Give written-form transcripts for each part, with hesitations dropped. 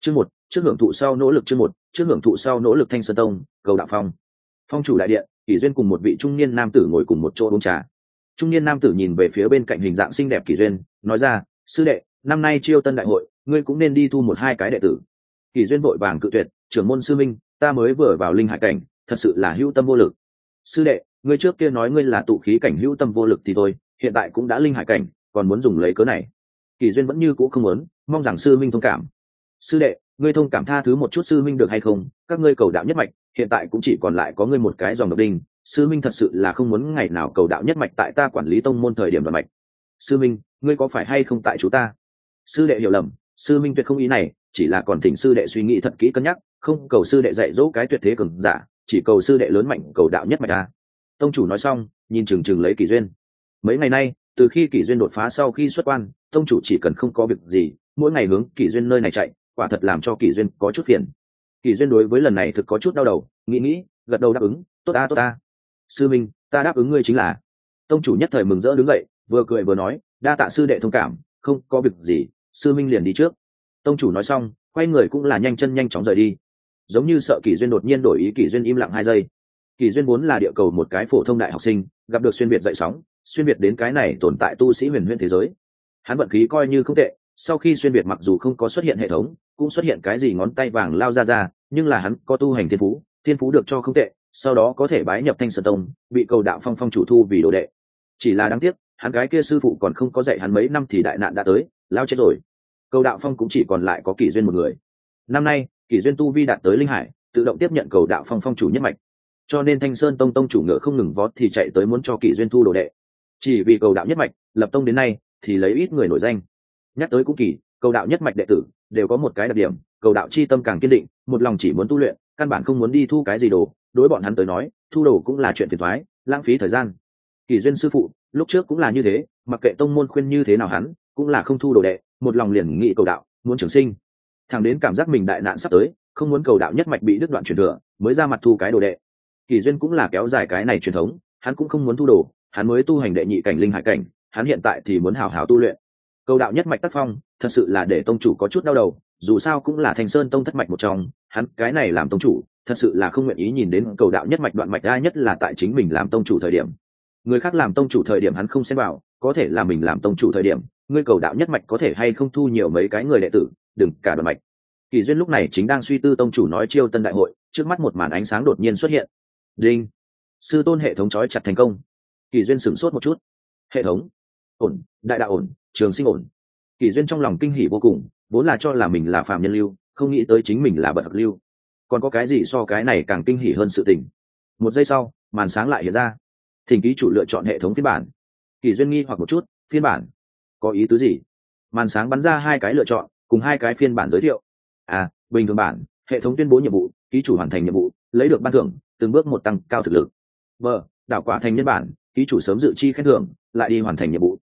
Chương một, trước hưởng thụ sau nỗ lực. Chương một, trước hưởng thụ sau nỗ lực. Thanh Sơn Tông, cầu đạo phong. Phong chủ đại điện, Kỷ Duyên cùng một vị trung niên nam tử ngồi cùng một chỗ uống trà. Trung niên nam tử nhìn về phía bên cạnh hình dạng xinh đẹp Kỷ Duyên, nói ra: sư đệ, năm nay chiêu tân đại hội, ngươi cũng nên đi thu một hai cái đệ tử. Kỷ Duyên vội vàng cự tuyệt: trưởng môn sư minh, ta mới vừa vào linh hải cảnh, thật sự là hữu tâm vô lực. Sư đệ, ngươi trước kia nói ngươi là tụ khí cảnh hữu tâm vô lực thì thôi, hiện tại cũng đã linh hải cảnh, còn muốn dùng lấy cớ này. Kỷ Duyên vẫn như cũ không muốn, mong rằng sư minh thông cảm. Sư đệ, ngươi thông cảm tha thứ một chút sư minh được hay không? Các ngươi cầu đạo nhất mạch, hiện tại cũng chỉ còn lại có ngươi một cái dòng độc đinh. Sư minh thật sự là không muốn ngày nào cầu đạo nhất mạch tại ta quản lý tông môn thời điểm đoạn mạch. Sư minh, ngươi có phải hay không tại chú ta? Sư đệ hiểu lầm, sư minh tuyệt không ý này, chỉ là còn thỉnh sư đệ suy nghĩ thật kỹ cân nhắc, không cầu sư đệ dạy dỗ cái tuyệt thế cường giả, chỉ cầu sư đệ lớn mạnh cầu đạo nhất mạch ta. Tông chủ nói xong, nhìn chừng chừng lấy Kỷ Duyên. Mấy ngày nay, từ khi Kỷ Duyên đột phá sau khi xuất quan, tông chủ chỉ cần không có việc gì, mỗi ngày hướng Kỷ Duyên nơi này chạy, quả thật làm cho Kỷ Duyên có chút phiền. Kỷ Duyên đối với lần này thực có chút đau đầu, nghĩ, gật đầu đáp ứng, tốt ta. Sư minh, ta đáp ứng ngươi chính là. Tông chủ nhất thời mừng rỡ đứng dậy, vừa cười vừa nói, đa tạ sư đệ thông cảm, không có việc gì, sư minh liền đi trước. Tông chủ nói xong, quay người cũng là nhanh chân nhanh chóng rời đi. Giống như sợ Kỷ Duyên đột nhiên đổi ý, Kỷ Duyên im lặng 2 giây. Kỷ Duyên vốn là địa cầu một cái phổ thông đại học sinh, gặp được xuyên việt dậy sóng, xuyên việt đến cái này tồn tại tu sĩ huyền huyễn thế giới. Hắn vận khí coi như không tệ, sau khi xuyên việt mặc dù không có xuất hiện hệ thống, cũng xuất hiện cái gì ngón tay vàng lao ra, nhưng là hắn có tu hành thiên phú được cho không tệ, sau đó có thể bái nhập Thanh Sơn Tông, bị cầu đạo phong chủ thu vì đồ đệ. Chỉ là đáng tiếc, hắn cái kia sư phụ còn không có dạy hắn mấy năm thì đại nạn đã tới, lao chết rồi. Cầu đạo phong cũng chỉ còn lại có Kỷ Duyên một người. Năm nay, Kỷ Duyên tu vi đạt tới linh hải, tự động tiếp nhận cầu đạo phong chủ nhất mạch, cho nên Thanh Sơn Tông chủ ngựa không ngừng vó thì chạy tới muốn cho Kỷ Duyên thu đồ đệ. Chỉ vì cầu đạo nhất mạch, lập tông đến nay thì lấy ít người nổi danh. Nhắc tới cũng kỳ, cầu đạo nhất mạch đệ tử đều có một cái đặc điểm, cầu đạo chi tâm càng kiên định, một lòng chỉ muốn tu luyện, căn bản không muốn đi thu cái gì đồ. Đối bọn hắn tới nói, thu đồ cũng là chuyện phiền toái, lãng phí thời gian. Kỷ Duyên sư phụ lúc trước cũng là như thế, mặc kệ tông môn khuyên như thế nào hắn cũng là không thu đồ đệ, một lòng liền nghị cầu đạo, muốn trường sinh. Thằng đến cảm giác mình đại nạn sắp tới, không muốn cầu đạo nhất mạch bị đứt đoạn truyền thừa, mới ra mặt thu cái đồ đệ. Kỷ Duyên cũng là kéo dài cái này truyền thống, hắn cũng không muốn thu đồ, hắn mới tu hành đệ nhị cảnh linh hải cảnh, hắn hiện tại thì muốn hào hào tu luyện. Cầu đạo nhất mạch tác phong, thật sự là để tông chủ có chút đau đầu, dù sao cũng là Thanh Sơn Tông thất mạch một trong, hắn cái này làm tông chủ, thật sự là không nguyện ý nhìn đến cầu đạo nhất mạch đoạn mạch, ai nhất là tại chính mình làm tông chủ thời điểm. Người khác làm tông chủ thời điểm hắn không xem vào, có thể là mình làm tông chủ thời điểm, ngươi cầu đạo nhất mạch có thể hay không thu nhiều mấy cái người đệ tử, đừng cả đoạn mạch. Kỷ Duyên lúc này chính đang suy tư tông chủ nói chiêu tân đại hội, trước mắt một màn ánh sáng đột nhiên xuất hiện. Đinh, sư tôn hệ thống trói chặt thành công. Kỷ Duyên sửng sốt một chút. Hệ thống ổn, đại đạo ổn, trường sinh ổn. Kỷ Duyên trong lòng kinh hỉ vô cùng, vốn là cho là mình là phàm nhân lưu, không nghĩ tới chính mình là bậc học lưu. Còn có cái gì so cái này càng kinh hỉ hơn sự tình. Một giây sau, màn sáng lại hiện ra. Thỉnh ký chủ lựa chọn hệ thống phiên bản. Kỷ Duyên nghi hoặc một chút, phiên bản có ý tứ gì? Màn sáng bắn ra 2 cái lựa chọn, cùng 2 cái phiên bản giới thiệu. Bình thường bản, hệ thống tuyên bố nhiệm vụ, ký chủ hoàn thành nhiệm vụ, lấy được ban thưởng, từng bước một tăng cao thực lực. B, đảo quả thành nhân bản, ký chủ sớm dự chi khen thưởng, lại đi hoàn thành nhiệm vụ.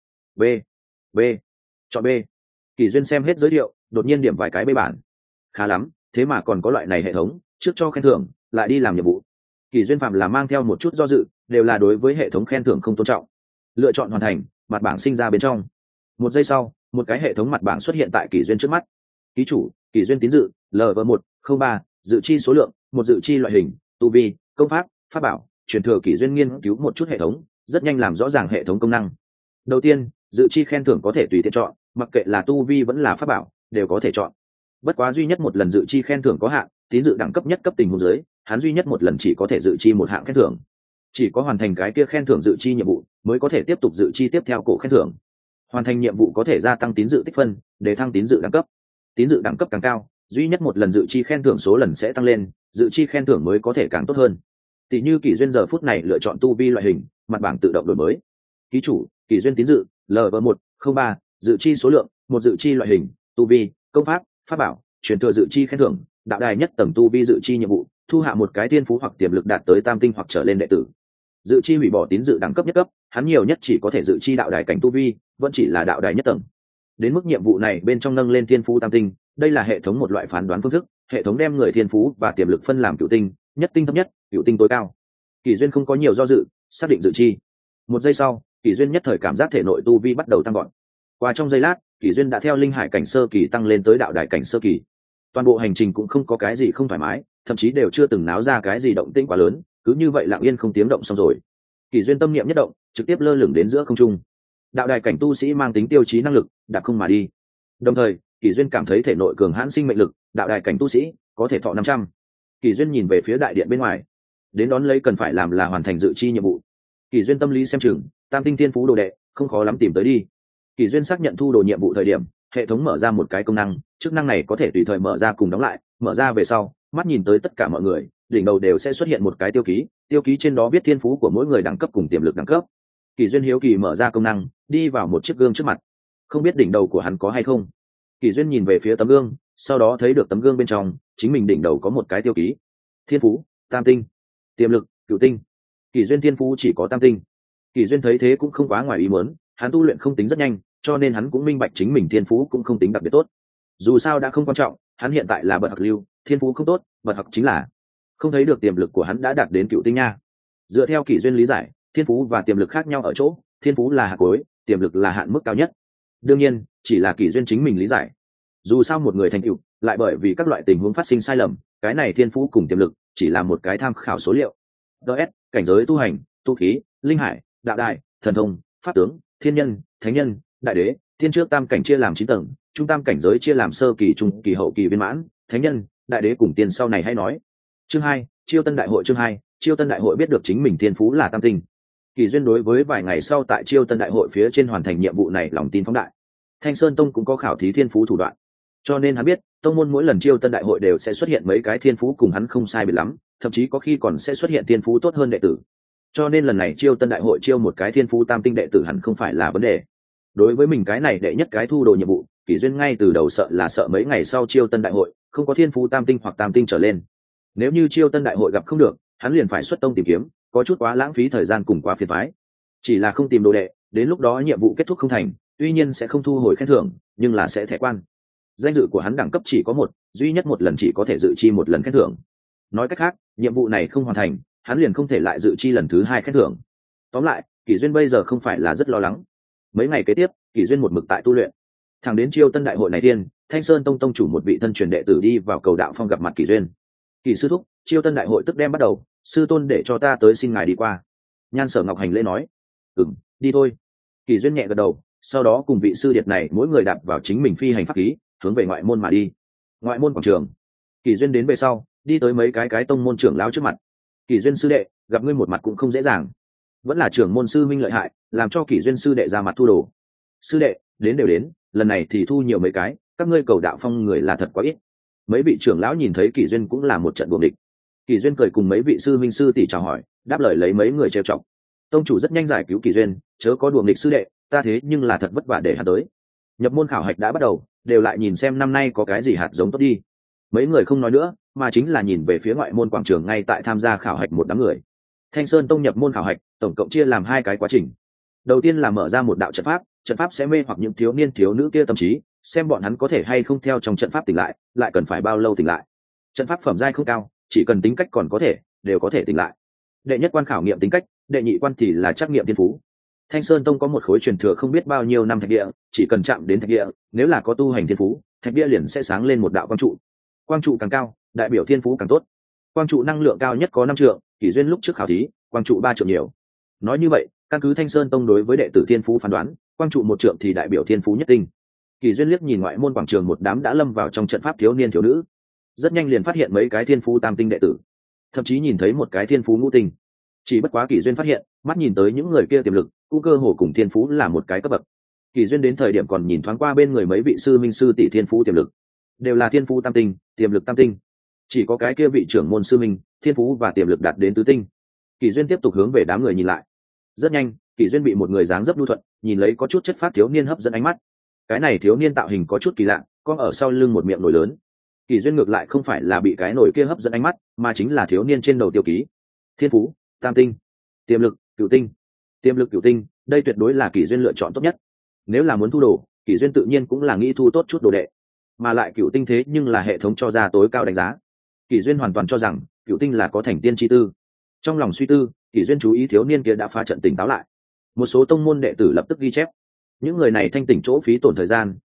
B, chọn B. Kỷ Duyên xem hết giới thiệu, đột nhiên điểm vài cái B bản. Khá lắm, thế mà còn có loại này hệ thống, trước cho khen thưởng, lại đi làm nhiệm vụ. Kỷ Duyên phạm là mang theo một chút do dự, đều là đối với hệ thống khen thưởng không tôn trọng. Lựa chọn hoàn thành, mặt bảng sinh ra bên trong. Một giây sau, một cái hệ thống mặt bảng xuất hiện tại Kỷ Duyên trước mắt. Ký chủ, Kỷ Duyên tín dự, LV103, dự chi số lượng, một dự chi loại hình, tu vi, công pháp, pháp bảo, truyền thừa. Kỷ Duyên nghiên cứu một chút hệ thống, rất nhanh làm rõ ràng hệ thống công năng. Đầu tiên, dự chi khen thưởng có thể tùy tiện chọn, mặc kệ là tu vi vẫn là pháp bảo, đều có thể chọn. Bất quá duy nhất một lần dự chi khen thưởng có hạn, tín dự đẳng cấp nhất cấp tình huống dưới, hắn duy nhất một lần chỉ có thể dự chi một hạng khen thưởng. Chỉ có hoàn thành cái kia khen thưởng dự chi nhiệm vụ, mới có thể tiếp tục dự chi tiếp theo cổ khen thưởng. Hoàn thành nhiệm vụ có thể gia tăng tín dự tích phân, để thăng tín dự đẳng cấp. Tín dự đẳng cấp càng cao, duy nhất một lần dự chi khen thưởng số lần sẽ tăng lên, dự chi khen thưởng mới có thể càng tốt hơn. Tỷ như Kỷ Duyên giờ phút này lựa chọn tu vi loại hình, mặt bảng tự động đổi mới. Ký chủ, Kỷ Duyên tín dự, LV103, dự chi số lượng, một dự chi loại hình, tu vi, công pháp, pháp bảo, truyền thừa. Dự chi khen thưởng, đạo đài nhất tầng tu vi dự chi nhiệm vụ, thu hạ một cái thiên phú hoặc tiềm lực đạt tới tam tinh hoặc trở lên đệ tử. Dự chi hủy bỏ tín dự đẳng cấp nhất cấp, hắn nhiều nhất chỉ có thể dự chi đạo đài cảnh tu vi, vẫn chỉ là đạo đài nhất tầng. Đến mức nhiệm vụ này bên trong nâng lên thiên phú tam tinh, đây là hệ thống một loại phán đoán phương thức, hệ thống đem người thiên phú và tiềm lực phân làm cửu tinh, nhất tinh thấp nhất, cửu tinh tối cao. Kỷ Duyên không có nhiều do dự, xác định dự chi. Một giây sau, Kỷ Duyên nhất thời cảm giác thể nội tu vi bắt đầu tăng gọn. Qua trong giây lát, Kỷ Duyên đã theo linh hải cảnh sơ kỳ tăng lên tới đạo đài cảnh sơ kỳ. toàn bộ hành trình cũng không có cái gì không thoải mái, thậm chí đều chưa từng náo ra cái gì động tĩnh quá lớn, cứ như vậy lặng yên không tiếng động xong rồi. Kỷ Duyên tâm niệm nhất động, trực tiếp lơ lửng đến giữa không trung. Đạo đài cảnh tu sĩ mang tính tiêu chí năng lực, đạp không mà đi. Đồng thời, Kỷ Duyên cảm thấy thể nội cường hãn sinh mệnh lực, đạo đài cảnh tu sĩ có thể thọ 500. Kỷ Duyên nhìn về phía đại điện bên ngoài, đến đón lấy cần phải làm là hoàn thành dự chi nhiệm vụ. Kỷ Duyên tâm lý xem chừng, tam tinh thiên phú đồ đệ, không khó lắm tìm tới đi. Kỷ Duyên xác nhận thu đồ nhiệm vụ thời điểm, hệ thống mở ra một cái công năng, chức năng này có thể tùy thời mở ra cùng đóng lại, mở ra về sau, mắt nhìn tới tất cả mọi người, đỉnh đầu đều sẽ xuất hiện một cái tiêu ký trên đó viết thiên phú của mỗi người đẳng cấp cùng tiềm lực đẳng cấp. Kỷ Duyên hiếu kỳ mở ra công năng, đi vào một chiếc gương trước mặt, không biết đỉnh đầu của hắn có hay không. Kỷ Duyên nhìn về phía tấm gương, sau đó thấy được tấm gương bên trong, chính mình đỉnh đầu có một cái tiêu ký, thiên phú tam tinh, tiềm lực cửu tinh. Kỷ Duyên thiên phú chỉ có tam tinh. Kỷ Duyên thấy thế cũng không quá ngoài ý muốn, hắn tu luyện không tính rất nhanh, cho nên hắn cũng minh bạch chính mình thiên phú cũng không tính đặc biệt tốt. Dù sao đã không quan trọng, hắn hiện tại là bậc học lưu, thiên phú không tốt, bậc học chính là không thấy được tiềm lực của hắn đã đạt đến cửu tinh nha. Dựa theo Kỷ Duyên lý giải, thiên phú và tiềm lực khác nhau ở chỗ, thiên phú là hạt cuối, tiềm lực là hạn mức cao nhất. Đương nhiên, chỉ là Kỷ Duyên chính mình lý giải. Dù sao một người thành tựu, lại bởi vì các loại tình huống phát sinh sai lầm, cái này thiên phú cùng tiềm lực chỉ là một cái tham khảo số liệu. DS, cảnh giới tu hành, tu khí, linh hải, đạo đại, thần thông, pháp tướng, thiên nhân, thánh nhân, đại đế, thiên trước tam cảnh chia làm 9 tầng, trung tam cảnh giới chia làm sơ kỳ, trung kỳ, hậu kỳ viên mãn, thánh nhân, đại đế cùng tiên sau này hay nói. Chương 2, chiêu tân đại hội. Chương 2, chiêu tân đại hội biết được chính mình thiên phú là tam tinh. Kỷ Duyên đối với vài ngày sau tại chiêu tân đại hội phía trên hoàn thành nhiệm vụ này lòng tin phóng đại. Thanh Sơn Tông cũng có khảo thí thiên phú thủ đoạn, cho nên hắn biết tông môn mỗi lần chiêu tân đại hội đều sẽ xuất hiện mấy cái thiên phú cùng hắn không sai biệt lắm, thậm chí có khi còn sẽ xuất hiện thiên phú tốt hơn đệ tử. Cho nên lần này chiêu tân đại hội chiêu một cái thiên phú tam tinh đệ tử hẳn không phải là vấn đề. Đối với mình cái này đệ nhất cái thu đồ nhiệm vụ, Kỷ Duyên ngay từ đầu sợ mấy ngày sau chiêu tân đại hội không có thiên phú tam tinh hoặc tam tinh trở lên. Nếu như chiêu tân đại hội gặp không được, hắn liền phải xuất tông tìm kiếm, có chút quá lãng phí thời gian cùng quá phiền toái. Chỉ là không tìm đồ đệ, đến lúc đó nhiệm vụ kết thúc không thành, tuy nhiên sẽ không thu hồi khen thưởng, nhưng là sẽ thẻ quan. Danh dự của hắn đẳng cấp chỉ có một, duy nhất một lần chỉ có thể dự chi một lần khen thưởng. Nói cách khác, nhiệm vụ này không hoàn thành, hắn liền không thể lại dự chi lần thứ 2 khen thưởng. Tóm lại, Kỷ Duyên bây giờ không phải là rất lo lắng. Mấy ngày kế tiếp, Kỷ Duyên một mực tại tu luyện. Thẳng đến chiêu tân đại hội này tiên, Thanh Sơn Tông tông chủ một vị thân truyền đệ tử đi vào cầu đạo phong gặp mặt Kỷ Duyên. Kỷ sư thúc, chiêu tân đại hội tức đem bắt đầu, sư tôn để cho ta tới xin ngài đi qua. Nhan Sở Ngọc hành lễ nói. Đi thôi. Kỷ Duyên nhẹ gật đầu, sau đó cùng vị sư điệt này mỗi người đạp vào chính mình phi hành pháp khí, hướng về ngoại môn mà đi. Ngoại môn quảng trường. Kỷ Duyên đến về sau, đi tới mấy cái tông môn trưởng lão trước mặt. Kỷ Duyên sư đệ, gặp ngươi một mặt cũng không dễ dàng. Vẫn là trưởng môn sư minh lợi hại, làm cho Kỷ Duyên sư đệ ra mặt thu đồ. Sư đệ, đến đều đến, lần này thì thu nhiều mấy cái, các ngươi cầu đạo phong người là thật quá ít. Mấy vị trưởng lão nhìn thấy Kỷ Duyên cũng là một trận buồng địch. Kỷ Duyên cười cùng mấy vị sư minh sư tỷ chào hỏi, đáp lời lấy mấy người trêu chọc. Tông chủ rất nhanh giải cứu Kỷ Duyên, chớ có đùa nghịch sư đệ, ta thế nhưng là thật vất vả để hắn tới. Nhập môn khảo hạch đã bắt đầu, đều lại nhìn xem năm nay có cái gì hạt giống tốt đi. Mấy người không nói nữa, mà chính là nhìn về phía ngoại môn quảng trường ngay tại tham gia khảo hạch một đám người. Thanh Sơn Tông nhập môn khảo hạch, tổng cộng chia làm 2 cái quá trình. Đầu tiên là mở ra một đạo trận pháp sẽ mê hoặc những thiếu niên thiếu nữ kia tâm trí, xem bọn hắn có thể hay không theo trong trận pháp tỉnh lại cần phải bao lâu tỉnh lại. Trận pháp phẩm giai không cao, chỉ cần tính cách còn có thể, đều có thể tỉnh lại. Đệ nhất quan khảo nghiệm tính cách, đệ nhị quan thì là trắc nghiệm thiên phú. Thanh Sơn Tông có một khối truyền thừa không biết bao nhiêu năm thạch địa, chỉ cần chạm đến thạch địa, nếu là có tu hành thiên phú, thạch địa liền sẽ sáng lên một đạo quang trụ. Quang trụ càng cao, đại biểu thiên phú càng tốt. Quang trụ năng lượng cao nhất có 5 trượng, Kỷ Duyên lúc trước khảo thí, quang trụ 3 trượng nhiều. Nói như vậy, căn cứ Thanh Sơn Tông đối với đệ tử thiên phú phán đoán, quang trụ 1 trượng thì đại biểu thiên phú nhất tinh. Kỷ Duyên liếc nhìn ngoại môn quảng trường một đám đã lâm vào trong trận pháp thiếu niên thiếu nữ, rất nhanh liền phát hiện mấy cái thiên phú tam tinh đệ tử, thậm chí nhìn thấy một cái thiên phú ngũ tinh. Chỉ bất quá Kỷ Duyên phát hiện, mắt nhìn tới những người kia tiềm lực, cũng cơ hồ cùng thiên phú là một cái cấp bậc. Kỷ Duyên đến thời điểm còn nhìn thoáng qua bên người mấy vị sư minh sư tỷ thiên phú tiềm lực, đều là thiên phú tam tinh, tiềm lực tam tinh. Chỉ có cái kia vị trưởng môn sư minh, thiên phú và tiềm lực đạt đến tứ tinh. Kỷ Duyên tiếp tục hướng về đám người nhìn lại. Rất nhanh, Kỷ Duyên bị một người dáng dấp nhu thuận, nhìn lấy có chút chất phát thiếu niên hấp dẫn ánh mắt. Cái này thiếu niên tạo hình có chút kỳ lạ, có ở sau lưng một miệng nồi lớn. Kỷ Duyên ngược lại không phải là bị cái nồi kia hấp dẫn ánh mắt, mà chính là thiếu niên trên đầu tiêu ký. Thiên phú tam tinh, tiềm lực cửu tinh. Tiềm lực cửu tinh, đây tuyệt đối là Kỷ Duyên lựa chọn tốt nhất. Nếu là muốn thu đồ, Kỷ Duyên tự nhiên cũng là nghĩ thu tốt chút đồ đệ, mà lại cửu tinh thế nhưng là hệ thống cho ra tối cao đánh giá. Kỷ Duyên hoàn toàn cho rằng cửu tinh là có thành tiên chi tư. Trong lòng suy tư, Kỷ Duyên chú ý thiếu niên kia đã phá trận tỉnh táo lại. Một số tông môn đệ tử lập tức ghi chép. Những người này thanh tỉnh chỗ phí tổn thời gian,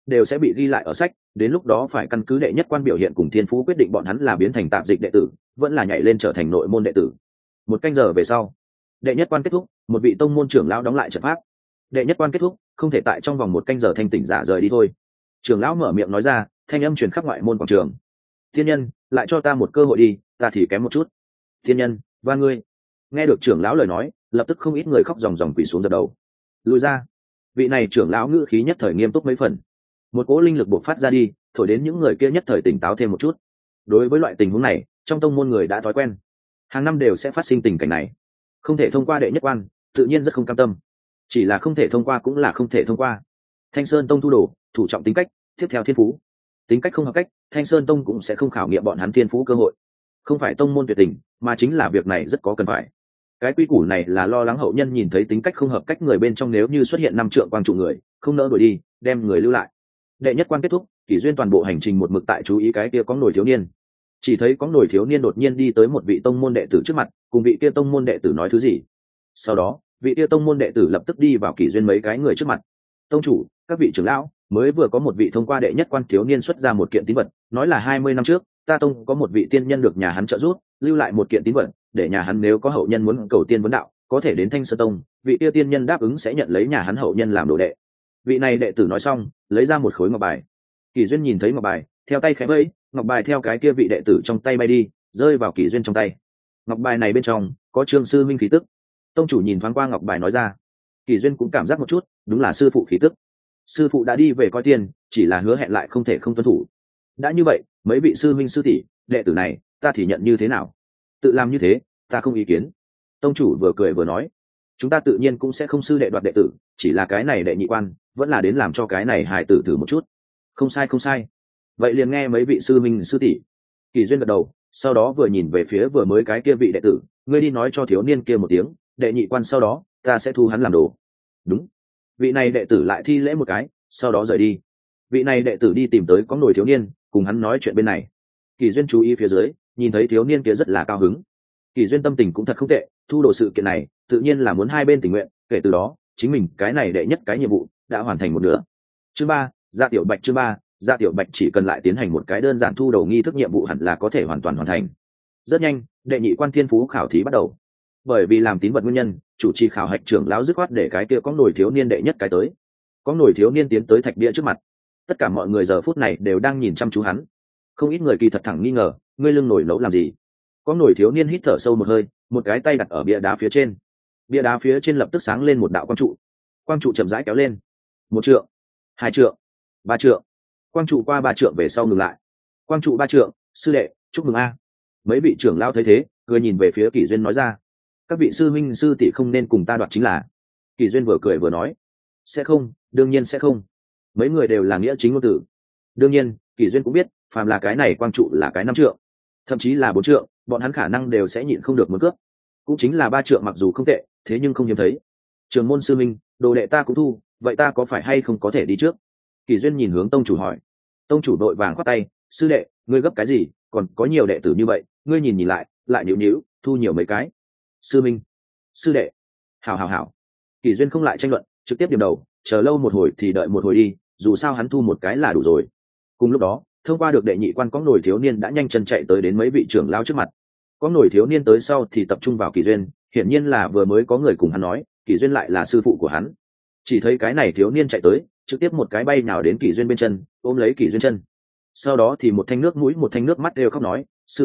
đều sẽ bị ghi lại ở sách, đến lúc đó phải căn cứ đệ nhất quan biểu hiện cùng thiên phú quyết định bọn hắn là biến thành tạp dịch đệ tử vẫn là nhảy lên trở thành nội môn đệ tử. 1 canh giờ về sau, đệ nhất quan kết thúc, một vị tông môn trưởng lão đóng lại trận pháp. Đệ nhất quan kết thúc, không thể tại trong vòng 1 canh giờ thanh tỉnh giả rời đi thôi. Trưởng lão mở miệng nói ra, thanh âm truyền khắp ngoại môn quảng trường. Thiên nhân, lại cho ta một cơ hội đi, ta thì kém một chút. Thiên nhân, và ngươi. Nghe được trưởng lão lời nói, lập tức không ít người khóc ròng ròng quỳ xuống dập đầu. Lùi ra. Vị này trưởng lão ngữ khí nhất thời nghiêm túc mấy phần. Một cỗ linh lực bộc phát ra đi, thổi đến những người kia nhất thời tỉnh táo thêm một chút. Đối với loại tình huống này, trong tông môn người đã thói quen, hàng năm đều sẽ phát sinh tình cảnh này. Không thể thông qua đệ nhất quan, tự nhiên rất không cam tâm. Chỉ là không thể thông qua cũng là không thể thông qua. Thanh Sơn Tông thu đồ, thủ trọng tính cách, tiếp theo thiên phú. Tính cách không hợp cách, Thanh Sơn Tông cũng sẽ không khảo nghiệm bọn hắn thiên phú cơ hội. Không phải tông môn tuyệt tình, mà chính là việc này rất có cần phải. Cái quy củ này là lo lắng hậu nhân nhìn thấy tính cách không hợp cách người bên trong, nếu như xuất hiện 5 trượng quang trụ người, không nỡ đuổi đi, đem người lưu lại. Đệ nhất quan kết thúc, Kỷ Duyên toàn bộ hành trình một mực tại chú ý cái kia có nổi thiếu niên. Chỉ thấy có nổi thiếu niên đột nhiên đi tới một vị tông môn đệ tử trước mặt, cùng vị kia tông môn đệ tử nói thứ gì. Sau đó, vị kia tông môn đệ tử lập tức đi vào Kỷ Duyên mấy cái người trước mặt. Tông chủ, các vị trưởng lão, mới vừa có một vị thông qua đệ nhất quan thiếu niên xuất ra một kiện tín vật, nói là 20 năm trước, ta tông có một vị tiên nhân được nhà hắn trợ giúp, lưu lại một kiện tín vật, để nhà hắn nếu có hậu nhân muốn cầu tiên vấn đạo, có thể đến Thanh Sơn Tông, vị kia tiên nhân đáp ứng sẽ nhận lấy nhà hắn hậu nhân làm đồ đệ. Vị này đệ tử nói xong, lấy ra một khối ngọc bài. Kỷ Duyên nhìn thấy ngọc bài, theo tay khẽ vẫy, ngọc bài theo cái kia vị đệ tử trong tay bay đi, rơi vào Kỷ Duyên trong tay. Ngọc bài này bên trong có Trương sư minh khí tức. Tông chủ nhìn thoáng qua ngọc bài nói ra. Kỷ Duyên cũng cảm giác một chút, đúng là sư phụ khí tức. Sư phụ đã đi về coi tiền, chỉ là hứa hẹn lại không thể không tuân thủ. Đã như vậy, mấy vị sư minh sư tỷ, đệ tử này, ta thì nhận như thế nào? Tự làm như thế, ta không ý kiến. Tông chủ vừa cười vừa nói, chúng ta tự nhiên cũng sẽ không sư đệ đoạt đệ tử, chỉ là cái này đệ nhị quan, vẫn là đến làm cho cái này hài tử thử một chút. Không sai không sai. Vậy liền nghe mấy vị sư minh sư tỷ. Kỳ Duyên gật đầu, sau đó vừa nhìn về phía vừa mới cái kia vị đệ tử, ngươi đi nói cho thiếu niên kia một tiếng, đệ nhị quan sau đó, ta sẽ thu hắn làm đồ. Đúng. Vị này đệ tử lại thi lễ một cái, sau đó rời đi. Vị này đệ tử đi tìm tới có nổi thiếu niên, cùng hắn nói chuyện bên này. Kỳ Duyên chú ý phía dưới, nhìn thấy thiếu niên kia rất là cao hứng. Kỳ Duyên tâm tình cũng thật không tệ, thu đồ sự kiện này, tự nhiên là muốn hai bên tình nguyện, kể từ đó, chính mình cái này đệ nhất cái nhiệm vụ đã hoàn thành một nửa. Chương 3, Dạ Tiểu Bạch. Chương 3, Dạ Tiểu Bạch chỉ cần lại tiến hành một cái đơn giản thu đầu nghi thức, nhiệm vụ hẳn là có thể hoàn toàn hoàn thành. Rất nhanh, đệ nhị quan thiên phú khảo thí bắt đầu. Bởi vì làm tín vật nguyên nhân, chủ trì khảo hạch trưởng lão dứt khoát để cái kia có nổi thiếu niên đệ nhất cái tới. Có nổi thiếu niên tiến tới thạch bia trước mặt. Tất cả mọi người giờ phút này đều đang nhìn chăm chú hắn. Không ít người kỳ thật thẳng nghi ngờ, ngươi lưng nổi nấu làm gì? Có nổi thiếu niên hít thở sâu một hơi, một cái tay đặt ở bia đá phía trên. Bia đá phía trên lập tức sáng lên một đạo quang trụ. Quang trụ chậm rãi kéo lên. 1 trượng, 2 trượng, 3 trượng. Quang trụ qua 3 trượng về sau ngừng lại. Quang trụ 3 trượng, sư đệ, chúc mừng a. Mấy vị trưởng lao thấy thế, cười nhìn về phía Kỷ Duyên nói ra, các vị sư huynh sư tỷ không nên cùng ta đoạt chính là. Kỷ Duyên vừa cười vừa nói, sẽ không, đương nhiên sẽ không. Mấy người đều là nghĩa chính ngôn tử. Đương nhiên, Kỷ Duyên cũng biết, phàm là cái này quang trụ là cái 5 trượng, thậm chí là 4 trượng, bọn hắn khả năng đều sẽ nhịn không được muốn cướp. Cũng chính là 3 trượng mặc dù không tệ, thế nhưng không hiếm thấy. Trường môn sư minh, đồ đệ ta cũng thu, vậy ta có phải hay không có thể đi trước? Kỷ Duyên nhìn hướng tông chủ hỏi. Tông chủ đội vàng khoát tay, sư đệ, ngươi gấp cái gì, còn có nhiều đệ tử như vậy, ngươi nhìn nhìn lại nhíu nhíu, thu nhiều mấy cái. Sư minh, sư đệ, hảo. Kỷ Duyên không lại tranh luận, trực tiếp điểm đầu, chờ lâu một hồi thì đợi một hồi đi, dù sao hắn thu một cái là đủ rồi. Cùng lúc đó, thông qua được đệ nhị quan có nổi thiếu niên đã nhanh chân chạy tới đến mấy vị trưởng lao trước mặt. Có nổi thiếu niên tới sau thì tập trung vào Kỷ Duyên, hiển nhiên là vừa mới có người cùng hắn nói, Kỷ Duyên lại là sư phụ của hắn. Chỉ thấy cái này thiếu niên chạy tới, trực tiếp một cái bay nào đến Kỷ Duyên bên chân, ôm lấy Kỷ Duyên chân. Sau đó thì một thanh nước mũi một thanh nước mắt đều khóc nói, sư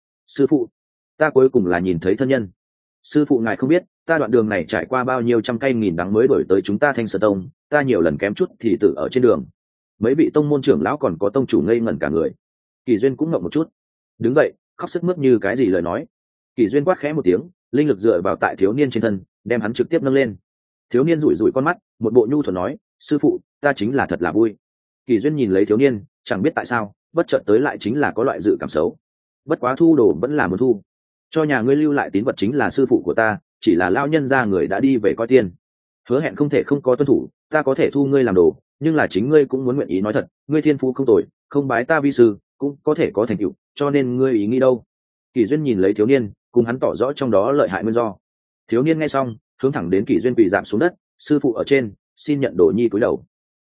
phụ, ta cuối cùng là nhìn thấy thân nhân. Sư phụ ngài không biết, ta đoạn đường này trải qua bao nhiêu trăm cây nghìn đắng mới đổi tới chúng ta Thanh Sơn Tông, ta nhiều lần kém chút thì tự ở trên đường. Mấy vị tông môn trưởng lão còn có tông chủ ngây ngẩn cả người. Kỷ Duyên cũng ngậm một chút, đứng dậy, khóc sức mướt như cái gì lời nói. Kỷ Duyên quát khẽ một tiếng, linh lực dựa vào tại thiếu niên trên thân, đem hắn trực tiếp nâng lên. Thiếu niên rủi rủi con mắt, một bộ nhu thuận nói, sư phụ, ta chính là thật là vui. Kỷ Duyên nhìn lấy thiếu niên, chẳng biết tại sao, bất chợt tới lại chính là có loại dự cảm xấu. Bất quá thu đồ vẫn là muốn thu. Cho nhà ngươi lưu lại tín vật chính là sư phụ của ta, chỉ là lao nhân gia người đã đi về coi tiên. Hứa hẹn không thể không có tuân thủ, ta có thể thu ngươi làm đồ, nhưng là chính ngươi cũng muốn nguyện ý nói thật, ngươi thiên phú không tồi, không bái ta vi sư, cũng có thể có thành tựu, cho nên ngươi ý nghĩ đâu? Kỷ Duyên nhìn lấy thiếu niên, cùng hắn tỏ rõ trong đó lợi hại nguyên do. Thiếu niên nghe xong, hướng thẳng đến Kỷ Duyên quỳ rạp xuống đất, sư phụ ở trên, xin nhận đồ nhi cúi đầu.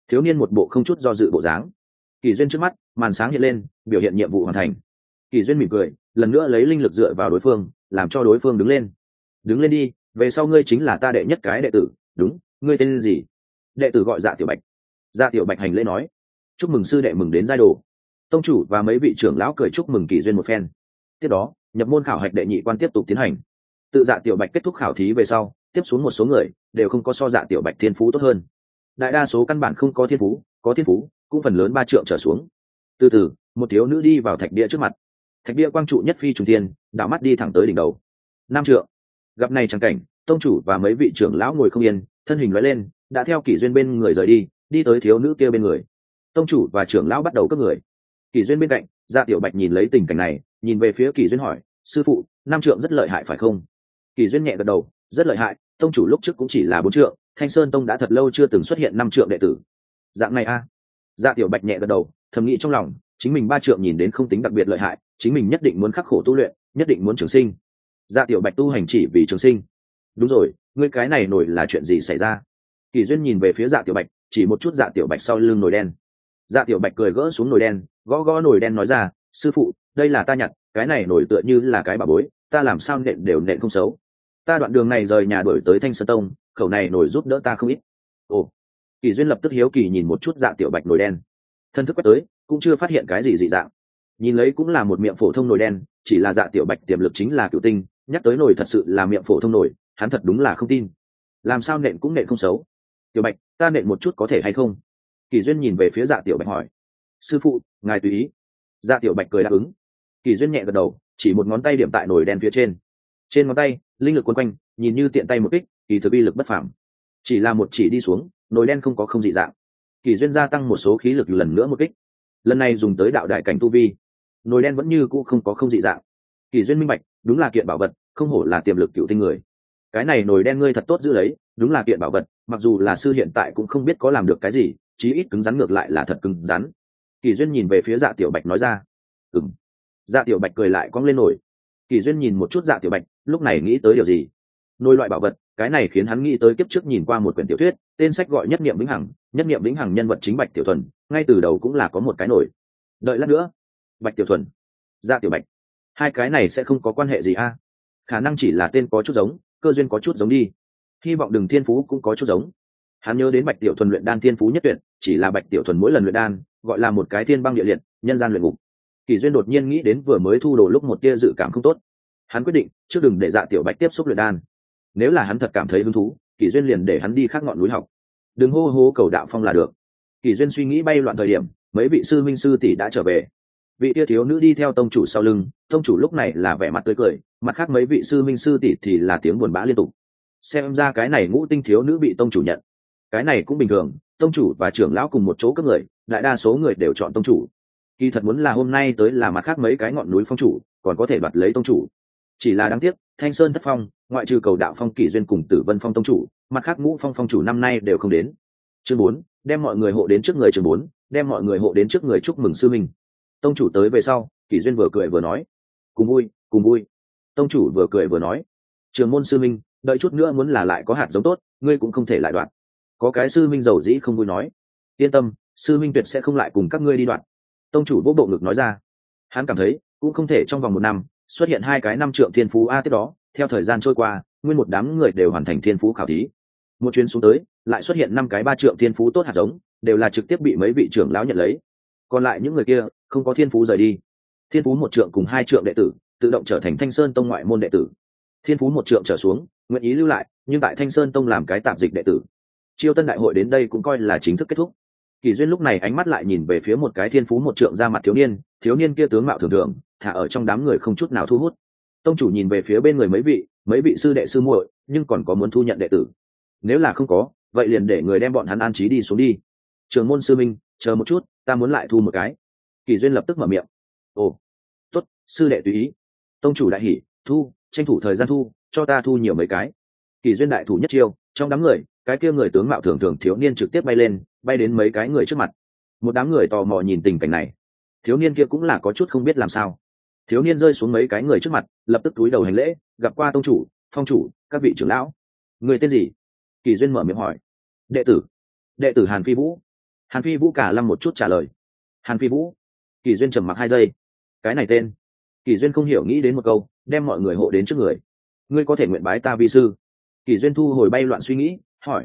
thiếu niên một bộ không chút do dự bộ dáng. Kỳ duyên trước mắt màn sáng hiện lên, biểu hiện nhiệm vụ hoàn thành. Kỳ duyên mỉm cười, lần nữa lấy linh lực dựa vào đối phương, làm cho đối phương đứng lên. Đứng lên đi, về sau ngươi chính là ta đệ nhất cái đệ tử. Đúng, ngươi tên gì? Đệ tử gọi Dạ Tiểu Bạch. Dạ Tiểu Bạch hành lễ nói, chúc mừng sư đệ mừng đến giai đồ. Tông chủ và mấy vị trưởng lão cười chúc mừng Kỳ duyên một phen. Tiếp đó nhập môn khảo hạch đệ nhị quan tiếp tục tiến hành. Tự Dạ Tiểu Bạch kết thúc khảo thí về sau, tiếp xuống một số người đều không có so Dạ Tiểu Bạch thiên phú tốt hơn. Đại đa số căn bản không có thiên phú, có thiên phú cũng phần lớn 3 trượng trở xuống. Từ từ, một thiếu nữ đi vào thạch bia trước mặt. Thạch bia quang trụ nhất phi trùng thiên, đạo mắt đi thẳng tới đỉnh đầu. 5 trượng. Gặp này chẳng cảnh, tông chủ và mấy vị trưởng lão ngồi không yên, thân hình lóe lên, đã theo Kỷ duyên bên người rời đi, đi tới thiếu nữ kia bên người. Tông chủ và trưởng lão bắt đầu cướp người. Kỷ duyên bên cạnh, Dạ Tiểu Bạch nhìn lấy tình cảnh này, nhìn về phía Kỷ duyên hỏi, sư phụ, 5 trượng rất lợi hại phải không? Kỷ duyên nhẹ gật đầu, rất lợi hại, tông chủ lúc trước cũng chỉ là 4 trượng, Thanh Sơn tông đã thật lâu chưa từng xuất hiện 5 trượng đệ tử. Dạng này a? Dạ Tiểu Bạch nhẹ gật đầu, thầm nghĩ trong lòng, chính mình 3 trượng nhìn đến không tính đặc biệt lợi hại, chính mình nhất định muốn khắc khổ tu luyện, nhất định muốn trường sinh. Dạ Tiểu Bạch tu hành chỉ vì trường sinh. Đúng rồi, ngươi cái này nổi là chuyện gì xảy ra? Kỷ duyên nhìn về phía Dạ Tiểu Bạch, chỉ một chút Dạ Tiểu Bạch sau lưng nồi đen. Dạ Tiểu Bạch cười gỡ xuống nồi đen, gõ gõ nồi đen nói ra, sư phụ, đây là ta nhặt, cái này nổi tựa như là cái bà bối, ta làm sao nện đều nện không xấu. Ta đoạn đường này rời nhà đuổi tới Thanh Sơn tông, khẩu này nổi giúp đỡ ta không ít. Ồ. Kỷ duyên lập tức hiếu kỳ nhìn một chút Dạ Tiểu Bạch nồi đen, thân thức quét tới cũng chưa phát hiện cái gì dị dạng, nhìn lấy cũng là một miệng phổ thông nồi đen, chỉ là Dạ Tiểu Bạch tiềm lực chính là cửu tinh, nhắc tới nồi thật sự là miệng phổ thông nồi, hắn thật đúng là không tin. Làm sao nện cũng nện không xấu. Tiểu Bạch, ta nện một chút có thể hay không? Kỷ duyên nhìn về phía Dạ Tiểu Bạch hỏi. Sư phụ, ngài tùy ý. Dạ Tiểu Bạch cười đáp ứng. Kỷ duyên nhẹ gật đầu, chỉ một ngón tay điểm tại nồi đen phía trên. Trên ngón tay linh lực quấn quanh, nhìn như tiện tay một kích, kỳ thực uy lực bất phàm. Chỉ là một chỉ đi xuống, nồi đen không có không dị dạng. Kỷ duyên gia tăng một số khí lực lần nữa một kích, lần này dùng tới đạo đại cảnh tu vi, nồi đen vẫn như cũ không có không dị dạng. Kỷ duyên minh bạch, đúng là kiện bảo vật, không hổ là tiềm lực cựu tinh người. Cái này nồi đen ngươi thật tốt giữ lấy, đúng là kiện bảo vật, mặc dù là sư hiện tại cũng không biết có làm được cái gì, chí ít cứng rắn ngược lại là thật cứng rắn. Kỷ duyên nhìn về phía Dạ Tiểu Bạch nói ra. Ừm. Dạ Tiểu Bạch cười lại cong lên nổi. Kỷ duyên nhìn một chút Dạ Tiểu Bạch, lúc này nghĩ tới điều gì? Nồi loại bảo vật, cái này khiến hắn nghĩ tới kiếp trước nhìn qua một quyển tiểu thuyết, tên sách gọi Nhất Niệm Vĩnh Hằng, Nhất Niệm Vĩnh Hằng nhân vật chính Bạch Tiểu Thuần, ngay từ đầu cũng là có một cái nồi. Đợi lát nữa, Bạch Tiểu Thuần, Dạ Tiểu Bạch, hai cái này sẽ không có quan hệ gì a? Khả năng chỉ là tên có chút giống, cơ duyên có chút giống đi. Hy vọng Đường Thiên Phú cũng có chút giống. Hắn nhớ đến Bạch Tiểu Thuần luyện đan thiên phú nhất tuyệt, chỉ là Bạch Tiểu Thuần mỗi lần luyện đan, gọi là một cái thiên băng địa liệt, nhân gian luyện ngục. Kỷ duyên đột nhiên nghĩ đến vừa mới thu đồ lúc một tia dự cảm không tốt. Hắn quyết định trước đừng để Dạ Tiểu Bạch tiếp xúc luyện đan. Nếu là hắn thật cảm thấy hứng thú, Kỷ duyên liền để hắn đi khác ngọn núi học, đừng hô hô cầu đạo phong là được. Kỷ duyên suy nghĩ bay loạn thời điểm, mấy vị sư minh sư tỷ đã trở về. Vị tia thiếu nữ đi theo tông chủ sau lưng, tông chủ lúc này là vẻ mặt tươi cười, mặt khác mấy vị sư minh sư tỷ thì là tiếng buồn bã liên tục. Xem ra cái này ngũ tinh thiếu nữ bị tông chủ nhận, cái này cũng bình thường, tông chủ và trưởng lão cùng một chỗ cấp người, đại đa số người đều chọn tông chủ. Kỳ thật muốn là hôm nay tới là mặt khác mấy cái ngọn núi phong chủ, còn có thể đoạt lấy tông chủ. Chỉ là đáng tiếc, Thanh Sơn thất phong, ngoại trừ cầu đạo phong Kỷ duyên cùng Tử Vân phong tông chủ, mặt khác ngũ phong phong chủ năm nay đều không đến. Chương 4, đem mọi người hộ đến trước người. Chương 4, đem mọi người hộ đến trước người chúc mừng sư minh. Tông chủ tới về sau, Kỷ duyên vừa cười vừa nói, cùng vui, cùng vui. Tông chủ vừa cười vừa nói, trường môn sư minh, đợi chút nữa muốn là lại có hạt giống tốt, ngươi cũng không thể lại đoạt. Có cái sư minh giàu dĩ không vui nói, yên tâm, sư minh tuyệt sẽ không lại cùng các ngươi đi đoạt. Tông chủ vỗ bộ ngực nói ra, hắn cảm thấy cũng không thể trong vòng 1 năm xuất hiện 2 cái 5 trượng thiên phú a. Tiếp đó theo thời gian trôi qua, nguyên một đám người đều hoàn thành thiên phú khảo thí. Một chuyến xuống tới lại xuất hiện 5 cái 3 trượng thiên phú tốt hạt giống, đều là trực tiếp bị mấy vị trưởng lão nhận lấy. Còn lại những người kia không có thiên phú rời đi, thiên phú 1 trượng cùng 2 trượng đệ tử tự động trở thành Thanh Sơn tông ngoại môn đệ tử. Thiên phú 1 trượng trở xuống nguyện ý lưu lại, nhưng tại Thanh Sơn tông làm cái tạp dịch đệ tử. Chiêu tân đại hội đến đây cũng coi là chính thức kết thúc. Kỷ duyên lúc này ánh mắt lại nhìn về phía một cái thiên phú 1 trượng ra mặt thiếu niên kia tướng mạo thường thường, thả ở trong đám người không chút nào thu hút. Tông chủ nhìn về phía bên người mấy vị sư đệ sư muội, nhưng còn có muốn thu nhận đệ tử. Nếu là không có, vậy liền để người đem bọn hắn an trí đi xuống đi. Trường môn sư minh, chờ một chút, ta muốn lại thu một cái. Kỷ duyên lập tức mở miệng. Ồ, tốt, sư đệ tùy ý. Tông chủ đại hỉ, thu, tranh thủ thời gian thu, cho ta thu nhiều mấy cái. Kỷ duyên đại thủ nhất chiêu, trong đám người, cái kia người tướng mạo thường thường thiếu niên trực tiếp bay lên, bay đến mấy cái người trước mặt. Một đám người tò mò nhìn tình cảnh này. Thiếu niên kia cũng là có chút không biết làm sao. Thiếu niên rơi xuống mấy cái người trước mặt, lập tức cúi đầu hành lễ, gặp qua tông chủ, phong chủ, các vị trưởng lão. Người tên gì? Kỷ duyên mở miệng hỏi. Đệ tử Hàn Phi Vũ. Hàn Phi Vũ cả lâm một chút trả lời. Hàn Phi Vũ. Kỷ Duyên trầm mặc 2 giây. Cái này tên. Kỷ Duyên không hiểu nghĩ đến một câu, đem mọi người hộ đến trước người. Ngươi có thể nguyện bái ta vi sư? Kỷ Duyên thu hồi bay loạn suy nghĩ, hỏi.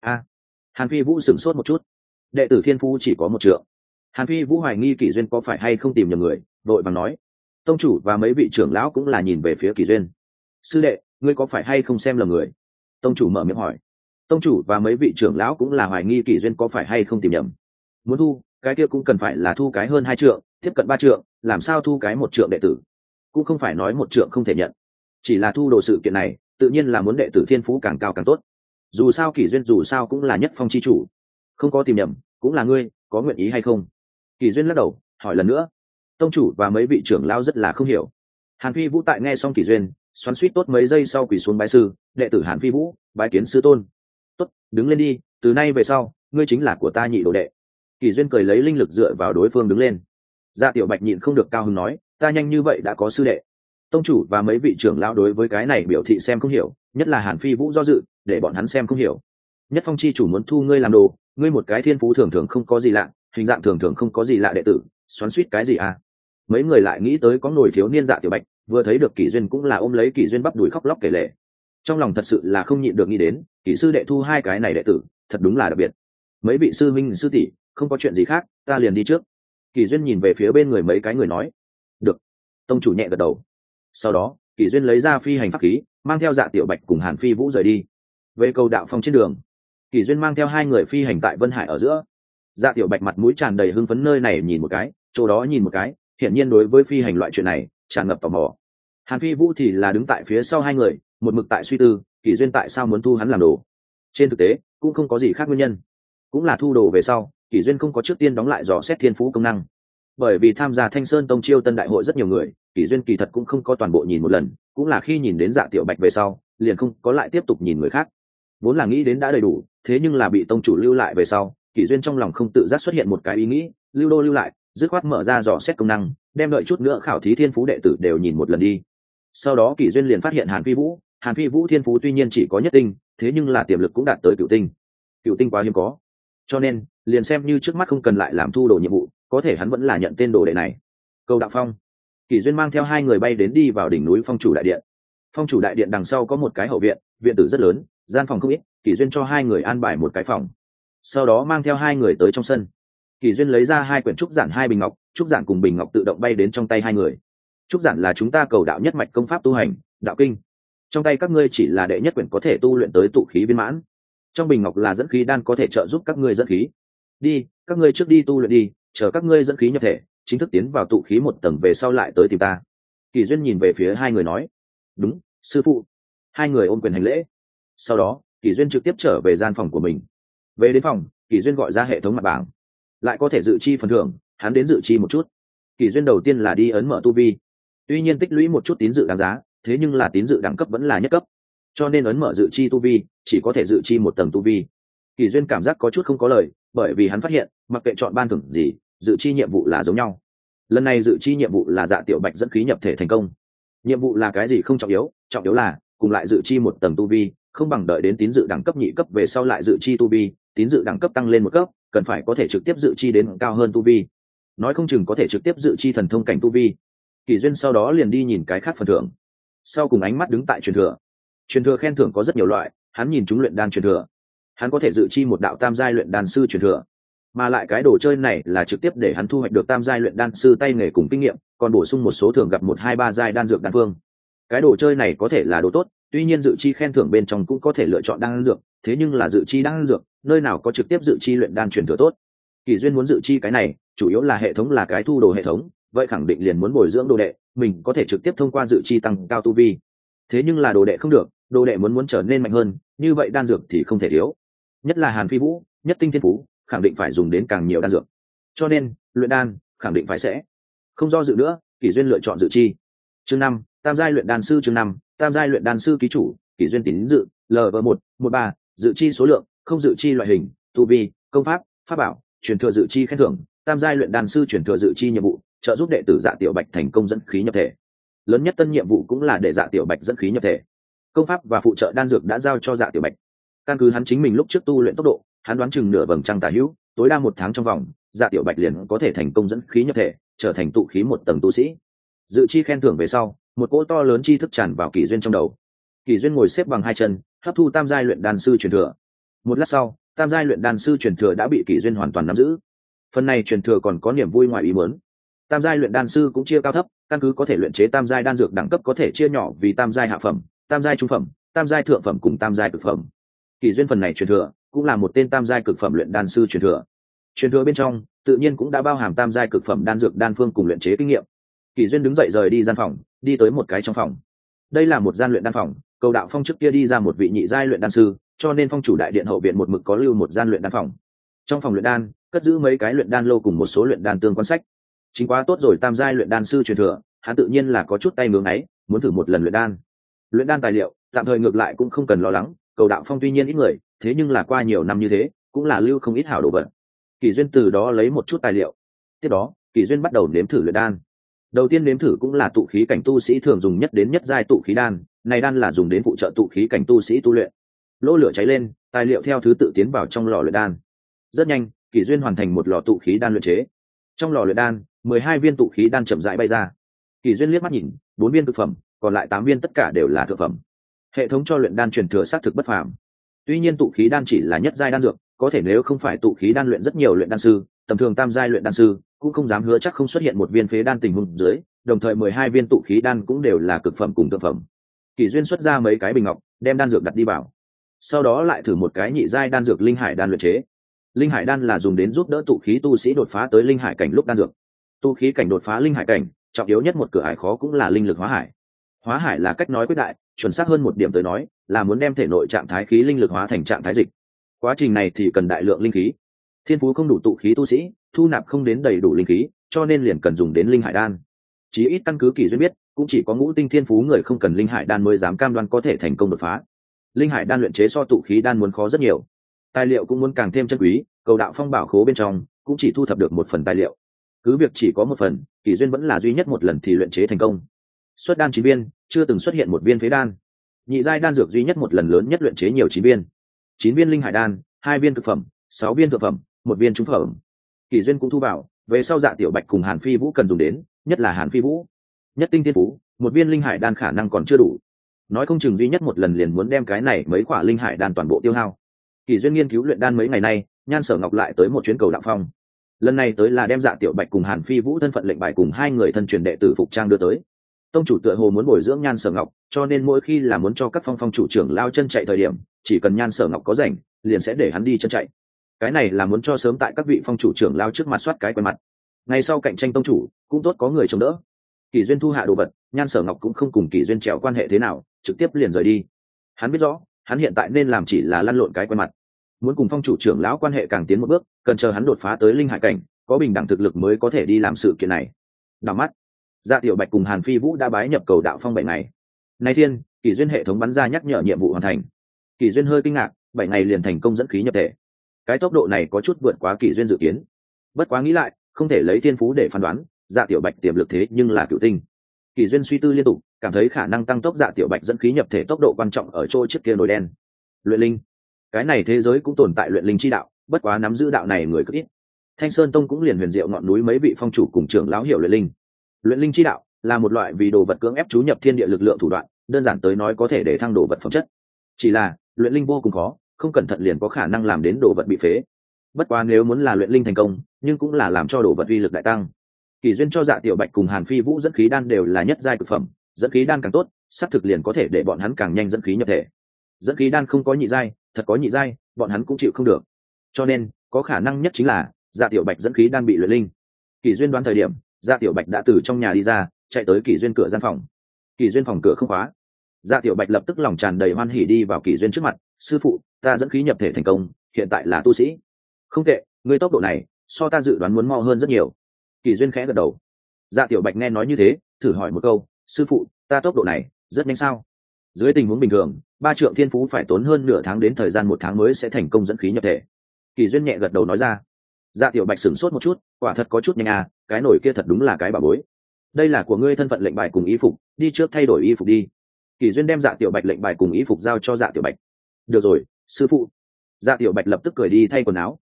Hàn Phi Vũ sửng sốt một chút. Đệ tử thiên phú chỉ có 1 trượng. Hàn Phi Vũ hoài nghi Kỷ Duyên có phải hay không tìm nhầm người, vội vàng nói. Tông chủ và mấy vị trưởng lão cũng là nhìn về phía Kỷ Duyên. Sư đệ, ngươi có phải hay không xem lầm người? Tông chủ mở miệng hỏi. Tông chủ và mấy vị trưởng lão cũng là hoài nghi Kỷ Duyên có phải hay không tìm nhầm. Muốn thu, cái kia cũng cần phải là thu cái hơn 2 trượng, tiếp cận 3 trượng, làm sao thu cái 1 trượng đệ tử? Cũng không phải nói 1 trượng không thể nhận, chỉ là thu đồ sự kiện này, tự nhiên là muốn đệ tử thiên phú càng cao càng tốt. Dù sao Kỷ Duyên dù sao cũng là nhất phong chi chủ, không có tìm nhầm, cũng là ngươi, có nguyện ý hay không? Kỷ Duyên lắc đầu, hỏi lần nữa. Tông chủ và mấy vị trưởng lão rất là không hiểu. Hàn Phi Vũ tại nghe xong Kỷ Duyên, xoắn xuýt tốt mấy giây sau quỳ xuống bái sư, đệ tử Hàn Phi Vũ, bái kiến sư tôn. Tốt, đứng lên đi, từ nay về sau, ngươi chính là của ta nhị đồ đệ. Kỷ Duyên cười lấy linh lực dựa vào đối phương đứng lên. Dạ Tiểu Bạch nhịn không được cao hứng nói, ta nhanh như vậy đã có sư đệ. Tông chủ và mấy vị trưởng lão đối với cái này biểu thị xem không hiểu, nhất là Hàn Phi Vũ do dự, để bọn hắn xem không hiểu. Nhất phong chi chủ muốn thu ngươi làm đồ, ngươi một cái thiên phú thường thường không có gì lạ, hình dạng thường thường không có gì lạ đệ tử, xoắn xuýt cái gì à? Mấy người lại nghĩ tới có nổi thiếu niên Dạ Tiểu Bạch, vừa thấy được Kỷ Duyên cũng là ôm lấy Kỷ Duyên bắp đùi khóc lóc kể lể. Trong lòng thật sự là không nhịn được nghĩ đến, Kỷ sư đệ thu 2 cái này đệ tử, thật đúng là đặc biệt. Mấy vị sư minh sư tỷ, không có chuyện gì khác, ta liền đi trước. Kỷ Duyên nhìn về phía bên người mấy cái người nói. Được. Tông chủ nhẹ gật đầu. Sau đó, Kỷ Duyên lấy ra phi hành pháp khí, mang theo Dạ Tiểu Bạch cùng Hàn Phi Vũ rời đi. Về cầu đạo phong trên đường, Kỷ Duyên mang theo 2 người phi hành tại Vân Hải ở giữa. Dạ Tiểu Bạch mặt mũi tràn đầy hưng phấn nơi này nhìn một cái, chỗ đó nhìn một cái, hiển nhiên đối với phi hành loại chuyện này tràn ngập tò mò. Hàn Phi Vũ thì là đứng tại phía sau 2 người, một mực tại suy tư, Kỷ Duyên tại sao muốn thu hắn làm đồ. Trên thực tế, cũng không có gì khác nguyên nhân, cũng là thu đồ về sau, Kỷ Duyên không có trước tiên đóng lại dò xét thiên phú công năng. Bởi vì tham gia Thanh Sơn Tông chiêu tân đại hội rất nhiều người, Kỷ Duyên kỳ thật cũng không có toàn bộ nhìn một lần, cũng là khi nhìn đến Dạ Tiểu Bạch về sau, liền không có lại tiếp tục nhìn người khác. Vốn là nghĩ đến đã đầy đủ, thế nhưng là bị tông chủ lưu lại về sau, Kỷ Duyên trong lòng không tự giác xuất hiện một cái ý nghĩ, lưu lại, dứt khoát mở ra dò xét công năng, đem đợi chút nữa khảo thí thiên phú đệ tử đều nhìn một lần đi. Sau đó Kỷ Duyên liền phát hiện Hàn Phi Vũ thiên phú tuy nhiên chỉ có nhất tinh, thế nhưng là tiềm lực cũng đạt tới cửu tinh. Cửu tinh quá hiếm có, cho nên liền xem như trước mắt không cần lại làm thu đồ nhiệm vụ, có thể hắn vẫn là nhận tên đồ đệ này. Cầu đạo phong, Kỷ Duyên mang theo 2 người bay đến đi vào đỉnh núi phong chủ đại điện. Phong chủ đại điện đằng sau có một cái hậu viện, viện tử rất lớn, gian phòng không ít, Kỷ Duyên cho 2 người an bài một cái phòng. Sau đó mang theo 2 người tới trong sân. Kỷ Duyên lấy ra 2 quyển trúc giản 2 bình ngọc, trúc giản cùng bình ngọc tự động bay đến trong tay 2 người. Trúc giản là chúng ta cầu đạo nhất mạch công pháp tu hành, đạo kinh. Trong tay các ngươi chỉ là đệ nhất quyển có thể tu luyện tới tụ khí viên mãn. Trong bình ngọc là dẫn khí đan có thể trợ giúp các ngươi dẫn khí. Đi, các ngươi trước đi tu luyện đi, chờ các ngươi dẫn khí nhập thể, chính thức tiến vào tụ khí 1 tầng về sau lại tới tìm ta. Kỷ Duyên nhìn về phía 2 người nói. Đúng, sư phụ. 2 người ôm quyền hành lễ. Sau đó, Kỷ Duyên trực tiếp trở về gian phòng của mình. Về đến phòng, Kỷ Duyên gọi ra hệ thống mặt bảng, lại có thể dự chi phần thưởng, hắn đến dự chi một chút. Kỷ Duyên đầu tiên là đi ấn mở tu vi, tuy nhiên tích lũy một chút tín dự đáng giá, thế nhưng là tín dự đẳng cấp vẫn là nhất cấp, cho nên ấn mở dự chi tu vi chỉ có thể dự chi 1 tầng tu vi. Kỷ Duyên cảm giác có chút không có lời, bởi vì hắn phát hiện mặc kệ chọn ban thưởng gì, dự chi nhiệm vụ là giống nhau. Lần này dự chi nhiệm vụ là Dạ Tiểu Bạch dẫn khí nhập thể thành công. Nhiệm vụ là cái gì không trọng yếu, trọng yếu là cùng lại dự chi 1 tầng tu vi, không bằng đợi đến tín dự đẳng cấp nhị cấp về sau lại dự chi tu vi, tín dự đẳng cấp tăng lên 1 cấp, cần phải có thể trực tiếp dự chi đến cao hơn tu vi, nói không chừng có thể trực tiếp dự chi thần thông cảnh tu vi. Kỷ Duyên sau đó liền đi nhìn cái khác phần thưởng, sau cùng ánh mắt đứng tại truyền thừa khen thưởng có rất nhiều loại, hắn nhìn chúng luyện đan truyền thừa, hắn có thể dự chi một đạo tam giai luyện đan sư truyền thừa, mà lại cái đồ chơi này là trực tiếp để hắn thu hoạch được tam giai luyện đan sư tay nghề cùng kinh nghiệm, còn bổ sung một số thường gặp 1, 2, 3 giai đan dược đan phương. Cái đồ chơi này có thể là đồ tốt, tuy nhiên dự chi khen thưởng bên trong cũng có thể lựa chọn đan dược, thế nhưng là dự chi đan dược nơi nào có trực tiếp dự chi luyện đan truyền thừa tốt. Kỷ Duyên muốn dự chi cái này chủ yếu là hệ thống là cái thu đồ hệ thống, vậy khẳng định liền muốn bồi dưỡng đồ đệ, mình có thể trực tiếp thông qua dự chi tăng cao tu vi. Thế nhưng là đồ đệ không được, đồ đệ muốn trở nên mạnh hơn, như vậy đan dược thì không thể thiếu, nhất là Hàn Phi Vũ nhất tinh thiên phú, khẳng định phải dùng đến càng nhiều đan dược, cho nên luyện đan khẳng định phải sẽ không do dự nữa. Kỷ Duyên lựa chọn dự chi. Chương 5, tam giai luyện đan sư. Chương 5, tam giai luyện đan sư ký chủ Kỷ Duyên tín dự LV1 13, dự chi số lượng không, dự chi loại hình tu vi công pháp pháp bảo truyền thừa, dự chi khen thưởng tam giai luyện đan sư truyền thừa, dự chi nhiệm vụ trợ giúp đệ tử Dạ Tiểu Bạch thành công dẫn khí nhập thể. Lớn nhất tân nhiệm vụ cũng là để Dạ Tiểu Bạch dẫn khí nhập thể. Công pháp và phụ trợ đan dược đã giao cho Dạ Tiểu Bạch, căn cứ hắn chính mình lúc trước tu luyện tốc độ, hắn đoán chừng nửa vầng trăng tả hữu tối đa 1 tháng trong vòng, Dạ Tiểu Bạch liền có thể thành công dẫn khí nhập thể, trở thành tụ khí 1 tầng tu sĩ. Dự chi khen thưởng về sau, một cỗ to lớn chi thức tràn vào Kỷ Duyên trong đầu. Kỷ Duyên ngồi xếp bằng 2 chân, hấp thu tam giai luyện đan sư truyền thừa. Một lát sau, tam giai luyện đan sư truyền thừa đã bị Kỷ Duyên hoàn toàn nắm giữ. Phần này truyền thừa còn có niềm vui ngoài ý muốn. Tam giai luyện đan sư cũng chia cao thấp, căn cứ có thể luyện chế tam giai đan dược đẳng cấp có thể chia nhỏ vì tam giai hạ phẩm, tam giai trung phẩm, tam giai thượng phẩm cùng tam giai cực phẩm. Kỷ Duyên phần này truyền thừa cũng là một tên tam giai cực phẩm luyện đan sư truyền thừa. Truyền thừa bên trong tự nhiên cũng đã bao hàm tam giai cực phẩm đan dược đan phương cùng luyện chế kinh nghiệm. Kỷ Duyên đứng dậy rời đi gian phòng, đi tới một cái trong phòng. Đây là một gian luyện đan phòng, Cầu Đạo Phong trước kia đi ra một vị nhị giai luyện đan sư, cho nên phong chủ đại điện hậu viện một mực có lưu một gian luyện đan phòng. Trong phòng luyện đan cất giữ mấy cái luyện đan lô cùng một số luyện đan tương quan sách. Chính quá tốt rồi, tam giai luyện đan sư truyền thừa, hắn tự nhiên là có chút tay ngưỡng ấy, muốn thử một lần luyện đan. Luyện đan tài liệu tạm thời ngược lại cũng không cần lo lắng, Cầu Đạo Phong tuy nhiên ít người, thế nhưng là qua nhiều năm như thế, cũng là lưu không ít hảo đồ vật. Kỷ Duyên từ đó lấy một chút tài liệu. Tiếp đó, Kỷ Duyên bắt đầu nếm thử luyện đan. Đầu tiên nếm thử cũng là tụ khí cảnh tu sĩ thường dùng nhất đến nhất giai tụ khí đan, này đan là dùng đến phụ trợ tụ khí cảnh tu sĩ tu luyện. Lỗ lửa cháy lên, tài liệu theo thứ tự tiến vào trong lò luyện đan. Rất nhanh, Kỷ Duyên hoàn thành một lò tụ khí đan luyện chế. Trong lò luyện đan, 12 viên tụ khí đan chậm rãi bay ra. Kỷ Duyên liếc mắt nhìn, 4 viên cực phẩm, còn lại 8 viên tất cả đều là thượng phẩm. Hệ thống cho luyện đan truyền thừa xác thực bất phàm. Tuy nhiên tụ khí đan chỉ là nhất giai đan dược, có thể nếu không phải tụ khí đan luyện rất nhiều luyện đan sư, tầm thường tam giai luyện đan sư cũng không dám hứa chắc không xuất hiện một viên phế đan tình huống dưới, đồng thời 12 viên tụ khí đan cũng đều là cực phẩm cùng thượng phẩm. Kỷ Duyên xuất ra mấy cái bình ngọc, đem đan dược đặt đi vào. Sau đó lại thử một cái nhị giai đan dược linh hải đan luyện chế. Linh hải đan là dùng đến giúp đỡ tụ khí tu sĩ đột phá tới linh hải cảnh lúc đan dược. Tu khí cảnh đột phá linh hải cảnh, trọng yếu nhất một cửa ải khó cũng là linh lực hóa hải. Hóa hải là cách nói quyết đại, chuẩn xác hơn một điểm tới nói, là muốn đem thể nội trạng thái khí linh lực hóa thành trạng thái dịch. Quá trình này thì cần đại lượng linh khí. Thiên phú không đủ tụ khí tu sĩ, thu nạp không đến đầy đủ linh khí, cho nên liền cần dùng đến linh hải đan. Chí ít căn cứ Kỷ Duyên biết, cũng chỉ có ngũ tinh thiên phú người không cần linh hải đan mới dám cam đoan có thể thành công đột phá. Linh hải đan luyện chế so tụ khí đan muốn khó rất nhiều, tài liệu cũng muốn càng thêm chân quý. Cầu Đạo Phong bảo khố bên trong cũng chỉ thu thập được một phần tài liệu. Cứ việc chỉ có một phần, Kỷ Duyên vẫn là duy nhất một lần thì luyện chế thành công. Xuất đan 9 viên, chưa từng xuất hiện một viên phế đan. Nhị giai đan dược duy nhất một lần lớn nhất luyện chế nhiều 9 viên. 9 viên linh hải đan, 2 viên cực phẩm, 6 viên thượng phẩm, 1 viên trung phẩm. Kỷ Duyên cũng thu vào, về sau Dạ Tiểu Bạch cùng Hàn Phi Vũ cần dùng đến, nhất là Hàn Phi Vũ. Nhất tinh thiên phú, 1 viên linh hải đan khả năng còn chưa đủ. Nói không chừng duy nhất một lần liền muốn đem cái này mấy quả linh hải đan toàn bộ tiêu hao. Kỷ Duyên nghiên cứu luyện đan mấy ngày nay, Nhan Sở Ngọc lại tới một chuyến Cầu Đạo Phong. Lần này tới là đem Dạ Tiểu Bạch cùng Hàn Phi Vũ thân phận lệnh bài cùng 2 người thân truyền đệ tử phục trang đưa tới. Tông chủ tựa hồ muốn bồi dưỡng Nhan Sở Ngọc, cho nên mỗi khi là muốn cho các phong chủ trưởng lao chân chạy thời điểm, chỉ cần Nhan Sở Ngọc có rảnh, liền sẽ để hắn đi chân chạy. Cái này là muốn cho sớm tại các vị phong chủ trưởng lao trước mặt soát cái quen mặt. Ngày sau cạnh tranh tông chủ, cũng tốt có người chống đỡ. Kỷ Duyên thu hạ đồ vật, Nhan Sở Ngọc cũng không cùng Kỷ Duyên trèo quan hệ thế nào, trực tiếp liền rời đi. Hắn biết rõ, hắn hiện tại nên làm chỉ là lăn lộn cái quen mặt. Muốn cùng phong chủ trưởng lão quan hệ càng tiến một bước, cần chờ hắn đột phá tới linh hải cảnh, có bình đẳng thực lực mới có thể đi làm sự kiện này. Đảo mắt, Dạ Tiểu Bạch cùng Hàn Phi Vũ đã bái nhập Cầu Đạo Phong 7 ngày. Nay thiên, Kỷ Duyên hệ thống bắn ra nhắc nhở nhiệm vụ hoàn thành. Kỷ Duyên hơi kinh ngạc, 7 ngày liền thành công dẫn khí nhập thể. Cái tốc độ này có chút vượt quá Kỷ Duyên dự kiến. Bất quá nghĩ lại, không thể lấy thiên phú để phán đoán, Dạ Tiểu Bạch tiềm lực thế nhưng là cửu tinh. Kỷ Duyên suy tư liên tục, cảm thấy khả năng tăng tốc Dạ Tiểu Bạch dẫn khí nhập thể tốc độ quan trọng ở chỗ chiếc kia nồi đen. Luyện linh, cái này thế giới cũng tồn tại luyện linh chi đạo, bất quá nắm giữ đạo này người cực ít. Thanh Sơn Tông cũng liền Huyền Diệu ngọn núi mấy vị phong chủ cùng trưởng lão hiểu luyện linh. Luyện linh chi đạo là một loại vì đồ vật cưỡng ép chú nhập thiên địa lực lượng thủ đoạn, đơn giản tới nói có thể để thăng đồ vật phẩm chất. Chỉ là luyện linh vô cùng khó, không cẩn thận liền có khả năng làm đến đồ vật bị phế. Bất quá nếu muốn là luyện linh thành công, nhưng cũng là làm cho đồ vật uy lực đại tăng. Kỷ Duyên cho Dạ Tiểu Bạch cùng Hàn Phi Vũ dẫn khí đan đều là nhất giai cực phẩm, dẫn khí đan càng tốt, xác thực liền có thể để bọn hắn càng nhanh dẫn khí nhập thể. Dẫn khí đan không có nhị giai, thật có nhị giai, bọn hắn cũng chịu không được. Cho nên, có khả năng nhất chính là Dạ Tiểu Bạch dẫn khí đan bị luyện linh. Kỷ Duyên đoán thời điểm, Dạ Tiểu Bạch đã từ trong nhà đi ra, chạy tới Kỷ Duyên cửa gian phòng. Kỷ Duyên phòng cửa không khóa. Dạ Tiểu Bạch lập tức lòng tràn đầy hoan hỉ đi vào Kỷ Duyên trước mặt, "Sư phụ, ta dẫn khí nhập thể thành công, hiện tại là tu sĩ." "Không tệ, ngươi tốc độ này, so ta dự đoán muốn mau hơn rất nhiều." Kỷ Duyên khẽ gật đầu. Dạ Tiểu Bạch nghe nói như thế, thử hỏi một câu, "Sư phụ, ta tốc độ này, rất nhanh sao?" Dưới tình huống bình thường, 3 trượng thiên phú phải tốn hơn nửa tháng đến thời gian 1 tháng mới sẽ thành công dẫn khí nhập thể. Kỷ Duyên nhẹ gật đầu nói ra. Dạ Tiểu Bạch sửng sốt một chút, quả thật có chút nhanh à, cái nổi kia thật đúng là cái bảo bối. Đây là của ngươi thân phận lệnh bài cùng y phục, đi trước thay đổi y phục đi. Kỷ Duyên đem Dạ Tiểu Bạch lệnh bài cùng y phục giao cho Dạ Tiểu Bạch. Được rồi, sư phụ. Dạ Tiểu Bạch lập tức cười đi thay quần áo.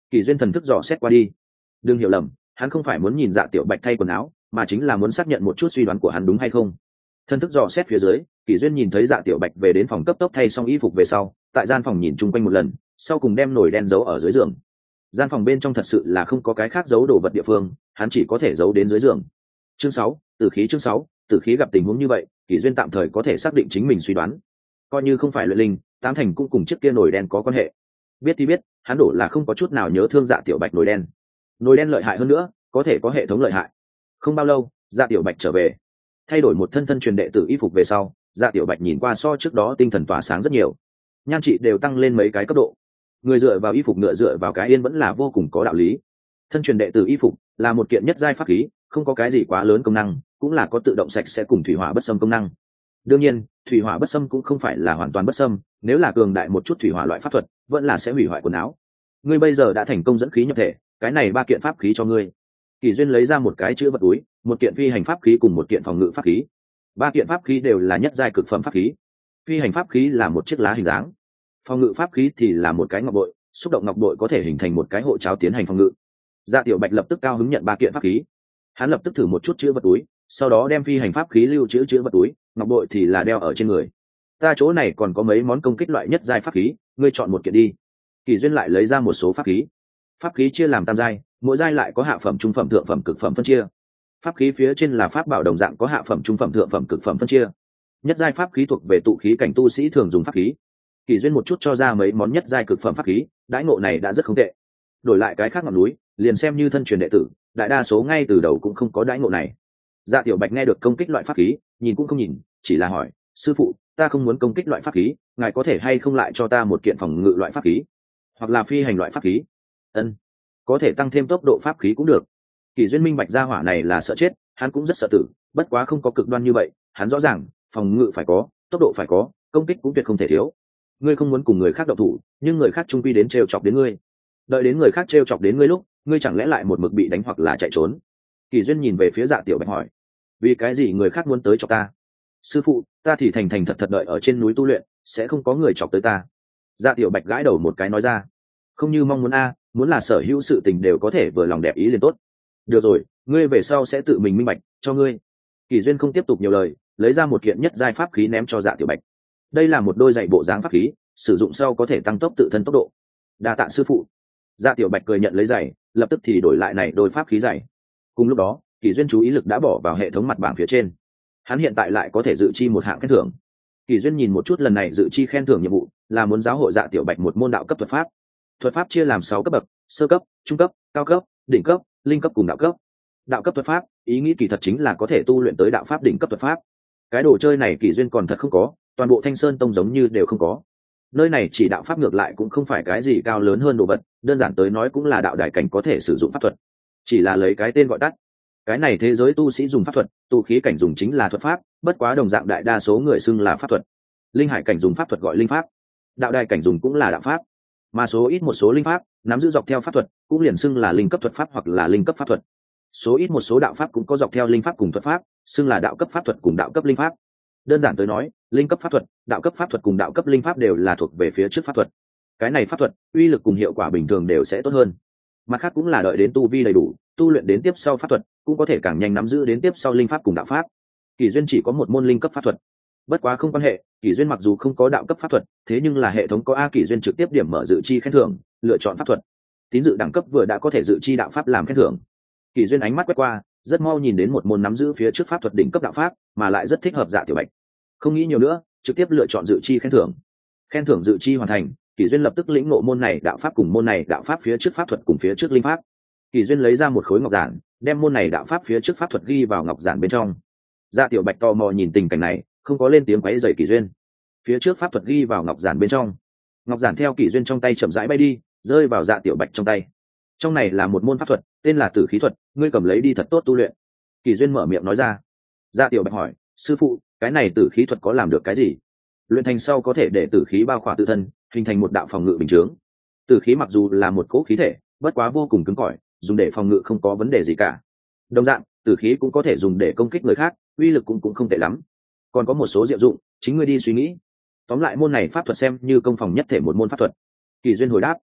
Kỷ duyên thần thức dò xét qua đi. Đừng hiểu lầm, hắn không phải muốn nhìn Dạ Tiểu Bạch thay quần áo, mà chính là muốn xác nhận một chút suy đoán của hắn đúng hay không. Thần thức dò xét phía dưới, Kỷ duyên nhìn thấy Dạ Tiểu Bạch về đến phòng cấp tốc thay xong y phục về sau, tại gian phòng nhìn chung quanh một lần, sau cùng đem nồi đen giấu ở dưới giường. Gian phòng bên trong thật sự là không có cái khác giấu đồ vật địa phương, hắn chỉ có thể giấu đến dưới giường. Chương 6, tử khí. Chương 6, tử khí. Gặp tình huống như vậy, Kỷ duyên tạm thời có thể xác định chính mình suy đoán, coi như không phải luyện linh, tám thành cũng cùng chiếc kia nồi đen có quan hệ. Biết thì biết, hắn đổ là không có chút nào nhớ thương Dạ Tiểu Bạch nồi đen. Nồi đen lợi hại hơn nữa, có thể có hệ thống lợi hại. Không bao lâu, Dạ Tiểu Bạch trở về, thay đổi một thân truyền đệ tử y phục về sau, Dạ Tiểu Bạch nhìn qua so trước đó tinh thần tỏa sáng rất nhiều, nhan trị đều tăng lên mấy cái cấp độ. Người dựa vào y phục, ngựa dựa vào cái yên vẫn là vô cùng có đạo lý. Thân truyền đệ tử y phục là một kiện nhất giai pháp khí, không có cái gì quá lớn công năng, cũng là có tự động sạch sẽ cùng thủy hỏa bất xâm công năng. Đương nhiên, thủy hỏa bất xâm cũng không phải là hoàn toàn bất xâm, nếu là cường đại một chút thủy hỏa loại pháp thuật, vẫn là sẽ hủy hoại quần áo. Ngươi bây giờ đã thành công dẫn khí nhập thể, cái này 3 kiện pháp khí cho ngươi. Kỷ duyên lấy ra một cái chữ vật túi, một kiện phi hành pháp khí cùng một kiện phòng ngự pháp khí. 3 kiện pháp khí đều là nhất giai cực phẩm pháp khí. Phi hành pháp khí là một chiếc lá hình dáng, phòng ngự pháp khí thì là một cái ngọc bội, xúc động ngọc bội có thể hình thành một cái hộ cháo tiến hành phòng ngự. Dạ Tiểu Bạch lập tức cao hứng nhận 3 kiện pháp khí. Hắn lập tức thử một chút chữ vật túi, sau đó đem phi hành pháp khí lưu trữ chữ vật túi, ngọc bội thì là đeo ở trên người. Ta chỗ này còn có mấy món công kích loại nhất giai pháp khí, ngươi chọn một kiện đi. Kỷ duyên lại lấy ra một số pháp khí. Pháp khí chia làm tam giai, mỗi giai lại có hạ phẩm, trung phẩm, thượng phẩm, cực phẩm phân chia. Pháp khí phía trên là pháp bảo đồng dạng có hạ phẩm, trung phẩm, thượng phẩm, cực phẩm phân chia. Nhất giai pháp khí thuộc về tụ khí cảnh tu sĩ thường dùng pháp khí. Kỷ duyên một chút cho ra mấy món nhất giai cực phẩm pháp khí, đãi ngộ này đã rất không tệ. Đổi lại cái khác ngọn núi, liền xem như thân truyền đệ tử, đại đa số ngay từ đầu cũng không có đãi ngộ này. Dạ Tiểu Bạch nghe được công kích loại pháp khí, nhìn cũng không nhìn, chỉ là hỏi, sư phụ, ta không muốn công kích loại pháp khí, ngài có thể hay không lại cho ta một kiện phòng ngự loại pháp khí, hoặc là phi hành loại pháp khí? Ân, có thể tăng thêm tốc độ pháp khí cũng được. Kỷ duyên minh bạch gia hỏa này là sợ chết, hắn cũng rất sợ tử, bất quá không có cực đoan như vậy, hắn rõ ràng, phòng ngự phải có, tốc độ phải có, công kích cũng tuyệt không thể thiếu. Ngươi không muốn cùng người khác động thủ, nhưng người khác trung quy đến trêu chọc đến ngươi. Đợi đến người khác trêu chọc đến ngươi lúc, ngươi chẳng lẽ lại một mực bị đánh hoặc là chạy trốn? Kỷ duyên nhìn về phía Dạ Tiểu Bạch hỏi, vì cái gì người khác muốn tới chọc ta? Sư phụ, ta thì thành thành thật thật đợi ở trên núi tu luyện, sẽ không có người chọc tới ta. Dạ Tiểu Bạch gãi đầu một cái nói ra, không như mong muốn a, muốn là sở hữu sự tình đều có thể vừa lòng đẹp ý liền tốt. Được rồi, ngươi về sau sẽ tự mình minh bạch, cho ngươi. Kỷ duyên không tiếp tục nhiều lời, lấy ra một kiện nhất giai pháp khí ném cho Dạ Tiểu Bạch. Đây là một đôi giày bộ dáng pháp khí, sử dụng sau có thể tăng tốc tự thân tốc độ. Đa tạ sư phụ. Dạ Tiểu Bạch cười nhận lấy giày, lập tức thì đổi lại này đôi pháp khí giày. Cùng lúc đó, Kỷ duyên chú ý lực đã bỏ vào hệ thống mặt bảng phía trên. Hắn hiện tại lại có thể dự chi một hạng khen thưởng. Kỷ duyên nhìn một chút lần này dự chi khen thưởng nhiệm vụ, là muốn giáo hội Dạ Tiểu Bạch một môn đạo cấp thuật pháp. Thuật pháp chia làm 6 cấp bậc: sơ cấp, trung cấp, cao cấp, đỉnh cấp, linh cấp cùng đạo cấp. Đạo cấp thuật pháp, ý nghĩ kỳ thật chính là có thể tu luyện tới đạo pháp đỉnh cấp thuật pháp. Cái đồ chơi này Kỷ duyên còn thật không có, toàn bộ Thanh Sơn Tông giống như đều không có. Nơi này chỉ đạo pháp ngược lại cũng không phải cái gì cao lớn hơn đồ vật, đơn giản tới nói cũng là đạo đài cảnh có thể sử dụng pháp thuật, chỉ là lấy cái tên gọi tắt. Cái này thế giới tu sĩ dùng pháp thuật, tụ khí cảnh dùng chính là thuật pháp, bất quá đồng dạng đại đa số người xưng là pháp thuật. Linh hải cảnh dùng pháp thuật gọi linh pháp, đạo đài cảnh dùng cũng là đạo pháp, mà số ít một số linh pháp nắm giữ dọc theo pháp thuật cũng liền xưng là linh cấp thuật pháp hoặc là linh cấp pháp thuật. Số ít một số đạo pháp cũng có dọc theo linh pháp cùng thuật pháp, xưng là đạo cấp pháp thuật cùng đạo cấp linh pháp. Đơn giản tới nói, linh cấp pháp thuật, đạo cấp pháp thuật cùng đạo cấp linh pháp đều là thuộc về phía trước pháp thuật. Cái này pháp thuật uy lực cùng hiệu quả bình thường đều sẽ tốt hơn. Mặt khác cũng là đợi đến tu vi đầy đủ, tu luyện đến tiếp sau pháp thuật cũng có thể càng nhanh nắm giữ đến tiếp sau linh pháp cùng đạo pháp. Kỷ duyên chỉ có một môn linh cấp pháp thuật, bất quá không quan hệ, Kỷ duyên mặc dù không có đạo cấp pháp thuật, thế nhưng là hệ thống có Kỷ duyên trực tiếp điểm mở dự chi khen thưởng, lựa chọn pháp thuật. Tín dự đẳng cấp vừa đã có thể dự chi đạo pháp làm khen thưởng. Kỷ duyên ánh mắt quét qua, rất mau nhìn đến một môn nắm giữ phía trước pháp thuật đỉnh cấp đạo pháp, mà lại rất thích hợp Dạ Tiểu Bạch. Không nghĩ nhiều nữa, trực tiếp lựa chọn dự chi khen thưởng. Khen thưởng dự chi hoàn thành, Kỷ duyên lập tức lĩnh ngộ môn này đạo pháp cùng môn này đạo pháp phía trước pháp thuật cùng phía trước linh pháp. Kỷ duyên lấy ra một khối ngọc giản, đem môn này đạo pháp phía trước pháp thuật ghi vào ngọc giản bên trong. Dạ Tiểu Bạch tò mò nhìn tình cảnh này, không có lên tiếng quấy rầy Kỷ duyên. Phía trước pháp thuật ghi vào ngọc giản bên trong, ngọc giản theo Kỷ duyên trong tay chậm rãi bay đi, rơi vào Dạ Tiểu Bạch trong tay. Trong này là một môn pháp thuật, tên là Tử khí thuật, ngươi cầm lấy đi thật tốt tu luyện. Kỷ duyên mở miệng nói ra. Dạ Tiểu Bạch hỏi, sư phụ, cái này Tử khí thuật có làm được cái gì? Luyện thành sau có thể để tử khí bao khỏa tự thân, hình thành một đạo phòng ngự bình chướng. Tử khí mặc dù là một cỗ khí thể, bất quá vô cùng cứng cỏi, dùng để phòng ngự không có vấn đề gì cả. Đồng dạng, tử khí cũng có thể dùng để công kích người khác, uy lực cũng không tệ lắm. Còn có một số diệu dụng, chính ngươi đi suy nghĩ. Tóm lại môn này pháp thuật xem như công phòng nhất thể một môn pháp thuật. Kỷ duyên hồi đáp.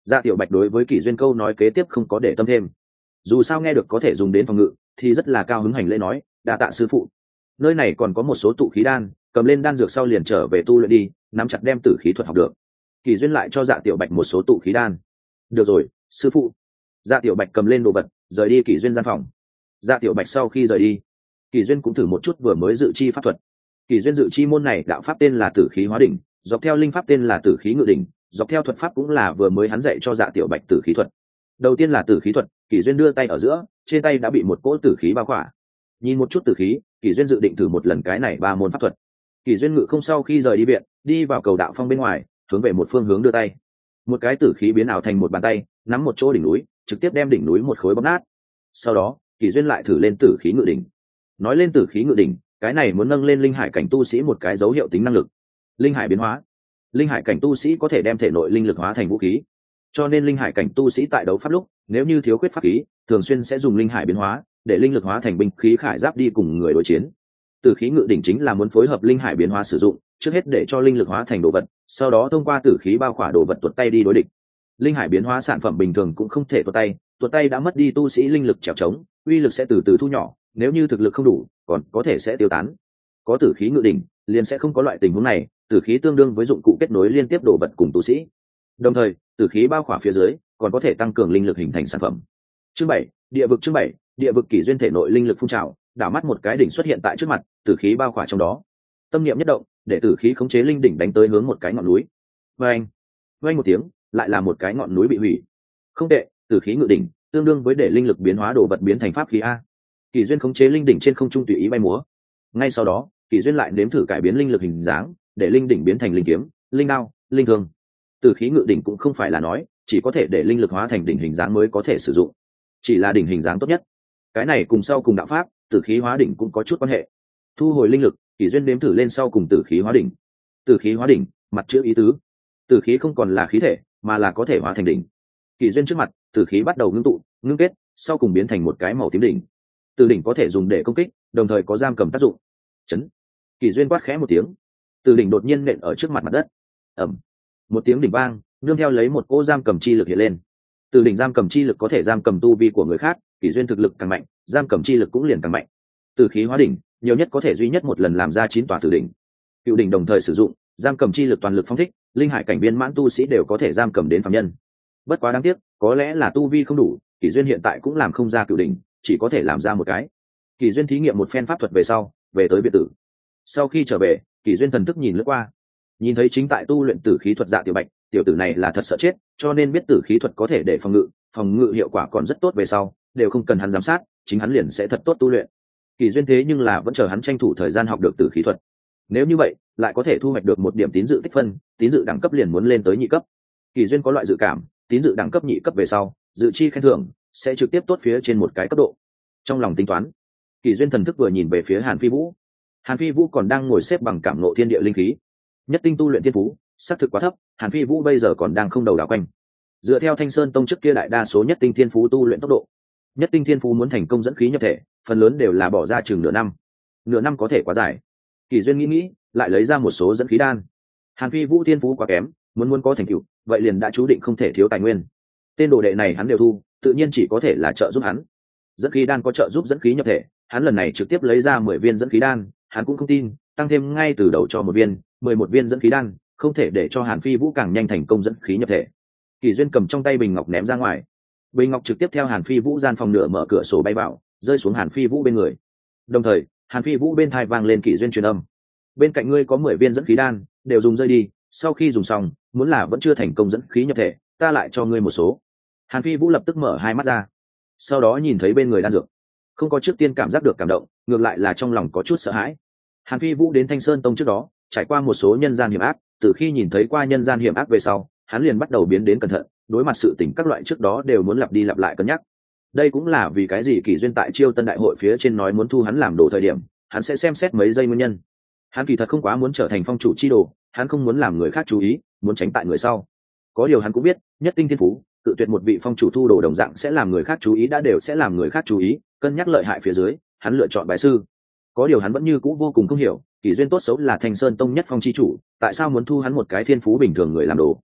Dạ Tiểu Bạch đối với Kỷ Duyên câu nói kế tiếp không có để tâm thêm, dù sao nghe được có thể dùng đến phòng ngự thì rất là cao hứng hành lễ nói, đa tạ sư phụ. Nơi này còn có một số tụ khí đan, cầm lên đan dược sau liền trở về tu luyện đi, nắm chặt đem tử khí thuật học được. Kỷ Duyên lại cho Dạ Tiểu Bạch một số tụ khí đan. Được rồi sư phụ. Dạ Tiểu Bạch cầm lên đồ vật rời đi Kỷ Duyên gian phòng. Dạ Tiểu Bạch sau khi rời đi, Kỷ Duyên cũng thử một chút vừa mới dự chi pháp thuật. Kỷ Duyên dự chi môn này đạo pháp tên là Tử khí hóa đỉnh, dọc theo linh pháp tên là Tử khí ngự đỉnh, dọc theo thuật pháp cũng là vừa mới hắn dạy cho Dạ Tiểu Bạch tử khí thuật. Đầu tiên là tử khí thuật, Kỷ Duyên đưa tay ở giữa, trên tay đã bị một cỗ tử khí bao khỏa. Nhìn một chút tử khí, Kỷ Duyên dự định thử một lần cái này ba môn pháp thuật. Kỷ Duyên ngự không sau khi rời đi viện, đi vào cầu đạo phong bên ngoài, hướng về một phương hướng đưa tay. Một cái tử khí biến ảo thành một bàn tay, nắm một chỗ đỉnh núi, trực tiếp đem đỉnh núi một khối bóp nát. Sau đó, Kỷ Duyên lại thử lên tử khí ngự đỉnh. Nói lên tử khí ngự đỉnh, cái này muốn nâng lên linh hải cảnh tu sĩ một cái dấu hiệu tính năng lực. Linh hải biến hóa. Linh hải cảnh tu sĩ có thể đem thể nội linh lực hóa thành vũ khí. Cho nên linh hải cảnh tu sĩ tại đấu pháp lúc, nếu như thiếu khuyết pháp khí, thường xuyên sẽ dùng linh hải biến hóa, để linh lực hóa thành binh khí khải giáp đi cùng người đối chiến. Tử khí ngự đỉnh chính là muốn phối hợp linh hải biến hóa sử dụng, trước hết để cho linh lực hóa thành đồ vật, sau đó thông qua tử khí bao khỏa đồ vật tuột tay đi đối địch. Linh hải biến hóa sản phẩm bình thường cũng không thể tuột tay đã mất đi tu sĩ linh lực trèo trống, uy lực sẽ từ từ thu nhỏ, nếu như thực lực không đủ, còn có thể sẽ tiêu tán. Có tử khí ngự đỉnh, liền sẽ không có loại tình huống này, tử khí tương đương với dụng cụ kết nối liên tiếp đồ vật cùng tu sĩ. Đồng thời, tử khí bao khỏa phía dưới, còn có thể tăng cường linh lực hình thành sản phẩm. Chương 7, địa vực. Chương 7, địa vực. Kỷ Duyên thể nội linh lực phun trào, đảo mắt một cái đỉnh xuất hiện tại trước mặt, tử khí bao khỏa trong đó. Tâm niệm nhất động, để tử khí khống chế linh đỉnh đánh tới hướng một cái ngọn núi. Vang, vang một tiếng, lại là một cái ngọn núi bị hủy. Không tệ, tử khí ngự đỉnh, tương đương với để linh lực biến hóa đồ vật biến thành pháp khí a. Kỷ Duyên khống chế linh đỉnh trên không trung tùy ý bay múa. Ngay sau đó, Kỷ Duyên lại nếm thử cải biến linh lực hình dáng, để linh đỉnh biến thành linh kiếm, linh đao, linh thương. Tử khí ngự đỉnh cũng không phải là nói chỉ có thể để linh lực hóa thành đỉnh hình dáng mới có thể sử dụng, chỉ là đỉnh hình dáng tốt nhất. Cái này cùng sau cùng đạo pháp tử khí hóa đỉnh cũng có chút quan hệ. Thu hồi linh lực, Kỷ Duyên nếm thử lên sau cùng tử khí hóa đỉnh. Tử khí hóa đỉnh, mặt chữ ý tứ, tử khí không còn là khí thể mà là có thể hóa thành đỉnh. Kỷ Duyên trước mặt, tử khí bắt đầu ngưng tụ, ngưng kết, sau cùng biến thành một cái màu tím đỉnh. Từ đỉnh có thể dùng để công kích, đồng thời có giam cầm tác dụng. Chấn. Kỷ Duyên quát khẽ một tiếng, từ đỉnh đột nhiên nện ở trước mặt mặt đất. Ầm. Một tiếng đỉnh vang, nương theo lấy một cỗ giam cầm chi lực hiện lên. Từ đỉnh giam cầm chi lực có thể giam cầm tu vi của người khác, Kỷ Duyên thực lực càng mạnh, giam cầm chi lực cũng liền càng mạnh. Tử khí hóa đỉnh, nhiều nhất có thể duy nhất một lần làm ra 9 tòa tử đỉnh. Cựu đỉnh đồng thời sử dụng, giam cầm chi lực toàn lực phong thích, linh hải cảnh viên mãn tu sĩ đều có thể giam cầm đến phàm nhân. Bất quá đáng tiếc, có lẽ là tu vi không đủ, Kỷ Duyên hiện tại cũng làm không ra cựu đỉnh, chỉ có thể làm ra một cái. Kỷ Duyên thí nghiệm một phen pháp thuật về sau, về tới biệt tử. Sau khi trở về, Kỷ Duyên thần thức nhìn lướt qua, nhìn thấy chính tại tu luyện tử khí thuật Dạ Tiểu Bạch, tiểu tử này là thật sợ chết, cho nên biết tử khí thuật có thể để phòng ngự hiệu quả còn rất tốt, về sau đều không cần hắn giám sát, chính hắn liền sẽ thật tốt tu luyện. Kỷ Duyên thế nhưng là vẫn chờ hắn tranh thủ thời gian học được tử khí thuật. Nếu như vậy, lại có thể thu hoạch được một điểm tín dự tích phân, tín dự đẳng cấp liền muốn lên tới nhị cấp. Kỷ Duyên có loại dự cảm, tín dự đẳng cấp nhị cấp về sau, dự chi khen thưởng sẽ trực tiếp tốt phía trên một cái cấp độ. Trong lòng tính toán, Kỷ Duyên thần thức vừa nhìn về phía Hàn Phi Vũ. Hàn Phi Vũ còn đang ngồi xếp bằng cảm ngộ thiên địa linh khí. Nhất tinh tu luyện thiên phú, xác thực quá thấp, Hàn Phi Vũ bây giờ còn đang không đầu đảo quanh. Dựa theo Thanh Sơn Tông trước kia đại đa số nhất tinh thiên phú tu luyện tốc độ, nhất tinh thiên phú muốn thành công dẫn khí nhập thể, phần lớn đều là bỏ ra chừng nửa năm có thể quá dài. Kỷ Duyên nghĩ, lại lấy ra một số dẫn khí đan. Hàn Phi Vũ thiên phú quá kém, muốn có thành tựu, vậy liền đã chú định không thể thiếu tài nguyên. Tên đồ đệ này hắn đều thu, tự nhiên chỉ có thể là trợ giúp hắn. Dẫn khí đan có trợ giúp dẫn khí nhập thể, hắn lần này trực tiếp lấy ra 10 viên dẫn khí đan, hắn cũng không tin, tăng thêm ngay từ đầu cho 1 viên, 11 viên dẫn khí đan, không thể để cho Hàn Phi Vũ càng nhanh thành công dẫn khí nhập thể. Kỷ Duyên cầm trong tay bình ngọc ném ra ngoài, bình ngọc trực tiếp theo Hàn Phi Vũ gian phòng nửa mở cửa sổ bay vào, rơi xuống Hàn Phi Vũ bên người. Đồng thời, Hàn Phi Vũ bên tai vang lên Kỷ Duyên truyền âm: bên cạnh ngươi có 10 viên dẫn khí đan, đều dùng rơi đi, sau khi dùng xong, muốn là vẫn chưa thành công dẫn khí nhập thể, ta lại cho ngươi một số. Hàn Phi Vũ lập tức mở hai mắt ra, sau đó nhìn thấy bên người đan dược, không có trước tiên cảm giác được cảm động, ngược lại là trong lòng có chút sợ hãi. Hàn Phi Vũ đến Thanh Sơn Tông trước đó, trải qua một số nhân gian hiểm ác, từ khi nhìn thấy qua nhân gian hiểm ác về sau, hắn liền bắt đầu biến đến cẩn thận, đối mặt sự tình các loại trước đó đều muốn lặp đi lặp lại cân nhắc. Đây cũng là vì cái gì Kỷ Duyên tại Chiêu Tân đại hội phía trên nói muốn thu hắn làm đồ thời điểm, hắn sẽ xem xét mấy giây nguyên nhân. Hắn kỳ thật không quá muốn trở thành phong chủ chi đồ, hắn không muốn làm người khác chú ý, muốn tránh tại người sau. Có điều hắn cũng biết, nhất tinh thiên phú, cự tuyệt một vị phong chủ thu đồ đồng dạng sẽ làm người khác chú ý, đã đều sẽ làm người khác chú ý, cân nhắc lợi hại phía dưới, hắn lựa chọn bái sư. Có điều hắn vẫn như cũ vô cùng không hiểu, Kỷ Duyên tốt xấu là Thanh Sơn Tông nhất phong chi chủ, tại sao muốn thu hắn một cái thiên phú bình thường người làm đồ?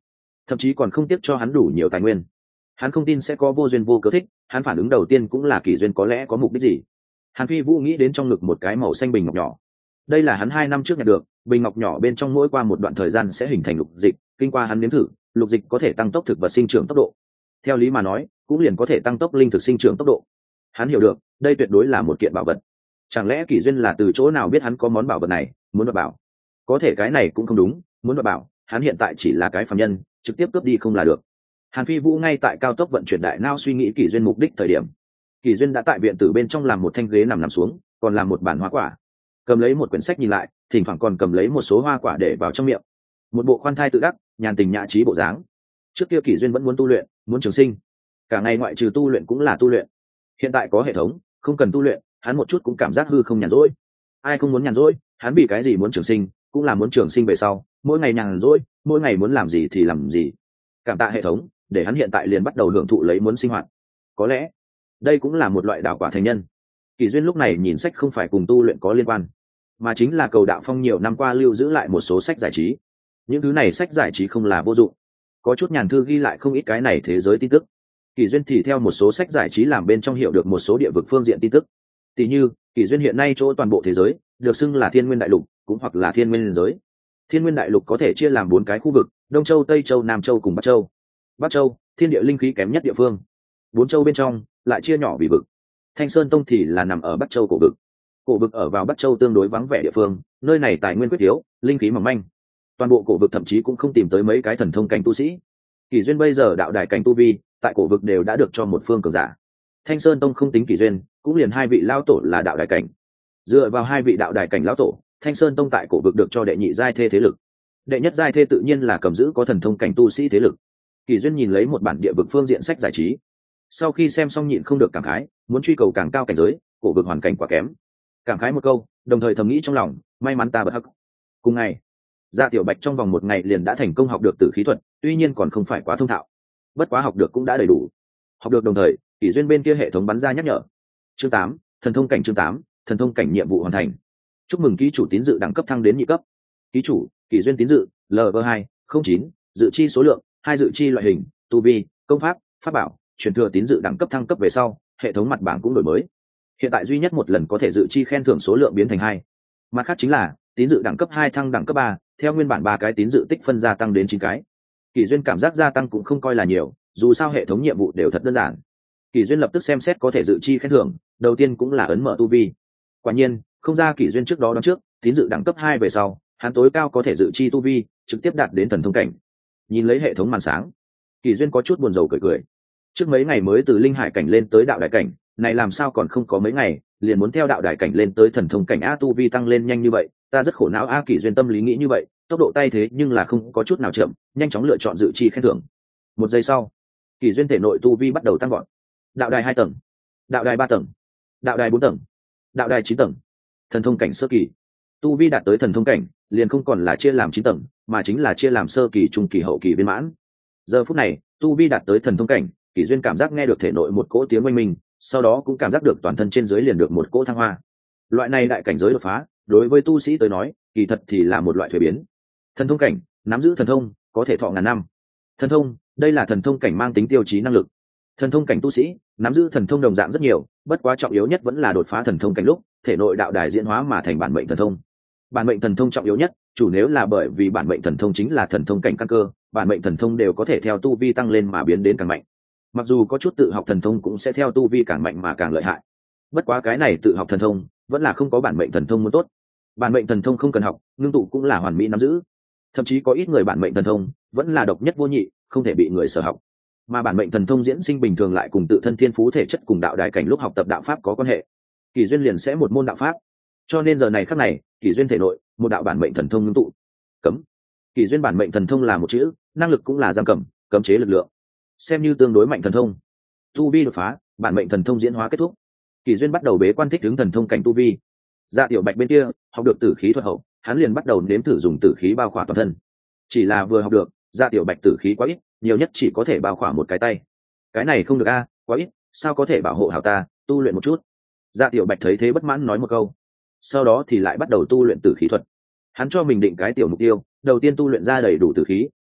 thậm chí còn không tiếc cho hắn đủ nhiều tài nguyên. Hắn không tin sẽ có vô duyên vô cớ thích, hắn phản ứng đầu tiên cũng là Kỷ Duyên có lẽ có mục đích gì. Hàn Phi Vũ nghĩ đến trong ngực một cái màu xanh bình ngọc nhỏ. Đây là hắn 2 năm trước nhận được, bình ngọc nhỏ bên trong mỗi qua một đoạn thời gian sẽ hình thành lục dịch, kinh qua hắn nếm thử, lục dịch có thể tăng tốc thực vật sinh trưởng tốc độ. Theo lý mà nói, cũng liền có thể tăng tốc linh thực sinh trưởng tốc độ. Hắn hiểu được, đây tuyệt đối là một kiện bảo vật. Chẳng lẽ Kỷ Duyên là từ chỗ nào biết hắn có món bảo vật này, muốn đoạt bảo? Có thể cái này cũng không đúng, muốn đoạt bảo, hắn hiện tại chỉ là cái phàm nhân, trực tiếp cướp đi không là được. Hàn Phi Vũ ngay tại cao tốc vận chuyển đại não suy nghĩ Kỷ Duyên mục đích thời điểm. Kỷ Duyên đã tại viện tử bên trong làm một thanh ghế nằm xuống, còn làm một bản hoa quả. Cầm lấy một quyển sách nhìn lại, thỉnh thoảng còn cầm lấy một số hoa quả để vào trong miệng. Một bộ khoan thai tự đắc, nhàn tình nhã trí bộ dáng. Trước kia Kỷ Duyên vẫn muốn tu luyện, muốn trường sinh. Cả ngày ngoại trừ tu luyện cũng là tu luyện. Hiện tại có hệ thống, không cần tu luyện, hắn một chút cũng cảm giác hư không nhàn rỗi. Ai không muốn nhàn rỗi, hắn vì cái gì muốn trường sinh, cũng là muốn trường sinh về sau, mỗi ngày nhàn rỗi, mỗi ngày muốn làm gì thì làm gì. Cảm tạ hệ thống, để hắn hiện tại liền bắt đầu hưởng thụ lấy muốn sinh hoạt. Có lẽ đây cũng là một loại đạo quả thành nhân. Kỷ Duyên lúc này nhìn sách không phải cùng tu luyện có liên quan, mà chính là cầu đạo phong nhiều năm qua lưu giữ lại một số sách giải trí. Những thứ này sách giải trí không là vô dụng, có chút nhàn thư ghi lại không ít cái này thế giới tin tức. Kỷ Duyên thì theo một số sách giải trí làm bên trong hiểu được một số địa vực phương diện tin tức. Tỷ như Kỷ Duyên hiện nay chỗ toàn bộ thế giới được xưng là Thiên Nguyên Đại Lục, cũng hoặc là Thiên Nguyên giới. Thiên Nguyên Đại Lục có thể chia làm 4 cái khu vực: Đông Châu, Tây Châu, Nam Châu cùng Bắc Châu. Bắc Châu, thiên địa linh khí kém nhất địa phương. 4 châu bên trong lại chia nhỏ vì vực. Thanh Sơn Tông thì là nằm ở Bắc Châu cổ vực. Cổ vực ở vào Bắc Châu tương đối vắng vẻ địa phương, nơi này tài nguyên quyết yếu, linh khí mỏng manh. Toàn bộ cổ vực thậm chí cũng không tìm tới mấy cái thần thông cảnh tu sĩ. Kỷ Duyên bây giờ đạo đài cảnh tu vi, tại cổ vực đều đã được cho một phương cường giả. Thanh Sơn Tông không tính Kỷ Duyên, cũng liền 2 vị lão tổ là đạo đài cảnh. Dựa vào 2 vị đạo đài cảnh lão tổ, Thanh Sơn Tông tại cổ vực được cho đệ nhị giai thê thế lực. Đệ nhất giai thê tự nhiên là cầm giữ có thần thông cảnh tu sĩ thế lực. Kỷ Duyên nhìn lấy một bản địa vực phương diện sách giải trí, sau khi xem xong nhịn không được cảm khái, muốn truy cầu càng cao cảnh giới, cổ vực hoàn cảnh quá kém. Cảm khái một câu, đồng thời thầm nghĩ trong lòng, may mắn ta bất hắc. Cùng ngày, Dạ Tiểu Bạch trong vòng 1 ngày liền đã thành công học được tử khí thuật, tuy nhiên còn không phải quá thông thạo, bất quá học được cũng đã đầy đủ. Học được đồng thời, Kỷ Duyên bên kia hệ thống bắn ra nhắc nhở. Chương 8, thần thông cảnh. Chương 8, thần thông cảnh nhiệm vụ hoàn thành. Chúc mừng ký chủ tín dự đẳng cấp thăng đến nhị cấp. Ký chủ Kỷ Duyên tín dự LV2 09, dự chi số lượng 2, dự chi loại hình tu vi công pháp pháp bảo truyền thừa. Tín dự đẳng cấp thăng cấp về sau, hệ thống mặt bảng cũng đổi mới. Hiện tại duy nhất một lần có thể dự chi khen thưởng số lượng biến thành 2. Mặt khác chính là tín dự đẳng cấp 2 thăng đẳng cấp 3, theo nguyên bản 3 cái tín dự tích phân gia tăng đến 9 cái. Kỷ Duyên cảm giác gia tăng cũng không coi là nhiều, dù sao hệ thống nhiệm vụ đều thật đơn giản. Kỷ Duyên lập tức xem xét có thể dự chi khen thưởng, đầu tiên cũng là ấn mở tu vi. Quả nhiên, không ra Kỷ Duyên trước đó đoán trước, tín dự đẳng cấp 2 về sau, hắn tối cao có thể dự chi tu vi, trực tiếp đạt đến thần thông cảnh. Nhìn lấy hệ thống màn sáng, Kỷ Duyên có chút buồn rầu cười cười. Trước mấy ngày mới từ linh hải cảnh lên tới đạo đại cảnh, này làm sao còn không có mấy ngày, liền muốn theo đạo đại cảnh lên tới thần thông cảnh. A, tu vi tăng lên nhanh như vậy, ta rất khổ não. A, Kỷ Duyên tâm lý nghĩ như vậy, tốc độ tay thế nhưng là không có chút nào chậm, nhanh chóng lựa chọn dự chi khen thưởng. 1 giây sau, Kỷ Duyên thể nội tu vi bắt đầu tăng vọt. Đạo đài 2 tầng, đạo đài 3 tầng, đạo đài 4 tầng, đạo đài 9 tầng. Thần thông cảnh sơ kỳ. Tu vi đạt tới thần thông cảnh, liền không còn là chia làm 9 tầng, mà chính là chia làm sơ kỳ, trung kỳ, hậu kỳ, viên mãn. Giờ phút này, tu vi đạt tới thần thông cảnh, Kỷ Duyên cảm giác nghe được thể nội một cỗ tiếng oanh minh, sau đó cũng cảm giác được toàn thân trên dưới liền được một cỗ thăng hoa. Loại này đại cảnh giới đột phá, đối với tu sĩ tới nói, kỳ thật thì là một loại thuế biến. Thần thông cảnh, nắm giữ thần thông, có thể thọ ngàn năm. Thần thông, đây là thần thông cảnh mang tính tiêu chí năng lực. Thần thông cảnh tu sĩ, nắm giữ thần thông đồng dạng rất nhiều, bất quá trọng yếu nhất vẫn là đột phá thần thông cảnh lúc, thể nội đạo đài diễn hóa mà thành bản mệnh thần thông. Bản mệnh thần thông trọng yếu nhất, chủ nếu là bởi vì bản mệnh thần thông chính là thần thông cảnh căn cơ, bản mệnh thần thông đều có thể theo tu vi tăng lên mà biến đến càng mạnh. Mặc dù có chút tự học thần thông cũng sẽ theo tu vi càng mạnh mà càng lợi hại, bất quá cái này tự học thần thông vẫn là không có bản mệnh thần thông muốn tốt. Bản mệnh thần thông không cần học, ngưng tụ cũng là hoàn mỹ nắm giữ. Thậm chí có ít người bản mệnh thần thông vẫn là độc nhất vô nhị, không thể bị người sở học. Mà bản mệnh thần thông diễn sinh bình thường lại cùng tự thân thiên phú thể chất cùng đạo đại cảnh lúc học tập đạo pháp có quan hệ. Kỷ Duyên liền sẽ một môn đạo pháp, cho nên giờ này khắc này, Kỷ Duyên thể nội một đạo bản mệnh thần thông ngưng tụ. Cấm. Kỷ Duyên bản mệnh thần thông là một chữ, năng lực cũng là giam cầm, cấm chế lực lượng, xem như tương đối mạnh thần thông. Tu vi đột phá, bản mệnh thần thông diễn hóa kết thúc, Kỷ Duyên bắt đầu bế quan thích ứng thần thông cảnh tu vi. Dạ Tiểu Bạch bên kia học được tử khí thuật hậu, hắn liền bắt đầu nếm thử dùng tử khí bao khỏa toàn thân. Chỉ là vừa học được, Dạ Tiểu Bạch tử khí quá ít, nhiều nhất chỉ có thể bao khỏa một cái tay. Cái này không được a, quá ít, sao có thể bảo hộ hảo ta, tu luyện một chút. Dạ Tiểu Bạch thấy thế bất mãn nói một câu, sau đó thì lại bắt đầu tu luyện tử khí thuật. Hắn cho mình định cái tiểu mục tiêu, đầu tiên tu luyện ra đầy đủ tử khí,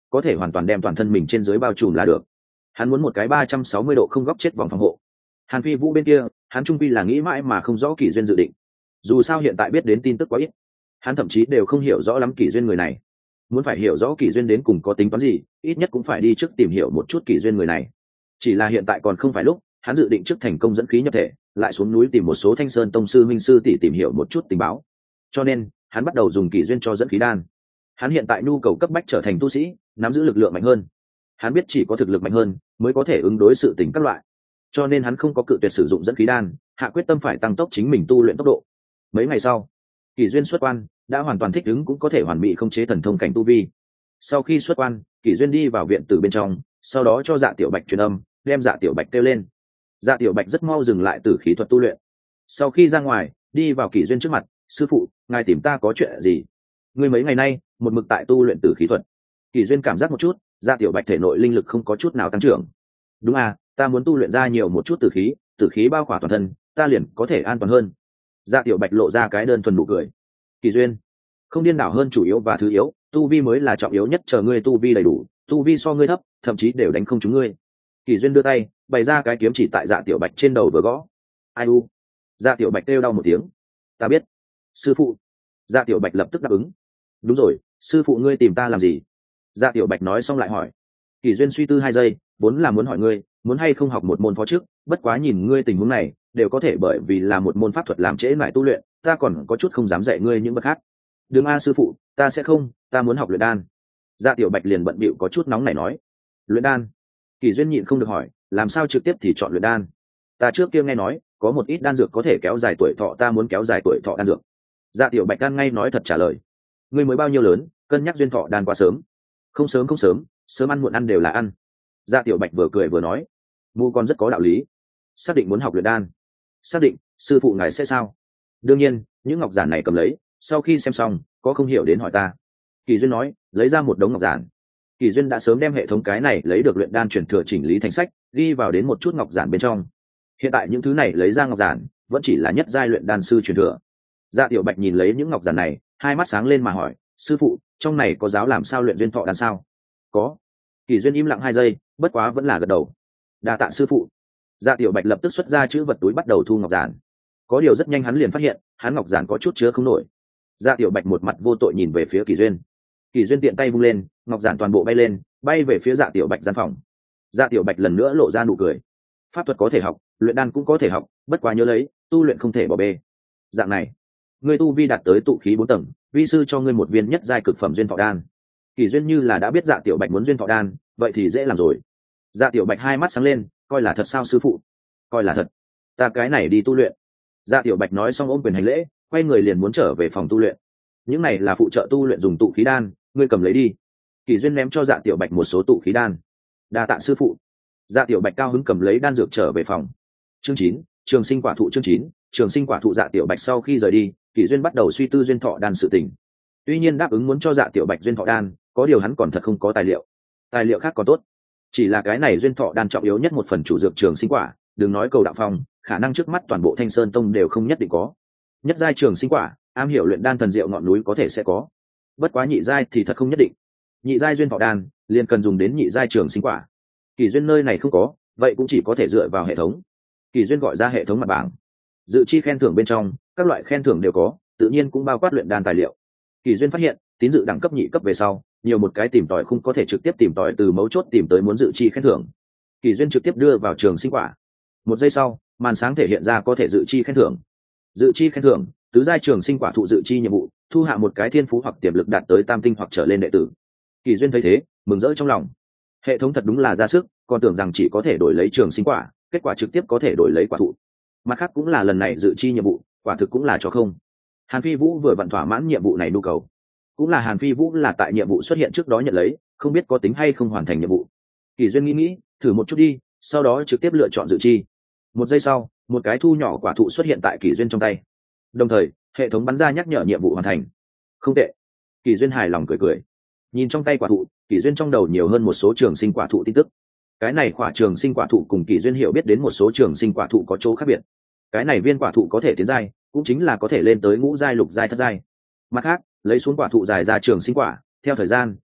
có thể hoàn toàn đem toàn thân mình trên dưới bao trùm là được. Hắn muốn một cái 360 độ không góc chết vòng phòng hộ. Hàn Phi Vũ bên kia, hắn trung quy là nghĩ mãi mà không rõ Kỷ Duyên dự định. Dù sao hiện tại biết đến tin tức quá ít, hắn thậm chí đều không hiểu rõ lắm Kỷ Duyên người này. Muốn phải hiểu rõ Kỷ Duyên đến cùng có tính toán gì, ít nhất cũng phải đi trước tìm hiểu một chút Kỷ Duyên người này. Chỉ là hiện tại còn không phải lúc, hắn dự định trước thành công dẫn khí nhập thể, lại xuống núi tìm một số Thanh Sơn tông sư minh sư tỷ tìm hiểu một chút tình báo. Cho nên, hắn bắt đầu dùng Kỷ Duyên cho dẫn khí đan. Hắn hiện tại nhu cầu cấp bách trở thành tu sĩ, nắm giữ lực lượng mạnh hơn. Hắn biết chỉ có thực lực mạnh hơn mới có thể ứng đối sự tình các loại, cho nên hắn không có cự tuyệt sử dụng dẫn khí đan, hạ quyết tâm phải tăng tốc chính mình tu luyện tốc độ. Mấy ngày sau, Kỷ Duyên xuất quan, đã hoàn toàn thích ứng cũng có thể hoàn mỹ khống chế thần thông cảnh tu vi. Sau khi xuất quan, Kỷ Duyên đi vào viện tử bên trong, sau đó cho Dạ Tiểu Bạch truyền âm, đem Dạ Tiểu Bạch kêu lên. Dạ Tiểu Bạch rất mau dừng lại tử khí thuật tu luyện. Sau khi ra ngoài, đi vào Kỷ Duyên trước mặt, sư phụ, ngài tìm ta có chuyện gì? Ngươi mấy ngày nay một mực tại tu luyện tử khí thuật. Kỷ Duyên cảm giác một chút, Dạ Tiểu Bạch thể nội linh lực không có chút nào tăng trưởng. Đúng à, ta muốn tu luyện ra nhiều một chút tử khí bao khỏa toàn thân, ta liền có thể an toàn hơn. Dạ Tiểu Bạch lộ ra cái đơn thuần nụ cười. Kỷ Duyên, không điên đảo hơn chủ yếu và thứ yếu, tu vi mới là trọng yếu nhất, chờ ngươi tu vi đầy đủ, tu vi so ngươi thấp, thậm chí đều đánh không trúng ngươi. Kỷ Duyên đưa tay, bày ra cái kiếm chỉ tại Dạ Tiểu Bạch trên đầu vừa gõ. Ai u? Dạ Tiểu Bạch kêu đau một tiếng. Ta biết. Sư phụ. Dạ Tiểu Bạch lập tức đáp ứng. Đúng rồi, sư phụ ngươi tìm ta làm gì? Dạ Tiểu Bạch nói xong lại hỏi. Kỷ Duyên suy tư 2 giây, vốn là muốn hỏi ngươi, muốn hay không học một môn phó trước, bất quá nhìn ngươi tình huống này, đều có thể bởi vì là một môn pháp thuật làm trễ lại tu luyện, ta còn có chút không dám dạy ngươi những bậc khác. Đừng a sư phụ, ta sẽ không, ta muốn học luyện đan. Dạ Tiểu Bạch liền bận bịu có chút nóng nảy nói. Luyện đan? Kỷ Duyên nhịn không được hỏi, làm sao trực tiếp thì chọn luyện đan? Ta trước kia nghe nói, có một ít đan dược có thể kéo dài tuổi thọ, ta muốn kéo dài tuổi thọ đan dược. Dạ Tiểu Bạch đan ngay nói thật trả lời. Ngươi mới bao nhiêu lớn, cân nhắc duyên thọ đan quá sớm. Không sớm, sớm ăn muộn ăn đều là ăn. Dạ Tiểu Bạch vừa cười vừa nói, mu con rất có đạo lý. Xác định muốn học luyện đan? Xác định, sư phụ ngài sẽ sao? Đương nhiên, những ngọc giản này cầm lấy, sau khi xem xong, có không hiểu đến hỏi ta. Kỳ Duyên nói, lấy ra một đống ngọc giản. Kỳ Duyên đã sớm đem hệ thống cái này lấy được luyện đan truyền thừa chỉnh lý thành sách, ghi vào đến một chút ngọc giản bên trong. Hiện tại những thứ này lấy ra ngọc giản, vẫn chỉ là nhất giai luyện đan sư truyền thừa. Dạ Tiểu Bạch nhìn lấy những ngọc giản này, hai mắt sáng lên mà hỏi, sư phụ, trong này có giáo làm sao luyện duyên thọ đan sao? Có. Kỳ Duyên im lặng 2 giây, bất quá vẫn là gật đầu. Đa tạ sư phụ. Dạ Tiểu Bạch lập tức xuất ra chữ vật túi bắt đầu thu ngọc giản. Có điều rất nhanh hắn liền phát hiện, hắn ngọc giản có chút chứa không nổi. Dạ Tiểu Bạch một mặt vô tội nhìn về phía Kỳ Duyên. Kỳ Duyên tiện tay vung lên, ngọc giản toàn bộ bay lên, bay về phía Dạ Tiểu Bạch gian phòng. Dạ Tiểu Bạch lần nữa lộ ra nụ cười. Pháp thuật có thể học, luyện đan cũng có thể học, bất quá nhớ lấy, tu luyện không thể bỏ bê. Dạng này, ngươi tu vi đạt tới tụ khí 4 tầng, vi sư cho ngươi một viên nhất giai cực phẩm duyên thọ đan. Kỳ Duyên như là đã biết Dạ Tiểu Bạch muốn duyên thọ đan, vậy thì dễ làm rồi. Dạ Tiểu Bạch hai mắt sáng lên, coi là thật sao sư phụ? Coi là thật. Ta cái này đi tu luyện. Dạ Tiểu Bạch nói xong ôm quyền hành lễ, quay người liền muốn trở về phòng tu luyện. Những này là phụ trợ tu luyện dùng tụ khí đan, ngươi cầm lấy đi. Kỳ Duyên ném cho Dạ Tiểu Bạch một số tụ khí đan. Đa tạ sư phụ. Dạ Tiểu Bạch cao hứng cầm lấy đan dược trở về phòng. Chương 9, trường sinh quả thụ. Chương 9, trường sinh quả thụ. Dạ Tiểu Bạch sau khi rời đi, Kỳ Duyên bắt đầu suy tư duyên thọ đan sự tình. Tuy nhiên đáp ứng muốn cho Dạ Tiểu Bạch duyên thọ đan, có điều hắn còn thật không có tài liệu. Tài liệu khác còn tốt, chỉ là cái này duyên thọ đan trọng yếu nhất một phần chủ dược trường sinh quả, đừng nói cầu đạo phong, khả năng trước mắt toàn bộ Thanh Sơn tông đều không nhất định có. Nhất giai trường sinh quả, am hiểu luyện đan thần diệu ngọn núi có thể sẽ có, bất quá nhị giai thì thật không nhất định. Nhị giai duyên thọ đan liền cần dùng đến nhị giai trường sinh quả. Kỳ Duyên nơi này không có, vậy cũng chỉ có thể dựa vào hệ thống. Kỳ Duyên gọi ra hệ thống mặt bảng, dự chi khen thưởng bên trong các loại khen thưởng đều có, tự nhiên cũng bao quát luyện đan tài liệu. Kỳ Duyên phát hiện tín dự đẳng cấp nhị cấp về sau, nhiều một cái tìm tòi không có thể trực tiếp tìm tòi từ mấu chốt tìm tới muốn dự chi khen thưởng. Kỳ Duyên trực tiếp đưa vào trường sinh quả. 1 giây sau, màn sáng thể hiện ra có thể dự chi khen thưởng. Dự chi khen thưởng, tứ giai trường sinh quả thụ dự chi nhiệm vụ, thu hạ một cái thiên phú hoặc tiềm lực đạt tới tam tinh hoặc trở lên đệ tử. Kỳ Duyên thấy thế, mừng rỡ trong lòng. Hệ thống thật đúng là ra sức, còn tưởng rằng chỉ có thể đổi lấy trường sinh quả, kết quả trực tiếp có thể đổi lấy quả thụ. Mặt khác cũng là lần này dự chi nhiệm vụ, quả thực cũng là cho không. Hàn Phi Vũ vừa vặn thỏa mãn nhiệm vụ này nhu cầu. Cũng là Hàn Phi Vũ là tại nhiệm vụ xuất hiện trước đó nhận lấy, không biết có tính hay không hoàn thành nhiệm vụ. Kỳ Duyên nghĩ, thử một chút đi, sau đó trực tiếp lựa chọn dự chi. 1 giây sau, một cái thu nhỏ quả thụ xuất hiện tại Kỳ Duyên trong tay. Đồng thời, hệ thống bắn ra nhắc nhở nhiệm vụ hoàn thành. Không tệ. Kỳ Duyên hài lòng cười. Nhìn trong tay quả thụ, Kỳ Duyên trong đầu nhiều hơn một số trường sinh quả thụ tin tức. Cái này quả trường sinh quả thụ cùng Kỳ Duyên hiểu biết đến một số trường sinh quả thụ có chỗ khác biệt. Cái này viên quả thụ có thể tiến giai, cũng chính là có thể lên tới ngũ giai, lục giai, thất giai. Mặt khác, lấy xuống quả thụ dài ra trường sinh quả, theo thời gian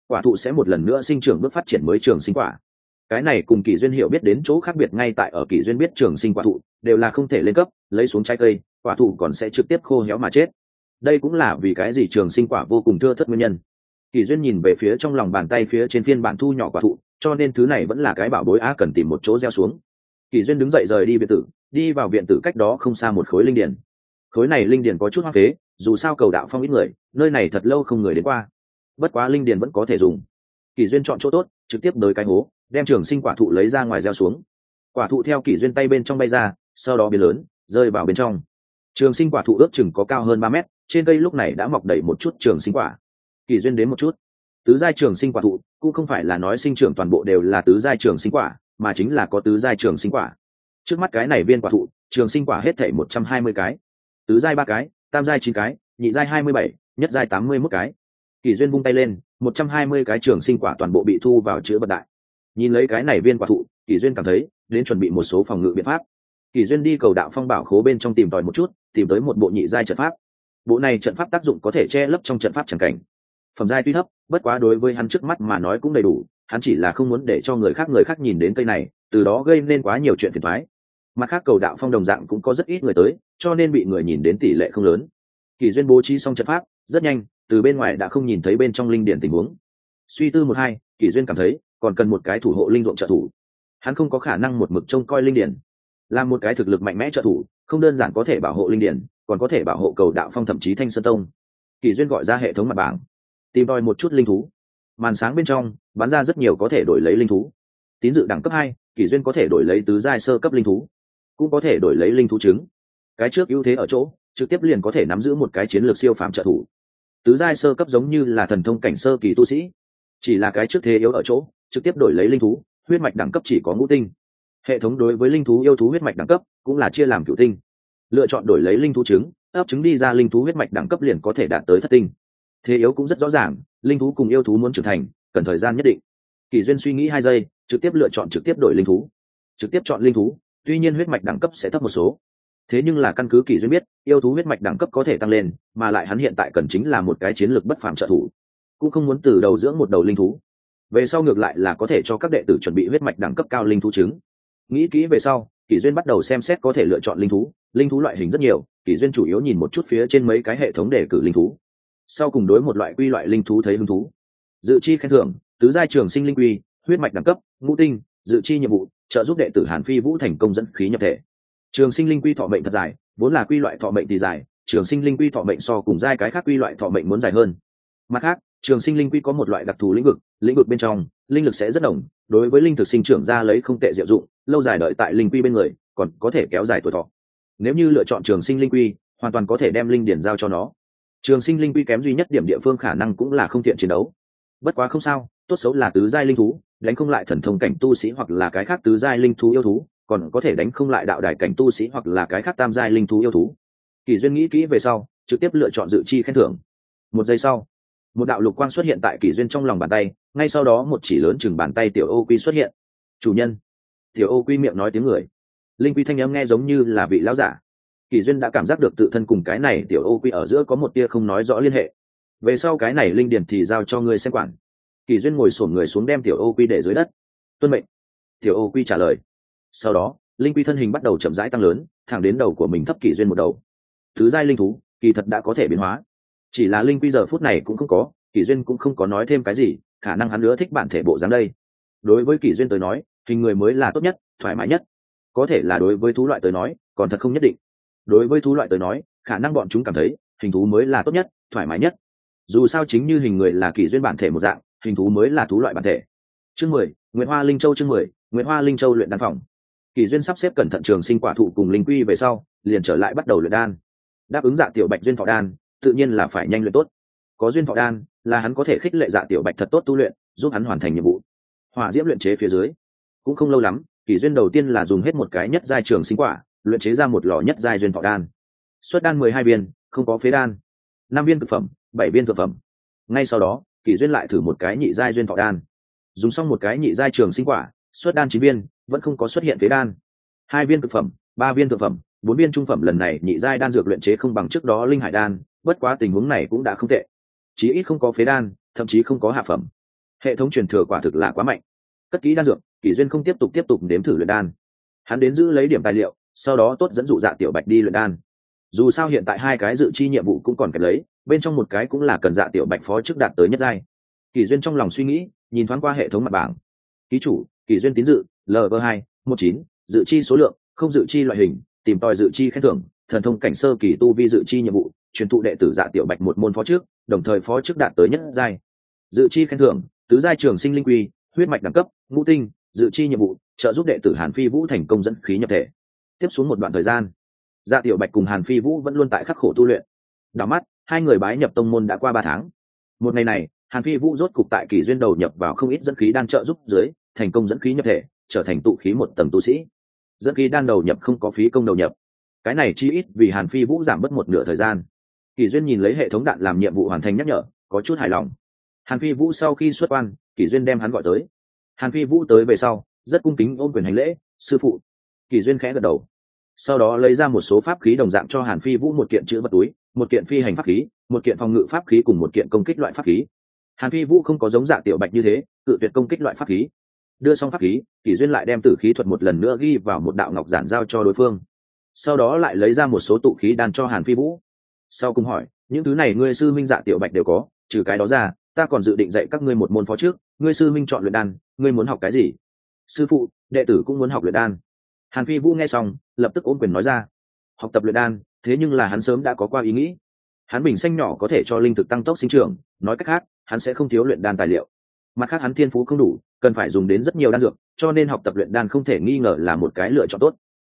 quả thụ sẽ một lần nữa sinh trưởng bước phát triển mới trường sinh quả. Cái này cùng Kỷ Duyên hiểu biết đến chỗ khác biệt ngay tại ở Kỷ Duyên biết trường sinh quả thụ đều là không thể lên cấp, lấy xuống trái cây, quả thụ còn sẽ trực tiếp khô héo mà chết. Đây cũng là vì cái gì trường sinh quả vô cùng thưa thớt nguyên nhân. Kỷ Duyên nhìn về phía trong lòng bàn tay phía trên phiên bản thu nhỏ quả thụ, cho nên thứ này vẫn là cái bảo bối cần tìm một chỗ gieo xuống. Kỷ Duyên đứng dậy rời đi viện tử, đi vào viện tử cách đó không xa một khối linh điển. Khối này linh điển có chút hoang phế, dù sao cầu đạo phong ít người, nơi này thật lâu không người đến qua. Bất quá linh điển vẫn có thể dùng. Kỷ Duyên chọn chỗ tốt, trực tiếp đới cái hố, đem trường sinh quả thụ lấy ra ngoài gieo xuống. Quả thụ theo Kỷ Duyên tay bên trong bay ra, sau đó biến lớn, rơi vào bên trong. Trường sinh quả thụ ước chừng có cao hơn 3 mét, trên cây lúc này đã mọc đầy một chút trường sinh quả. Kỷ Duyên đến một chút. Tứ giai trường sinh quả thụ cũng không phải là nói sinh trưởng toàn bộ đều là tứ giai trường sinh quả, mà chính là có tứ giai trường sinh quả. Trước mắt cái này viên quả thụ, trường sinh quả hết thảy 120 cái. Tứ giai 3 cái, tam giai 9 cái, nhị giai 27, nhất giai 81 cái. Kỷ Duyên vung tay lên, 120 cái trường sinh quả toàn bộ bị thu vào chứa vật đại. Nhìn lấy cái này viên quả thụ, Kỷ Duyên cảm thấy đến chuẩn bị một số phòng ngự biện pháp. Kỷ Duyên đi cầu đạo phong bảo khố bên trong tìm tòi một chút, tìm tới một bộ nhị giai trận pháp. Bộ này trận pháp tác dụng có thể che lấp trong trận pháp chẳng cảnh. Phẩm giai tuy thấp, bất quá đối với hắn trước mắt mà nói cũng đầy đủ, hắn chỉ là không muốn để cho người khác nhìn đến cây này, từ đó gây nên quá nhiều chuyện phiền toái. Mặt khác cầu đạo phong đồng dạng cũng có rất ít người tới, cho nên bị người nhìn đến tỷ lệ không lớn. Kỷ Duyên bố trí xong trận pháp, rất nhanh, từ bên ngoài đã không nhìn thấy bên trong linh điển tình huống. Suy tư một hai, Kỷ Duyên cảm thấy còn cần một cái thủ hộ linh ruộng trợ thủ. Hắn không có khả năng một mực trông coi linh điển. Làm một cái thực lực mạnh mẽ trợ thủ, không đơn giản có thể bảo hộ linh điển, còn có thể bảo hộ cầu đạo phong thậm chí Thanh Sơn Tông. Kỷ Duyên gọi ra hệ thống mặt bảng, tìm đòi một chút linh thú. Màn sáng bên trong bắn ra rất nhiều có thể đổi lấy linh thú. Tín dự đẳng cấp 2, Kỷ Duyên có thể đổi lấy tứ giai sơ cấp linh thú, cũng có thể đổi lấy linh thú trứng. Cái trước ưu thế ở chỗ trực tiếp liền có thể nắm giữ một cái chiến lược siêu phàm trợ thủ. Tứ giai sơ cấp giống như là thần thông cảnh sơ kỳ tu sĩ, chỉ là cái trước thế yếu ở chỗ trực tiếp đổi lấy linh thú, huyết mạch đẳng cấp chỉ có ngũ tinh. Hệ thống đối với linh thú yêu thú huyết mạch đẳng cấp cũng là chia làm cửu tinh. Lựa chọn đổi lấy linh thú trứng, ấp trứng đi ra linh thú huyết mạch đẳng cấp liền có thể đạt tới thất tinh. Thế yếu cũng rất rõ ràng, linh thú cùng yêu thú muốn trưởng thành cần thời gian nhất định. Kỷ Duyên suy nghĩ 2 giây, trực tiếp lựa chọn trực tiếp đổi linh thú. Trực tiếp chọn linh thú, tuy nhiên huyết mạch đẳng cấp sẽ thấp một số, thế nhưng là căn cứ Kỷ Duyên biết, yêu thú huyết mạch đẳng cấp có thể tăng lên, mà lại hắn hiện tại cần chính là một cái chiến lược bất phàm trợ thủ, cũng không muốn từ đầu dưỡng một đầu linh thú. Về sau ngược lại là có thể cho các đệ tử chuẩn bị huyết mạch đẳng cấp cao linh thú trứng. Nghĩ kỹ về sau, Kỷ Duyên bắt đầu xem xét có thể lựa chọn linh thú loại hình rất nhiều. Kỷ Duyên chủ yếu nhìn một chút phía trên mấy cái hệ thống đề cử linh thú, sau cùng đối một loại quy loại linh thú thấy hứng thú. Dự chi khen thưởng, tứ giai trường sinh linh quy, huyết mạch đẳng cấp ngũ tinh, dự chi nhiệm vụ, trợ giúp đệ tử Hàn Phi Vũ thành công dẫn khí nhập thể. Trường sinh linh quy thọ mệnh thật dài, vốn là quy loại thọ mệnh thì dài, trường sinh linh quy thọ mệnh so cùng giai cái khác quy loại thọ mệnh muốn dài hơn. Mặt khác, trường sinh linh quy có một loại đặc thù lĩnh vực bên trong linh lực sẽ rất đồng, đối với linh thực sinh trưởng ra lấy không tệ diệu dụng, lâu dài đợi tại linh quy bên người còn có thể kéo dài tuổi thọ. Nếu như lựa chọn trường sinh linh quy, hoàn toàn có thể đem linh điển giao cho nó. Trường sinh linh quy kém duy nhất điểm địa phương khả năng cũng là không thiện chiến đấu. Bất quá không sao, tốt xấu là tứ giai linh thú, đánh không lại thần thông cảnh tu sĩ hoặc là cái khác tứ giai linh thú yêu thú, còn có thể đánh không lại đạo đài cảnh tu sĩ hoặc là cái khác tam giai linh thú yêu thú. Kỷ Duyên nghĩ kỹ về sau, trực tiếp lựa chọn dự chi khen thưởng. 1 giây sau, một đạo lục quang xuất hiện tại Kỷ Duyên trong lòng bàn tay, ngay sau đó một chỉ lớn chừng bàn tay tiểu ô quy xuất hiện. Chủ nhân. Tiểu ô quy miệng nói tiếng người, linh quy thanh âm nghe giống như là vị lão giả. Kỷ Duyên đã cảm giác được tự thân cùng cái này tiểu ô quy ở giữa có một tia không nói rõ liên hệ. Về sau cái này linh điển thì giao cho ngươi xem quản. Kỷ Duyên ngồi xổm người xuống đem tiểu ô quy để dưới đất. Tuân mệnh. Tiểu ô quy trả lời. Sau đó linh quy thân hình bắt đầu chậm rãi tăng lớn, thẳng đến đầu của mình thấp Kỷ Duyên một đầu. Thứ giai linh thú kỳ thật đã có thể biến hóa, chỉ là linh quy giờ phút này cũng không có. Kỷ Duyên cũng không có nói thêm cái gì, khả năng hắn nữa thích bản thể bộ dáng đây. Đối với Kỷ Duyên tới nói, hình người mới là tốt nhất, thoải mái nhất. Có thể là đối với thú loại tới nói, còn thật không nhất định. Đối với thú loại tới nói, khả năng bọn chúng cảm thấy hình thú mới là tốt nhất, thoải mái nhất. Dù sao chính như hình người là Kỷ Duyên bản thể một dạng, hình thú mới là thú loại bản thể. Chương 10, Nguyệt Hoa Linh Châu. Chương 10, Nguyệt Hoa Linh Châu luyện đan phòng. Kỷ Duyên sắp xếp cẩn thận trường sinh quả thụ cùng linh quy về sau, liền trở lại bắt đầu luyện đan. Đáp ứng Dạ Tiểu Bạch duyên thọ đan, tự nhiên là phải nhanh luyện tốt. Có duyên thọ đan, là hắn có thể khích lệ Dạ Tiểu Bạch thật tốt tu luyện, giúp hắn hoàn thành nhiệm vụ. Hỏa diễm luyện chế phía dưới, cũng không lâu lắm, Kỷ Duyên đầu tiên là dùng hết một cái nhất giai trường sinh quả, luyện chế ra một lò nhất giai duyên thọ đan. Xuất đan 12 viên, không có phế đan. 5 viên cực phẩm, 7 viên thượng phẩm. Ngay sau đó, Kỷ Duyên lại thử một cái nhị giai duyên thọ đan. Dùng xong một cái nhị giai trường sinh quả, xuất đan 9 viên, vẫn không có xuất hiện phế đan. 2 viên cực phẩm, 3 viên thượng phẩm, 4 viên trung phẩm, lần này nhị giai đan dược luyện chế không bằng trước đó linh hải đan, bất quá tình huống này cũng đã không tệ. Chí ít không có phế đan, thậm chí không có hạ phẩm. hệ thống truyền thừa quả thực là quá mạnh. Cất kỹ đan dược, Kỷ Duyên không tiếp tục nếm thử luyện đan. Hắn đến giữ lấy điểm tài liệu, sau đó tốt dẫn dụ Dạ Tiểu Bạch đi luyện đan. Dù sao hiện tại hai cái dự chi nhiệm vụ cũng còn kẹp lấy, bên trong một cái cũng là cần Dạ Tiểu Bạch phó chức đạt tới nhất giai. Kỷ Duyên trong lòng suy nghĩ, nhìn thoáng qua hệ thống mặt bảng. Ký chủ: Kỷ Duyên tín dự LV2 19, dự chi số lượng không, dự chi loại hình tìm tòi dự chi khen thưởng, thần thông cảnh sơ kỳ tu vi dự chi nhiệm vụ, truyền thụ đệ tử Dạ Tiểu Bạch một môn phó trước, đồng thời phó chức đạt tới nhất giai. Dự chi khen thưởng: tứ giai trường sinh linh quy, huyết mạch đẳng cấp ngũ tinh. Dự chi nhiệm vụ: trợ giúp đệ tử Hàn Phi Vũ thành công dẫn khí nhập thể. Tiếp xuống một đoạn thời gian, Dạ Tiểu Bạch cùng Hàn Phi Vũ vẫn luôn tại khắc khổ tu luyện. Đảo mắt, hai người bái nhập tông môn đã qua 3 tháng. Một ngày này, Hàn Phi Vũ rốt cục tại Kỷ Duyên đầu nhập vào không ít dẫn khí đan trợ giúp dưới, thành công dẫn khí nhập thể, trở thành tụ khí một tầng tu sĩ. Dẫn khí đan đầu nhập không có phí công đầu nhập, cái này chi ít vì Hàn Phi Vũ giảm bớt một nửa thời gian. Kỷ Duyên nhìn lấy hệ thống đạn làm nhiệm vụ hoàn thành nhắc nhở, có chút hài lòng. Hàn Phi Vũ sau khi xuất quan, Kỷ Duyên đem hắn gọi tới. Hàn Phi Vũ tới về sau, rất cung kính ôm quyền hành lễ: sư phụ. Kỷ Duyên khẽ gật đầu, sau đó lấy ra một số pháp khí đồng dạng cho Hàn Phi Vũ, một kiện chữ vật túi, một kiện phi hành pháp khí, một kiện phòng ngự pháp khí cùng một kiện công kích loại pháp khí. Hàn Phi Vũ không có giống Dạ Tiểu Bạch như thế cự tuyệt công kích loại pháp khí. Đưa xong pháp khí, Kỷ Duyên lại đem tử khí thuật một lần nữa ghi vào một đạo ngọc giản giao cho đối phương, sau đó lại lấy ra một số tụ khí đan cho Hàn Phi Vũ. Sau cùng hỏi: những thứ này ngươi sư minh Dạ Tiểu Bạch đều có, trừ cái đó ra ta còn dự định dạy các ngươi một môn phó trước, ngươi sư minh chọn luyện đan, ngươi muốn học cái gì? Sư phụ, đệ tử cũng muốn học luyện đan. Hàn Phi Vũ nghe xong, lập tức ôm quyền nói ra: học tập luyện đan, thế nhưng là hắn sớm đã có qua ý nghĩ. Hắn bình xanh nhỏ có thể cho linh thực tăng tốc sinh trưởng, nói cách khác, hắn sẽ không thiếu luyện đan tài liệu. Mặt khác hắn thiên phú không đủ, cần phải dùng đến rất nhiều đan dược, cho nên học tập luyện đan không thể nghi ngờ là một cái lựa chọn tốt.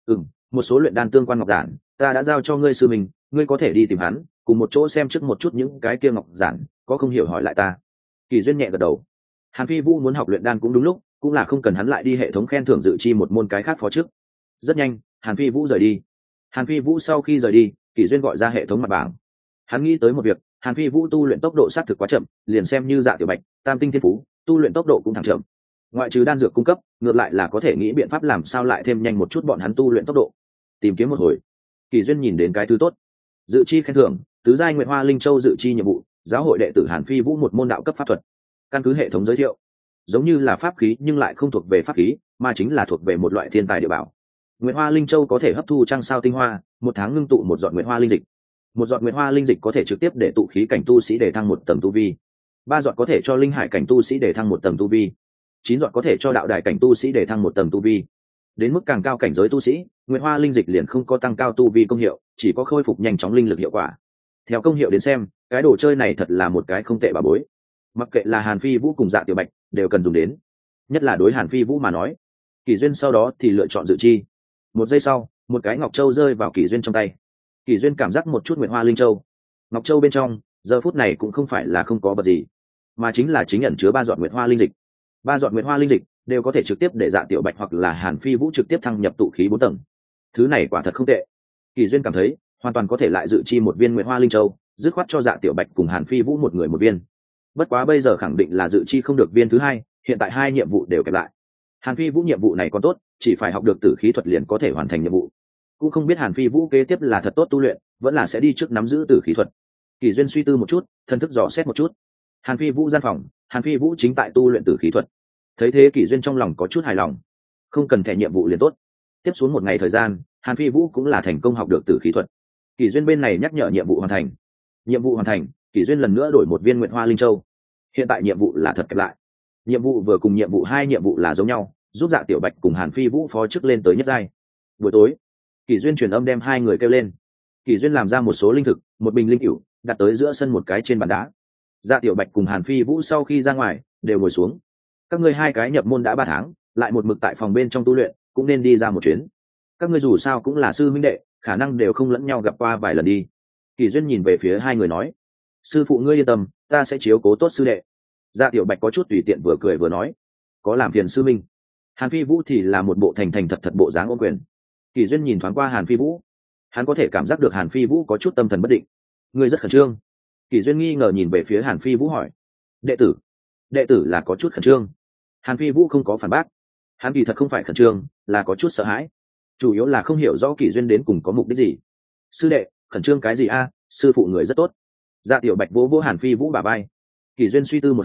Một số luyện đan tương quan ngọc giản, ta đã giao cho ngươi sư mình, ngươi có thể đi tìm hắn, cùng một chỗ xem trước một chút những cái kia ngọc giản, có không hiểu hỏi lại ta. Kỳ Duyên nhẹ gật đầu. Hàn Phi Vũ muốn học luyện đan cũng đúng lúc, cũng là không cần hắn lại đi hệ thống khen thưởng dự chi một môn cái khác phó trước. Rất nhanh, Hàn Phi Vũ rời đi. Hàn Phi Vũ sau khi rời đi, Kỳ Duyên gọi ra hệ thống mặt bảng. Hắn nghĩ tới một việc, Hàn Phi Vũ tu luyện tốc độ xác thực quá chậm, liền xem như Dạ Tiểu Bạch, tam tinh thiên phú, tu luyện tốc độ cũng thẳng chậm. Ngoại trừ đan dược cung cấp, ngược lại là có thể nghĩ biện pháp làm sao lại thêm nhanh một chút bọn hắn tu luyện tốc độ. Tìm kiếm một hồi, Kỳ Duyên nhìn đến cái thứ tốt. Dự chi khen thưởng, tứ giai Nguyệt Hoa Linh Châu dự chi nhiệm vụ, giáo hội đệ tử Hàn Phi Vũ một môn đạo cấp pháp thuật. Căn cứ hệ thống giới thiệu, giống như là pháp khí nhưng lại không thuộc về pháp khí, mà chính là thuộc về một loại thiên tài địa bảo. Nguyệt Hoa Linh Châu có thể hấp thu trăng sao tinh hoa, một tháng ngưng tụ một giọt Nguyệt Hoa linh dịch. Một giọt Nguyệt Hoa linh dịch có thể trực tiếp để tụ khí cảnh tu sĩ để thăng một tầng tu vi. 3 giọt có thể cho linh hải cảnh tu sĩ để thăng một tầng tu vi. 9 giọt có thể cho đạo đài cảnh tu sĩ để thăng một tầng tu vi. Đến mức càng cao cảnh giới tu sĩ, Nguyệt Hoa linh dịch liền không có tăng cao tu vi công hiệu, chỉ có khôi phục nhanh chóng linh lực hiệu quả. Theo công hiệu đến xem, cái đồ chơi này thật là một cái không tệ bà bối. Mặc kệ là Hàn Phi Vũ cùng Dạ Tiểu Bạch, đều cần dùng đến. Nhất là đối Hàn Phi Vũ mà nói. Kỳ Duyên sau đó thì lựa chọn dự chi. Một giây sau, một cái ngọc châu rơi vào Kỳ Duyên trong tay. Kỳ Duyên cảm giác một chút Nguyệt Hoa linh châu. Ngọc châu bên trong, giờ phút này cũng không phải là không có vật gì, mà chính là chính ẩn chứa 3 giọt Nguyệt Hoa linh dịch. 3 giọt Nguyệt Hoa linh dịch đều có thể trực tiếp để Dạ Tiểu Bạch hoặc là Hàn Phi Vũ trực tiếp thăng nhập tụ khí 4 tầng. Thứ này quả thật không tệ. Kỳ Duyên cảm thấy, hoàn toàn có thể lại dự chi một viên Nguyệt Hoa linh châu, dứt khoát cho Dạ Tiểu Bạch cùng Hàn Phi Vũ một người một viên. Bất quá bây giờ khẳng định là dự chi không được viên thứ hai, hiện tại hai nhiệm vụ đều kẹp lại. Hàn Phi Vũ nhiệm vụ này còn tốt, chỉ phải học được tử khí thuật liền có thể hoàn thành nhiệm vụ. Cũng không biết Hàn Phi Vũ kế tiếp là thật tốt tu luyện, vẫn là sẽ đi trước nắm giữ tử khí thuật. Kỳ Duyên suy tư một chút, thần thức dò xét một chút. Hàn Phi Vũ gian phòng, Hàn Phi Vũ chính tại tu luyện tử khí thuật. Thấy thế Kỳ Duyên trong lòng có chút hài lòng. Không cần thẻ nhiệm vụ liền tốt. Tiếp xuống một ngày thời gian, Hàn Phi Vũ cũng là thành công học được tử khí thuật. Kỳ Duyên bên này nhắc nhở nhiệm vụ hoàn thành. Nhiệm vụ hoàn thành, Kỳ Duyên lần nữa đổi một viên Nguyệt Hoa linh châu. Hiện tại nhiệm vụ là thật kẹp lại. Nhiệm vụ vừa cùng nhiệm vụ 2 nhiệm vụ là giống nhau, giúp Dạ Tiểu Bạch cùng Hàn Phi Vũ phó chức lên tới nhất giai. Buổi tối, Kỳ Duyên truyền âm đem hai người kêu lên. Kỳ Duyên làm ra một số linh thực, một bình linh cửu, đặt tới giữa sân một cái trên bàn đá. Dạ Tiểu Bạch cùng Hàn Phi Vũ sau khi ra ngoài, đều ngồi xuống. Các ngươi hai cái nhập môn đã 3 tháng, lại một mực tại phòng bên trong tu luyện, cũng nên đi ra một chuyến. Các ngươi dù sao cũng là sư minh đệ, khả năng đều không lẫn nhau gặp qua vài lần đi. Kỳ Duyên nhìn về phía hai người nói: sư phụ ngươi yên tâm, ta sẽ chiếu cố tốt sư đệ. Dạ Tiểu Bạch có chút tùy tiện vừa cười vừa nói: có làm phiền sư minh. Hàn Phi Vũ thì là một bộ thành thành thật thật bộ dáng ôm quyền. Kỳ Duyên nhìn thoáng qua Hàn Phi Vũ, hắn có thể cảm giác được Hàn Phi Vũ có chút tâm thần bất định. Ngươi rất khẩn trương. Kỳ Duyên nghi ngờ nhìn về phía Hàn Phi Vũ hỏi: đệ tử là có chút khẩn trương. Hàn Phi Vũ không có phản bác, hắn kỳ thật không phải khẩn trương, là có chút sợ hãi, chủ yếu là không hiểu rõ Kỳ Duyên đến cùng có mục đích gì. Sư đệ, khẩn trương cái gì a? Sư phụ người rất tốt. Dạ Tiểu Bạch vỗ vỗ Hàn Phi Vũ bả vai. Kỳ Duyên suy tư một hai,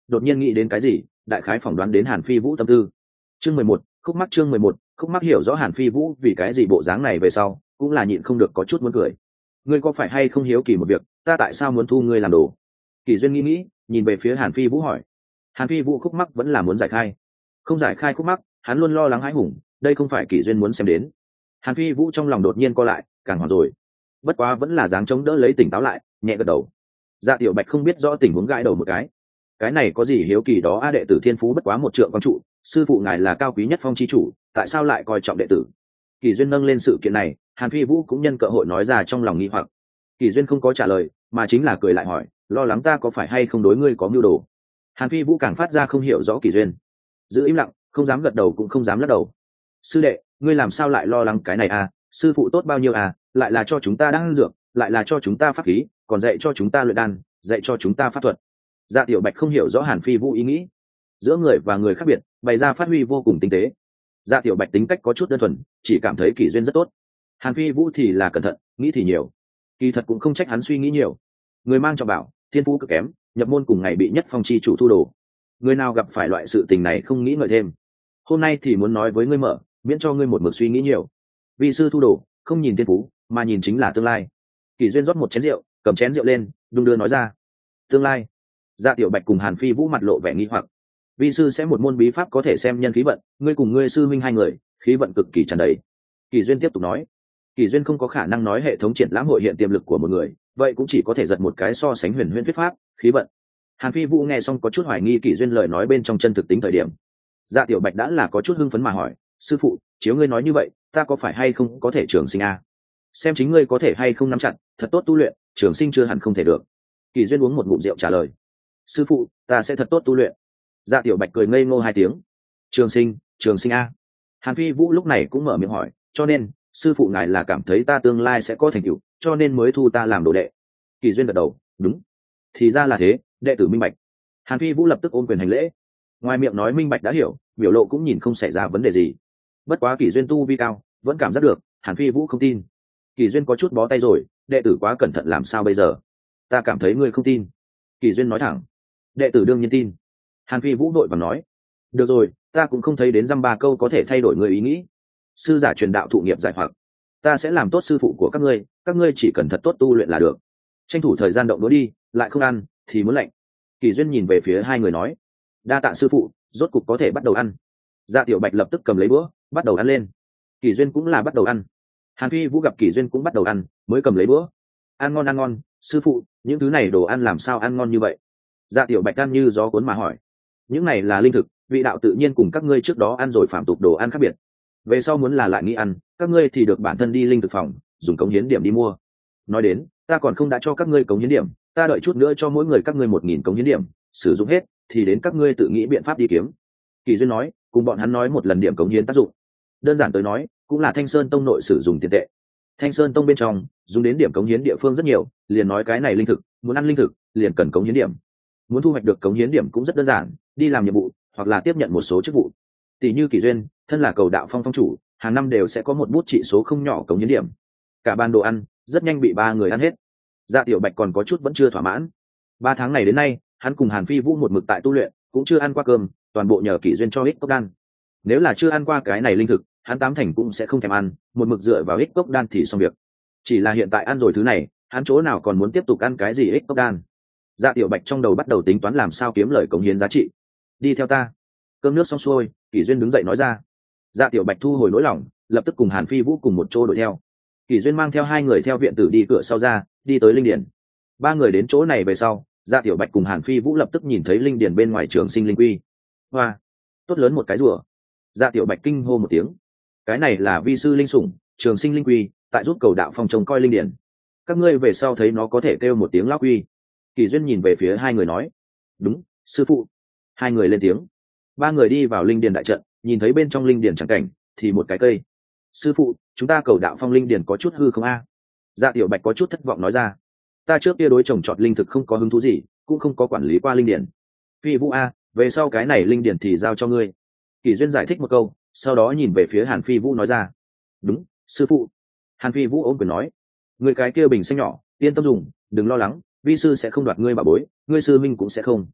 đột nhiên nghĩ đến cái gì, đại khái phỏng đoán đến Hàn Phi Vũ tâm tư. Chương 11, khúc mắc. Chương 11, khúc mắc. Hiểu rõ Hàn Phi Vũ vì cái gì bộ dáng này về sau, cũng là nhịn không được có chút muốn cười. Ngươi có phải hay không hiếu kỳ một việc, ta tại sao muốn thu ngươi làm đồ? Kỷ Duyên nghĩ, nhìn về phía Hàn Phi Vũ hỏi. Hàn Phi Vũ khúc mắc vẫn là muốn giải khai, không giải khai khúc mắc, hắn luôn lo lắng hãi hùng, đây không phải Kỷ Duyên muốn xem đến. Hàn Phi Vũ trong lòng đột nhiên co lại, càng hoảng rồi. Bất quá vẫn là dáng chống đỡ lấy tỉnh táo lại, nhẹ gật đầu. Dạ Tiểu Bạch không biết rõ tình huống, gãi đầu một cái này có gì hiếu kỳ đó a, đệ tử thiên phú bất quá một trượng quan trụ, sư phụ ngài là cao quý nhất phong chi chủ, tại sao lại coi trọng đệ tử? Kỷ Duyên nâng lên sự kiện này, Hàn Phi Vũ cũng nhân cơ hội nói ra trong lòng nghi hoặc. Kỷ Duyên không có trả lời, mà chính là cười lại hỏi, lo lắng ta có phải hay không đối ngươi có mưu đồ? Hàn Phi Vũ càng phát ra không hiểu rõ Kỷ Duyên, giữ im lặng, không dám gật đầu cũng không dám lắc đầu. Sư đệ, ngươi làm sao lại lo lắng cái này à? Sư phụ tốt bao nhiêu à, lại là cho chúng ta đan dược, lại là cho chúng ta pháp khí, còn dạy cho chúng ta luyện đan, dạy cho chúng ta pháp thuật. Dạ Tiểu Bạch không hiểu rõ Hàn Phi Vũ ý nghĩ, giữa người và người khác biệt, bày ra phát huy vô cùng tinh tế. Dạ Tiểu Bạch tính cách có chút đơn thuần, chỉ cảm thấy Kỷ Duyên rất tốt. Hàn Phi Vũ thì là cẩn thận, nghĩ thì nhiều. Kỳ thật cũng không trách hắn suy nghĩ nhiều. Người mang cho bảo, thiên phú cực kém, nhập môn cùng ngày bị nhất phong chi chủ thu đồ. Người nào gặp phải loại sự tình này không nghĩ ngợi thêm. Hôm nay thì muốn nói với ngươi mở, miễn cho ngươi một mực suy nghĩ nhiều. Vị sư thu đồ, không nhìn thiên phú, mà nhìn chính là tương lai. Kỷ Duyên rót một chén rượu, cầm chén rượu lên, đung đưa nói ra. Tương lai. Dạ Tiểu Bạch cùng Hàn Phi Vũ mặt lộ vẻ nghi hoặc. Vi sư sẽ một môn bí pháp có thể xem nhân khí vận, ngươi cùng ngươi sư minh hai người, khí vận cực kỳ tràn đầy. Kỷ Duyên tiếp tục nói. Kỷ Duyên không có khả năng nói hệ thống triển lãm hội hiện tiềm lực của một người, vậy cũng chỉ có thể giật một cái so sánh huyền huyễn thuyết pháp, khí vận. Hàn Phi Vũ nghe xong có chút hoài nghi Kỷ Duyên lời nói bên trong chân thực tính thời điểm. Dạ Tiểu Bạch đã là có chút hưng phấn mà hỏi, sư phụ, chiếu ngươi nói như vậy, ta có phải hay không có thể trường sinh a? Xem chính ngươi có thể hay không nắm chặt, thật tốt tu luyện, trường sinh chưa hẳn không thể được. Kỷ Duyên uống một ngụm rượu trả lời, sư phụ, ta sẽ thật tốt tu luyện. Dạ Tiểu Bạch cười ngây ngô hai tiếng. Trường sinh a. Hàn Phi Vũ lúc này cũng mở miệng hỏi, cho nên sư phụ ngài là cảm thấy ta tương lai sẽ có thành tựu, cho nên mới thu ta làm đồ đệ? Kỷ Duyên gật đầu, đúng, thì ra là thế, đệ tử minh bạch. Hàn Phi Vũ lập tức ôm quyền hành lễ. Ngoài miệng nói minh bạch đã hiểu, biểu lộ cũng nhìn không xảy ra vấn đề gì. Bất quá Kỷ Duyên tu vi cao, vẫn cảm giác được Hàn Phi Vũ không tin. Kỷ Duyên có chút bó tay rồi, đệ tử quá cẩn thận làm sao bây giờ? Ta cảm thấy ngươi không tin. Kỷ Duyên nói thẳng. Đệ tử đương nhiên tin. Hàn Phi Vũ đội và nói, được rồi, ta cũng không thấy đến dăm ba câu có thể thay đổi người ý nghĩ. Sư giả truyền đạo thụ nghiệp giải hoặc, ta sẽ làm tốt sư phụ của các ngươi chỉ cần thật tốt tu luyện là được. Tranh thủ thời gian động đũa đi, lại không ăn thì muốn lạnh. Kỷ Duyên nhìn về phía hai người nói, đa tạ sư phụ, rốt cục có thể bắt đầu ăn. Dạ Tiểu Bạch lập tức cầm lấy bữa, bắt đầu ăn lên. Kỷ Duyên cũng là bắt đầu ăn. Hàn Phi Vũ gặp Kỷ Duyên cũng bắt đầu ăn, mới cầm lấy bữa. Ăn ngon, sư phụ, những thứ này đồ ăn làm sao ăn ngon như vậy? Dạ Tiểu Bạch ăn như gió cuốn mà hỏi. Những này là linh thực, vị đạo tự nhiên cùng các ngươi trước đó ăn rồi phạm tục đồ ăn khác biệt. Về sau muốn là lại nghĩ ăn, các ngươi thì được bản thân đi linh thực phòng, dùng cống hiến điểm đi mua. Nói đến, ta còn không đã cho các ngươi cống hiến điểm, ta đợi chút nữa cho mỗi người các ngươi 1000 cống hiến điểm, sử dụng hết thì đến các ngươi tự nghĩ biện pháp đi kiếm. Kỳ Duyên nói, cùng bọn hắn nói một lần điểm cống hiến tác dụng. Đơn giản tới nói, cũng là Thanh Sơn Tông nội sử dụng tiền tệ. Thanh Sơn Tông bên trong dùng đến điểm cống hiến địa phương rất nhiều, liền nói cái này linh thực, muốn ăn linh thực liền cần cống hiến điểm. Muốn thu hoạch được cống hiến điểm cũng rất đơn giản, đi làm nhiệm vụ hoặc là tiếp nhận một số chức vụ. Tỷ như Kỷ Duyên, thân là Cầu Đạo Phong phong chủ, hàng năm đều sẽ có một bút trị số không nhỏ cống hiến điểm. Cả ban đồ ăn rất nhanh bị 3 người ăn hết. Dạ Tiểu Bạch còn có chút vẫn chưa thỏa mãn. 3 tháng này đến nay, hắn cùng Hàn Phi Vũ một mực tại tu luyện, cũng chưa ăn qua cơm, toàn bộ nhờ Kỷ Duyên cho ích cốc đan. Nếu là chưa ăn qua cái này linh thực, hắn tám thành cũng sẽ không thèm ăn, một mực dựa vào ích cốc đan thì xong việc. Chỉ là hiện tại ăn rồi thứ này, hắn chỗ nào còn muốn tiếp tục ăn cái gì ích cốc đan. Dạ Tiểu Bạch trong đầu bắt đầu tính toán làm sao kiếm lời cống hiến giá trị. Đi theo ta. Cơm nước xong xuôi, Kỷ Duyên đứng dậy nói ra. Dạ Tiểu Bạch thu hồi nỗi lòng, lập tức cùng Hàn Phi Vũ cùng một chỗ đuổi theo. Kỷ Duyên mang theo 2 người theo viện tử đi cửa sau ra, đi tới linh điển. 3 người đến chỗ này về sau, Dạ Tiểu Bạch cùng Hàn Phi Vũ lập tức nhìn thấy linh điển bên ngoài trường sinh linh quy. Hoa, tốt lớn một cái rùa. Dạ Tiểu Bạch kinh hô một tiếng. Cái này là vi sư linh sủng, trường sinh linh quy, tại giúp Cầu Đạo Phong trông coi linh điển. Các ngươi về sau thấy nó có thể kêu một tiếng lão quy. Kỷ Duyên nhìn về phía 2 người nói, đúng, sư phụ. 2 người lên tiếng. 3 người đi vào linh điển đại trận, nhìn thấy bên trong linh điển chẳng cảnh thì một cái cây. Sư phụ, chúng ta Cầu Đạo Phong linh điển có chút hư không a? Dạ Tiểu Bạch có chút thất vọng nói ra. Ta trước kia đối trồng trọt linh thực không có hứng thú gì, cũng không có quản lý qua linh điển. Phi Vũ a, về sau cái này linh điển thì giao cho ngươi. Kỷ Duyên giải thích một câu, sau đó nhìn về phía Hàn Phi Vũ nói ra. Đúng, sư phụ. Hàn Phi Vũ ôm quyền nói. Người cái kia bình xanh nhỏ, yên tâm dùng, đừng lo lắng, vi sư sẽ không đoạt ngươi bảo bối, ngươi sư minh cũng sẽ không.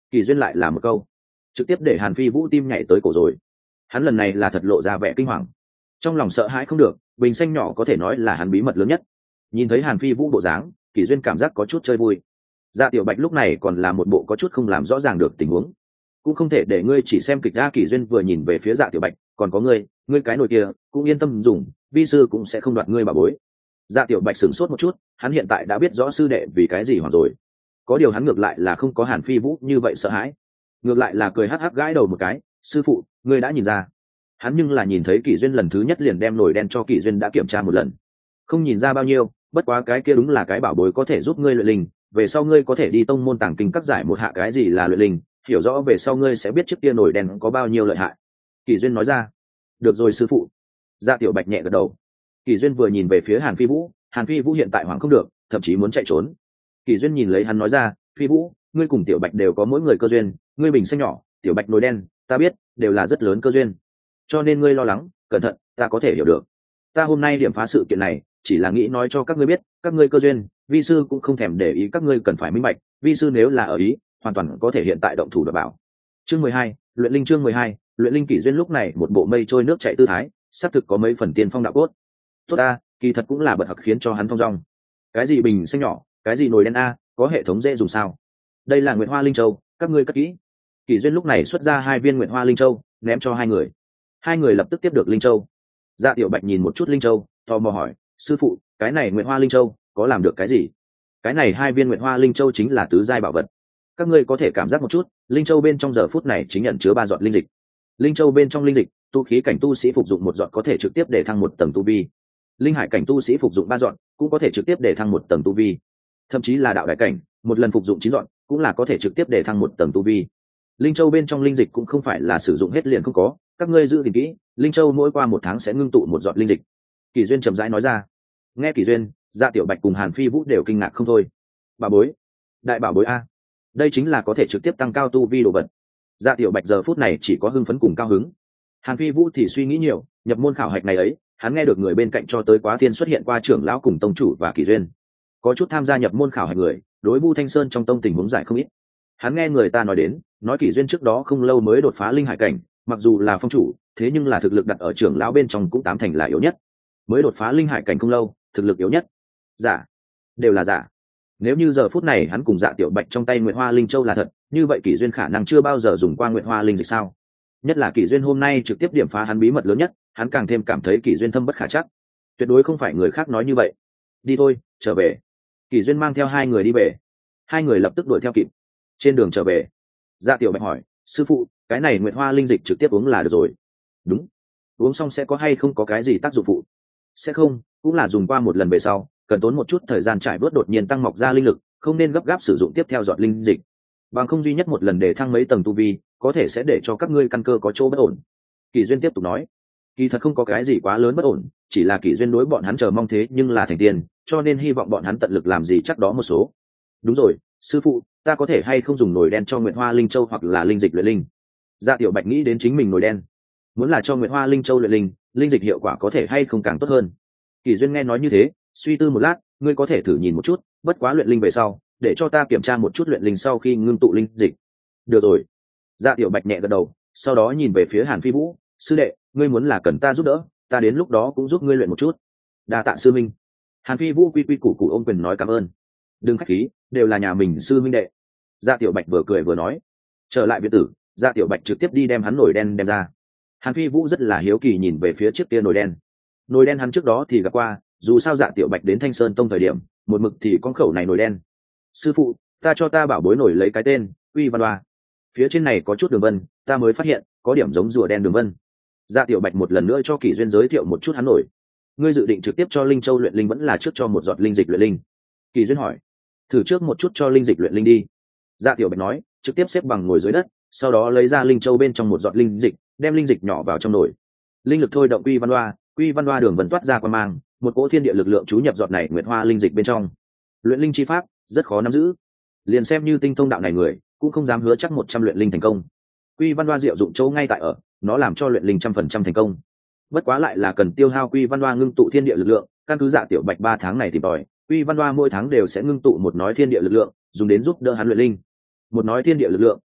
Kỳ duyên lại là một câu, trực tiếp để Hàn Phi Vũ tim nhảy tới cổ rồi. Hắn lần này là thật lộ ra vẻ kinh hoàng, trong lòng sợ hãi không được. Bình xanh nhỏ có thể nói là hắn bí mật lớn nhất. Nhìn thấy Hàn Phi Vũ bộ dáng, Kỳ duyên cảm giác có chút chơi vui. Dạ Tiểu Bạch lúc này còn là một bộ có chút không làm rõ ràng được tình huống. Cũng không thể để ngươi chỉ xem kịch. Ra Kỳ duyên vừa nhìn về phía Dạ Tiểu Bạch, còn có ngươi cái nồi kia cũng yên tâm dùng, vi sư cũng sẽ không đoạt ngươi bà bối. Dạ Tiểu Bạch sửng sốt một chút, hắn hiện tại đã biết rõ sư đệ vì cái gì hoảng rồi. Có điều hắn ngược lại là không có Hàn Phi Vũ như vậy sợ hãi, ngược lại là cười hắc hắc gãi đầu một cái. Sư phụ, ngươi đã nhìn ra? Hắn nhưng là nhìn thấy Kỷ duyên lần thứ nhất liền đem nồi đen cho Kỷ duyên đã kiểm tra một lần, không nhìn ra bao nhiêu. Bất quá cái kia đúng là cái bảo bối có thể giúp ngươi luyện linh, về sau ngươi có thể đi tông môn tàng kinh các giải một hạ cái gì là luyện linh, hiểu rõ về sau ngươi sẽ biết chiếc kia nồi đen có bao nhiêu lợi hại. Kỷ duyên nói ra. Được rồi sư phụ. Dạ Tiểu Bạch nhẹ gật đầu. Kỷ duyên vừa nhìn về phía Hàn Phi Vũ, Hàn Phi Vũ hiện tại hoảng không được, thậm chí muốn chạy trốn. Kỷ duyên nhìn lấy hắn nói ra, Phi Vũ, ngươi cùng Tiểu Bạch đều có mỗi người cơ duyên, ngươi bình xanh nhỏ, Tiểu Bạch nồi đen, ta biết đều là rất lớn cơ duyên, cho nên ngươi lo lắng cẩn thận, ta có thể hiểu được. Ta hôm nay điểm phá sự kiện này chỉ là nghĩ nói cho các ngươi biết, các ngươi cơ duyên vi sư cũng không thèm để ý, các ngươi cần phải minh bạch, vi sư nếu là ở ý hoàn toàn có thể hiện tại động thủ đảm bảo. Chương 12, luyện linh. Chương 12, luyện linh. Kỷ duyên lúc này một bộ mây trôi nước chảy tư thái, xác thực có mấy phần tiên phong đạo cốt. Tốt a, kỳ thật cũng là bật học khiến cho hắn thông dong. Cái gì bình xanh nhỏ, cái gì nồi đen a, có hệ thống dễ dùng sao? Đây là Nguyệt Hoa Linh Châu, các ngươi cất kỹ. Kỷ duyên lúc này xuất ra 2 viên Nguyệt Hoa Linh Châu, ném cho 2 người. 2 người lập tức tiếp được Linh Châu. Dạ Tiểu Bạch nhìn một chút Linh Châu, tò mò hỏi, sư phụ, cái này Nguyệt Hoa Linh Châu có làm được cái gì? Cái này 2 viên Nguyệt Hoa Linh Châu chính là tứ giai bảo vật. Các ngươi có thể cảm giác một chút, Linh Châu bên trong giờ phút này chính nhận chứa 3 giọt linh dịch. Linh Châu bên trong linh dịch, tu khí cảnh tu sĩ phục dụng 1 giọt có thể trực tiếp để thăng 1 tầng tu vi. Linh hải cảnh tu sĩ phục dụng 3 giọt cũng có thể trực tiếp để thăng 1 tầng tu vi. Thậm chí là đạo đại cảnh, một lần phục dụng 9 giọt cũng là có thể trực tiếp để thăng 1 tầng tu vi. Linh Châu bên trong linh dịch cũng không phải là sử dụng hết liền không có, các ngươi giữ gìn kỹ, Linh Châu mỗi qua 1 tháng sẽ ngưng tụ 1 giọt linh dịch. Kỷ duyên chậm rãi nói ra. Nghe Kỷ duyên, Dạ Tiểu Bạch cùng Hàn Phi Vũ đều kinh ngạc không thôi. Bảo bối, đại bảo bối a, đây chính là có thể trực tiếp tăng cao tu vi đồ vật. Dạ Tiểu Bạch giờ phút này chỉ có hưng phấn cùng cao hứng. Hàn Phi Vũ thì suy nghĩ nhiều, nhập môn khảo hạch này ấy, hắn nghe được người bên cạnh cho tới Quá Thiên xuất hiện qua trưởng lão cùng tông chủ và Kỷ duyên, có chút tham gia nhập môn khảo hạch người, đối Vu Thanh Sơn trong tông tình huống giải không ít. Hắn nghe người ta nói Kỷ duyên trước đó không lâu mới đột phá linh hải cảnh, mặc dù là phong chủ, thế nhưng là thực lực đặt ở trưởng lão bên trong cũng 8 thành là yếu nhất. Mới đột phá linh hải cảnh không lâu, thực lực yếu nhất. Giả, đều là giả. Nếu như giờ phút này hắn cùng Dạ Tiểu Bạch trong tay Nguyệt Hoa Linh Châu là thật, như vậy Kỷ duyên khả năng chưa bao giờ dùng qua Nguyệt Hoa Linh dịch sao? Nhất là Kỷ duyên hôm nay trực tiếp điểm phá hắn bí mật lớn nhất, hắn càng thêm cảm thấy Kỷ duyên thâm bất khả trắc. Tuyệt đối không phải người khác nói như vậy. Đi thôi, trở về. Kỷ duyên mang theo 2 người đi về. 2 người lập tức đuổi theo kịp. Trên đường trở về, Dạ Tiểu Bạch hỏi, sư phụ, cái này Nguyệt Hoa Linh dịch trực tiếp uống là được rồi? Đúng. Uống xong sẽ có hay không có cái gì tác dụng phụ? Sẽ không, cũng là dùng qua một lần về sau, cần tốn một chút thời gian trải bớt đột nhiên tăng mọc ra linh lực, không nên gấp gáp sử dụng tiếp theo giọt linh dịch. Bằng không duy nhất một lần để thăng mấy tầng tu vi, có thể sẽ để cho các ngươi căn cơ có chỗ bất ổn. Kỷ duyên tiếp tục nói, kỳ thật không có cái gì quá lớn bất ổn, chỉ là Kỷ duyên đối bọn hắn chờ mong thế nhưng là thành tiền, cho nên hy vọng bọn hắn tận lực làm gì chắc đó một số. Đúng rồi, sư phụ, ta có thể hay không dùng nồi đen cho Nguyệt Hoa Linh Châu hoặc là linh dịch luyện linh? Dạ Tiểu Bạch nghĩ đến chính mình nồi đen, muốn là cho Nguyệt Hoa Linh Châu luyện linh, linh dịch hiệu quả có thể hay không càng tốt hơn. Kỷ duyên nghe nói như thế, suy tư một lát, ngươi có thể thử nhìn một chút, bất quá luyện linh về sau, để cho ta kiểm tra một chút luyện linh sau khi ngưng tụ linh dịch. Được rồi. Dạ Tiểu Bạch nhẹ gật đầu, sau đó nhìn về phía Hàn Phi Vũ, sư đệ, ngươi muốn là cần ta giúp đỡ, ta đến lúc đó cũng giúp ngươi luyện một chút. Đa tạ sư minh. Hàn Phi Vũ quy quy củ củ ôm quyền nói cảm ơn. Đừng khách khí, đều là nhà mình sư minh đệ. Dạ Tiểu Bạch vừa cười vừa nói. Trở lại biệt tử, Dạ Tiểu Bạch trực tiếp đi đem hắn nồi đen đem ra. Hàn Phi Vũ rất là hiếu kỳ nhìn về phía chiếc kia nồi đen. Nồi đen hắn trước đó thì gặp qua, dù sao Dạ Tiểu Bạch đến Thanh Sơn tông thời điểm, một mực thì con khẩu này nồi đen. Sư phụ, ta cho ta bảo bối nổi lấy cái tên Uy Văn Đoa. Phía trên này có chút đường vân, ta mới phát hiện có điểm giống rùa đen đường vân. Dạ Tiểu Bạch một lần nữa cho Kỷ duyên giới thiệu một chút hắn nổi. Ngươi dự định trực tiếp cho Linh Châu luyện linh vẫn là trước cho một giọt linh dịch luyện linh? Kỷ duyên hỏi. Thử trước một chút cho linh dịch luyện linh đi. Dạ Tiểu Bạch nói, trực tiếp xếp bằng ngồi dưới đất, sau đó lấy ra Linh Châu bên trong một giọt linh dịch, đem linh dịch nhỏ vào trong nồi. Linh lực thôi động Uy Văn Đoa đường vân toát ra qua mang, một cỗ thiên địa lực lượng chú nhập giọt này Nguyệt Hoa linh dịch bên trong. Luyện linh chi pháp rất khó nắm giữ, liền xem như tinh thông đạo này người cũng không dám hứa chắc 100 luyện linh thành công. Uy Văn Đoa diệu dụng chỗ ngay tại ở, nó làm cho luyện linh 100% thành công. Bất quá lại là cần tiêu hao Uy Văn Đoa ngưng tụ thiên địa lực lượng, căn cứ Dạ Tiểu Bạch 3 tháng này tìm tòi, Uy Văn Đoa mỗi tháng đều sẽ ngưng tụ một nói thiên địa lực lượng, dùng đến giúp đỡ hắn luyện linh. Một nói thiên địa lực lượng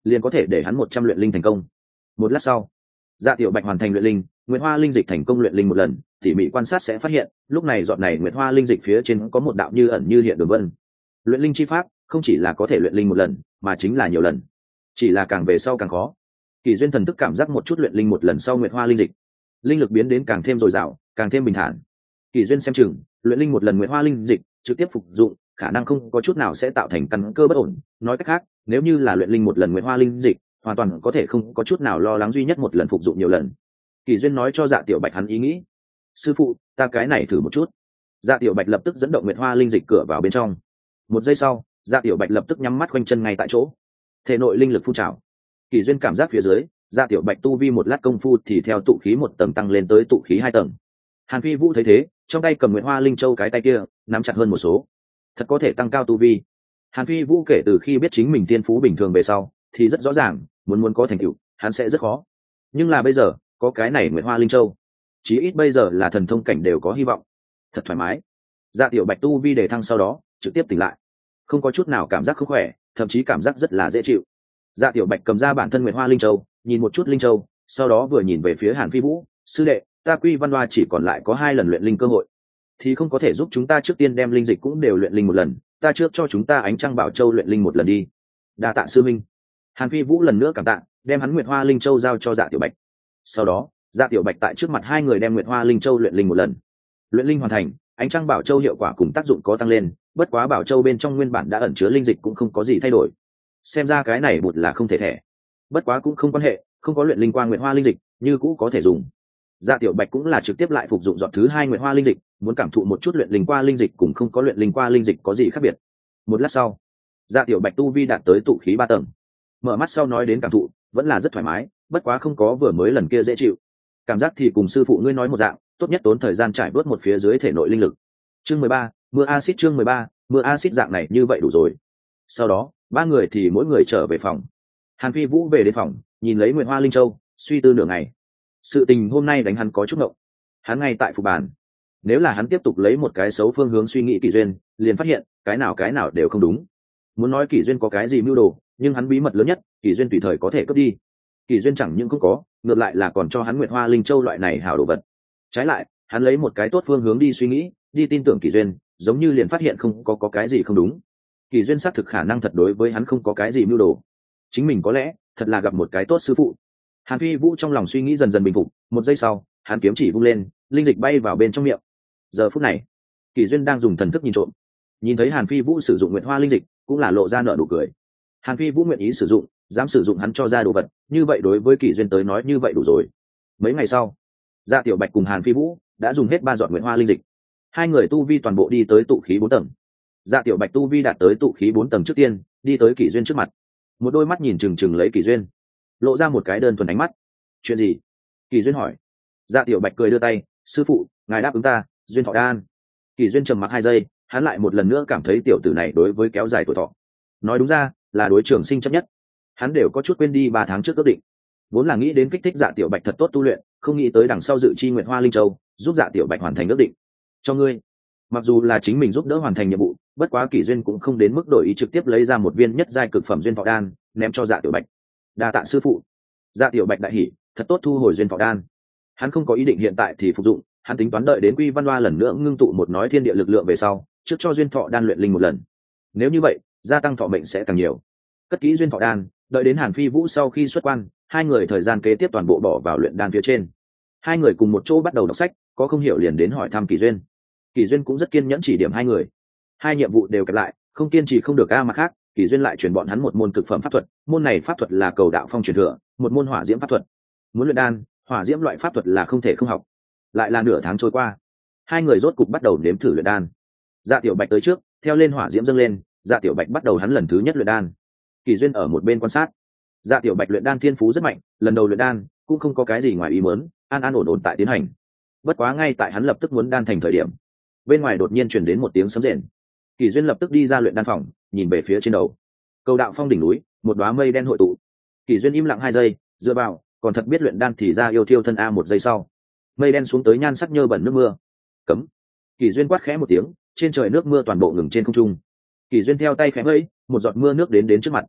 liền có thể để hắn 100 luyện linh thành công. Một lát sau, Dạ Tiểu Bạch hoàn thành luyện linh, Nguyệt Hoa linh dịch thành công luyện linh một lần, tỉ mỉ quan sát sẽ phát hiện, lúc này giọt này Nguyệt Hoa linh dịch phía trên có một đạo như ẩn như hiện đường vân. Luyện linh chi pháp không chỉ là có thể luyện linh một lần, mà chính là nhiều lần. Chỉ là càng về sau càng khó. Kỳ duyên thần thức cảm giác một chút luyện linh một lần sau Nguyệt Hoa linh dịch, linh lực biến đến càng thêm dồi dào, càng thêm bình thản. Kỳ duyên xem chừng, luyện linh một lần Nguyệt Hoa linh dịch trực tiếp phục dụng, khả năng không có chút nào sẽ tạo thành căn cơ bất ổn. Nói cách khác, nếu như là luyện linh một lần Nguyệt Hoa linh dịch, hoàn toàn có thể không có chút nào lo lắng duy nhất một lần phục dụng nhiều lần. Kỳ duyên nói cho Dạ Tiểu Bạch hắn ý nghĩ. Sư phụ, ta cái này thử một chút. Dạ Tiểu Bạch lập tức dẫn động Nguyệt Hoa linh dịch cửa vào bên trong. Một giây sau, Dạ Tiểu Bạch lập tức nhắm mắt quanh chân ngay tại chỗ, thể nội linh lực phun trào. Kỳ duyên cảm giác phía dưới, Dạ Tiểu Bạch tu vi một lát công phu thì theo tụ khí 1 tầng tăng lên tới tụ khí 2 tầng. Hàn Phi Vũ thấy thế, trong tay cầm Nguyệt Hoa linh châu cái tay kia nắm chặt hơn một số, thật có thể tăng cao tu vi. Hàn Phi Vũ kể từ khi biết chính mình tiên phú bình thường về sau, thì rất rõ ràng, muốn có thành tựu, hắn sẽ rất khó. Nhưng là bây giờ, có cái này Nguyệt Hoa linh châu, chí ít bây giờ là thần thông cảnh đều có hy vọng. Thật thoải mái. Dạ Tiểu Bạch tu vi đề thăng sau đó, trực tiếp tỉnh lại, không có chút nào cảm giác không khỏe, thậm chí cảm giác rất là dễ chịu. Dạ Tiểu Bạch cầm ra bản thân Nguyệt Hoa linh châu, nhìn một chút linh châu, sau đó vừa nhìn về phía Hàn Phi Vũ, sư đệ, ta Quy Văn Hoa chỉ còn lại có 2 lần luyện linh cơ hội, thì không có thể giúp chúng ta trước tiên đem linh dịch cũng đều luyện linh một lần, ta trước cho chúng ta Ánh Trăng Bảo Châu luyện linh một lần đi. Đa tạ sư minh. Hàn Phi Vũ lần nữa cảm tạ, đem hắn Nguyệt Hoa linh châu giao cho Dạ Tiểu Bạch. Sau đó, Dạ Tiểu Bạch tại trước mặt hai người đem Nguyệt Hoa linh châu luyện linh một lần. Luyện linh hoàn thành, Ánh Trăng Bảo Châu hiệu quả cùng tác dụng có tăng lên, bất quá Bảo Châu bên trong nguyên bản đã ẩn chứa linh dịch cũng không có gì thay đổi. Xem ra cái này bụt là không thể thẻ. Bất quá cũng không quan hệ, không có luyện linh qua Nguyệt Hoa linh dịch, như cũ có thể dùng. Dạ Tiểu Bạch cũng là trực tiếp lại phục dụng giọt thứ 2 Nguyệt Hoa linh dịch, muốn cảm thụ một chút luyện linh qua linh dịch cùng không có luyện linh qua linh dịch có gì khác biệt. Một lát sau, Dạ Tiểu Bạch tu vi đạt tới tụ khí 3 tầng. Mở mắt sau nói đến cảm thụ, vẫn là rất thoải mái, bất quá không có vừa mới lần kia dễ chịu. Cảm giác thì cùng sư phụ ngươi nói một dạng, tốt nhất tốn thời gian trải bớt một phía dưới thể nội linh lực. Chương 13, mưa axit. Chương 13, mưa axit. Dạng này như vậy đủ rồi. Sau đó, ba người thì mỗi người trở về phòng. Hàn Phi Vũ về đến phòng, nhìn lấy Nguyệt Hoa linh châu, suy tư nửa ngày. Sự tình hôm nay đánh hắn có chút ngộng. Hắn ngay tại phục bàn, nếu là hắn tiếp tục lấy một cái xấu phương hướng suy nghĩ Kỷ Duyên, liền phát hiện cái nào đều không đúng. Muốn nói Kỷ Duyên có cái gì mưu đồ, nhưng hắn bí mật lớn nhất, Kỷ Duyên tùy thời có thể cướp đi. Kỷ Duyên chẳng những không có, ngược lại là còn cho hắn Nguyệt Hoa linh châu loại này hảo đồ vật. Trái lại, hắn lấy một cái tốt phương hướng đi suy nghĩ, đi tin tưởng Kỷ Duyên, giống như liền phát hiện không có cái gì không đúng. Kỷ Duyên xác thực khả năng thật đối với hắn không có cái gì mưu đồ. Chính mình có lẽ thật là gặp một cái tốt sư phụ. Hàn Phi Vũ trong lòng suy nghĩ dần dần bình phục, một giây sau, hắn kiếm chỉ vung lên, linh dịch bay vào bên trong miệng. Giờ phút này, Kỷ Duyên đang dùng thần thức nhìn trộm, nhìn thấy Hàn Phi Vũ sử dụng Nguyệt Hoa linh dịch, cũng là lộ ra nở nụ cười. Hàn Phi Vũ nguyện ý sử dụng, dám sử dụng hắn cho ra đồ vật, như vậy đối với Kỷ Duyên tới nói như vậy đủ rồi. Mấy ngày sau, Dạ Tiểu Bạch cùng Hàn Phi Vũ đã dùng hết 3 giọt Nguyệt Hoa linh dịch. Hai người tu vi toàn bộ đi tới tụ khí 4 tầng. Dạ Tiểu Bạch tu vi đạt tới tụ khí 4 tầng trước tiên, đi tới Kỷ Duyên trước mặt. Một đôi mắt nhìn chừng lấy Kỷ Duyên, lộ ra một cái đơn thuần ánh mắt. Chuyện gì? Kỷ Duyên hỏi. Dạ Tiểu Bạch cười đưa tay, sư phụ, ngài đáp ứng ta, duyên thọ đan. Kỷ Duyên trầm mặc 2 giây, hắn lại một lần nữa cảm thấy tiểu tử này đối với kéo dài tuổi thọ, nói đúng ra là đối trường sinh chấp nhất. Hắn đều có chút quên đi 3 tháng trước ước định, vốn là nghĩ đến kích thích Dạ Tiểu Bạch thật tốt tu luyện, không nghĩ tới đằng sau dự chi Nguyệt Hoa linh châu, giúp Dạ Tiểu Bạch hoàn thành ước định. Cho ngươi. Mặc dù là chính mình giúp đỡ hoàn thành nhiệm vụ, bất quá Kỷ Duyên cũng không đến mức đổi ý trực tiếp lấy ra một viên nhất giai cực phẩm duyên thọ đan, ném cho Dạ Tiểu Bạch. Đa tạ sư phụ. Dạ Tiểu Bạch đại hỉ, thật tốt thu hồi duyên thọ đan. Hắn không có ý định hiện tại thì phục dụng, hắn tính toán đợi đến Quy Văn Hoa lần nữa ngưng tụ một nói thiên địa lực lượng về sau, trước cho duyên thọ đan luyện linh một lần. Nếu như vậy, gia tăng thọ mệnh sẽ càng nhiều. Cất kỹ duyên thọ đan, đợi đến Hàn Phi Vũ sau khi xuất quan, hai người thời gian kế tiếp toàn bộ bỏ vào luyện đan phía trên. Hai người cùng một chỗ bắt đầu đọc sách, có không hiểu liền đến hỏi thăm Kỷ Duyên. Kỷ Duyên cũng rất kiên nhẫn chỉ điểm hai người. Hai nhiệm vụ đều kẹp lại, không kiên trì không được a, mà khác, Kỷ Duyên lại truyền bọn hắn một môn cực phẩm pháp thuật, môn này pháp thuật là Cầu Đạo Phong truyền thừa, một môn hỏa diễm pháp thuật. Muốn luyện đan, hỏa diễm loại pháp thuật là không thể không học. Lại là nửa tháng trôi qua, hai người rốt cục bắt đầu nếm thử luyện đan. Dạ Tiểu Bạch tới trước, theo lên hỏa diễm dâng lên, Dạ Tiểu Bạch bắt đầu hắn lần thứ nhất luyện đan. Kỷ Duyên ở một bên quan sát. Dạ Tiểu Bạch luyện đan thiên phú rất mạnh, lần đầu luyện đan cũng không có cái gì ngoài ý muốn, an ổn tại tiến hành. Bất quá ngay tại hắn lập tức muốn đan thành thời điểm, bên ngoài đột nhiên truyền đến một tiếng sấm rền. Kỷ Duyên lập tức đi ra luyện đan phòng, nhìn về phía trên đầu. Cầu Đạo Phong đỉnh núi, một đóa mây đen hội tụ. Kỷ Duyên im lặng 2 giây, dựa vào, còn thật biết luyện đan thì ra yêu thiêu thân a. 1 giây sau, mây đen xuống tới nhan sắc nhơ bẩn nước mưa. Cấm. Kỷ Duyên quát khẽ một tiếng, trên trời nước mưa toàn bộ ngừng trên không trung. Kỷ Duyên theo tay khẽ vẫy, một giọt mưa nước đến trước mặt.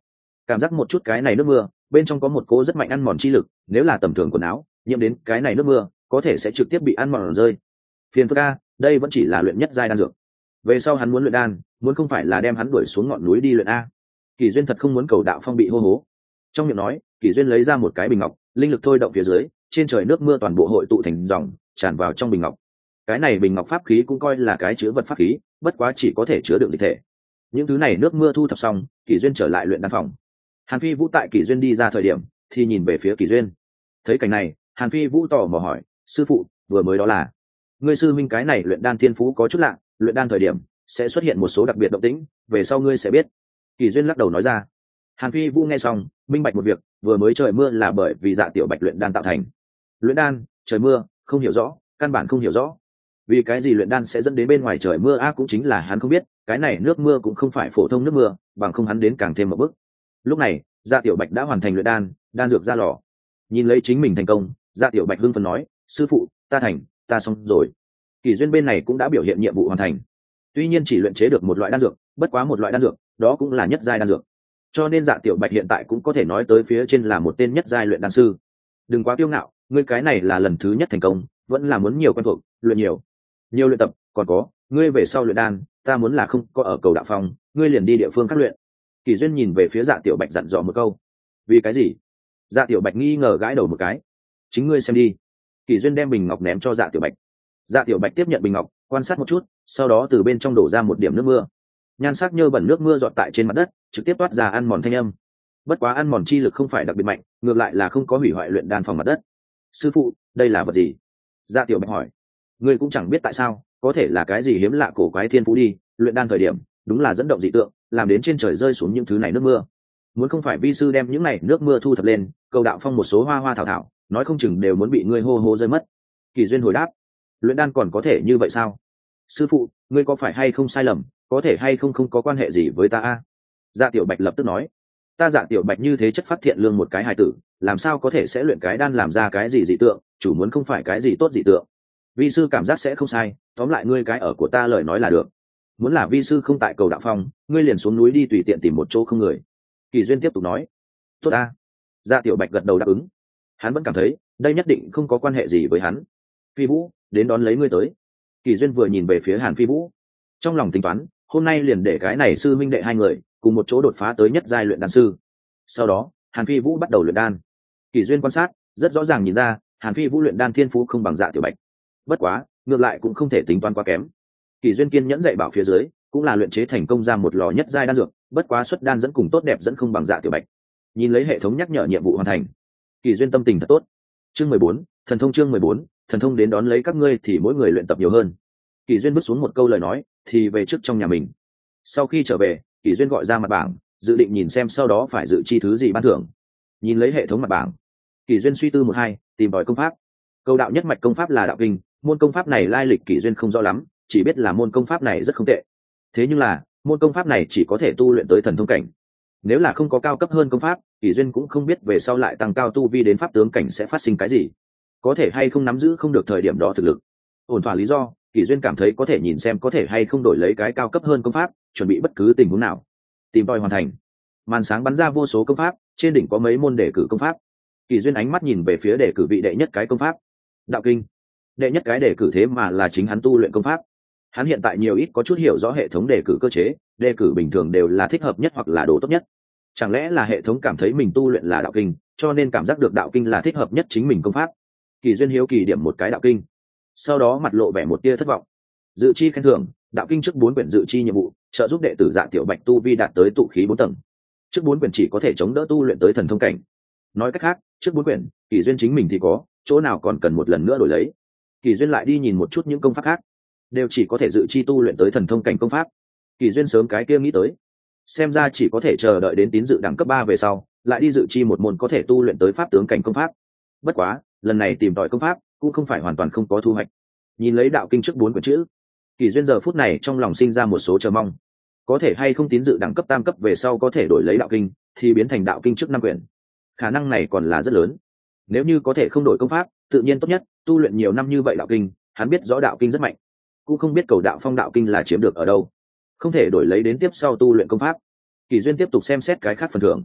cảm giác một chút cái này nước mưa bên trong có một cỗ rất mạnh ăn mòn chi lực, nếu là tầm thường quần áo nhiễm đến cái này nước mưa có thể sẽ trực tiếp bị ăn mòn rơi. Phiền phức a, đây vẫn chỉ là luyện nhất giai đan dược, về sau hắn muốn luyện đan, muốn không phải là đem hắn đuổi xuống ngọn núi đi luyện a. Kỷ Duyên thật không muốn cầu đạo phong bị hô hố. Trong miệng nói, Kỷ Duyên lấy ra một cái bình ngọc, linh lực thôi động phía dưới, trên trời nước mưa toàn bộ hội tụ thành dòng tràn vào trong bình ngọc. Cái này bình ngọc pháp khí cũng coi là cái chứa vật pháp khí, bất quá chỉ có thể chứa đựng dịch thể. Những thứ này nước mưa thu thập xong, Kỷ Duyên trở lại luyện đan phòng. Hàn Phi Vũ tại Kỷ Duyên đi ra thời điểm thì nhìn về phía Kỷ Duyên. Thấy cảnh này, Hàn Phi Vũ tò mò hỏi, sư phụ, vừa mới đó là ngươi sư minh cái này luyện đan thiên phú có chút lạ, luyện đan thời điểm sẽ xuất hiện một số đặc biệt động tĩnh, về sau ngươi sẽ biết. Kỷ Duyên lắc đầu nói ra. Hàn Phi Vũ nghe xong minh bạch một việc, vừa mới trời mưa là bởi vì Dạ Tiểu Bạch luyện đan tạo thành. Luyện đan trời mưa không hiểu rõ, căn bản không hiểu rõ vì cái gì luyện đan sẽ dẫn đến bên ngoài trời mưa cũng chính là hắn không biết cái này nước mưa cũng không phải phổ thông nước mưa, bằng không hắn đến càng thêm một bước. Lúc này Dạ Tiểu Bạch đã hoàn thành luyện đan, đan dược ra lò. Nhìn lấy chính mình thành công, Dạ Tiểu Bạch hưng phấn nói, sư phụ, ta thành, ta xong rồi. Kỷ Duyên bên này cũng đã biểu hiện nhiệm vụ hoàn thành. Tuy nhiên chỉ luyện chế được một loại đan dược, bất quá một loại đan dược đó cũng là nhất giai đan dược, cho nên Dạ Tiểu Bạch hiện tại cũng có thể nói tới phía trên là một tên nhất giai luyện đan sư. Đừng quá kiêu ngạo, ngươi cái này là lần thứ nhất thành công, vẫn là muốn nhiều quen thuộc, luyện nhiều luyện tập. Còn có, ngươi về sau luyện đan, ta muốn là không có ở cầu đạo phong, ngươi liền đi địa phương khác luyện. Kỷ Duyên nhìn về phía Dạ Tiểu Bạch dặn dò một câu. Vì cái gì? Dạ Tiểu Bạch nghi ngờ gãi đầu một cái. Chính ngươi xem đi. Kỷ Duyên đem bình ngọc ném cho Dạ Tiểu Bạch. Dạ Tiểu Bạch tiếp nhận bình ngọc, quan sát một chút, sau đó từ bên trong đổ ra một điểm nước mưa. Nhan sắc nhơ bẩn nước mưa giọt tại trên mặt đất, trực tiếp toát ra ăn mòn thanh âm. Bất quá ăn mòn chi lực không phải đặc biệt mạnh, ngược lại là không có hủy hoại luyện đan phòng mặt đất. Sư phụ, đây là vật gì? Dạ Tiểu Bạch hỏi. Ngươi cũng chẳng biết tại sao, có thể là cái gì hiếm lạ cổ quái thiên phú đi, luyện đan thời điểm đúng là dẫn động dị tượng, làm đến trên trời rơi xuống những thứ này nước mưa. Muốn không phải vi sư đem những này nước mưa thu thập lên, cầu đạo phong một số hoa hoa thảo thảo, nói không chừng đều muốn bị ngươi hô hô rơi mất. Kỳ Duyên hồi đáp. Luyện đan còn có thể như vậy sao? Sư phụ, ngươi có phải hay không sai lầm, có thể hay không không có quan hệ gì với ta a? Dạ Tiểu Bạch lập tức nói. Ta Dạ Tiểu Bạch như thế chất phát thiện lương một cái hài tử, làm sao có thể sẽ luyện cái đan làm ra cái gì dị tượng, chủ muốn không phải cái gì tốt dị tượng. Vi sư cảm giác sẽ không sai, tóm lại ngươi cái ở của ta lời nói là được. Muốn là vi sư không tại cầu đạo phong, ngươi liền xuống núi đi tùy tiện tìm một chỗ không người. Kỳ Duyên tiếp tục nói. Tốt ta. Dạ Tiểu Bạch gật đầu đáp ứng. Hắn vẫn cảm thấy đây nhất định không có quan hệ gì với hắn. Phi Vũ, đến đón lấy ngươi tới. Kỳ Duyên vừa nhìn về phía Hàn Phi Vũ, trong lòng tính toán, hôm nay liền để cái này sư minh đệ hai người cùng một chỗ đột phá tới nhất giai luyện đan sư. Sau đó Hàn Phi Vũ bắt đầu luyện đan. Kỳ Duyên quan sát rất rõ ràng nhìn ra Hàn Phi Vũ luyện đan thiên phú không bằng Dạ Tiểu Bạch, bất quá ngược lại cũng không thể tính toán quá kém. Kỳ Duyên kiên nhẫn dạy bảo phía dưới cũng là luyện chế thành công ra một lò nhất giai đan dược, bất quá xuất đan dẫn cùng tốt đẹp dẫn không bằng Dạ Tiểu Bạch. Nhìn lấy hệ thống nhắc nhở nhiệm vụ hoàn thành, Kỳ Duyên tâm tình thật tốt. Chương 14, thần thông. Chương 14, thần thông đến đón lấy các ngươi thì mỗi người luyện tập nhiều hơn. Kỳ Duyên bước xuống một câu lời nói thì về trước trong nhà mình. Sau khi trở về, Kỳ Duyên gọi ra mặt bảng, dự định nhìn xem sau đó phải dự chi thứ gì ban thưởng. Nhìn lấy hệ thống mặt bảng, Kỳ Duyên suy tư một hai, tìm tòi công pháp. Câu đạo nhất mạch công pháp là đạo kinh, môn công pháp này lai lịch Kỳ Duyên không rõ lắm, chỉ biết là môn công pháp này rất không tệ. Thế nhưng là môn công pháp này chỉ có thể tu luyện tới thần thông cảnh. Nếu là không có cao cấp hơn công pháp, Kỳ Duyên cũng không biết về sau lại tăng cao tu vi đến pháp tướng cảnh sẽ phát sinh cái gì, có thể hay không nắm giữ không được thời điểm đó thực lực. Ổn thỏa lý do, Kỳ Duyên cảm thấy có thể nhìn xem có thể hay không đổi lấy cái cao cấp hơn công pháp, chuẩn bị bất cứ tình huống nào. Tìm tòi hoàn thành. Màn sáng bắn ra vô số công pháp, trên đỉnh có mấy môn đề cử công pháp. Kỳ Duyên ánh mắt nhìn về phía đề cử vị đệ nhất cái công pháp, đạo kinh. Đệ nhất cái đề cử thế mà là chính hắn tu luyện công pháp. Hắn hiện tại nhiều ít có chút hiểu rõ hệ thống đề cử cơ chế, đề cử bình thường đều là thích hợp nhất hoặc là đồ tốt nhất. Chẳng lẽ là hệ thống cảm thấy mình tu luyện là đạo kinh, cho nên cảm giác được đạo kinh là thích hợp nhất chính mình công pháp. Kỳ Duyên hiếu kỳ điểm một cái đạo kinh, sau đó mặt lộ vẻ một tia thất vọng. Dự chi khen thưởng, đạo kinh trước 4 quyển dự chi nhiệm vụ, trợ giúp đệ tử Dạ Tiểu Bạch tu vi đạt tới tụ khí 4 tầng. Trước 4 quyển chỉ có thể chống đỡ tu luyện tới thần thông cảnh. Nói cách khác, trước 4 quyển, Kỳ Duyên chính mình thì có, chỗ nào còn cần một lần nữa đổi lấy. Kỳ Duyên lại đi nhìn một chút những công pháp khác, đều chỉ có thể dự chi tu luyện tới thần thông cảnh công pháp. Kỳ Duyên sớm cái kia nghĩ tới, xem ra chỉ có thể chờ đợi đến tín dự đẳng cấp 3 về sau, lại đi dự chi một môn có thể tu luyện tới pháp tướng cảnh công pháp. Bất quá, lần này tìm tòi công pháp cũng không phải hoàn toàn không có thu hoạch. Nhìn lấy đạo kinh trước 4 quyển chữ, Kỳ Duyên giờ phút này trong lòng sinh ra một số chờ mong. Có thể hay không tín dự đẳng cấp tam cấp về sau có thể đổi lấy đạo kinh, thì biến thành đạo kinh trước 5 quyển. Khả năng này còn là rất lớn. Nếu như có thể không đổi công pháp, tự nhiên tốt nhất, tu luyện nhiều năm như vậy đạo kinh, hắn biết rõ đạo kinh rất mạnh, cũng không biết cầu đạo phong đạo kinh là chiếm được ở đâu, không thể đổi lấy đến tiếp sau tu luyện công pháp. Kỳ Duyên tiếp tục xem xét cái khác phần thưởng.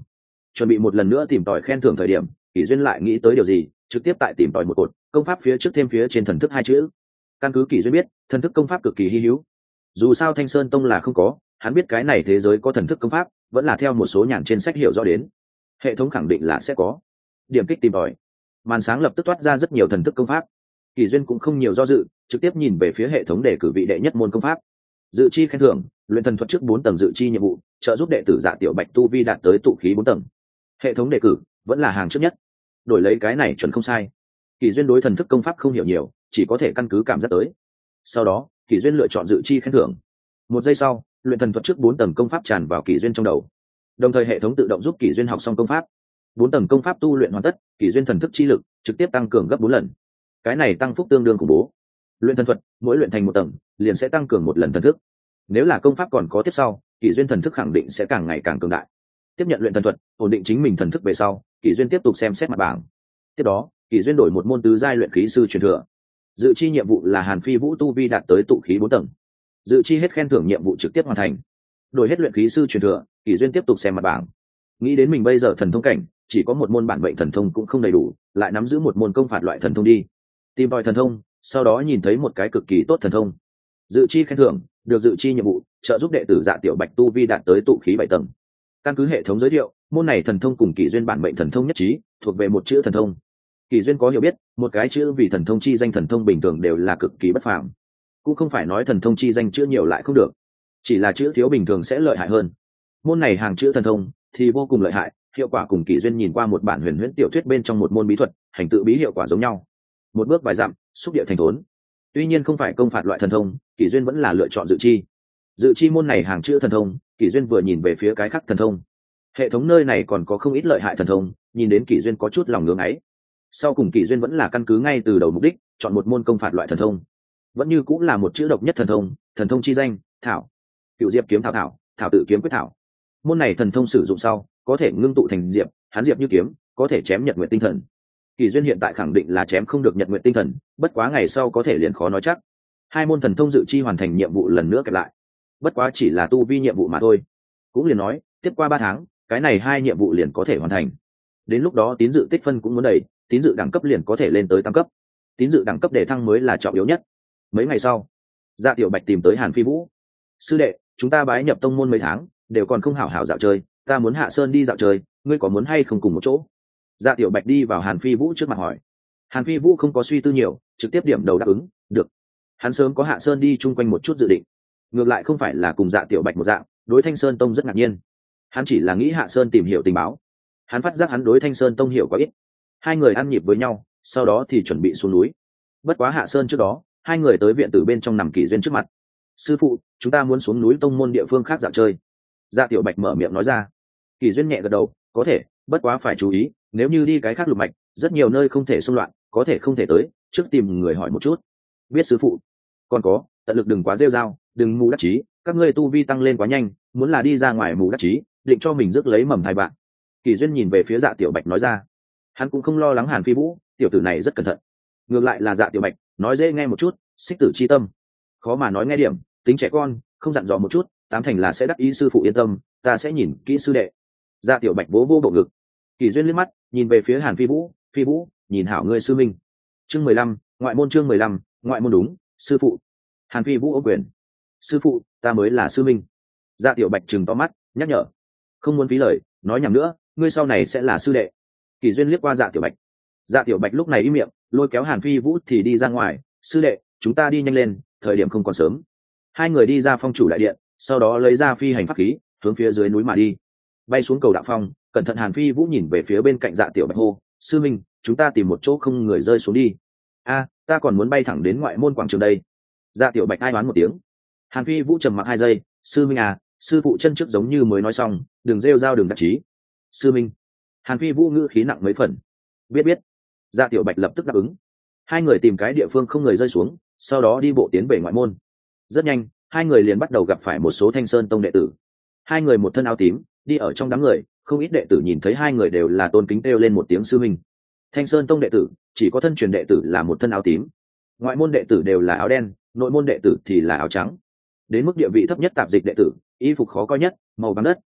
chuẩn bị một lần nữa tìm tòi khen thưởng thời điểm, Kỷ Duyên lại nghĩ tới điều gì, trực tiếp tại tìm tòi một cột công pháp phía trước thêm phía trên thần thức hai chữ. Căn cứ Kỷ Duyên biết, thần thức công pháp cực kỳ hy hữu. Dù sao Thanh Sơn Tông là không có, hắn biết cái này thế giới có thần thức công pháp, vẫn là theo một số nhàn trên sách hiểu rõ đến. Hệ thống khẳng định là sẽ có. Điểm kích tìm tòi. Màn sáng lập tức toát ra rất nhiều thần thức công pháp. Kỷ Duyên cũng không nhiều do dự, trực tiếp nhìn về phía hệ thống để cử vị đệ nhất môn công pháp. Dự chi khen thưởng, luyện thần thuật trước 4 tầng dự chi nhiệm vụ, trợ giúp đệ tử Dạ Tiểu Bạch tu vi đạt tới tụ khí 4 tầng. Hệ thống đề cử vẫn là hàng trước nhất. Đổi lấy cái này chuẩn không sai. Kỷ Duyên đối thần thức công pháp không hiểu nhiều, chỉ có thể căn cứ cảm giác tới. Sau đó, Kỷ Duyên lựa chọn dự chi khen thưởng. Một giây sau, luyện thần thuật trước 4 tầng công pháp tràn vào Kỷ Duyên trong đầu. Đồng thời hệ thống tự động giúp Kỷ Duyên học xong công pháp. 4 tầng công pháp tu luyện hoàn tất, Kỷ Duyên thần thức chi lực trực tiếp tăng cường gấp 4 lần. Cái này tăng phúc tương đương khủng bố. Luyện thần thuật, mỗi luyện thành một tầng, liền sẽ tăng cường một lần thần thức. Nếu là công pháp còn có tiếp sau, Kỷ Duyên thần thức khẳng định sẽ càng ngày càng cường đại. Tiếp nhận luyện thần thuật, ổn định chính mình thần thức về sau, Kỷ Duyên tiếp tục xem xét mặt bảng. Tiếp đó, Kỷ Duyên đổi một môn tứ giai luyện khí sư truyền thừa. Dự chi nhiệm vụ là Hàn Phi Vũ tu vi đạt tới tụ khí 4 tầng. Dự chi hết khen thưởng nhiệm vụ trực tiếp hoàn thành. Đổi hết luyện khí sư truyền thừa, Kỷ Duyên tiếp tục xem mặt bảng. Nghĩ đến mình bây giờ thần thông cảnh, chỉ có một môn bản mệnh thần thông cũng không đầy đủ, lại nắm giữ một môn công phạt loại thần thông đi. Tìm tòi thần thông, sau đó nhìn thấy một cái cực kỳ tốt thần thông. Dự chi khen thưởng, được dự chi nhiệm vụ, trợ giúp đệ tử Dạ Tiểu Bạch tu vi đạt tới tụ khí 7 tầng. Căn cứ hệ thống giới thiệu, môn này thần thông cùng Kỷ Duyên bản mệnh thần thông nhất trí, thuộc về một chữ thần thông. Kỷ Duyên có hiểu biết, một cái chữ vì thần thông chi danh thần thông bình thường đều là cực kỳ bất phàm. Cũng không phải nói thần thông chi danh chữ nhiều lại không được, chỉ là chữ thiếu bình thường sẽ lợi hại hơn. Môn này hàng chữ thần thông thì vô cùng lợi hại, hiệu quả cùng Kỷ Duyên nhìn qua một bản huyền huyễn tiểu thuyết bên trong một môn bí thuật, hành tự bí hiệu quả giống nhau. Một bước vài dặm, xúc địa thành thốn. Tuy nhiên không phải công phạt loại thần thông, Kỷ Duyên vẫn là lựa chọn dự chi. Dự chi môn này hàng chữ thần thông, Kỷ Duyên vừa nhìn về phía cái khác thần thông. Hệ thống nơi này còn có không ít lợi hại thần thông, nhìn đến Kỷ Duyên có chút lòng ngưỡng ấy. Sau cùng Kỷ Duyên vẫn là căn cứ ngay từ đầu mục đích, chọn một môn công phạt loại thần thông. Vẫn như cũng là một chữ độc nhất thần thông chi danh, thảo. Cựu diệp kiếm thảo, thảo tự kiếm quyết thảo. Môn này thần thông sử dụng sau, có thể ngưng tụ thành diệp, hán diệp như kiếm, có thể chém nhật nguyệt tinh thần. Kỷ Duyên hiện tại khẳng định là chém không được nhật nguyệt tinh thần, bất quá ngày sau có thể liền khó nói chắc. Hai môn thần thông dự chi hoàn thành nhiệm vụ lần nữa kẹp lại. Bất quá chỉ là tu vi nhiệm vụ mà thôi. Cũng liền nói, tiếp qua 3 tháng, cái này 2 nhiệm vụ liền có thể hoàn thành. Đến lúc đó tín dự tích phân cũng muốn đầy, tín dự đẳng cấp liền có thể lên tới tăng cấp. Tín dự đẳng cấp để thăng mới là trọng yếu nhất. Mấy ngày sau, Dạ Tiểu Bạch tìm tới Hàn Phi Vũ. Sư đệ, chúng ta bái nhập tông môn mấy tháng, đều còn không hảo hảo dạo chơi, ta muốn hạ sơn đi dạo chơi, ngươi có muốn hay không cùng một chỗ? Dạ Tiểu Bạch đi vào Hàn Phi Vũ trước mặt hỏi. Hàn Phi Vũ không có suy tư nhiều, trực tiếp điểm đầu đáp ứng, được. Hắn sớm có hạ sơn đi chung quanh một chút dự định. Ngược lại không phải là cùng Dạ Tiểu Bạch một dạng, đối Thanh Sơn Tông rất ngạc nhiên. Hắn chỉ là nghĩ hạ sơn tìm hiểu tình báo. Hắn phát giác hắn đối Thanh Sơn Tông hiểu quá ít. Hai người ăn nhịp với nhau, sau đó thì chuẩn bị xuống núi. Bất quá hạ sơn trước đó, hai người tới viện tử bên trong nằm Kỷ Duyên trước mặt. Sư phụ, chúng ta muốn xuống núi tông môn địa phương khác dạo chơi. Dạ Tiểu Bạch mở miệng nói ra. Kỷ Duyên nhẹ gật đầu, có thể, bất quá phải chú ý, nếu như đi cái khác lục mạch, rất nhiều nơi không thể xung loạn, có thể không thể tới, trước tìm người hỏi một chút. Biết sư phụ. Còn có, tận lực đừng quá rêu rao, đừng mù đắc chí, các ngươi tu vi tăng lên quá nhanh, muốn là đi ra ngoài mù đắc chí, định cho mình rước lấy mầm thai bạn. Kỷ Duyên nhìn về phía Dạ Tiểu Bạch nói ra. Hắn cũng không lo lắng Hàn Phi Vũ, tiểu tử này rất cẩn thận. Ngược lại là Dạ Tiểu Bạch, nói dễ nghe một chút, xích tử chi tâm. Khó mà nói nghe điểm, tính trẻ con, không dặn dò một chút, tám thành là sẽ đắc ý sư phụ yên tâm, ta sẽ nhìn kỹ sư đệ. Dạ Tiểu Bạch vỗ vô bộ ngực. Kỷ Duyên liếc mắt, nhìn về phía Hàn Phi Vũ, Phi Vũ, nhìn hảo ngươi sư minh. Chương 15, ngoại môn chương 15, ngoại môn đúng, sư phụ. Hàn Phi Vũ ô quyền. Sư phụ, ta mới là sư minh. Dạ Tiểu Bạch trừng to mắt, nhắc nhở. Không muốn phí lời, nói nhầm nữa, ngươi sau này sẽ là sư đệ. Kỷ Duyên liếc qua Dạ Tiểu Bạch. Dạ Tiểu Bạch lúc này im miệng, lôi kéo Hàn Phi Vũ thì đi ra ngoài. Sư đệ, chúng ta đi nhanh lên, thời điểm không còn sớm. Hai người đi ra phong chủ đại điện, sau đó lấy ra phi hành pháp khí, hướng phía dưới núi mà đi. Bay xuống cầu đạo phong, cẩn thận. Hàn Phi Vũ nhìn về phía bên cạnh Dạ Tiểu Bạch hô, sư minh, chúng ta tìm một chỗ không người rơi xuống đi. A, ta còn muốn bay thẳng đến ngoại môn quảng trường đây. Dạ Tiểu Bạch ai đoán một tiếng. Hàn Phi Vũ trầm mặc 2 giây, sư minh à, sư phụ chân trước giống như mới nói xong, đừng rêu rao đừng đắc chí. Sư minh. Hàn Phi Vũ ngữ khí nặng mấy phần. Biết biết. Dạ Tiểu Bạch lập tức đáp ứng. Hai người tìm cái địa phương không người rơi xuống, sau đó đi bộ tiến về ngoại môn. Rất nhanh, hai người liền bắt đầu gặp phải một số Thanh Sơn Tông đệ tử. Hai người một thân áo tím, đi ở trong đám người, không ít đệ tử nhìn thấy hai người đều là tôn kính kêu lên một tiếng sư minh. Thanh Sơn Tông đệ tử, chỉ có thân truyền đệ tử là một thân áo tím. Ngoại môn đệ tử đều là áo đen, nội môn đệ tử thì là áo trắng. Đến mức địa vị thấp nhất tạp dịch đệ tử, y phục khó coi nhất, màu vàng đất,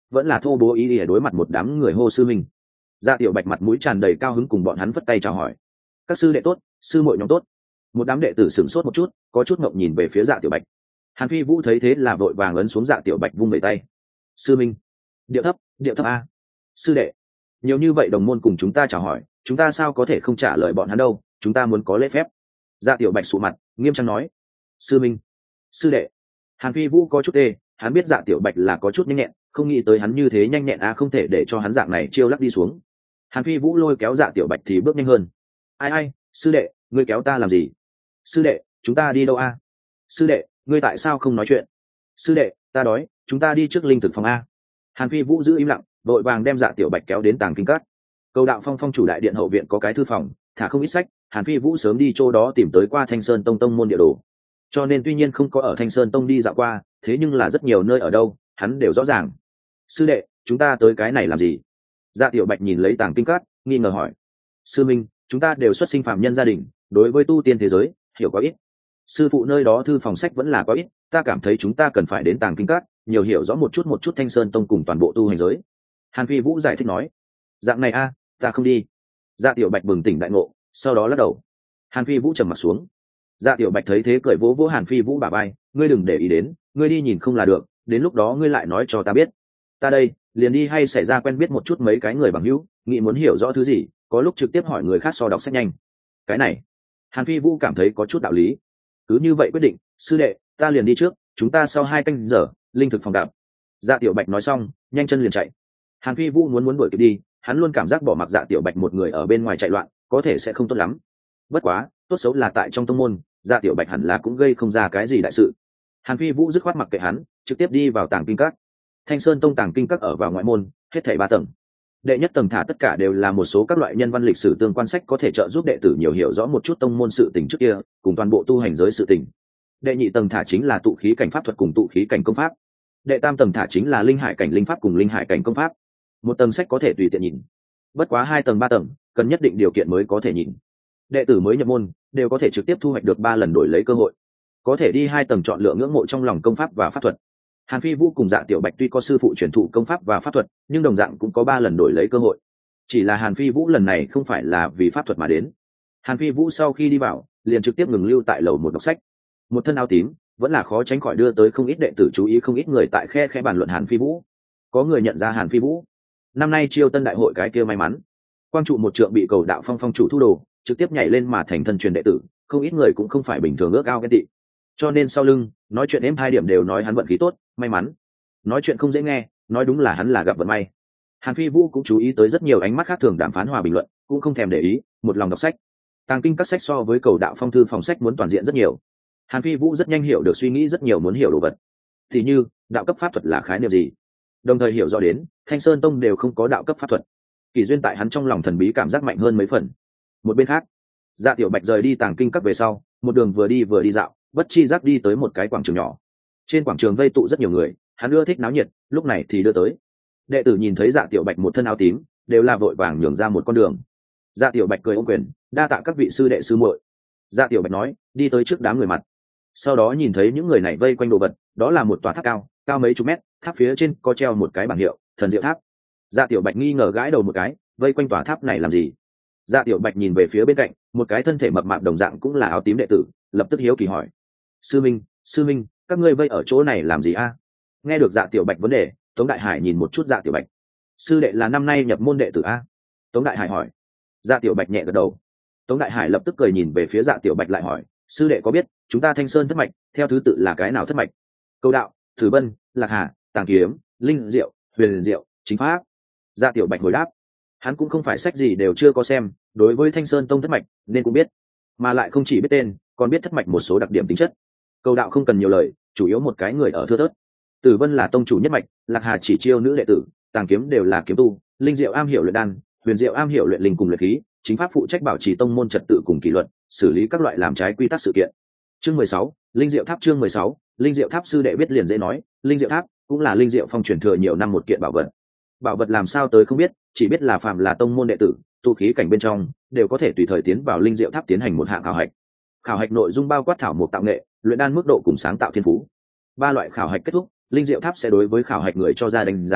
vẫn là thô bố ý để đối mặt một đám người hô sư minh. Dạ Tiểu Bạch mặt mũi tràn đầy cao hứng cùng bọn hắn vất tay chào hỏi. Các sư đệ tốt, sư muội nhóm tốt. Một đám đệ tử sửng sốt một chút, có chút ngượng nhìn về phía Dạ Tiểu Bạch. Hàn Phi Vũ thấy thế là vội vàng ấn xuống Dạ Tiểu Bạch vung vẩy tay. Sư minh. Điệu thấp a. Sư đệ, nhiều như vậy đồng môn cùng chúng ta chào hỏi, chúng ta sao có thể không trả lời bọn hắn đâu, chúng ta muốn có lễ phép. Dạ Tiểu Bạch sụ mặt nghiêm trang nói. Sư minh, sư đệ. Hàn Phi Vũ có chút tê, hắn biết Dạ Tiểu Bạch là có chút nhanh nhẹn, không nghĩ tới hắn như thế nhanh nhẹn không thể để cho hắn dạng này chiêu lắc đi xuống. Hàn Phi Vũ lôi kéo Dạ Tiểu Bạch thì bước nhanh hơn. Ai sư đệ, ngươi kéo ta làm gì? Sư đệ, chúng ta đi đâu a? Sư đệ, ngươi tại sao không nói chuyện? Sư đệ, ta đói, chúng ta đi trước linh thực phòng a. Hàn Phi Vũ giữ im lặng, vội vàng đem Dạ Tiểu Bạch kéo đến tàng kinh các. Cầu đạo phong phong chủ đại điện hậu viện có cái thư phòng, thả không ít sách. Hàn Phi Vũ sớm đi chỗ đó tìm tới qua Thanh Sơn tông môn địa đồ, cho nên tuy nhiên không có ở Thanh Sơn tông đi dạo qua, thế nhưng là rất nhiều nơi ở đâu hắn đều rõ ràng. Sư đệ, chúng ta tới cái này làm gì? Dạ Tiểu Bạch nhìn lấy tàng kinh các, nghi ngờ hỏi. Sư minh, chúng ta đều xuất sinh phàm nhân gia đình, đối với tu tiên thế giới hiểu quá ít. Sư phụ nơi đó thư phòng sách vẫn là quá ít, ta cảm thấy chúng ta cần phải đến tàng kinh các, nhiều hiểu rõ một chút Thanh Sơn tông cùng toàn bộ tu hành giới. Hàn Phi Vũ giải thích nói. Dạng này a, ta không đi. Dạ Tiểu Bạch bừng tỉnh đại ngộ, sau đó lắc đầu. Hàn Phi Vũ trầm mặt xuống. Dạ Tiểu Bạch thấy thế cười vỗ vỗ Hàn Phi Vũ bả vai, ngươi đừng để ý đến, ngươi đi nhìn không là được, đến lúc đó ngươi lại nói cho ta biết. Ta đây liền đi hay xảy ra quen biết một chút mấy cái người bằng hữu, nghĩ muốn hiểu rõ thứ gì, có lúc trực tiếp hỏi người khác so đọc sách nhanh. Cái này, Hàn Phi Vũ cảm thấy có chút đạo lý. Cứ như vậy quyết định, sư đệ, ta liền đi trước, chúng ta sau 2 canh giờ, linh thực phòng gặp. Dạ Tiểu Bạch nói xong, nhanh chân liền chạy. Hàn Phi Vũ muốn đuổi kịp đi, hắn luôn cảm giác bỏ mặc Dạ Tiểu Bạch một người ở bên ngoài chạy loạn, có thể sẽ không tốt lắm. Bất quá, tốt xấu là tại trong tông môn, Dạ Tiểu Bạch hẳn là cũng gây không ra cái gì đại sự. Hàn Phi Vũ dứt khoát mặc kệ hắn, trực tiếp đi vào tàng kinh các. Thanh Sơn tông tàng kinh các ở vào ngoại môn, hết thảy 3 tầng. Đệ nhất tầng thả tất cả đều là một số các loại nhân văn lịch sử tương quan sách có thể trợ giúp đệ tử nhiều hiểu rõ một chút tông môn sự tình trước kia, cùng toàn bộ tu hành giới sự tình. Đệ nhị tầng thả chính là tụ khí cảnh pháp thuật cùng tụ khí cảnh công pháp. Đệ tam tầng thả chính là linh hải cảnh linh pháp cùng linh hải cảnh công pháp. Một tầng sách có thể tùy tiện nhìn. Bất quá 2 tầng 3 tầng, cần nhất định điều kiện mới có thể nhìn. Đệ tử mới nhập môn đều có thể trực tiếp thu hoạch được 3 lần đổi lấy cơ hội, có thể đi 2 tầng chọn lựa ngưỡng mộ trong lòng công pháp và pháp thuật. Hàn Phi Vũ cùng Dạ Tiểu Bạch tuy có sư phụ truyền thụ công pháp và pháp thuật, nhưng đồng dạng cũng có 3 lần đổi lấy cơ hội. Chỉ là Hàn Phi Vũ lần này không phải là vì pháp thuật mà đến. Hàn Phi Vũ sau khi đi vào, liền trực tiếp ngừng lưu tại lầu 1 đọc sách. Một thân áo tím, vẫn là khó tránh khỏi đưa tới không ít đệ tử chú ý, không ít người tại khe bàn luận Hàn Phi Vũ. Có người nhận ra Hàn Phi Vũ, năm nay chiêu tân đại hội cái kia may mắn, quang trụ một trượng bị cầu đạo phong phong chủ thu đồ, trực tiếp nhảy lên mà thành thân truyền đệ tử, không ít người cũng không phải bình thường ước ao ghen tị. Cho nên sau lưng nói chuyện êm 2 điểm đều nói hắn vận khí tốt, may mắn. Nói chuyện không dễ nghe, nói đúng là hắn là gặp vận may. Hàn Phi Vũ cũng chú ý tới rất nhiều ánh mắt khác thường đàm phán hòa bình luận, cũng không thèm để ý, một lòng đọc sách. Tàng kinh các sách so với cầu đạo phong thư phòng sách muốn toàn diện rất nhiều. Hàn Phi Vũ rất nhanh hiểu được suy nghĩ rất nhiều muốn hiểu đồ vật. Thì như, đạo cấp pháp thuật là khái niệm gì? Đồng thời hiểu rõ đến, Thanh Sơn tông đều không có đạo cấp pháp thuật. Kỳ duyên tại hắn trong lòng thần bí cảm giác mạnh hơn mấy phần. Một bên khác, Dạ Tiểu Bạch rời đi tàng kinh các về sau, một đường vừa đi dạo, bất chi giác đi tới một cái quảng trường nhỏ. Trên quảng trường vây tụ rất nhiều người, hắn ưa thích náo nhiệt, lúc này thì đưa tới. Đệ tử nhìn thấy Dạ Tiểu Bạch một thân áo tím, đều là vội vàng nhường ra một con đường. Dạ Tiểu Bạch cười ôm quyền, đa tạ các vị sư đệ sư muội. Dạ Tiểu Bạch nói, đi tới trước đám người mặt. Sau đó nhìn thấy những người này vây quanh đồ vật, đó là một tòa tháp cao mấy chục mét, tháp phía trên có treo một cái bảng hiệu, Thần Diệu Tháp. Dạ Tiểu Bạch nghi ngờ gãi đầu một cái, vây quanh tòa tháp này làm gì? Dạ Tiểu Bạch nhìn về phía bên cạnh, một cái thân thể mập mạp đồng dạng cũng là áo tím đệ tử, lập tức hiếu kỳ hỏi: sư minh, các ngươi vây ở chỗ này làm gì a? Nghe được Dạ Tiểu Bạch vấn đề, Tống Đại Hải nhìn một chút Dạ Tiểu Bạch. Sư đệ là năm nay nhập môn đệ tử a? Tống Đại Hải hỏi. Dạ Tiểu Bạch nhẹ gật đầu. Tống Đại Hải lập tức cười nhìn về phía Dạ Tiểu Bạch lại hỏi: sư đệ có biết chúng ta Thanh Sơn thất mạch theo thứ tự là cái nào thất mạch? Câu đạo, Thử Bân, Lạc Hà, Tàng Kiếm, Linh Diệu, Huyền Diệu, Chính Pháp. Dạ Tiểu Bạch hồi đáp. Hắn cũng không phải sách gì đều chưa có xem, đối với Thanh Sơn tông thất mạch nên cũng biết, mà lại không chỉ biết tên, còn biết thất mạch một số đặc điểm tính chất. Câu đạo không cần nhiều lời, chủ yếu một cái người ở thưa thớt. Tử Vân là tông chủ nhất mạch, Lạc Hà chỉ chiêu nữ đệ tử, Tàng Kiếm đều là kiếm tu, Linh Diệu am hiểu luyện đan, Huyền Diệu am hiểu luyện linh cùng luyện khí, Chính Pháp phụ trách bảo trì tông môn trật tự cùng kỷ luật, xử lý các loại làm trái quy tắc sự kiện. Chương 16, Linh Diệu Tháp. Chương 16, Linh Diệu Tháp. Sư đệ biết liền dễ nói, Linh Diệu Tháp cũng là Linh Diệu phong truyền thừa nhiều năm một kiện bảo vật. Bảo vật làm sao tới không biết, chỉ biết là phàm là tông môn đệ tử, tu khí cảnh bên trong đều có thể tùy thời tiến vào Linh Diệu Tháp tiến hành một hạng khảo hạch. Khảo hạch nội dung bao quát thảo mộc tạo nghệ, luyện đan mức độ cùng sáng tạo thiên phú. 3 loại khảo hạch kết thúc, Linh Diệu Tháp sẽ đối với khảo hạch người cho ra đánh giá,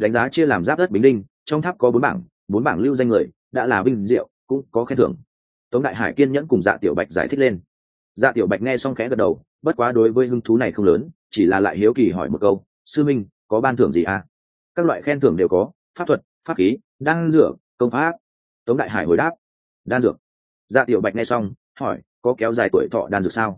đánh giá chia làm giáp đất bính đinh, trong tháp có 4 bảng lưu danh người, đã là vinh diệu, cũng có khen thưởng. Tống Đại Hải kiên nhẫn cùng Dạ Tiểu Bạch giải thích lên. Dạ Tiểu Bạch nghe xong khẽ gật đầu, bất quá đối với hứng thú này không lớn, chỉ là lại hiếu kỳ hỏi một câu, sư minh có ban thưởng gì à? Các loại khen thưởng đều có, pháp thuật, pháp khí, đan dược, công pháp. Tống Đại Hải hồi đáp, đan dược. Dạ Tiểu Bạch nghe xong hỏi, có kéo dài tuổi thọ đan dược sao?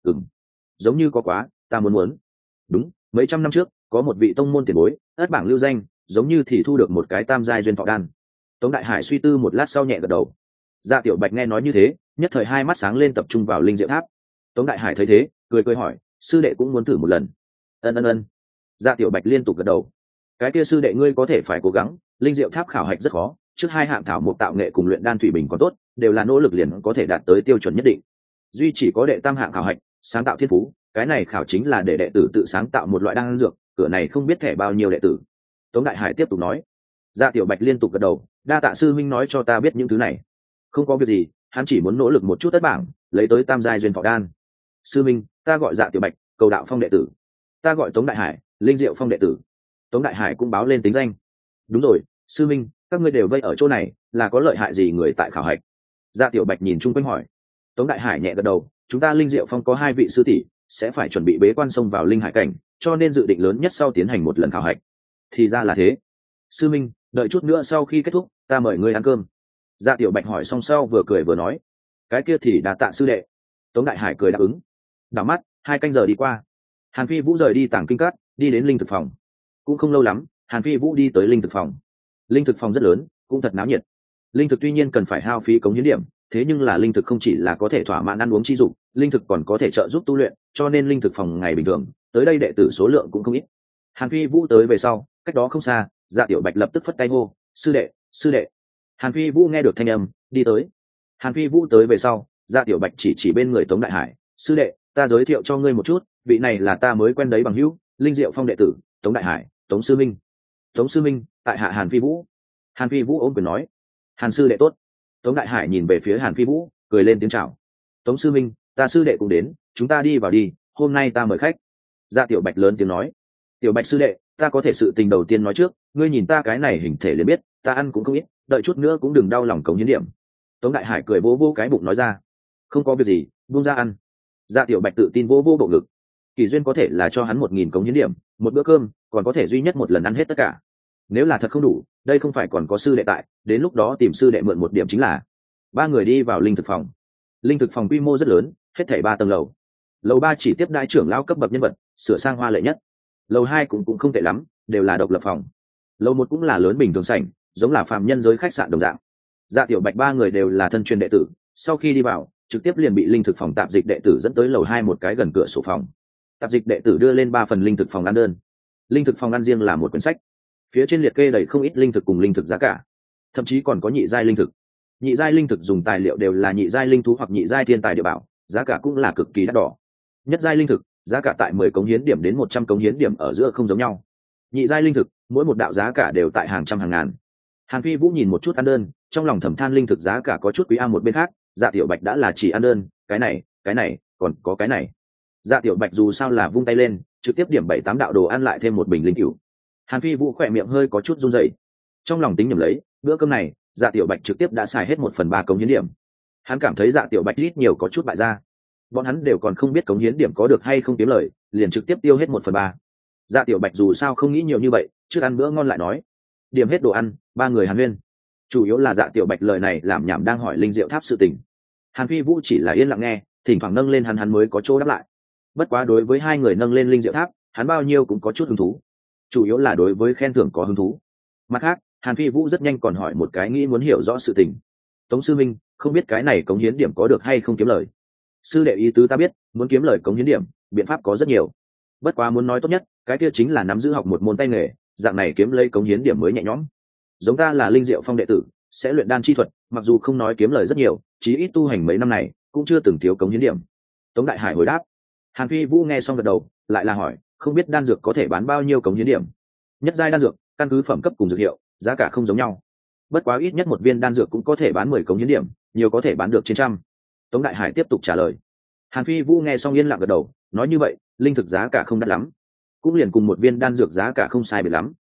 Giống như có quá, ta muốn. Đúng, mấy trăm năm trước có một vị tông môn tiền bối ất bảng lưu danh, giống như thì thu được một cái tam giai duyên thọ đan. Tống Đại Hải suy tư một lát sau nhẹ gật đầu. Dạ Tiểu Bạch nghe nói như thế, nhất thời hai mắt sáng lên tập trung vào linh diệu tháp. Tống Đại Hải thấy thế, cười hỏi, sư đệ cũng muốn thử một lần. Ân. Dạ Tiểu Bạch liên tục gật đầu. Cái kia sư đệ ngươi có thể phải cố gắng, linh diệu tháp khảo hạch rất khó, trước hai hạng thảo mục tạo nghệ cùng luyện đan thủy bình còn tốt, đều là nỗ lực liền có thể đạt tới tiêu chuẩn nhất định. Duy chỉ có đệ tam hạng khảo hạch, sáng tạo thiên phú, cái này khảo chính là để đệ tử tự sáng tạo một loại đan dược, cửa này không biết thẻ bao nhiêu đệ tử. Tống Đại Hải tiếp tục nói. Dạ Tiểu Bạch liên tục gật đầu, đa tạ sư minh nói cho ta biết những thứ này. Không có việc gì, hắn chỉ muốn nỗ lực một chút tất bảng, lấy tới tam giai duyên thọ đan. Sư minh, ta gọi Dạ Tiểu Bạch, Cầu Đạo Phong đệ tử. Ta gọi Tống Đại Hải, Linh Diệu Phong đệ tử. Tống Đại Hải cũng báo lên tính danh. Đúng rồi, sư minh, các ngươi đều vây ở chỗ này, là có lợi hại gì người tại khảo hạch? Dạ Tiểu Bạch nhìn chung quanh hỏi. Tống Đại Hải nhẹ gật đầu, chúng ta Linh Diệu Phong có 2 vị sư tỷ, sẽ phải chuẩn bị bế quan sông vào linh hải cảnh, cho nên dự định lớn nhất sau tiến hành một lần khảo hạch. Thì ra là thế. Sư minh, đợi chút nữa sau khi kết thúc, ta mời ngươi ăn cơm. Dạ Tiểu Bạch hỏi xong sau vừa cười vừa nói, cái kia thì đa tạ sư đệ. Tống Đại Hải cười đáp ứng. Đảo mắt 2 canh giờ đi qua, Hàn Phi Vũ rời đi Tàng Kinh Các, đi đến linh thực phòng. Cũng không lâu lắm, Hàn Phi Vũ đi tới linh thực phòng. Linh thực phòng rất lớn, cũng thật náo nhiệt. Linh thực tuy nhiên cần phải hao phí cống hiến điểm, thế nhưng là linh thực không chỉ là có thể thỏa mãn ăn uống chi dụng, linh thực còn có thể trợ giúp tu luyện, cho nên linh thực phòng ngày bình thường tới đây đệ tử số lượng cũng không ít. Hàn Phi Vũ tới về sau, cách đó không xa, Dạ Tiểu Bạch lập tức phất tay hô, sư đệ. Hàn Phi Vũ nghe được thanh âm, đi tới. Hàn Phi Vũ tới về sau, Dạ Tiểu Bạch chỉ bên người Tống Đại Hải, sư đệ, ta giới thiệu cho ngươi một chút, vị này là ta mới quen đấy bằng hữu, Linh Diệu Phong đệ tử, Tống Đại Hải, Tống sư minh. Tống sư minh, tại hạ Hàn Phi Vũ. Hàn Phi Vũ ôm quyền nói, Hàn sư đệ tốt. Tống Đại Hải nhìn về phía Hàn Phi Vũ, cười lên tiếng chào. Tống sư minh, ta sư đệ cũng đến, chúng ta đi vào đi, hôm nay ta mời khách. Dạ Tiểu Bạch lớn tiếng nói, Tiểu Bạch sư đệ, ta có thể sự tình đầu tiên nói trước, ngươi nhìn ta cái này hình thể liền biết, ta ăn cũng không ít, đợi chút nữa cũng đừng đau lòng cống hiến điểm. Tống Đại Hải cười vô cái bụng nói ra, không có việc gì, buông ra ăn. Dạ Tiểu Bạch tự tin vô bộ ngực. Kỳ duyên có thể là cho hắn 1000 cống hiến điểm, một bữa cơm, còn có thể duy nhất một lần ăn hết tất cả. Nếu là thật không đủ, đây không phải còn có sư đệ tại, đến lúc đó tìm sư đệ mượn 1 điểm chính là. 3 người đi vào linh thực phòng. Linh thực phòng quy mô rất lớn, hết thảy 3 tầng lầu. Lầu 3 chỉ tiếp đãi trưởng lão cấp bậc nhân vật, sửa sang hoa lệ nhất. Lầu 2 cũng không tệ lắm, đều là độc lập phòng. Lầu 1 cũng là lớn bình thường sảnh, giống là phàm nhân giới khách sạn đồng dạng. Dạ Tiểu Bạch 3 người đều là thân truyền đệ tử, sau khi đi vào, trực tiếp liền bị linh thực phòng tạp dịch đệ tử dẫn tới lầu 2 một cái gần cửa sổ phòng. Tạp dịch đệ tử đưa lên 3 phần linh thực phòng ăn đơn. Linh thực phòng ăn riêng là một quyển sách, phía trên liệt kê đầy không ít linh thực cùng linh thực giá cả, thậm chí còn có nhị giai linh thực. Nhị giai linh thực dùng tài liệu đều là nhị giai linh thú hoặc nhị giai thiên tài địa bảo, giá cả cũng là cực kỳ đắt đỏ. Nhất giai linh thực, giá cả tại 10 cống hiến điểm đến 100 cống hiến điểm ở giữa không giống nhau. Nhị giai linh thực, mỗi một đạo giá cả đều tại hàng trăm hàng ngàn. Hàn Phi Vũ nhìn một chút ăn đơn, trong lòng thầm than linh thực giá cả có chút quý a. Một bên khác, Dạ Tiểu Bạch đã là chỉ ăn đơn, cái này, còn có cái này. Dạ Tiểu Bạch dù sao là vung tay lên, trực tiếp điểm 7-8 đạo đồ ăn lại thêm một bình linh cửu. Hàn Phi Vũ khỏe miệng hơi có chút run rẩy, trong lòng tính nhầm lấy, bữa cơm này, Dạ Tiểu Bạch trực tiếp đã xài hết 1/3 cống hiến điểm. Hắn cảm thấy Dạ Tiểu Bạch ít nhiều có chút bại ra. Bọn hắn đều còn không biết cống hiến điểm có được hay không kiếm lời, liền trực tiếp tiêu hết 1/3. Dạ Tiểu Bạch dù sao không nghĩ nhiều như vậy, trước ăn bữa ngon lại nói. Điểm hết đồ ăn, 3 người hàn huyên. Chủ yếu là Dạ Tiểu Bạch lời này làm nhảm đang hỏi linh diệu tháp sự tình. Hàn Phi Vũ chỉ là yên lặng nghe, thỉnh thoảng nâng lên hắn mới có chỗ đáp lại. Bất quá đối với 2 người nâng lên linh diệu tháp, hắn bao nhiêu cũng có chút hứng thú. Chủ yếu là đối với khen thưởng có hứng thú. Mặt khác, Hàn Phi Vũ rất nhanh còn hỏi một cái nghĩ muốn hiểu rõ sự tình. Tống sư minh, không biết cái này cống hiến điểm có được hay không kiếm lời? Sư đệ ý tứ ta biết, muốn kiếm lời cống hiến điểm, biện pháp có rất nhiều. Bất quá muốn nói tốt nhất, cái kia chính là nắm giữ học một môn tay nghề, dạng này kiếm lấy cống hiến điểm mới nhẹ nhõm. Giống ta là Linh Diệu Phong đệ tử, sẽ luyện đan chi thuật, mặc dù không nói kiếm lời rất nhiều, chí ít tu hành mấy năm này cũng chưa từng thiếu cống hiến điểm. Tống Đại Hải hồi đáp. Hàn Phi Vũ nghe xong gật đầu, lại là hỏi, không biết đan dược có thể bán bao nhiêu cống hiến điểm? Nhất giai đan dược, căn cứ phẩm cấp cùng dược hiệu, giá cả không giống nhau. Bất quá ít nhất một viên đan dược cũng có thể bán 10 cống hiến điểm, nhiều có thể bán được trên trăm. Tống Đại Hải tiếp tục trả lời. Hàn Phi Vũ nghe xong yên lặng gật đầu, nói như vậy, linh thực giá cả không đắt lắm, cũng liền cùng một viên đan dược giá cả không sai biệt lắm.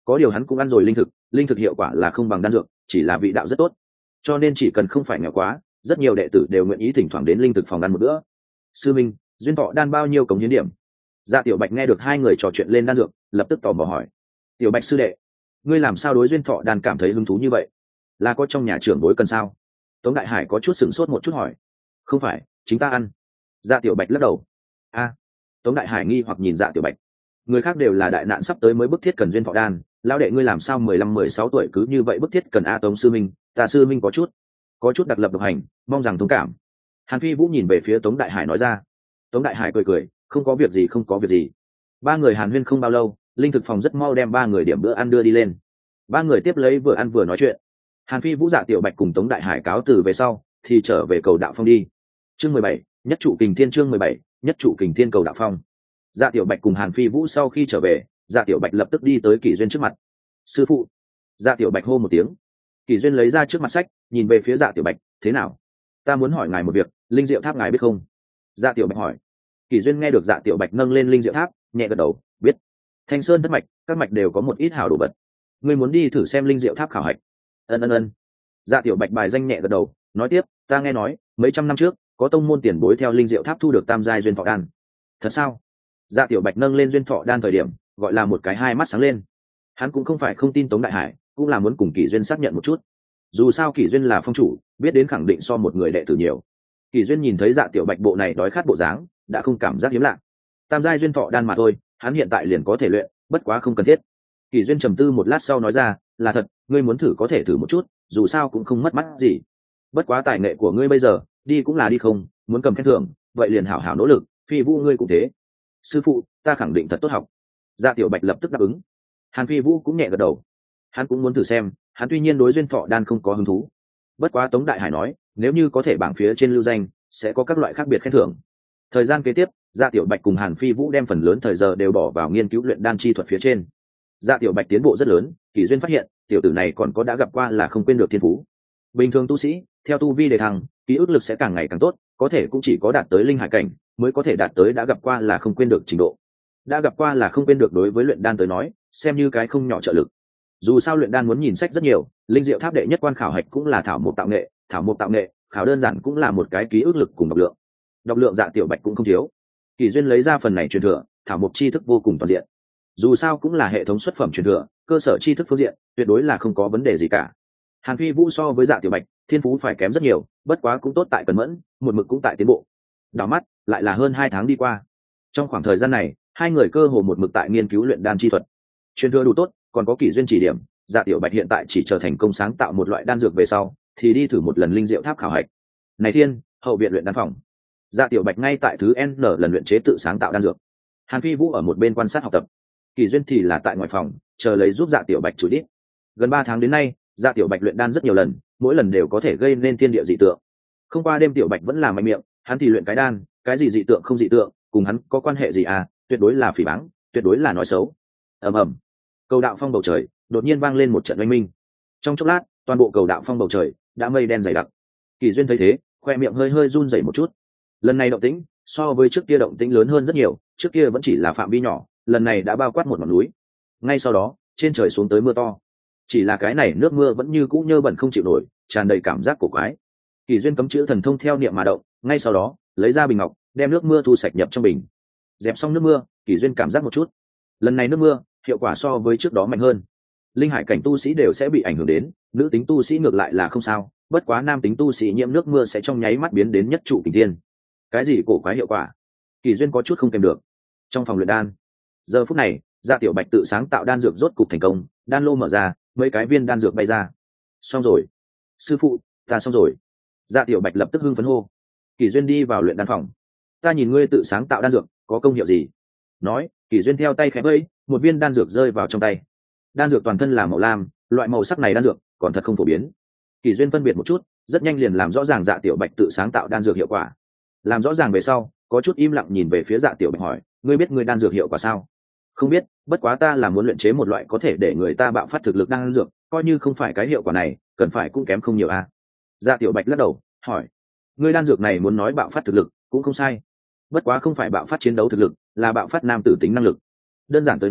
có điều hắn cũng ăn rồi linh thực hiệu quả là không bằng đan dược, chỉ là vị đạo rất tốt, cho nên chỉ cần không phải nghèo quá, rất nhiều đệ tử đều nguyện ý thỉnh thoảng đến linh thực phòng ăn một bữa. Sư minh, duyên thọ đan bao nhiêu cống hiến điểm? Dạ Tiểu Bạch nghe được hai người trò chuyện lên đan dược, lập tức tò mò hỏi. Tiểu Bạch sư đệ, ngươi làm sao đối duyên thọ đan cảm thấy hứng thú như vậy? Là có trong nhà trưởng bối cần sao? Tống Đại Hải có chút sửng sốt một chút hỏi. Không phải, chính ta ăn. Dạ Tiểu Bạch lắc đầu. A. Tống Đại Hải nghi hoặc nhìn Dạ Tiểu Bạch. Người khác đều là đại nạn sắp tới mới bức thiết cần duyên thọ đan, lão đệ ngươi làm sao 15-16 tuổi cứ như vậy bức thiết cần? A Tống sư minh, ta sư minh có chút đặc lập độc hành, mong rằng thông cảm. Hàn Phi Vũ nhìn về phía Tống Đại Hải nói ra. Tống Đại Hải cười cười, không có việc gì, không có việc gì. Ba người hàn huyên không bao lâu, linh thực phòng rất mau đem ba người điểm bữa ăn đưa đi lên. Ba người tiếp lấy vừa ăn vừa nói chuyện. Hàn Phi Vũ, Dạ Tiểu Bạch cùng Tống Đại Hải cáo từ về sau thì trở về cầu đạo phong đi. Chương 17, nhất trụ kình thiên. Chương 17, nhất trụ kình thiên. Cầu đạo phong. Dạ Tiểu Bạch cùng Hàn Phi Vũ sau khi trở về, Dạ Tiểu Bạch lập tức đi tới Kỷ Duyên trước mặt. Sư phụ. Dạ Tiểu Bạch hô một tiếng. Kỷ Duyên lấy ra trước mặt sách, nhìn về phía Dạ Tiểu Bạch, thế nào? Ta muốn hỏi ngài một việc, linh diệu tháp ngài biết không? Dạ Tiểu Bạch hỏi. Kỷ Duyên nghe được Dạ Tiểu Bạch nâng lên linh diệu tháp, nhẹ gật đầu, biết. Thanh sơn thất mạch, các mạch đều có một ít hảo đồ vật. Ngươi muốn đi thử xem linh diệu tháp khảo hạch? Ân. Dạ Tiểu Bạch bài danh nhẹ gật đầu, nói tiếp, ta nghe nói mấy trăm năm trước có tông môn tiền bối theo linh diệu tháp thu được tam giai duyên thọ đan. Thật sao? Dạ Tiểu Bạch nâng lên duyên thọ đan thời điểm, gọi là một cái hai mắt sáng lên. Hắn cũng không phải không tin Tống Đại Hải, cũng là muốn cùng Kỷ Duyên xác nhận một chút. Dù sao Kỷ Duyên là phong chủ, biết đến khẳng định so một người đệ tử nhiều. Kỷ Duyên nhìn thấy Dạ Tiểu Bạch bộ này đói khát bộ dáng, đã không cảm giác hiếm lạ. Tam giai duyên thọ đan mà thôi, hắn hiện tại liền có thể luyện, bất quá không cần thiết. Kỷ Duyên trầm tư một lát sau nói ra, là thật, ngươi muốn thử có thể thử một chút, dù sao cũng không mất mắt gì. Bất quá tài nghệ của ngươi bây giờ, đi cũng là đi không, muốn cầm khen thưởng, vậy liền hảo hảo nỗ lực. Phi Vũ ngươi cũng thế. Sư phụ, ta khẳng định thật tốt học. Dạ Tiểu Bạch lập tức đáp ứng. Hàn Phi Vũ cũng nhẹ gật đầu. Hắn cũng muốn thử xem, hắn tuy nhiên đối duyên thọ đan không có hứng thú. Bất quá Tống Đại Hải nói, nếu như có thể bảng phía trên lưu danh, sẽ có các loại khác biệt khen thưởng. Thời gian kế tiếp, Dạ Tiểu Bạch cùng Hàn Phi Vũ đem phần lớn thời giờ đều bỏ vào nghiên cứu luyện đan chi thuật phía trên. Dạ Tiểu Bạch tiến bộ rất lớn, Kỷ Duyên phát hiện, tiểu tử này còn có đã gặp qua là không quên được thiên phú. Bình thường tu sĩ, theo tu vi đề thăng, ký ức lực sẽ càng ngày càng tốt, có thể cũng chỉ có đạt tới linh hải cảnh, mới có thể đạt tới đã gặp qua là không quên được trình độ. Đã gặp qua là không quên được đối với luyện đan tới nói, xem như cái không nhỏ trợ lực. Dù sao luyện đan muốn nhìn sách rất nhiều, linh diệu tháp đệ nhất quan khảo hạch cũng là thảo mộc tạo nghệ, khảo đơn giản cũng là một cái ký ức lực cùng đọc lượng Dạ Tiểu Bạch cũng không thiếu. Kỷ Duyên lấy ra phần này truyền thừa, thảo mộc tri thức vô cùng toàn diện. Dù sao cũng là hệ thống xuất phẩm truyền thừa, cơ sở tri thức phương diện tuyệt đối là không có vấn đề gì cả. Hàn Phi Vũ so với Dạ Tiểu Bạch, thiên phú phải kém rất nhiều, bất quá cũng tốt tại cẩn mẫn, một mực cũng tại tiến bộ. Đảo mắt lại là hơn 2 tháng đi qua. Trong khoảng thời gian này, hai người cơ hồ một mực tại nghiên cứu luyện đan chi thuật. Truyền thừa đủ tốt, còn có Kỷ Duyên chỉ điểm, Dạ Tiểu Bạch hiện tại chỉ chờ thành công sáng tạo một loại đan dược về sau, thì đi thử một lần linh diệu tháp khảo hạch. Này thiên, hậu viện luyện đan phòng. Dạ Tiểu Bạch ngay tại thứ N lần luyện chế tự sáng tạo đan dược. Hàn Phi Vũ ở một bên quan sát học tập. Kỷ Duyên thì là tại ngoài phòng, chờ lấy giúp Dạ Tiểu Bạch chủ đít. Gần 3 tháng đến nay, Dạ Tiểu Bạch luyện đan rất nhiều lần, mỗi lần đều có thể gây nên thiên địa dị tượng. Không qua đêm Tiểu Bạch vẫn là mạnh miệng, hắn thì luyện cái đan, cái gì dị tượng không dị tượng, cùng hắn có quan hệ gì à, tuyệt đối là phỉ báng, tuyệt đối là nói xấu. Ầm. Cầu đạo phong bầu trời đột nhiên vang lên một trận oanh minh. Trong chốc lát, toàn bộ cầu đạo phong bầu trời đã mây đen dày đặc. Kỷ Duyên thấy thế, khoe miệng hơi hơi run rẩy một chút. Lần này động tĩnh so với trước kia động tĩnh lớn hơn rất nhiều, trước kia vẫn chỉ là phạm vi nhỏ, lần này đã bao quát một ngọn núi. Ngay sau đó, trên trời xuống tới mưa to. Chỉ là cái này nước mưa vẫn như cũ nhơ bẩn không chịu nổi, tràn đầy cảm giác cổ quái. Kỷ Duyên cấm chữ thần thông theo niệm mà động, ngay sau đó lấy ra bình ngọc, đem nước mưa thu sạch nhập trong bình. Dẹp xong nước mưa, Kỷ Duyên cảm giác một chút, lần này nước mưa hiệu quả so với trước đó mạnh hơn. Linh hải cảnh tu sĩ đều sẽ bị ảnh hưởng đến, nữ tính tu sĩ ngược lại là không sao, bất quá nam tính tu sĩ nhiễm nước mưa sẽ trong nháy mắt biến đến nhất trụ kình thiên. Cái gì cổ quái hiệu quả? Kỷ Duyên có chút không kèm được. Trong phòng luyện đan, giờ phút này, Dạ Tiểu Bạch tự sáng tạo đan dược rốt cục thành công, đan lô mở ra, mấy cái viên đan dược bay ra. Xong rồi. Sư phụ, ta xong rồi. Dạ Tiểu Bạch lập tức hưng phấn hô. Kỷ Duyên đi vào luyện đan phòng. Ta nhìn ngươi tự sáng tạo đan dược, có công hiệu gì? Nói, Kỷ Duyên theo tay khẽ vẫy, một viên đan dược rơi vào trong tay. Đan dược toàn thân là màu lam, loại màu sắc này đan dược còn thật không phổ biến. Kỷ Duyên phân biệt một chút, rất nhanh liền làm rõ ràng Dạ Tiểu Bạch tự sáng tạo đan dược hiệu quả. Làm rõ ràng về sau, có chút im lặng nhìn về phía Dạ Tiểu Bạch hỏi, ngươi biết ngươi đan dược hiệu quả sao? Không biết, bất quá ta là muốn luyện chế một loại có thể để người ta bạo phát thực lực đan dược, coi như không phải cái hiệu quả này, cần phải cũng kém không nhiều a. Dạ Tiểu Bạch lắc đầu, hỏi, ngươi đan dược này muốn nói bạo phát thực lực, cũng không sai. Bất quá không phải bạo phát chiến đấu thực lực, là bạo phát nam tử tính năng lực. Đơn giản tới nói,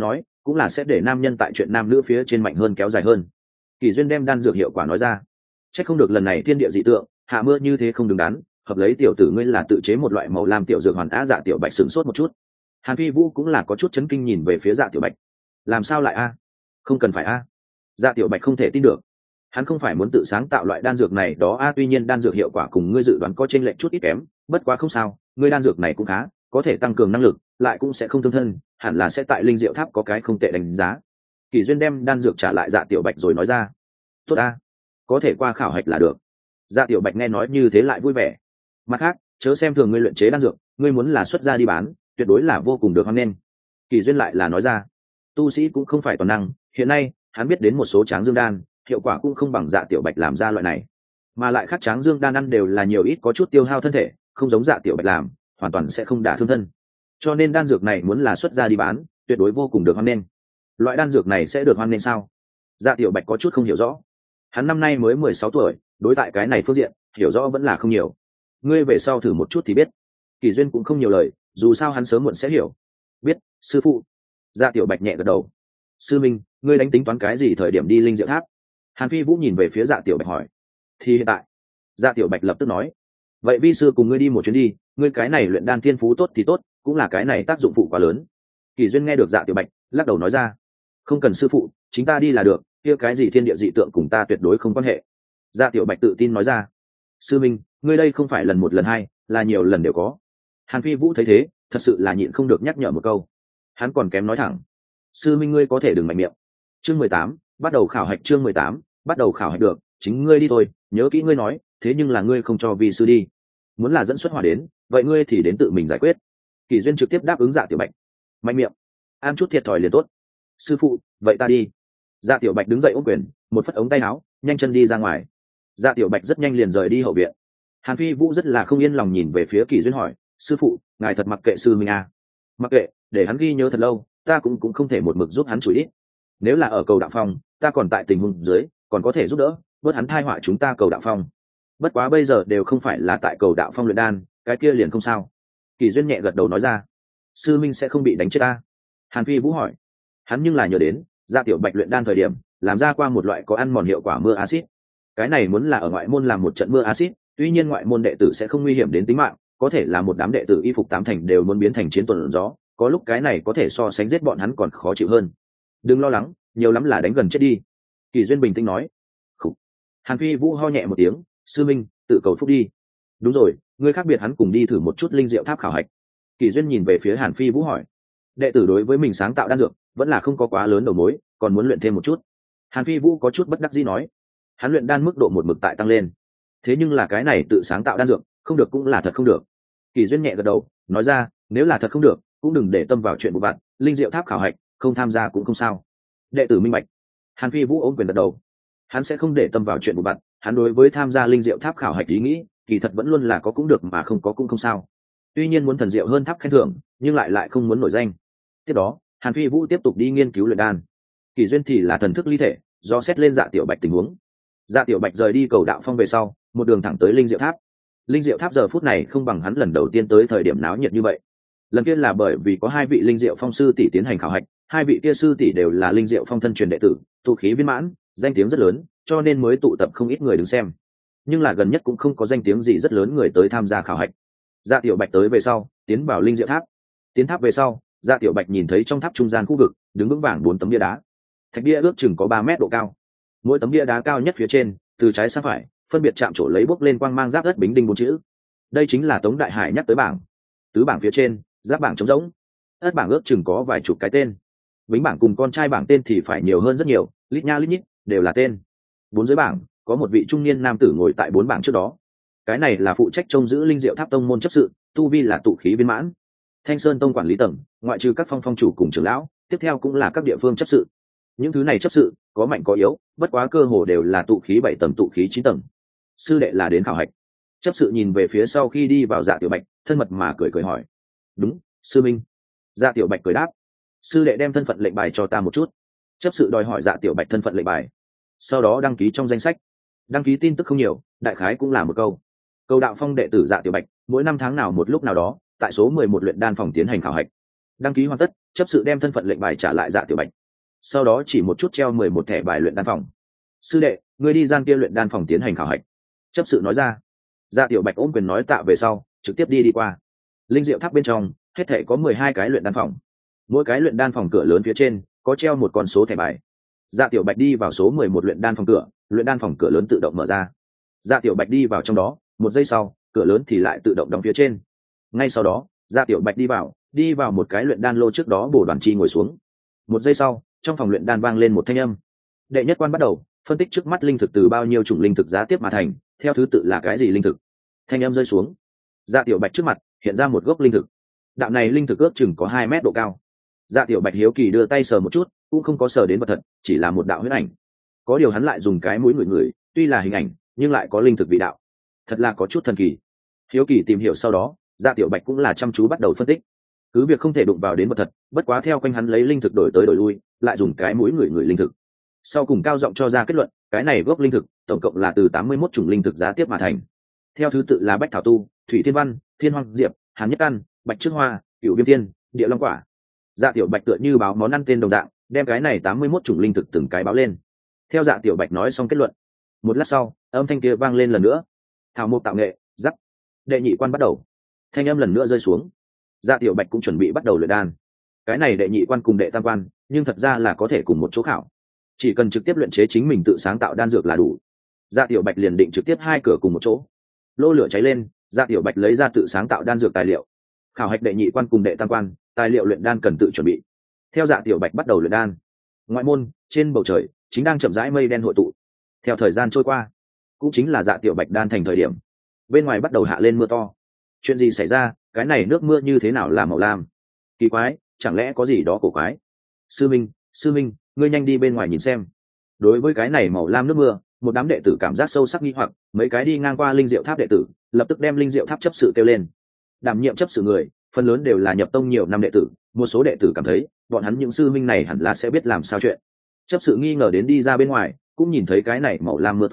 cũng là sẽ để nam nhân tại chuyện nam nữ phía trên mạnh hơn kéo dài hơn. Kỳ duyên đem đan dược hiệu quả nói ra. Chắc không được lần này thiên địa dị tượng hạ mưa như thế không đứng đắn, hợp lấy tiểu tử ngươi là tự chế một loại màu lam tiểu dược hoàn á. Dạ Tiểu Bạch sửng sốt một chút. Hàn Phi Vũ cũng là có chút chấn kinh nhìn về phía Dạ Tiểu Bạch. Làm sao lại a? Không cần phải a. Dạ Tiểu Bạch không thể tin được. Hắn không phải muốn tự sáng tạo loại đan dược này đó a, tuy nhiên đan dược hiệu quả cùng ngươi dự đoán có chênh lệch chút ít kém, bất quá không sao, ngươi đan dược này cũng khá, có thể tăng cường năng lực, lại cũng sẽ không thương thân, hẳn là sẽ tại linh diệu tháp có cái không tệ đánh giá. Kỳ duyên đem đan dược trả lại Dạ Tiểu Bạch rồi nói ra. Tốt a, có thể qua khảo hạch là được. Dạ Tiểu Bạch nghe nói như thế lại vui vẻ. Mặt khác, chớ xem thường ngươi luyện chế đan dược, ngươi muốn là xuất ra đi bán, tuyệt đối là vô cùng được hoan nghênh. Kỳ duyên lại là nói ra. Tu sĩ cũng không phải toàn năng, hiện nay hắn biết đến một số tráng dương đan, hiệu quả cũng không bằng Dạ Tiểu Bạch làm ra loại này, mà lại khác tráng dương đan ăn đều là nhiều ít có chút tiêu hao thân thể, không giống Dạ Tiểu Bạch làm hoàn toàn sẽ không đả thương thân, cho nên đan dược này muốn là xuất ra đi bán tuyệt đối vô cùng được hoan nghênh. Loại đan dược này sẽ được hoan nghênh sao? Dạ Tiểu Bạch có chút không hiểu rõ, hắn năm nay mới 16 tuổi, đối tại cái này phương diện hiểu rõ vẫn là không nhiều. Ngươi về sau thử một chút thì biết. Kỳ duyên cũng không nhiều lời, dù sao hắn sớm muộn sẽ hiểu. Biết, sư phụ. Dạ Tiểu Bạch nhẹ gật đầu. Sư minh, ngươi đánh tính toán cái gì thời điểm đi linh diệu tháp? Hàn Phi Vũ nhìn về phía Dạ Tiểu Bạch hỏi. Thì hiện tại. Dạ Tiểu Bạch lập tức nói. Vậy vi sư cùng ngươi đi một chuyến đi, ngươi cái này luyện đan thiên phú tốt thì tốt, cũng là cái này tác dụng phụ quá lớn. Kỳ duyên nghe được Dạ Tiểu Bạch lắc đầu nói ra. Không cần sư phụ, chính ta đi là được, kia cái gì thiên địa dị tượng cùng ta tuyệt đối không quan hệ. Dạ Tiểu Bạch tự tin nói ra. Sư minh, ngươi đây không phải lần một lần hai, là nhiều lần đều có. Hàn Phi Vũ thấy thế, thật sự là nhịn không được nhắc nhở một câu. Hắn còn kém nói thẳng. Sư minh ngươi có thể đừng mạnh miệng. Chương 18, bắt đầu khảo hạch. Chương 18, bắt đầu khảo hạch. Được, chính ngươi đi thôi, nhớ kỹ ngươi nói, thế nhưng là ngươi không cho vi sư đi. Muốn là dẫn xuất hỏa đến, vậy ngươi thì đến tự mình giải quyết. Kỳ duyên trực tiếp đáp ứng Dạ Tiểu Bạch. Mạnh miệng, ăn chút thiệt thòi liền tốt. Sư phụ, vậy ta đi. Dạ Tiểu Bạch đứng dậy ôm quyền, một phất ống tay áo, nhanh chân đi ra ngoài. Dạ Tiểu Bạch rất nhanh liền rời đi hậu viện. Hàn Phi Vũ rất là không yên lòng nhìn về phía Kỳ duyên hỏi, sư phụ, ngài thật mặc kệ sư minh à? Mặc kệ, để hắn ghi nhớ thật lâu, ta cũng không thể một mực giúp hắn chửi ít. Nếu là ở cầu đạo phong, ta còn tại tình huống dưới, còn có thể giúp đỡ, bớt hắn thai họa chúng ta cầu đạo phong. Bất quá bây giờ đều không phải là tại cầu đạo phong luyện đan, cái kia liền không sao. Kỳ duyên nhẹ gật đầu nói ra. Sư minh sẽ không bị đánh chết ta? Hàn Phi Vũ hỏi. Hắn nhưng là nhớ đến Dạ Tiểu Bạch luyện đan thời điểm làm ra qua một loại có ăn mòn hiệu quả mưa axit. Cái này muốn là ở ngoại môn làm một trận mưa axit, tuy nhiên ngoại môn đệ tử sẽ không nguy hiểm đến tính mạng, có thể là một đám đệ tử y phục tám thành đều muốn biến thành chiến tuần gió, có lúc cái này có thể so sánh giết bọn hắn còn khó chịu hơn. Đừng lo lắng, nhiều lắm là đánh gần chết đi. Kỳ duyên bình tĩnh nói. Khủ. Hàn Phi Vũ ho nhẹ một tiếng. Sư minh, tự cầu phúc đi. Đúng rồi, ngươi khác biệt hắn cùng đi thử một chút linh diệu tháp khảo hạch. Kỳ duyên nhìn về phía Hàn Phi Vũ hỏi. Đệ tử đối với mình sáng tạo đan dược vẫn là không có quá lớn đầu mối, còn muốn luyện thêm một chút. Hàn Phi Vũ có chút bất đắc dĩ nói. Hắn luyện đan mức độ một mực tại tăng lên, thế nhưng là cái này tự sáng tạo đan dược không được cũng là thật không được. Kỳ duyên nhẹ gật đầu nói ra, nếu là thật không được cũng đừng để tâm vào chuyện vụ vặt, linh diệu tháp khảo hạch không tham gia cũng không sao. Đệ tử minh bạch. Hàn Phi Vũ ôm quyền gật đầu. Hắn sẽ không để tâm vào chuyện vụ vặt, hắn đối với tham gia linh diệu tháp khảo hạch ý nghĩ kỳ thật vẫn luôn là có cũng được mà không có cũng không sao. Tuy nhiên muốn thần diệu hơn tháp khen thưởng, nhưng lại không muốn nổi danh. Tiếp đó Hàn Phi Vũ tiếp tục đi nghiên cứu luyện đan. Kỳ duyên thì là thần thức ly thể do xét lên Dạ Tiểu Bạch tình huống. Dạ Tiểu Bạch rời đi cầu đạo phong về sau, một đường thẳng tới linh diệu tháp. Linh diệu tháp giờ phút này không bằng hắn lần đầu tiên tới thời điểm náo nhiệt như vậy. Lần kia là bởi vì có hai vị linh diệu phong sư tỷ tiến hành khảo hạch, hai vị kia sư tỷ đều là linh diệu phong thân truyền đệ tử, tu khí viên mãn, danh tiếng rất lớn, cho nên mới tụ tập không ít người đứng xem. Nhưng là gần nhất cũng không có danh tiếng gì rất lớn người tới tham gia khảo hạch. Dạ Tiểu Bạch tới về sau, tiến vào linh diệu tháp. Tiến tháp về sau, Dạ Tiểu Bạch nhìn thấy trong tháp trung gian khu vực đứng vững vàng 4 tấm bia đá. Thạch bia ước chừng có 3 mét độ cao. Mỗi tấm bia đá cao nhất phía trên, từ trái sang phải, phân biệt chạm trổ lấy bốc lên quang mang giáp đất bính đinh 4 chữ. Đây chính là Tống Đại Hải nhắc tới bảng. Tứ bảng phía trên, giáp bảng trống rỗng. Ất bảng ước chừng có vài chục cái tên. Bính bảng cùng con trai bảng tên thì phải nhiều hơn rất nhiều, lít nha lít nhít, đều là tên. 4 dưới bảng, có một vị trung niên nam tử ngồi tại 4 bảng trước đó. Cái này là phụ trách trông giữ linh diệu tháp tông môn chấp sự, tu vi là tụ khí viên mãn. Thanh Sơn tông quản lý tầng, ngoại trừ các phong chủ cùng trưởng lão, tiếp theo cũng là các địa phương chấp sự. Những thứ này chấp sự có mạnh có yếu, bất quá cơ hồ đều là tụ khí 7 tầng, tụ khí 9 tầng. Sư đệ là đến khảo hạch. Chấp sự nhìn về phía sau khi đi vào Dạ Tiểu Bạch, thân mật mà cười hỏi. Đúng, sư minh. Dạ Tiểu Bạch cười đáp. Sư đệ đem thân phận lệnh bài cho ta một chút. Chấp sự đòi hỏi Dạ Tiểu Bạch thân phận lệnh bài, sau đó đăng ký trong danh sách. Đăng ký tin tức không nhiều, đại khái cũng là một câu. Cầu đạo phong đệ tử Dạ Tiểu Bạch, mỗi năm tháng nào một lúc nào đó, tại số 11 luyện đan phòng tiến hành khảo hạch. đăng ký hoàn tất, chấp sự đem thân phận lệnh bài trả lại Dạ Tiểu Bạch, sau đó chỉ một chút treo 11 thẻ bài luyện đan phòng. Sư đệ, ngươi đi gian kia luyện đan phòng tiến hành khảo hạch. Chấp sự nói ra. Dạ Tiểu Bạch ôm quyền nói tạ về sau, trực tiếp đi qua. Linh diệu tháp bên trong, hết thảy có 12 cái luyện đan phòng. Mỗi cái luyện đan phòng cửa lớn phía trên có treo một con số thẻ bài. Dạ Tiểu Bạch đi vào số 11 luyện đan phòng cửa, luyện đan phòng cửa lớn tự động mở ra. Dạ Tiểu Bạch đi vào trong đó, một giây sau, cửa lớn thì lại tự động đóng phía trên. Ngay sau đó, Dạ Tiểu Bạch đi vào một cái luyện đan lô, trước đó Bồ Đoàn Chi ngồi xuống. Một giây sau, trong phòng luyện đan vang lên một thanh âm. Đệ nhất quan bắt đầu, phân tích trước mắt linh thực từ bao nhiêu chủng linh thực giá tiếp mà thành, theo thứ tự là cái gì linh thực. Thanh âm rơi xuống, Dạ Tiểu Bạch trước mặt hiện ra một gốc linh thực. Đạo này linh thực ước chừng có 2 mét độ cao. Dạ Tiểu Bạch hiếu kỳ đưa tay sờ một chút, cũng không có sờ đến vật thật, chỉ là một đạo huyết ảnh. Có điều hắn lại dùng cái mũi ngửi, tuy là hình ảnh nhưng lại có linh thực vị đạo, thật là có chút thần kỳ. Hiếu kỳ tìm hiểu sau đó, Dạ Tiểu Bạch cũng là chăm chú bắt đầu phân tích. Cứ việc không thể đụng vào đến vật thật, bất quá theo quanh hắn lấy linh thực đổi tới đổi lui, lại dùng cái mũi ngửi linh thực. Sau cùng cao giọng cho ra kết luận, cái này gốc linh thực tổng cộng là từ 81 chủng linh thực giá tiếp mà thành. Theo thứ tự là Bách Thảo Tu, Thủy Thiên Văn, Thiên Hoang Diệp, Hàn Nhất Căn, Bạch Trước Hoa, Cửu Viêm Thiên, Địa Long Quả. Dạ Tiểu Bạch tựa như báo món ăn tên đồng dạng, đem cái này 81 chủng linh thực từng cái báo lên. Theo Dạ Tiểu Bạch nói xong kết luận, một lát sau, âm thanh kia vang lên lần nữa. Thảo mộc tạo nghệ, rắc. Đệ nhị quan bắt đầu. Thanh âm lần nữa rơi xuống. Dạ Tiểu Bạch cũng chuẩn bị bắt đầu luyện đan. Cái này đệ nhị quan cùng đệ tam quan, nhưng thật ra là có thể cùng một chỗ khảo. Chỉ cần trực tiếp luyện chế chính mình tự sáng tạo đan dược là đủ. Dạ Tiểu Bạch liền định trực tiếp 2 cửa cùng một chỗ. Lô lửa cháy lên, Dạ Tiểu Bạch lấy ra tự sáng tạo đan dược tài liệu. Khảo hạch đệ nhị quan cùng đệ tam quan, tài liệu luyện đan cần tự chuẩn bị. Theo Dạ Tiểu Bạch bắt đầu luyện đan. Ngoại môn, trên bầu trời chính đang chậm rãi mây đen hội tụ. Theo thời gian trôi qua, cũng chính là Dạ Tiểu Bạch đan thành thời điểm, bên ngoài bắt đầu hạ lên mưa to. Chuyện gì xảy ra? Cái này nước mưa như thế nào là màu lam? Kỳ quái, chẳng lẽ có gì đó cổ quái? Sư Minh, ngươi nhanh đi bên ngoài nhìn xem. Đối với cái này màu lam nước mưa, một đám đệ tử cảm giác sâu sắc nghi hoặc, mấy cái đi ngang qua linh diệu tháp đệ tử lập tức đem linh diệu tháp chấp sự kêu lên. Đảm nhiệm chấp sự người phần lớn đều là nhập tông nhiều năm đệ tử, một số đệ tử cảm thấy bọn hắn những sư minh này hẳn là sẽ biết làm sao chuyện. Chấp sự nghi ngờ đến đi ra bên ngoài, cũng nhìn thấy cái này màu lam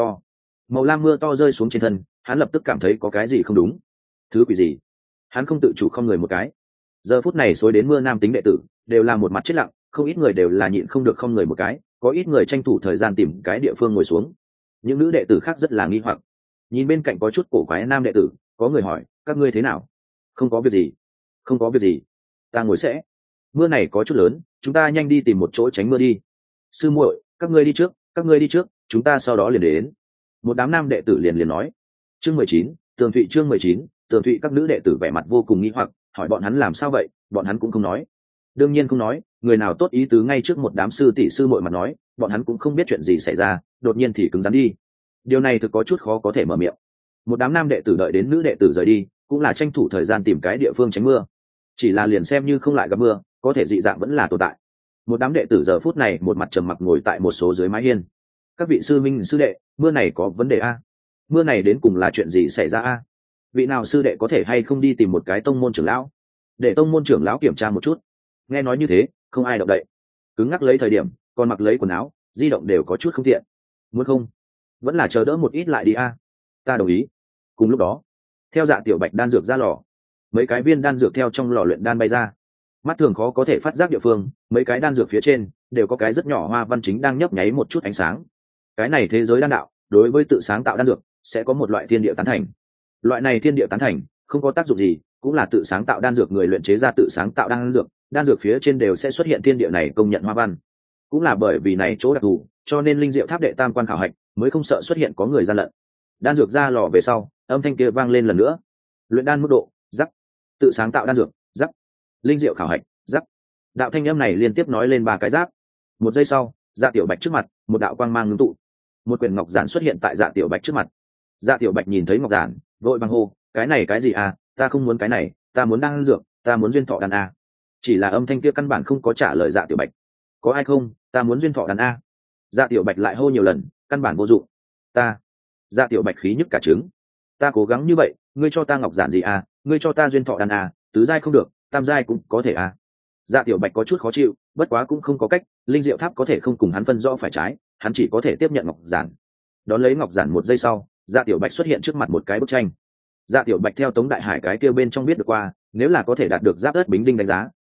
mưa to rơi xuống trên thân, hắn lập tức cảm thấy có cái gì không đúng. Thứ quỷ gì? Hắn không tự chủ không người một cái. Giờ phút này xối đến mưa nam tính đệ tử đều là một mặt chết lặng, không ít người đều là nhịn không được không người một cái, có ít người tranh thủ thời gian tìm cái địa phương ngồi xuống. Những nữ đệ tử khác rất là nghi hoặc, nhìn bên cạnh có chút cổ quái nam đệ tử, có người hỏi, các ngươi thế nào? Không có việc gì, ta ngồi sẽ. Mưa này có chút lớn, chúng ta nhanh đi tìm một chỗ tránh mưa đi. Sư muội, các ngươi đi trước, chúng ta sau đó liền đến. Một đám nam đệ tử liền nói. Chương 19, Tường Thụy. Chương 19, Tường Thụy. Các nữ đệ tử vẻ mặt vô cùng nghi hoặc, hỏi bọn hắn làm sao vậy, bọn hắn cũng không nói. Đương nhiên không nói, người nào tốt ý tứ ngay trước một đám sư tỷ sư muội mặt nói, bọn hắn cũng không biết chuyện gì xảy ra, đột nhiên thì cứng rắn đi. Điều này thực có chút khó có thể mở miệng. Một đám nam đệ tử đợi đến nữ đệ tử rời đi, cũng là tranh thủ thời gian tìm cái địa phương tránh mưa. Chỉ là liền xem như không lại gặp mưa, có thể dị dạng vẫn là tồn tại. Một đám đệ tử giờ phút này một mặt trầm mặc ngồi tại một số dưới mái hiên. Các vị sư minh sư đệ, mưa này có vấn đề a? Mưa này đến cùng là chuyện gì xảy ra a? Vị nào sư đệ có thể hay không đi tìm một cái tông môn trưởng lão, để tông môn trưởng lão kiểm tra một chút. Nghe nói như thế, không ai động đậy, cứng ngắc lấy thời điểm, còn mặc lấy quần áo, di động đều có chút không tiện. Muốn không, vẫn là chờ đỡ một ít lại đi a. Ta đồng ý. Cùng lúc đó, theo Dạ Tiểu Bạch đan dược ra lò, mấy cái viên đan dược theo trong lò luyện đan bay ra. Mắt thường khó có thể phát giác địa phương, mấy cái đan dược phía trên đều có cái rất nhỏ hoa văn chính đang nhấp nháy một chút ánh sáng. Cái này thế giới đan đạo, đối với tự sáng tạo đan dược sẽ có một loại thiên địa tán thành. Loại này thiên địa tán thành không có tác dụng gì, cũng là tự sáng tạo đan dược người luyện chế ra tự sáng tạo đan dược phía trên đều sẽ xuất hiện thiên địa này công nhận hoa văn. Cũng là bởi vì này chỗ đặc thù, cho nên linh diệu tháp đệ tam quan khảo hạch mới không sợ xuất hiện có người gian lận. Đan dược ra lò về sau, âm thanh kia vang lên lần nữa. Luyện đan mức độ, rắc. Tự sáng tạo đan dược, rắc. Linh diệu khảo hạch, rắc. Đạo thanh âm này liên tiếp nói lên 3 cái giáp. Một giây sau, Dạ Tiểu Bạch trước mặt, một đạo quang mang ngưng tụ. Một quyển ngọc giản xuất hiện tại Dạ Tiểu Bạch trước mặt. Dạ Tiểu Bạch nhìn thấy ngọc giản, vội vàng hô, cái này cái gì à, ta không muốn cái này, ta muốn đan dược, ta muốn duyên thọ đan a. Chỉ là âm thanh kia căn bản không có trả lời Dạ Tiểu Bạch. Có ai không, ta muốn duyên thọ đan a. Dạ Tiểu Bạch lại hô nhiều lần, căn bản vô dụng. Ta. Dạ Tiểu Bạch khí nhức cả trứng. Ta cố gắng như vậy, ngươi cho ta ngọc giản gì à, ngươi cho ta duyên thọ đan à, tứ giai không được, tam giai cũng có thể à. Dạ Tiểu Bạch có chút khó chịu, bất quá cũng không có cách, linh diệu tháp có thể không cùng hắn phân rõ phải trái, hắn chỉ có thể tiếp nhận ngọc giản. Đón lấy ngọc giản một giây sau, Dạ Tiểu Bạch xuất hiện trước mặt một cái bức tranh. Dạ Tiểu Bạch theo Tống Đại Hải cái kia bên trong biết được qua, nếu là có thể đạt được giáp đất bính đinh đánh giá,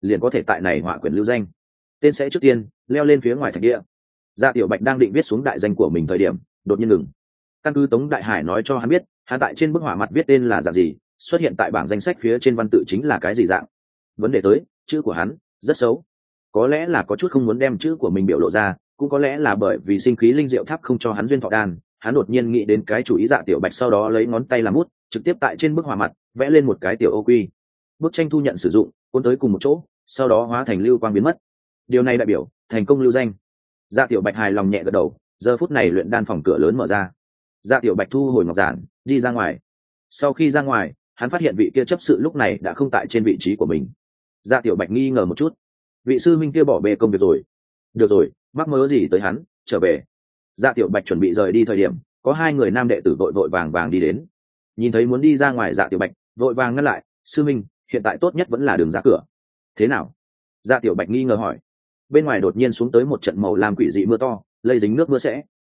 liền có thể tại này họa quyển lưu danh. Tên sẽ trước tiên leo lên phía ngoài thạch địa. Dạ Tiểu Bạch đang định viết xuống đại danh của mình thời điểm, đột nhiên ngừng. Căn cứ Tống Đại Hải nói cho hắn biết, hắn tại trên bức họa mặt viết tên là dạng gì, xuất hiện tại bảng danh sách phía trên văn tự chính là cái gì dạng. Vấn đề tới, chữ của hắn rất xấu. Có lẽ là có chút không muốn đem chữ của mình biểu lộ ra, cũng có lẽ là bởi vì sinh khí linh diệu tháp không cho hắn duyên thọ đan, hắn đột nhiên nghĩ đến cái chủ ý. Dạ Tiểu Bạch sau đó lấy ngón tay làm bút, trực tiếp tại trên bức họa mặt vẽ lên một cái tiểu ô quy. Bức tranh thu nhận sử dụng, cuốn tới cùng một chỗ, sau đó hóa thành lưu quang biến mất. Điều này đại biểu thành công lưu danh. Dạ Tiểu Bạch hài lòng nhẹ gật đầu, giờ phút này luyện đan phòng cửa lớn mở ra. Dạ Tiểu Bạch thu hồi ngọc giản, đi ra ngoài. Sau khi ra ngoài, hắn phát hiện vị kia chấp sự lúc này đã không tại trên vị trí của mình. Dạ Tiểu Bạch nghi ngờ một chút, vị sư minh kia bỏ bê công việc rồi. Được rồi, mắc mớ gì tới hắn, trở về. Dạ Tiểu Bạch chuẩn bị rời đi thời điểm, có hai người nam đệ tử vội vội vàng vàng đi đến. Nhìn thấy muốn đi ra ngoài Dạ Tiểu Bạch, vội vàng ngăn lại. Sư minh, hiện tại tốt nhất vẫn là đường ra cửa. Thế nào? Dạ Tiểu Bạch nghi ngờ hỏi. Bên ngoài đột nhiên xuống tới một trận màu lam quỷ dị mưa to, lây dính nước mưa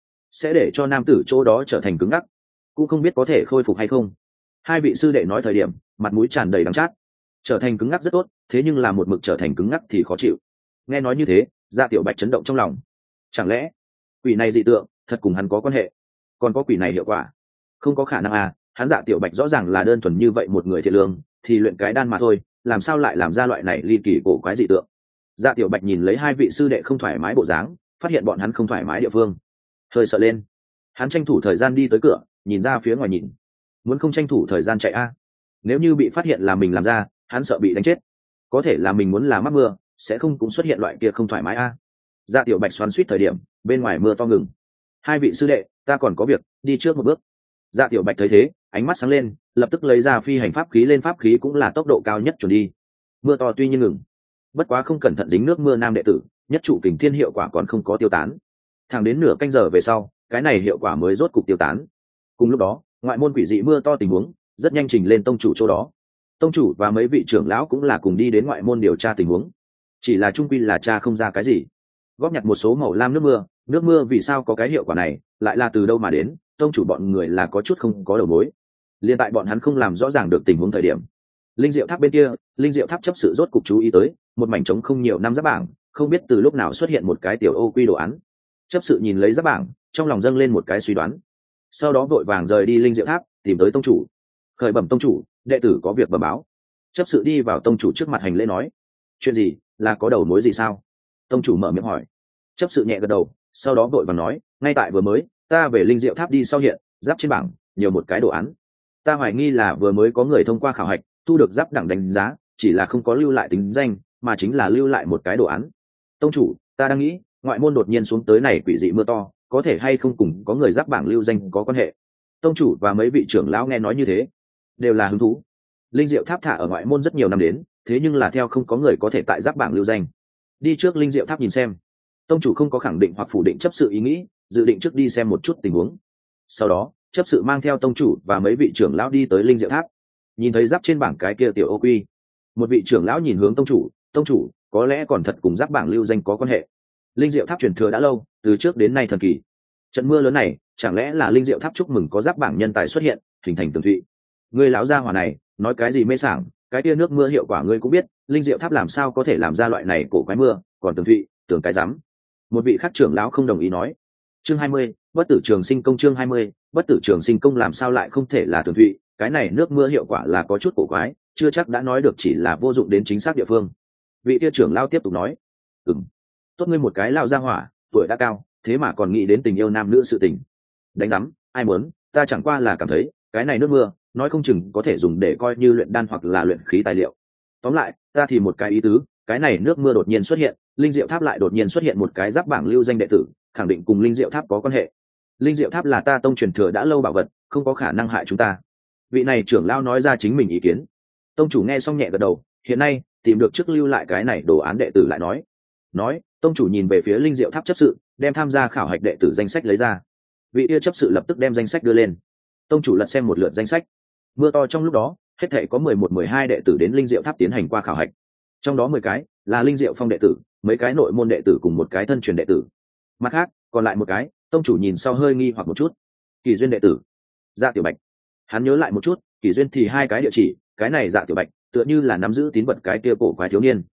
sẽ để cho nam tử chỗ đó trở thành cứng ngắc, cũng không biết có thể khôi phục hay không. Hai vị sư đệ nói thời điểm, mặt mũi tràn đầy đắng chát. Trở thành cứng ngắc rất tốt, thế nhưng là một mực trở thành cứng ngắc thì khó chịu. Nghe nói như thế, Dạ Tiểu Bạch chấn động trong lòng. Chẳng lẽ quỷ này dị tượng thật cùng hắn có quan hệ? Còn có quỷ này hiệu quả? Không có khả năng à, hắn Dạ Tiểu Bạch rõ ràng là đơn thuần như vậy một người thiện lương, thì luyện cái đan mà thôi, làm sao lại làm ra loại này ly kỳ cổ quái dị tượng? Dạ Tiểu Bạch nhìn lấy hai vị sư đệ không thoải mái bộ dáng, phát hiện bọn hắn không thoải mái địa phương, hơi sợ lên. Hắn tranh thủ thời gian đi tới cửa, nhìn ra phía ngoài nhìn. Muốn không tranh thủ thời gian chạy a? Nếu như bị phát hiện là mình làm ra, hắn sợ bị đánh chết. Có thể là mình muốn là mắc mưa, sẽ không cũng xuất hiện loại kia không thoải mái a. Dạ Tiểu Bạch xoắn suýt thời điểm, bên ngoài mưa to ngừng. Hai vị sư đệ, ta còn có việc, đi trước một bước. Dạ Tiểu Bạch thấy thế, ánh mắt sáng lên, lập tức lấy ra phi hành pháp khí lên. Pháp khí cũng là tốc độ cao nhất chuẩn đi. Mưa to tuy nhiên ngừng, bất quá không cẩn thận dính nước mưa nam đệ tử, nhất trụ kình thiên hiệu quả còn không có tiêu tán. Thẳng đến nửa canh giờ về sau, cái này hiệu quả mới rốt cục tiêu tán. Cùng lúc đó, ngoại môn quỷ dị mưa to tình huống rất nhanh trình lên tông chủ chỗ đó. Tông chủ và mấy vị trưởng lão cũng là cùng đi đến ngoại môn điều tra tình huống. Chỉ là trung quy là tra không ra cái gì. Góp nhặt một số màu lam nước mưa vì sao có cái hiệu quả này, lại là từ đâu mà đến, tông chủ bọn người là có chút không có đầu mối. Liên tại bọn hắn không làm rõ ràng được tình huống thời điểm, linh diệu tháp bên kia, linh diệu tháp chấp sự rốt cục chú ý tới một mảnh trống không nhiều năm giáp bảng, không biết từ lúc nào xuất hiện một cái tiểu ô quy đồ án. Chấp sự nhìn lấy giáp bảng, trong lòng dâng lên một cái suy đoán, sau đó vội vàng rời đi linh diệu tháp, tìm tới tông chủ. Khởi bẩm tông chủ, đệ tử có việc bẩm báo. Chấp sự đi vào tông chủ trước mặt hành lễ nói. Chuyện gì, là có đầu mối gì sao? Tông chủ mở miệng hỏi. Chấp sự nhẹ gật đầu, sau đó vội vàng nói, ngay tại vừa mới ta về linh diệu tháp đi sau hiện giáp trên bảng nhiều một cái đồ án. Ta hoài nghi là vừa mới có người thông qua khảo hạch thu được giáp đẳng đánh giá, chỉ là không có lưu lại tính danh, mà chính là lưu lại một cái đồ án. Tông chủ, ta đang nghĩ ngoại môn đột nhiên xuống tới này quỷ dị mưa to, có thể hay không cùng có người giáp bảng lưu danh có quan hệ. Tông chủ và mấy vị trưởng lão nghe nói như thế, đều là hứng thú. Linh diệu tháp thả ở ngoại môn rất nhiều năm đến, thế nhưng là theo không có người có thể tại giáp bảng lưu danh. Đi trước linh diệu tháp nhìn xem. Tông chủ không có khẳng định hoặc phủ định chấp sự ý nghĩ, dự định trước đi xem một chút tình huống. Sau đó chấp sự mang theo tông chủ và mấy vị trưởng lão đi tới linh diệu tháp. Nhìn thấy giáp trên bảng cái kia tiểu ô quy, một vị trưởng lão nhìn hướng tông chủ có lẽ còn thật cùng giáp bảng lưu danh có quan hệ. Linh diệu tháp truyền thừa đã lâu, từ trước đến nay thần kỳ. Trận mưa lớn này chẳng lẽ là linh diệu tháp chúc mừng có giáp bảng nhân tài xuất hiện, hình thành tường thụy. Ngươi lão gia hỏa này nói cái gì mê sảng, cái tia nước mưa hiệu quả ngươi cũng biết, linh diệu tháp làm sao có thể làm ra loại này cổ quái mưa, còn tường thụy, tưởng cái rắm. Một vị khác trưởng lão không đồng ý nói. Chương 20, bất tử trường sinh công. Chương 20, bất tử trường sinh công làm sao lại không thể là tường thụy, cái này nước mưa hiệu quả là có chút cổ quái, chưa chắc đã nói được chỉ là vô dụng đến chính xác địa phương. Vị tia trưởng lão tiếp tục nói. Tốt ngươi một cái lão gia hỏa, tuổi đã cao, thế mà còn nghĩ đến tình yêu nam nữ sự tình. Đánh rắm, ai muốn, ta chẳng qua là cảm thấy cái này nước mưa nói không chừng có thể dùng để coi như luyện đan hoặc là luyện khí tài liệu. Tóm lại ta thì một cái ý tứ, cái này nước mưa đột nhiên xuất hiện, linh diệu tháp lại đột nhiên xuất hiện một cái giáp bảng lưu danh đệ tử, khẳng định cùng linh diệu tháp có quan hệ. Linh diệu tháp là ta tông truyền thừa đã lâu bảo vật, không có khả năng hại chúng ta. Vị này trưởng lão nói ra chính mình ý kiến. Tông chủ nghe xong nhẹ gật đầu, hiện nay tìm được trước lưu lại cái này đồ án đệ tử lại nói tông chủ nhìn về phía linh diệu tháp chấp sự, đem tham gia khảo hạch đệ tử danh sách lấy ra. Vị kia chấp sự lập tức đem danh sách đưa lên. Tông chủ lật xem một lượt danh sách. Mưa to trong lúc đó hết thể có 11-12 đệ tử đến linh diệu tháp tiến hành qua khảo hạch, trong đó 10 cái là linh diệu phong đệ tử, mấy cái nội môn đệ tử cùng một cái thân truyền đệ tử. Mặt khác còn lại một cái, tông chủ nhìn sau hơi nghi hoặc một chút. Kỳ duyên đệ tử Dạ Tiểu Bạch. Hắn nhớ lại một chút, kỳ duyên thì 2 cái địa chỉ, cái này Dạ Tiểu Bạch tựa như là nắm giữ tín vật cái kia cổ quái thiếu niên.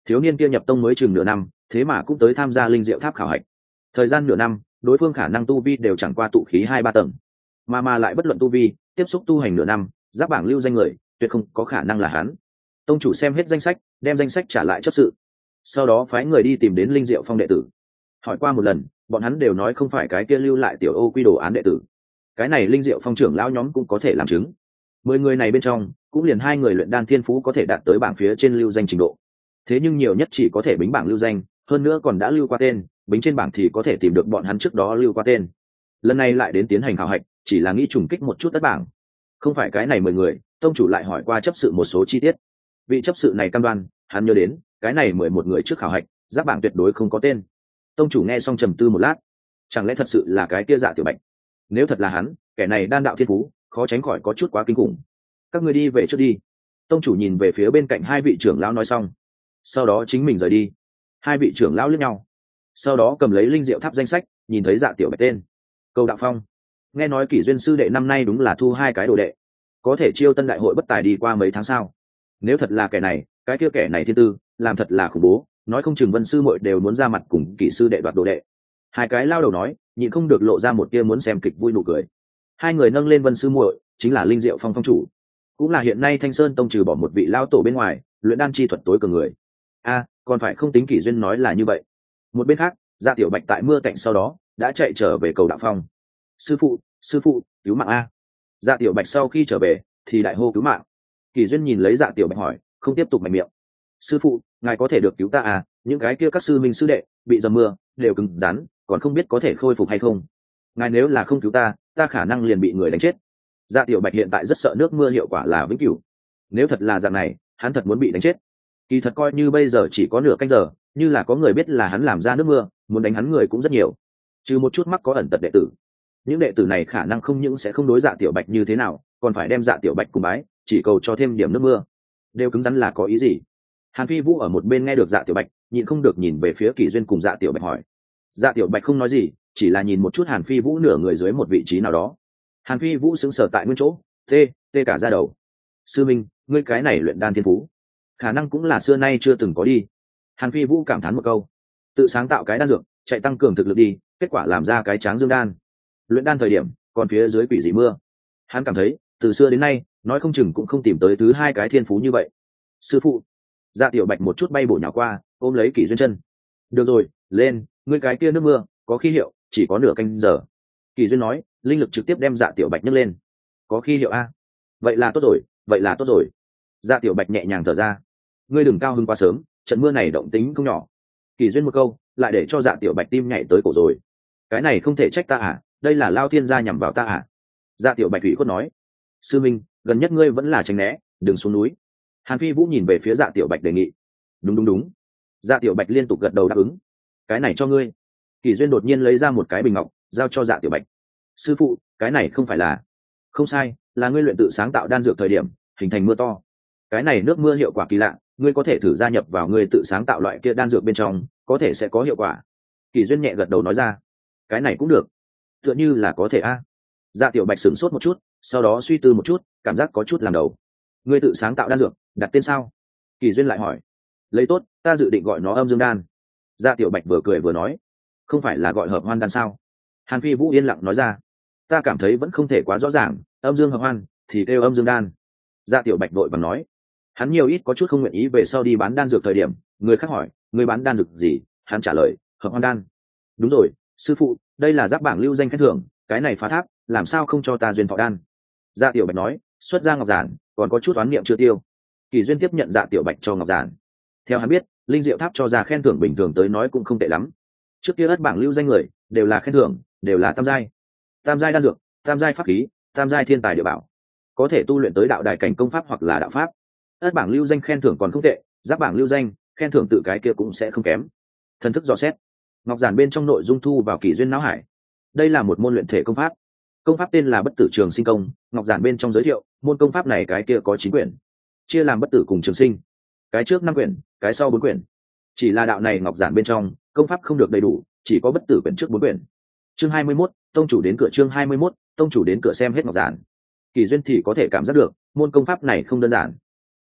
thiếu niên kia nhập tông mới chừng nửa năm, thế mà cũng tới tham gia linh diệu tháp khảo hạch. Thời gian nửa năm, đối phương khả năng tu vi đều chẳng qua tụ khí 2-3 tầng, mà lại bất luận tu vi, tiếp xúc tu hành nửa năm, giáp bảng lưu danh người tuyệt không có khả năng là hắn. Tông chủ xem hết danh sách, đem danh sách trả lại chấp sự, sau đó phái người đi tìm đến linh diệu phong đệ tử. Hỏi qua một lần, bọn hắn đều nói không phải cái kia lưu lại tiểu ô quy đồ án đệ tử. Cái này linh diệu phong trưởng lão nhóm cũng có thể làm chứng. 10 người này bên trong cũng liền 2 người luyện đan thiên phú có thể đạt tới bảng phía trên lưu danh trình độ, thế nhưng nhiều nhất chỉ có thể bính bảng lưu danh, hơn nữa còn đã lưu qua tên, bính trên bảng thì có thể tìm được bọn hắn trước đó lưu qua tên. Lần này lại đến tiến hành khảo hạch, chỉ là nghĩ trùng kích một chút tất bảng. Không phải cái này 10 người, tông chủ lại hỏi qua chấp sự một số chi tiết. Vị chấp sự này cam đoan, hắn nhớ đến cái này 11 người trước khảo hạch, giáp bảng tuyệt đối không có tên. Tông chủ nghe xong trầm tư một lát, chẳng lẽ thật sự là cái kia Dạ Tiểu Bạch? Nếu thật là hắn, kẻ này đan đạo thiên phú, khó tránh khỏi có chút quá kinh khủng. Các ngươi đi về trước đi. Tông chủ nhìn về phía bên cạnh 2 vị trưởng lão nói xong, sau đó chính mình rời đi. 2 vị trưởng lão liếc nhau, sau đó cầm lấy linh diệu tháp danh sách, nhìn thấy Dạ Tiểu Bạch tên. Câu Đạo Phong. Nghe nói Kỷ Duyên sư đệ năm nay đúng là thu 2 cái đồ đệ, có thể chiêu tân đại hội bất tài đi qua mấy tháng sau. Nếu thật là kẻ này, cái kia kẻ này thiên tư làm thật là khủng bố, nói không chừng Vân sư muội đều muốn ra mặt cùng Kỷ sư đệ đoạt đồ đệ. 2 cái lao đầu nói, nhịn không được lộ ra một tia muốn xem kịch vui nụ cười. 2 người nâng lên Vân sư muội, chính là linh diệu phong phong chủ, cũng là hiện nay Thanh Sơn tông trừ bỏ một vị lao tổ bên ngoài, luyện đan chi thuật tối cường người. Còn phải không tính Kỷ Duyên nói là như vậy. Một bên khác, Dạ Tiểu Bạch tại mưa cạnh sau đó đã chạy trở về cầu Đạo Phong. Sư phụ, cứu mạng a! Dạ Tiểu Bạch sau khi trở về thì đại hô cứu mạng. Kỷ Duyên nhìn lấy Dạ Tiểu Bạch hỏi, không tiếp tục mạnh miệng. Sư phụ, ngài có thể được cứu ta à? Những cái kia các sư minh sư đệ bị dầm mưa đều cứng rắn, còn không biết có thể khôi phục hay không. Ngài nếu là không cứu ta khả năng liền bị người đánh chết. Dạ Tiểu Bạch hiện tại rất sợ nước mưa hiệu quả là vĩnh cửu. Nếu thật là dạng này, hắn thật muốn bị đánh chết. Kỳ thật coi như bây giờ chỉ có nửa canh giờ, như là có người biết là hắn làm ra nước mưa, muốn đánh hắn người cũng rất nhiều. Trừ một chút mắc có ẩn tật đệ tử, những đệ tử này khả năng không những sẽ không đối Dạ Tiểu Bạch như thế nào, còn phải đem Dạ Tiểu Bạch cùng bái, chỉ cầu cho thêm điểm nước mưa. Đều cứng rắn là có ý gì? Hàn Phi Vũ ở một bên nghe được Dạ Tiểu Bạch, nhịn không được nhìn về phía Kỷ Duyên cùng Dạ Tiểu Bạch hỏi. Dạ Tiểu Bạch không nói gì, chỉ là nhìn một chút Hàn Phi Vũ nửa người dưới một vị trí nào đó. Hàn Phi Vũ sững sờ tại nguyên chỗ, tê cả da đầu. Sư minh, ngươi cái này luyện đan thiên phú, khả năng cũng là xưa nay chưa từng có đi. Hàn Phi Vũ cảm thán một câu. Tự sáng tạo cái đan dược, chạy tăng cường thực lực đi, kết quả làm ra cái tráng dương đan. Luyện đan thời điểm, còn phía dưới quỷ dị mưa. Hắn cảm thấy, từ xưa đến nay, nói không chừng cũng không tìm tới thứ 2 cái thiên phú như vậy. Sư phụ. Dạ Tiểu Bạch một chút bay bổ nhào qua, ôm lấy Kỷ Duyên chân. Được rồi, lên, ngươi cái kia nước mưa, có khi hiệu, chỉ có nửa canh giờ. Kỷ Duyên nói, linh lực trực tiếp đem Dạ Tiểu Bạch nhấc lên. Có khi hiệu a? Vậy là tốt rồi. Dạ Tiểu Bạch nhẹ nhàng thở ra. Ngươi đừng cao hứng quá sớm, trận mưa này động tính không nhỏ. Kỷ Duyên một câu, lại để cho Dạ Tiểu Bạch tim nhảy tới cổ rồi. Cái này không thể trách ta à, đây là Lao Thiên gia nhằm vào ta à? Dạ Tiểu Bạch ủy khuất nói. Sư minh, gần nhất ngươi vẫn là tránh né, đừng xuống núi. Hàn Phi Vũ nhìn về phía Dạ Tiểu Bạch đề nghị. Đúng. Dạ Tiểu Bạch liên tục gật đầu đáp ứng. Cái này cho ngươi. Kỷ Duyên đột nhiên lấy ra một cái bình ngọc, giao cho Dạ Tiểu Bạch. Sư phụ, cái này không phải là... Không sai, là ngươi luyện tự sáng tạo đan dược thời điểm hình thành mưa to. Cái này nước mưa hiệu quả kỳ lạ, ngươi có thể thử gia nhập vào ngươi tự sáng tạo loại kia đan dược bên trong, có thể sẽ có hiệu quả. Kỷ Duyên nhẹ gật đầu nói ra. Cái này cũng được, tựa như là có thể a. Dạ Tiểu Bạch sửng sốt một chút, sau đó suy tư một chút, cảm giác có chút làm đầu. Ngươi tự sáng tạo đan dược, đặt tên sao? Kỷ Duyên lại hỏi. Lấy tốt, ta dự định gọi nó Âm Dương đan. Dạ Tiểu Bạch vừa cười vừa nói. Không phải là gọi Hợp Hoan đan sao? Hàn Phi Vũ yên lặng nói ra. Ta cảm thấy vẫn không thể quá rõ ràng, âm dương hợp hoan thì kêu Âm Dương đan. Dạ Tiểu Bạch đội bằng nói. Hắn nhiều ít có chút không nguyện ý về sau đi bán đan dược thời điểm, người khác hỏi, ngươi bán đan dược gì? Hắn trả lời, Hợp Hoan đan. Đúng rồi, sư phụ, đây là giáp bảng lưu danh khen thưởng, cái này phá tháp, làm sao không cho ta duyên thọ đan? Dạ Tiểu Bạch nói, xuất ra ngọc giản, còn có chút oán niệm chưa tiêu. Kỷ Duyên tiếp nhận Dạ Tiểu Bạch cho ngọc giản. Theo hắn biết, linh diệu tháp cho ra khen thưởng bình thường tới nói cũng không tệ lắm. Trước kia ất bảng lưu danh người đều là khen thưởng, đều là tam giai đan dược, tam giai pháp khí, tam giai thiên tài địa bảo, có thể tu luyện tới đạo đài cảnh công pháp hoặc là đạo pháp. Ất bảng lưu danh khen thưởng còn không tệ, giáp bảng lưu danh khen thưởng tự cái kia cũng sẽ không kém. Thần thức dò xét, ngọc giản bên trong nội dung thu vào Kỷ Duyên não hải. Đây là một môn luyện thể công pháp tên là Bất Tử Trường Sinh Công. Ngọc giản bên trong giới thiệu, môn công pháp này cái kia có 9 quyển, chia làm bất tử cùng trường sinh, cái trước 5 quyển, cái sau 4 quyển. Chỉ là đạo này ngọc giản bên trong công pháp không được đầy đủ, chỉ có bất tử quyển trước 4 quyển. Chương 21, tông chủ đến cửa. Chương 21, tông chủ đến cửa. Xem hết ngọc giản, Kỷ Duyên thì có thể cảm giác được môn công pháp này không đơn giản.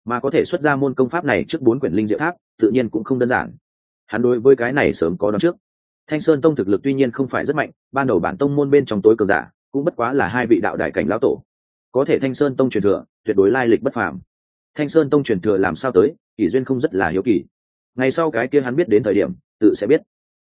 mà có thể xuất ra môn công pháp này trước 4 quyển linh diệu tháp tự nhiên cũng không đơn giản. Hắn đối với cái này sớm có đoán trước. Thanh Sơn Tông thực lực tuy nhiên không phải rất mạnh, ban đầu bản tông môn bên trong tối cường giả cũng bất quá là 2 vị đạo đại cảnh lão tổ, có thể Thanh Sơn Tông truyền thừa tuyệt đối lai lịch bất phàm. Thanh Sơn Tông truyền thừa làm sao tới, Kỷ Duyên không rất là hiếu kỳ. Ngày sau cái kia hắn biết đến thời điểm tự sẽ biết.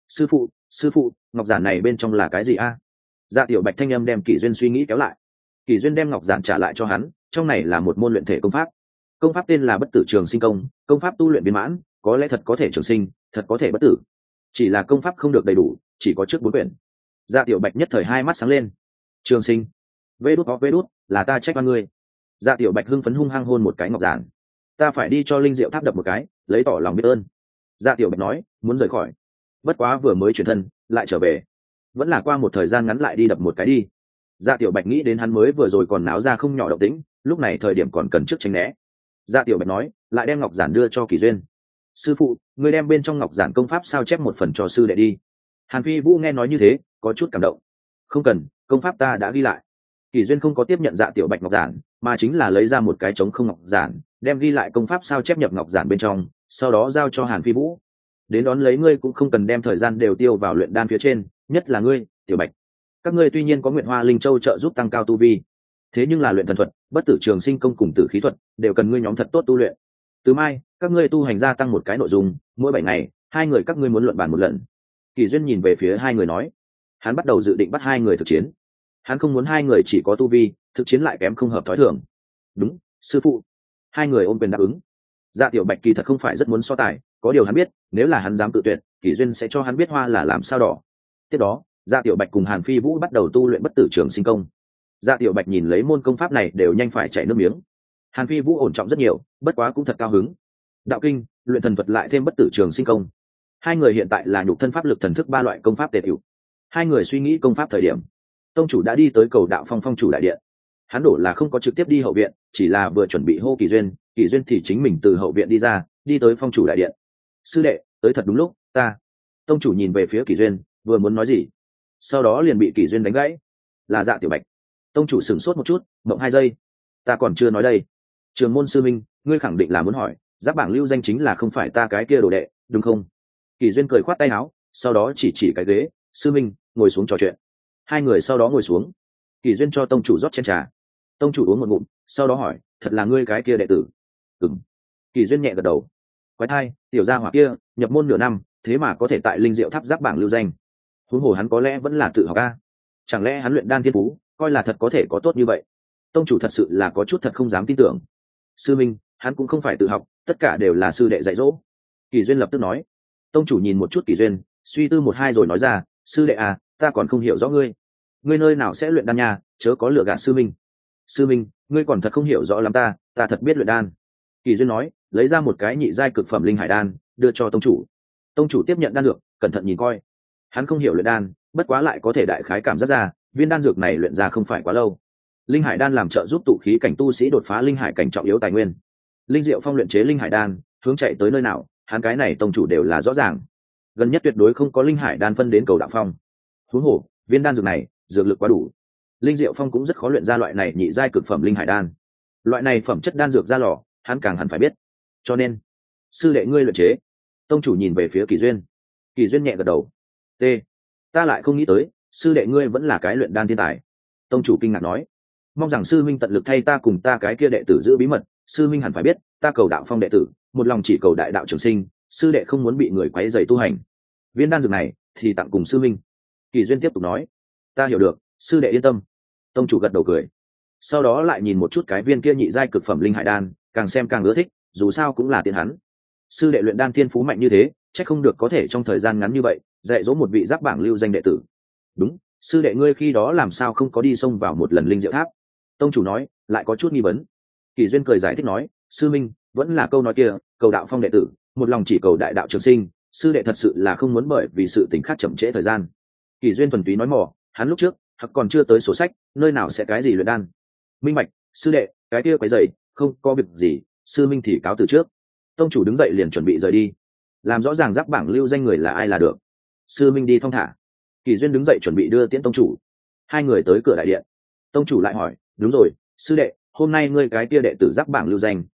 Sư phụ, ngọc giản này bên trong là cái gì a? Dạ Tiểu Bạch thanh âm đem Kỷ Duyên suy nghĩ kéo lại. Kỷ Duyên đem ngọc giản trả lại cho hắn, trong này là một môn luyện thể công pháp. Công pháp tên là Bất Tử Trường Sinh Công, công pháp tu luyện viên mãn, có lẽ thật có thể trường sinh, thật có thể bất tử. Chỉ là công pháp không được đầy đủ, chỉ có trước 4 quyển. Dạ Tiểu Bạch nhất thời hai mắt sáng lên. Trường sinh, vê đút, là ta trách oan ngươi. Dạ Tiểu Bạch hưng phấn hung hăng hôn một cái ngọc giản. Ta phải đi cho linh diệu tháp đập một cái, lấy tỏ lòng biết ơn. Dạ Tiểu Bạch nói, muốn rời khỏi. Bất quá vừa mới chuyển thân, lại trở về. Vẫn là qua một thời gian ngắn lại đi đập một cái đi. Dạ Tiểu Bạch nghĩ đến hắn mới vừa rồi còn náo ra không nhỏ động tĩnh, lúc này thời điểm còn cần trước tránh né. Dạ Tiểu Bạch nói, lại đem ngọc giản đưa cho Kỷ Duyên. Sư phụ, người đem bên trong ngọc giản công pháp sao chép một phần cho sư đệ đi. Hàn Phi Vũ nghe nói như thế, có chút cảm động. Không cần, công pháp ta đã ghi lại. Kỷ Duyên không có tiếp nhận Dạ Tiểu Bạch ngọc giản, mà chính là lấy ra một cái trống không ngọc giản, đem ghi lại công pháp sao chép nhập ngọc giản bên trong, sau đó giao cho Hàn Phi Vũ. Đến đón lấy ngươi cũng không cần đem thời gian đều tiêu vào luyện đan phía trên, nhất là ngươi, Tiểu Bạch. Các ngươi tuy nhiên có Nguyệt Hoa Linh Châu trợ giúp tăng cao tu vi, thế nhưng là luyện thần thuật, Bất Tử Trường Sinh Công cùng Tử Khí thuật đều cần ngươi nhóm thật tốt tu luyện. Từ mai, các ngươi tu hành gia tăng một cái nội dung, mỗi 7 ngày, 2 người các ngươi muốn luận bàn một lần. Kỷ Duyên nhìn về phía 2 người nói, hắn bắt đầu dự định bắt 2 người thực chiến. Hắn không muốn 2 người chỉ có tu vi, thực chiến lại kém không hợp thói thường. Đúng, sư phụ. 2 người ôm quyền đáp ứng. Dạ Tiểu Bạch kỳ thật không phải rất muốn so tài, có điều hắn biết, nếu là hắn dám tự tuyệt, Kỷ Duyên sẽ cho hắn biết hoa là làm sao đỏ. Tiếp đó, Dạ Tiểu Bạch cùng Hàn Phi Vũ bắt đầu tu luyện Bất Tử Trường Sinh Công. Dạ Tiểu Bạch nhìn lấy môn công pháp này đều nhanh phải chảy nước miếng. Hàn Phi Vũ ổn trọng rất nhiều, bất quá cũng thật cao hứng. Đạo kinh, luyện thần thuật lại thêm Bất Tử Trường Sinh Công. 2 người hiện tại là nhục thân pháp lực thần thức 3 loại công pháp tề hữu. 2 người suy nghĩ công pháp thời điểm, tông chủ đã đi tới cầu đạo phong phong chủ đại điện. Hắn đổ là không có trực tiếp đi hậu viện, chỉ là vừa chuẩn bị hô Kỷ Duyên thì chính mình từ hậu viện đi ra, đi tới phong chủ đại điện. Sư đệ, tới thật đúng lúc, ta. Tông chủ nhìn về phía Kỷ Duyên, vừa muốn nói gì, sau đó liền bị Kỷ Duyên đánh gãy. Là Dạ Tiểu Bạch. Tông chủ sửng sốt một chút, mộng 2 giây. Ta còn chưa nói đây. Trường môn sư minh, ngươi khẳng định là muốn hỏi, Giáp bảng lưu danh chính là không phải ta cái kia đồ đệ, đúng không? Kỷ Duyên cười khoát tay áo, sau đó chỉ cái ghế, sư minh, ngồi xuống trò chuyện. 2 người sau đó ngồi xuống. Kỷ Duyên cho tông chủ rót chén trà. Tông chủ uống một ngụm, sau đó hỏi, thật là ngươi cái kia đệ tử? Ừm. Kỷ Duyên nhẹ gật đầu. Quái thai, tiểu gia hỏa kia nhập môn nửa năm, thế mà có thể tại linh diệu tháp Giáp bảng lưu danh. Huống hồ hắn có lẽ vẫn là tự học a. Chẳng lẽ hắn luyện đan thiên phú, coi là thật có thể có tốt như vậy? Tông chủ thật sự là có chút thật không dám tin tưởng. Sư minh, hắn cũng không phải tự học, tất cả đều là sư đệ dạy dỗ. Kỷ Duyên lập tức nói. Tông chủ nhìn một chút Kỷ Duyên, suy tư 1-2 rồi nói ra, sư đệ à, ta còn không hiểu rõ ngươi nơi nào sẽ luyện đan nha, chớ có lừa gạt sư minh. Sư minh, ngươi còn thật không hiểu rõ lắm ta thật biết luyện đan. Kỷ Duyên nói, lấy ra một cái nhị giai cực phẩm linh hải đan, đưa cho tông chủ. Tông chủ tiếp nhận đan dược, cẩn thận nhìn coi. Hắn không hiểu luyện đan, bất quá lại có thể đại khái cảm giác ra, viên đan dược này luyện ra không phải quá lâu. Linh hải đan làm trợ giúp tụ khí cảnh tu sĩ đột phá linh hải cảnh trọng yếu tài nguyên. Linh Diệu Phong luyện chế linh hải đan, hướng chạy tới nơi nào, hắn cái này tông chủ đều là rõ ràng. Gần nhất tuyệt đối không có linh hải đan phân đến cầu đạo phong. Huống hồ, viên đan dược này, dược lực quá đủ. Linh Diệu Phong cũng rất khó luyện ra loại này nhị giai cực phẩm linh hải đan. Loại này phẩm chất đan dược ra lò, hắn càng hẳn phải biết. Cho nên, sư đệ ngươi luyện chế. Tông chủ nhìn về phía Kỷ Duyên. Kỷ Duyên nhẹ gật đầu. T. Ta lại không nghĩ tới, sư đệ ngươi vẫn là cái luyện đan thiên tài. Tông chủ kinh ngạc nói. Mong rằng sư minh tận lực thay ta cùng ta cái kia đệ tử giữ bí mật, sư minh hẳn phải biết, ta cầu đạo phong đệ tử, một lòng chỉ cầu đại đạo trường sinh, sư đệ không muốn bị người quấy rầy tu hành. Viên đan dược này thì tặng cùng sư minh. Kỷ Duyên tiếp tục nói. Ta hiểu được, sư đệ yên tâm. Tông chủ gật đầu cười. Sau đó lại nhìn một chút cái viên kia nhị giai cực phẩm linh hải đan, càng xem càng ưa thích, dù sao cũng là tiền hắn. Sư đệ luyện đan thiên phú mạnh như thế, chắc không được có thể trong thời gian ngắn như vậy dạy dỗ một vị Giáp bảng lưu danh đệ tử. Đúng, sư đệ ngươi khi đó làm sao không có đi xông vào một lần linh diệu tháp? Tông chủ nói, lại có chút nghi vấn. Kỷ Duyên cười giải thích nói, sư minh, vẫn là câu nói kia, cầu đạo phong đệ tử, một lòng chỉ cầu đại đạo trường sinh, sư đệ thật sự là không muốn bởi vì sự tình khác chậm trễ thời gian. Kỷ Duyên thuần túy nói mỏ, hắn lúc trước hoặc còn chưa tới sổ sách, nơi nào sẽ cái gì luyện đan. Minh bạch, sư đệ, cái kia quấy rầy, không có việc gì, sư minh thì cáo từ trước. Tông chủ đứng dậy liền chuẩn bị rời đi, làm rõ ràng Giáp bảng lưu danh người là ai là được. Sư minh đi thong thả. Kỷ Duyên đứng dậy chuẩn bị đưa tiễn tông chủ. 2 người tới cửa đại điện. Tông chủ lại hỏi, đúng rồi, sư đệ, hôm nay ngươi cái kia đệ tử Giáp bảng lưu danh,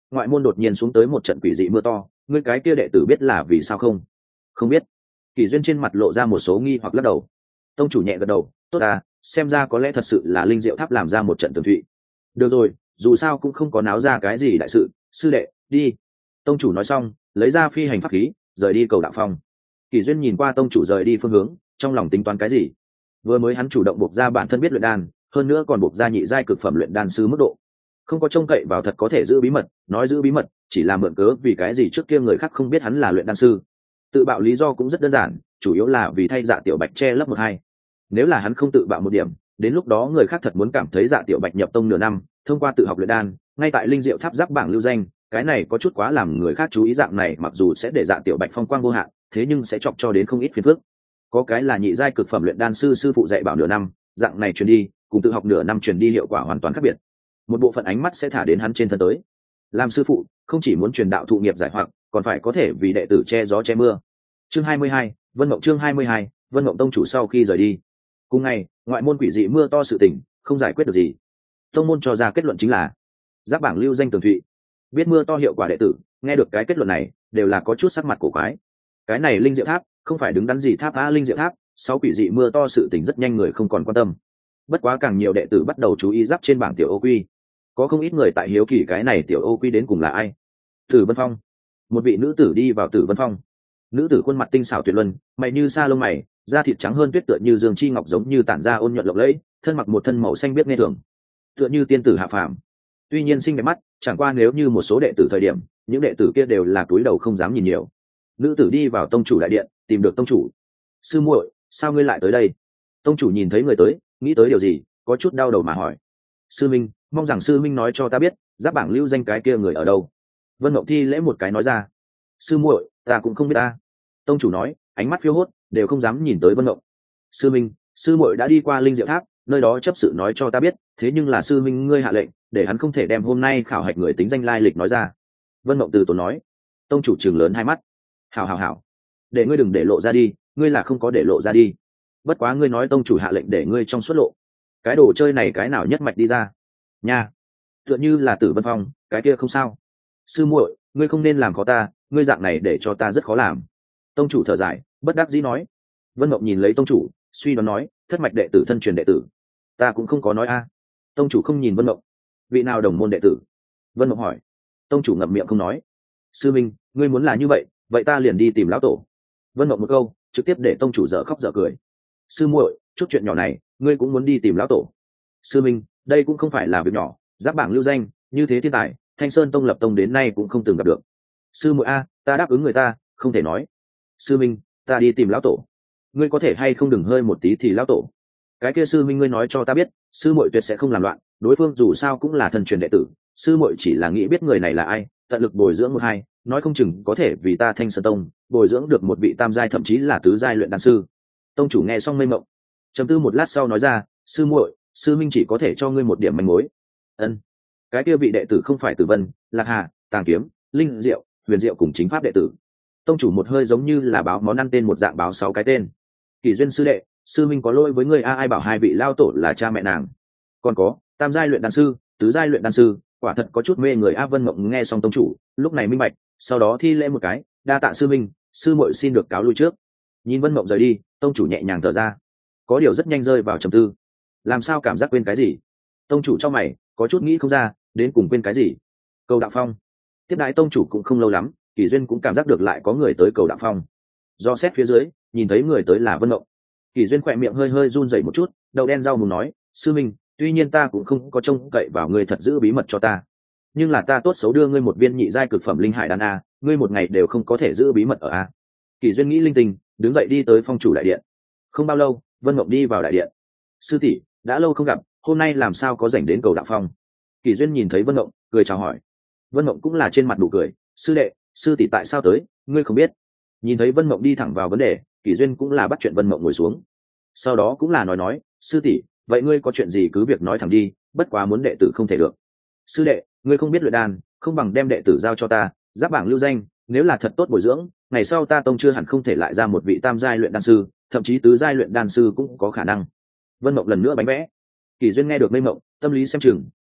ngoại môn đột nhiên xuống tới một trận quỷ dị mưa to, ngươi cái kia đệ tử biết là vì sao không? Không biết. Kỷ Duyên trên mặt lộ ra một số nghi hoặc lắc đầu. Tông chủ nhẹ gật đầu, tốt à, xem ra có lẽ thật sự là linh diệu tháp làm ra một trận tường thụy. Được rồi, dù sao cũng không có náo ra cái gì đại sự, sư đệ, đi. Tông chủ nói xong, lấy ra phi hành pháp khí, rời đi cầu đạo phong. Kỷ Duyên nhìn qua tông chủ rời đi phương hướng, trong lòng tính toán cái gì? Vừa mới hắn chủ động buộc ra bản thân biết luyện đan, hơn nữa còn buộc ra nhị giai cực phẩm luyện đan sư mức độ, không có trông cậy vào thật có thể giữ bí mật, nói giữ bí mật chỉ là mượn cớ vì cái gì trước kia người khác không biết hắn là luyện đan sư. Tự bạo lý do cũng rất đơn giản, chủ yếu là vì thay Dạ Tiểu Bạch che lấp một hai. Nếu là hắn không tự bạo một điểm, đến lúc đó người khác thật muốn cảm thấy Dạ Tiểu Bạch nhập tông nửa năm, thông qua tự học luyện đan, ngay tại linh diệu tháp giáp bảng lưu danh, cái này có chút quá làm người khác chú ý. Dạng này mặc dù sẽ để Dạ Tiểu Bạch phong quang vô hạn, thế nhưng sẽ chọc cho đến không ít phiền phức. Có cái là nhị giai cực phẩm luyện đan sư sư phụ dạy bảo nửa năm, dạng này truyền đi, cùng tự học nửa năm truyền đi hiệu quả hoàn toàn khác biệt. Một bộ phận ánh mắt sẽ thả đến hắn trên thân tới. Làm sư phụ, không chỉ muốn truyền đạo thụ nghiệp giải hoặc, còn phải có thể vì đệ tử che gió che mưa. Chương 22, Vân Mộng. Chương 22, Vân Mộng. Tông chủ sau khi rời đi, cùng ngày, ngoại môn quỷ dị mưa to sự tình không giải quyết được gì. Tông môn cho ra kết luận chính là giáp bảng lưu danh tường thụy. Biết mưa to hiệu quả đệ tử, nghe được cái kết luận này, đều là có chút sắc mặt cổ quái. Cái này linh diệu tháp, không phải đứng đắn gì tháp á, linh diệu tháp, sau quỷ dị mưa to sự tình rất nhanh người không còn quan tâm. Bất quá càng nhiều đệ tử bắt đầu chú ý giáp trên bảng tiểu ô quy. Có không ít người tại hiếu kỳ cái này tiểu ô quy đến cùng là ai. Tử Vân Phong. Một vị nữ tử đi vào Tử Vân Phong. Nữ tử khuôn mặt tinh xảo tuyệt luân, mày như sa lông mày, da thịt trắng hơn tuyết, tựa như dương chi ngọc, giống như tản ra ôn nhuận lộng lẫy, thân mặc một thân màu xanh biết nghe thường, tựa như tiên tử hạ phàm. Tuy nhiên xinh đẹp mắt, chẳng qua nếu như một số đệ tử thời điểm, những đệ tử kia đều là cúi đầu không dám nhìn nhiều. Nữ tử đi vào tông chủ đại điện, tìm được tông chủ. Sư muội, sao ngươi lại tới đây? Tông chủ nhìn thấy người tới, nghĩ tới điều gì, có chút đau đầu mà hỏi. Sư minh, mong rằng sư minh nói cho ta biết, giáp bảng lưu danh cái kia người ở đâu? Vân Mộng thi lễ một cái nói ra. Sư muội, ta cũng không biết ta. Tông chủ nói, ánh mắt phiêu hốt, đều không dám nhìn tới Vân Mộng. Sư minh, sư muội đã đi qua linh diệu tháp, nơi đó chấp sự nói cho ta biết, thế nhưng là sư minh ngươi hạ lệnh, để hắn không thể đem hôm nay khảo hạch người tính danh lai lịch nói ra. Vân Mộng từ tốn nói. Tông chủ trừng lớn hai mắt. Hảo, để ngươi đừng để lộ ra đi, ngươi là không có để lộ ra đi. Bất quá ngươi nói tông chủ hạ lệnh để ngươi trong xuất lộ, cái đồ chơi này cái nào nhất mạch đi ra nha? Tựa như là Tử Vân Phong, cái kia không sao. Sư muội, ngươi không nên làm khó ta, ngươi dạng này để cho ta rất khó làm. Tông chủ thở dài, bất đắc dĩ nói. Vân Mộng nhìn lấy tông chủ, suy đoán nói, thất mạch đệ tử thân truyền đệ tử. Ta cũng không có nói a. Tông chủ không nhìn Vân Mộng. Vị nào đồng môn đệ tử? Vân Mộng hỏi. Tông chủ ngậm miệng không nói. Sư minh, ngươi muốn là như vậy, vậy ta liền đi tìm lão tổ. Vân Mộng một câu, trực tiếp để tông chủ dở khóc dở cười. Sư muội, chút chuyện nhỏ này, ngươi cũng muốn đi tìm lão tổ? Sư minh, đây cũng không phải là việc nhỏ, giáp bảng lưu danh, như thế thiên tài, Thanh Sơn Tông lập tông đến nay cũng không từng gặp được. Sư muội a, ta đáp ứng người ta, không thể nói. Sư minh, ta đi tìm lão tổ. Ngươi có thể hay không đừng hơi một tí thì lão tổ. Cái kia sư minh ngươi nói cho ta biết, sư muội tuyệt sẽ không làm loạn, đối phương dù sao cũng là thần truyền đệ tử, sư muội chỉ là nghĩ biết người này là ai, tận lực bồi dưỡng một hai, nói không chừng có thể vì ta Thanh Sơn Tông bồi dưỡng được một vị tam giai thậm chí là tứ giai luyện đan sư. Tông chủ nghe xong mây mộng, trầm tư một lát sau nói ra, sư muội, sư minh chỉ có thể cho ngươi một điểm manh mối. Ân. Cái kia vị đệ tử không phải Tử Vân, Lạc Hà, Tàng Kiếm, Linh Diệu, Huyền Diệu cùng chính pháp đệ tử. Tông chủ một hơi giống như là báo món ăn tên một dạng báo 6 cái tên. Kỷ Duyên sư đệ, sư minh có lỗi với ngươi a, ai bảo hai vị lao tổ là cha mẹ nàng. Còn có tam giai luyện đan sư, tứ giai luyện đan sư, quả thật có chút mê người a. Vân Mộng nghe xong tông chủ, lúc này minh bạch, sau đó thi lễ một cái, đa tạ sư minh, sư muội xin được cáo lui trước. Nhìn Vân Mộng rời đi, tông chủ nhẹ nhàng thở ra, có điều rất nhanh rơi vào trầm tư. Làm sao cảm giác quên cái gì? Tông chủ cho mày, có chút nghĩ không ra, đến cùng quên cái gì? Cầu đạo phong. Tiếp đãi tông chủ cũng không lâu lắm, Kỷ Duyên cũng cảm giác được lại có người tới cầu đạo phong. Do xét phía dưới, nhìn thấy người tới là Vân Mộng. Kỷ Duyên khỏe miệng hơi hơi run rẩy một chút, đầu đen rau mùng nói, sư minh, tuy nhiên ta cũng không có trông cậy vào ngươi thật giữ bí mật cho ta, nhưng là ta tốt xấu đưa ngươi một viên nhị giai cực phẩm linh hải đan a, ngươi một ngày đều không có thể giữ bí mật ở a. Kỷ Duyên nghĩ linh tinh, đứng dậy đi tới phong chủ đại điện. Không bao lâu, Vân Mộng đi vào đại điện. Sư tỷ, đã lâu không gặp, hôm nay làm sao có rảnh đến cầu đạo phong? Kỷ Duyên nhìn thấy Vân Mộng, cười chào hỏi. Vân Mộng cũng là trên mặt nụ cười, sư đệ, sư tỷ tại sao tới, ngươi không biết? Nhìn thấy Vân Mộng đi thẳng vào vấn đề, Kỷ Duyên cũng là bắt chuyện Vân Mộng ngồi xuống. Sau đó cũng là nói, sư tỷ, vậy ngươi có chuyện gì cứ việc nói thẳng đi, bất quá muốn đệ tử không thể được. Sư đệ, ngươi không biết luyện đan, không bằng đem đệ tử giao cho ta, giáp bảng lưu danh, nếu là thật tốt bồi dưỡng, ngày sau ta tông chưa hẳn không thể lại ra một vị tam giai luyện đan sư, thậm chí tứ giai luyện đan sư cũng có khả năng. Vân Mộng lần nữa bánh vẽ. Kỷ Duyên nghe được mây mộng, tâm lý xem chừng,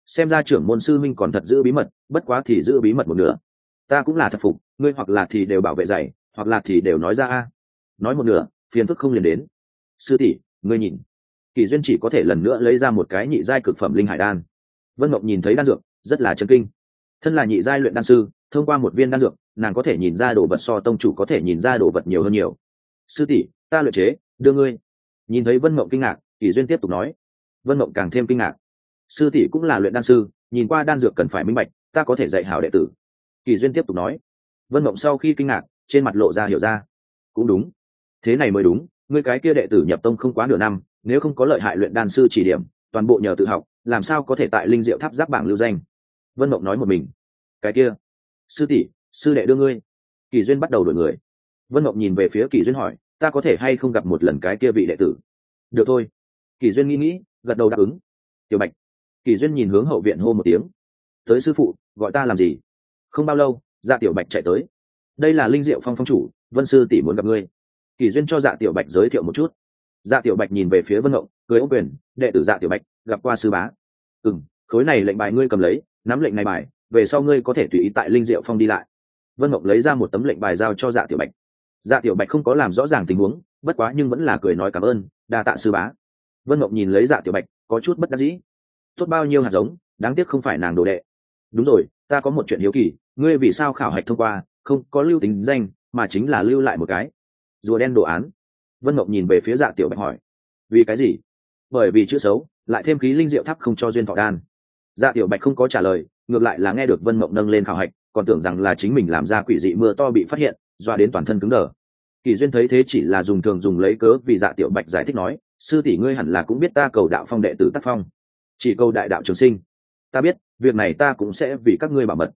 xem ra trưởng môn sư minh còn thật giữ bí mật, bất quá thì giữ bí mật một nửa. Ta cũng là thật phục, ngươi hoặc là thì đều bảo vệ dạy, hoặc là thì đều nói ra a. Nói một nửa, phiền phức không liền đến. Sư tỷ, ngươi nhìn. Kỳ duyên chỉ có thể lần nữa lấy ra một cái nhị giai cực phẩm linh hải đan. Vân Mộng nhìn thấy đan dược, rất là chấn kinh. Thân là nhị giai luyện đan sư, thông qua một viên đan dược, nàng có thể nhìn ra đồ vật so tông chủ có thể nhìn ra đồ vật nhiều hơn nhiều. Sư tỷ, ta luyện chế, đưa ngươi. Nhìn thấy Vân Mộng kinh ngạc, Kỳ duyên tiếp tục nói. Vân Mộng càng thêm kinh ngạc. Sư tỷ cũng là luyện đan sư, nhìn qua đan dược cần phải minh bạch, ta có thể dạy hảo đệ tử. Kỳ duyên tiếp tục nói. Vân Mộng sau khi kinh ngạc, trên mặt lộ ra hiểu ra. Cũng đúng, thế này mới đúng, ngươi cái kia đệ tử nhập tông không quá nửa năm, nếu không có lợi hại luyện đan sư chỉ điểm, toàn bộ nhờ tự học, làm sao có thể tại linh diệu tháp giáp bảng lưu danh. Vân Mộng nói một mình. Cái kia, sư tỷ, sư đệ đưa ngươi. Kỳ duyên bắt đầu đổi người. Vân Mộng nhìn về phía Kỳ duyên hỏi, ta có thể hay không gặp một lần cái kia vị đệ tử? Được thôi. Kỳ duyên nghĩ, gật đầu đáp ứng. Tiểu Bạch. Kỳ duyên nhìn hướng hậu viện hô một tiếng. Tới sư phụ, gọi ta làm gì? Không bao lâu, Dạ Tiểu Bạch chạy tới. Đây là linh diệu phong phong chủ, Vân sư tỷ muốn gặp ngươi. Kỳ duyên cho Dạ Tiểu Bạch giới thiệu một chút. Dạ Tiểu Bạch nhìn về phía Vân Mộng, cười ôm quyền, đệ tử Dạ Tiểu Bạch gặp qua sư bá. Khối này lệnh bài ngươi cầm lấy, nắm lệnh này bài, về sau ngươi có thể tùy ý tại linh diệu phong đi lại. Vân Mộng lấy ra một tấm lệnh bài giao cho Dạ Tiểu Bạch. Dạ Tiểu Bạch không có làm rõ ràng tình huống, bất quá nhưng vẫn là cười nói cảm ơn, đa tạ sư bá. Vân Mộng nhìn lấy Dạ Tiểu Bạch, có chút bất đắc dĩ. Tốt bao nhiêu hạt giống, đáng tiếc không phải nàng đồ đệ. Đúng rồi, ta có một chuyện hiếu kỳ, ngươi vì sao khảo hạch thông qua, không có lưu tính danh, mà chính là lưu lại một cái rùa đen đồ án. Vân Mộng nhìn về phía Dạ Tiểu Bạch hỏi. Vì cái gì? Bởi vì chữ xấu, lại thêm khí linh diệu tháp không cho duyên thọ đan. Dạ Tiểu Bạch không có trả lời, ngược lại là nghe được Vân Mộng nâng lên khảo hạch, còn tưởng rằng là chính mình làm ra quỷ dị mưa to bị phát hiện, dọa đến toàn thân cứng đờ. Kỳ duyên thấy thế chỉ là dùng lấy cớ vì Dạ Tiểu Bạch giải thích nói, sư tỷ ngươi hẳn là cũng biết ta cầu đạo phong đệ tử tác phong, chỉ câu đại đạo trường sinh. Ta biết, việc này ta cũng sẽ vì các ngươi bảo mật.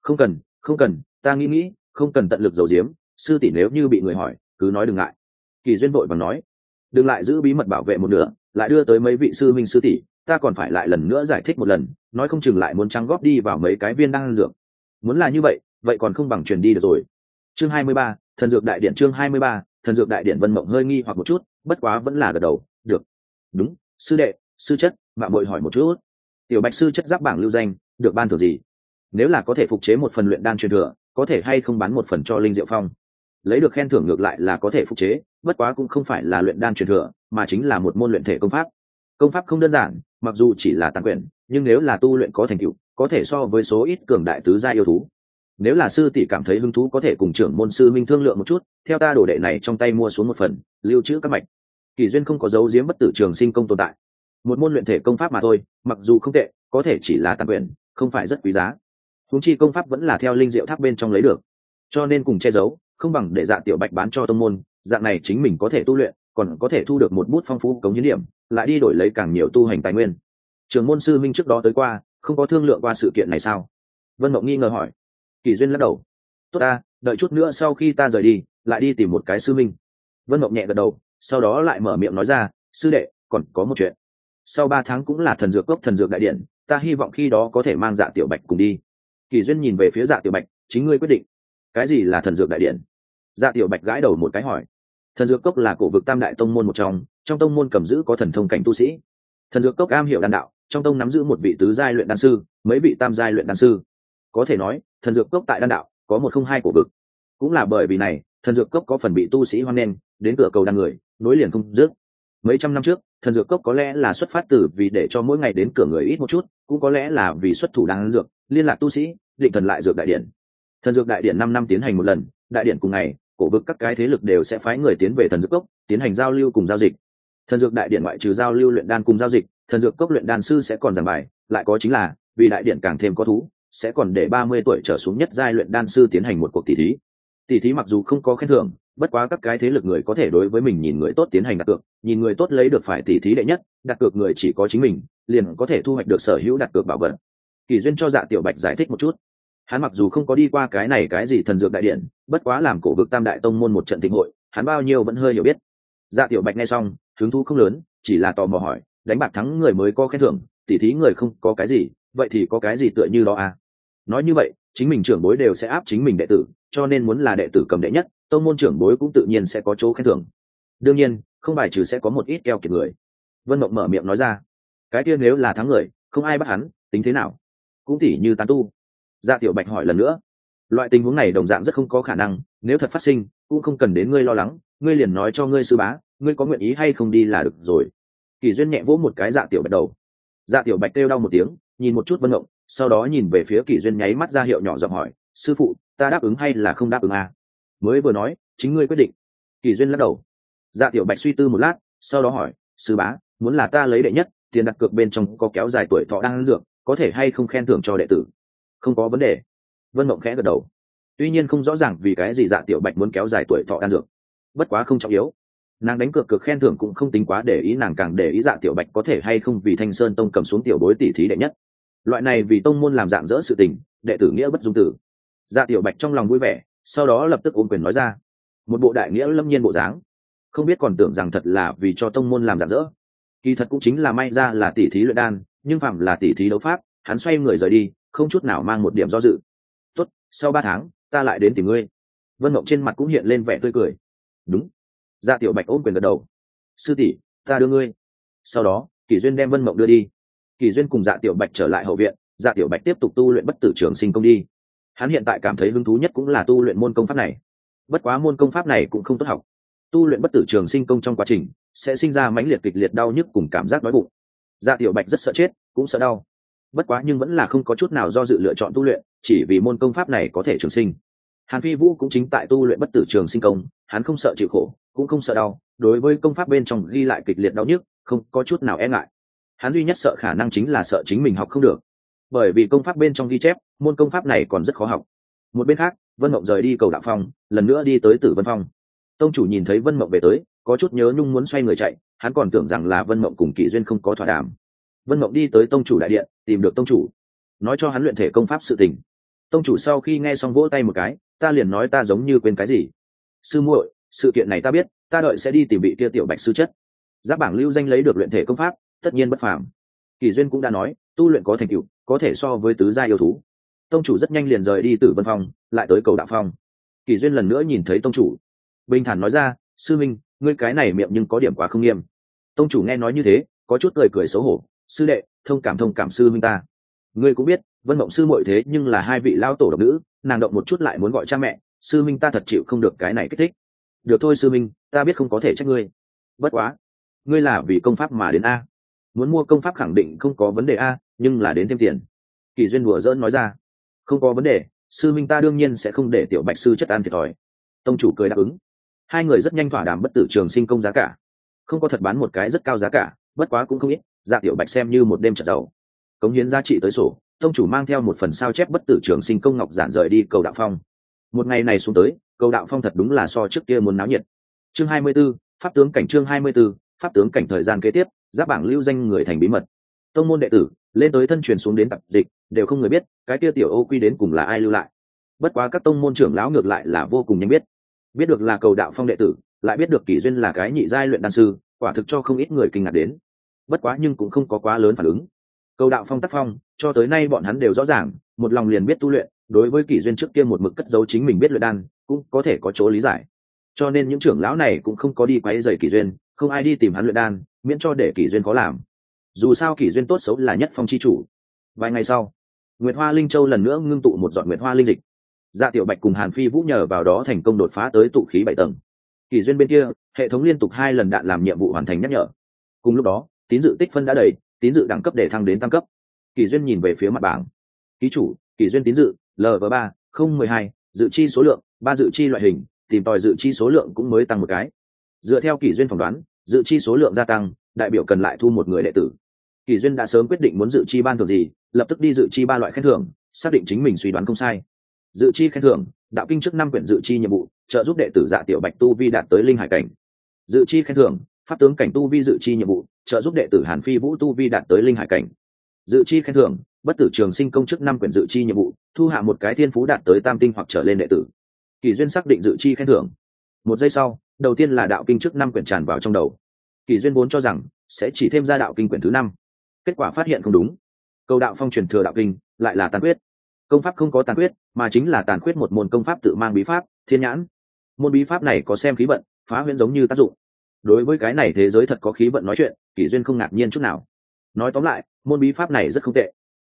Không cần, ta nghĩ, không cần tận lực giấu giếm, sư tỷ nếu như bị người hỏi, cứ nói đừng ngại. Kỳ duyên vội vàng nói, đừng lại giữ bí mật bảo vệ một nửa, lại đưa tới mấy vị sư minh sư tỷ, ta còn phải lại lần nữa giải thích một lần, nói không chừng lại muốn trắng góp đi vào mấy cái viên đan dược. Muốn là như vậy còn không bằng truyền đi được rồi. Chương 23, thần dược đại điện. Chương 23, thần dược đại điện. Vân Mộng hơi nghi hoặc một chút, bất quá vẫn là gật đầu, được. Đúng, sư đệ, sư chất, mạng muội hỏi một chút. Tiểu Bạch sư chất giáp bảng lưu danh, được ban thưởng gì? Nếu là có thể phục chế một phần luyện đan truyền thừa, có thể hay không bán một phần cho linh diệu phong? Lấy được khen thưởng ngược lại là có thể phục chế, bất quá cũng không phải là luyện đan truyền thừa, mà chính là một môn luyện thể công pháp. Công pháp không đơn giản, mặc dù chỉ là tàn quyển, nhưng nếu là tu luyện có thành tựu, có thể so với số ít cường đại tứ gia yêu thú. Nếu là sư tỷ cảm thấy hứng thú có thể cùng trưởng môn sư minh thương lượng một chút, theo ta đồ đệ này trong tay mua xuống một phần, lưu trữ các mạch. Kỳ duyên không có dấu giếm bất tử trường sinh công tồn tại. Một môn luyện thể công pháp mà thôi, mặc dù không tệ, có thể chỉ là tàn quyển, không phải rất quý giá. Huống chi công pháp vẫn là theo linh diệu tháp bên trong lấy được, cho nên cùng che giấu, không bằng để Dạ Tiểu Bạch bán cho tông môn, dạng này chính mình có thể tu luyện, còn có thể thu được một bút phong phú cống hiến điểm, lại đi đổi lấy càng nhiều tu hành tài nguyên. Trưởng môn sư minh trước đó tới qua, không có thương lượng qua sự kiện này sao? Vân Mộng nghi ngờ hỏi. Kỳ duyên lắc đầu. Tốt ta, đợi chút nữa sau khi ta rời đi, lại đi tìm một cái sư minh. Vân Mộng nhẹ gật đầu, sau đó lại mở miệng nói ra, sư đệ, còn có một chuyện. Sau 3 tháng cũng là thần dược cốc thần dược đại điện, ta hy vọng khi đó có thể mang Dạ Tiểu Bạch cùng đi. Kỳ duyên nhìn về phía Dạ Tiểu Bạch, chính ngươi quyết định. Cái gì là thần dược đại điện? Dạ Tiểu Bạch gãi đầu một cái hỏi. Thần dược cốc là cổ vực tam đại tông môn một trong tông môn cầm giữ có thần thông cảnh tu sĩ. Thần dược cốc am hiểu đan đạo, trong tông nắm giữ một vị tứ giai luyện đan sư, mấy vị tam giai luyện đan sư. Có thể nói, thần dược cốc tại đan đạo có 102 cổ vực. Cũng là bởi vì này, thần dược cốc có phần bị tu sĩ hoan nghênh, đến cửa cầu đan người, nối liền không dứt. Mấy trăm năm trước, thần dược cốc có lẽ là xuất phát từ vì để cho mỗi ngày đến cửa người ít một chút, cũng có lẽ là vì xuất thủ đan dược, liên lạc tu sĩ, định thần lại dược đại điện. Thần dược đại điện 5 năm tiến hành một lần, đại điện cùng ngày, cổ vực các cái thế lực đều sẽ phái người tiến về thần dược cốc, tiến hành giao lưu cùng giao dịch. Thần dược đại điện ngoại trừ giao lưu luyện đan cùng giao dịch, thần dược cốc luyện đan sư sẽ còn giảng bài, lại có chính là, vì đại điện càng thêm có thú, sẽ còn để 30 tuổi trở xuống nhất giai luyện đan sư tiến hành một cuộc tỷ thí. Tỷ thí mặc dù không có khen thưởng, bất quá các cái thế lực người có thể đối với mình nhìn người tốt tiến hành đặt cược, nhìn người tốt lấy được phải tỷ thí đệ nhất, đặt cược người chỉ có chính mình, liền có thể thu hoạch được sở hữu đặt cược bảo vật. Kỳ duyên cho Dạ Tiểu Bạch giải thích một chút. Hắn mặc dù không có đi qua cái gì thần dược đại điện, bất quá làm cổ vực tam đại tông môn một trận thịnh hội, hắn bao nhiêu vẫn hơi hiểu biết. Dạ Tiểu Bạch nghe xong, hứng thú không lớn, chỉ là tò mò hỏi, đánh bạc thắng người mới có khen thưởng, tỷ thí người không có cái gì, vậy thì có cái gì tựa như đó à? Nói như vậy, chính mình trưởng bối đều sẽ áp chính mình đệ tử, cho nên muốn là đệ tử cầm đệ nhất, tông môn trưởng bối cũng tự nhiên sẽ có chỗ khen thưởng. Đương nhiên, không bài trừ sẽ có một ít keo kiệt người. Vân Mộng mở miệng nói ra, cái kia nếu là thắng người, không ai bắt hắn, tính thế nào? Cũng tỉ như tán tu. Dạ Tiểu Bạch hỏi lần nữa. Loại tình huống này đồng dạng rất không có khả năng, nếu thật phát sinh cũng không cần đến ngươi lo lắng, ngươi liền nói cho ngươi sư bá, ngươi có nguyện ý hay không đi là được rồi. Kỳ duyên nhẹ vỗ một cái Dạ Tiểu Bạch đầu. Dạ Tiểu Bạch kêu đau một tiếng, nhìn một chút Vân Mộng, sau đó nhìn về phía Kỳ duyên nháy mắt ra hiệu nhỏ giọng hỏi, sư phụ, ta đáp ứng hay là không đáp ứng à? Mới vừa nói, chính ngươi quyết định. Kỳ duyên lắc đầu. Dạ Tiểu Bạch suy tư một lát, sau đó hỏi, sư bá, muốn là ta lấy đệ nhất, tiền đặt cược bên trong có kéo dài tuổi thọ đang dược, có thể hay không khen thưởng cho đệ tử? Không có vấn đề. Vân Mộng khẽ gật đầu. Tuy nhiên không rõ ràng vì cái gì Dạ Tiểu Bạch muốn kéo dài tuổi thọ đan dược, bất quá không trọng yếu. Nàng đánh cược khen thưởng cũng không tính quá để ý, nàng càng để ý Dạ Tiểu Bạch có thể hay không vì Thanh Sơn Tông cầm xuống tiểu bối tỷ thí đệ nhất. Loại này vì tông môn làm dạng dỡ sự tình, đệ tử nghĩa bất dung tử. Dạ Tiểu Bạch trong lòng vui vẻ, sau đó lập tức ôm quyền nói ra, một bộ đại nghĩa lâm nhiên bộ dáng, không biết còn tưởng rằng thật là vì cho tông môn làm dạng dỡ. Kỳ thật cũng chính là may ra là tỷ thí luyện đan, nhưng phạm là tỷ thí đấu pháp, hắn xoay người rời đi, không chút nào mang một điểm do dự. Tốt, sau 3 tháng ta lại đến tìm ngươi. Vân Mộng trên mặt cũng hiện lên vẻ tươi cười. Đúng. Dạ Tiểu Bạch ôm quyền gật đầu. Sư tỷ, ta đưa ngươi. Sau đó Kỷ Duyên đem Vân Mộng đưa đi. Kỷ Duyên cùng Dạ Tiểu Bạch trở lại hậu viện. Dạ Tiểu Bạch tiếp tục tu luyện bất tử trường sinh công đi. Hắn hiện tại cảm thấy hứng thú nhất cũng là tu luyện môn công pháp này. Bất quá môn công pháp này cũng không tốt học. Tu luyện bất tử trường sinh công trong quá trình sẽ sinh ra mãnh liệt kịch liệt đau nhức cùng cảm giác đói bụng. Dạ Tiểu Bạch rất sợ chết, cũng sợ đau. Bất quá nhưng vẫn là không có chút nào do dự lựa chọn tu luyện, chỉ vì môn công pháp này có thể trường sinh. Hàn Phi Vũ cũng chính tại tu luyện bất tử trường sinh công, hắn không sợ chịu khổ, cũng không sợ đau, đối với công pháp bên trong ghi lại kịch liệt đau nhức, không có chút nào e ngại. Hắn duy nhất sợ khả năng chính là sợ chính mình học không được, bởi vì công pháp bên trong ghi chép, môn công pháp này còn rất khó học. Một bên khác, Vân Mộng rời đi cầu đạo phong, lần nữa đi tới Tử Vân Phong. Tông chủ nhìn thấy Vân Mộng về tới, có chút nhớ nhung muốn xoay người chạy, hắn còn tưởng rằng là Vân Mộng cùng Kỷ Duyên không có thỏa đàm. Vân Mộng đi tới tông chủ đại điện, tìm được tông chủ, nói cho hắn luyện thể công pháp sự tình. Tông chủ sau khi nghe xong vỗ tay một cái, ta liền nói ta giống như quên cái gì. Sư muội, sự kiện này ta biết, ta đợi sẽ đi tìm vị kia Tiểu Bạch sư chất. Giáp bảng lưu danh lấy được luyện thể công pháp, tất nhiên bất phàm. Kỳ Duyên cũng đã nói, tu luyện có thành tựu, có thể so với tứ gia yêu thú. Tông chủ rất nhanh liền rời đi Tử Vân Phong, lại tới cầu đạo phong. Kỳ Duyên lần nữa nhìn thấy tông chủ, bình thản nói ra, sư minh, ngươi cái này miệng nhưng có điểm quá không nghiêm. Tông chủ nghe nói như thế, có chút cười xấu hổ, sư đệ, thông cảm sư minh ta. Ngươi cũng biết, Vân Mộng sư muội thế nhưng là 2 vị lao tổ độc nữ, nàng động một chút lại muốn gọi cha mẹ, sư minh ta thật chịu không được cái này kích thích. Được thôi sư minh, ta biết không có thể trách ngươi. Bất quá, ngươi là vì công pháp mà đến a, muốn mua công pháp khẳng định không có vấn đề a, nhưng là đến thêm tiền. Kỳ Duyên đùa giỡn nói ra, không có vấn đề, sư minh ta đương nhiên sẽ không để Tiểu Bạch sư chất ăn thiệt thòi. Tông chủ cười đáp ứng. Hai người rất nhanh thỏa đàm bất tử trường sinh công giá cả, không có thật bán một cái rất cao giá cả, bất quá cũng không ít. Dạ Tiểu Bạch xem như một đêm trận giàu, cống hiến giá trị tới sổ. Tông chủ mang theo một phần sao chép bất tử trường sinh công ngọc giản rời đi cầu đạo phong. Một ngày này xuống tới, cầu đạo phong thật đúng là so trước kia muốn náo nhiệt. Chương 24, pháp tướng cảnh. Chương 24, pháp tướng cảnh. Thời gian kế tiếp, giáp bảng lưu danh người thành bí mật. Tông môn đệ tử lên tới thân truyền xuống đến tập dịch, đều không người biết cái kia tiểu ô quy đến cùng là ai lưu lại. Bất quá các tông môn trưởng lão ngược lại là vô cùng nhanh biết được là cầu đạo phong đệ tử, lại biết được Kỷ Duyên là cái nhị giai luyện đan sư, quả thực cho không ít người kinh ngạc đến. Bất quá nhưng cũng không có quá lớn phản ứng. Cầu đạo phong tác phong, cho tới nay bọn hắn đều rõ ràng, một lòng liền biết tu luyện, đối với Kỷ Duyên trước kia một mực cất giấu chính mình biết luyện đan, cũng có thể có chỗ lý giải. Cho nên những trưởng lão này cũng không có đi quấy rầy Kỷ Duyên, không ai đi tìm hắn luyện đan, miễn cho để Kỷ Duyên có làm. Dù sao Kỷ Duyên tốt xấu là nhất phong chi chủ. Vài ngày sau, Nguyệt Hoa Linh Châu lần nữa ngưng tụ một giọt Nguyệt Hoa linh dịch. Dạ Tiểu Bạch cùng Hàn Phi Vũ nhờ vào đó thành công đột phá tới tụ khí 7 tầng. Kỷ Duyên bên kia, hệ thống liên tục 2 lần đạn làm nhiệm vụ hoàn thành nhắc nhở. Cùng lúc đó, tín dự tích phân đã đầy, tín dự đẳng cấp để thăng đến tam cấp. Kỷ Duyên nhìn về phía mặt bảng. Ký chủ, Kỷ Duyên tín dự, LV3, 012, dự chi số lượng, 3 dự chi loại hình, tìm tòi dự chi số lượng cũng mới tăng một cái. Dựa theo Kỷ Duyên phỏng đoán, dự chi số lượng gia tăng, đại biểu cần lại thu một người đệ tử. Kỷ Duyên đã sớm quyết định muốn dự chi ban thưởng gì, lập tức đi dự chi 3 loại khen thưởng, xác định chính mình suy đoán không sai. Dự chi khen thưởng, đạo kinh trước 5 quyển dự chi nhiệm vụ, trợ giúp đệ tử Dạ Tiểu Bạch tu vi đạt tới linh hải cảnh. Dự chi khen thưởng, pháp tướng cảnh tu vi dự chi nhiệm vụ, trợ giúp đệ tử Hàn Phi Vũ tu vi đạt tới linh hải cảnh. Dự chi khen thưởng, bất tử trường sinh công chức 5 quyển dự chi nhiệm vụ, thu hạ một cái thiên phú đạt tới tam tinh hoặc trở lên đệ tử. Kỷ Duyên xác định dự chi khen thưởng. Một giây sau, đầu tiên là đạo kinh trước 5 quyển tràn vào trong đầu. Kỷ Duyên vốn cho rằng sẽ chỉ thêm ra đạo kinh quyển thứ 5, kết quả phát hiện không đúng. Cầu đạo phong truyền thừa đạo kinh lại là tàn quyết. Công pháp không có tàn quyết, mà chính là tàn quyết một môn công pháp tự mang bí pháp thiên nhãn. Môn bí pháp này có xem khí vận, phá huyễn giống như tác dụng. Đối với cái này thế giới thật có khí vận nói chuyện, Kỷ Duyên không ngạc nhiên chút nào. Nói tóm lại, môn bí pháp này rất không tệ.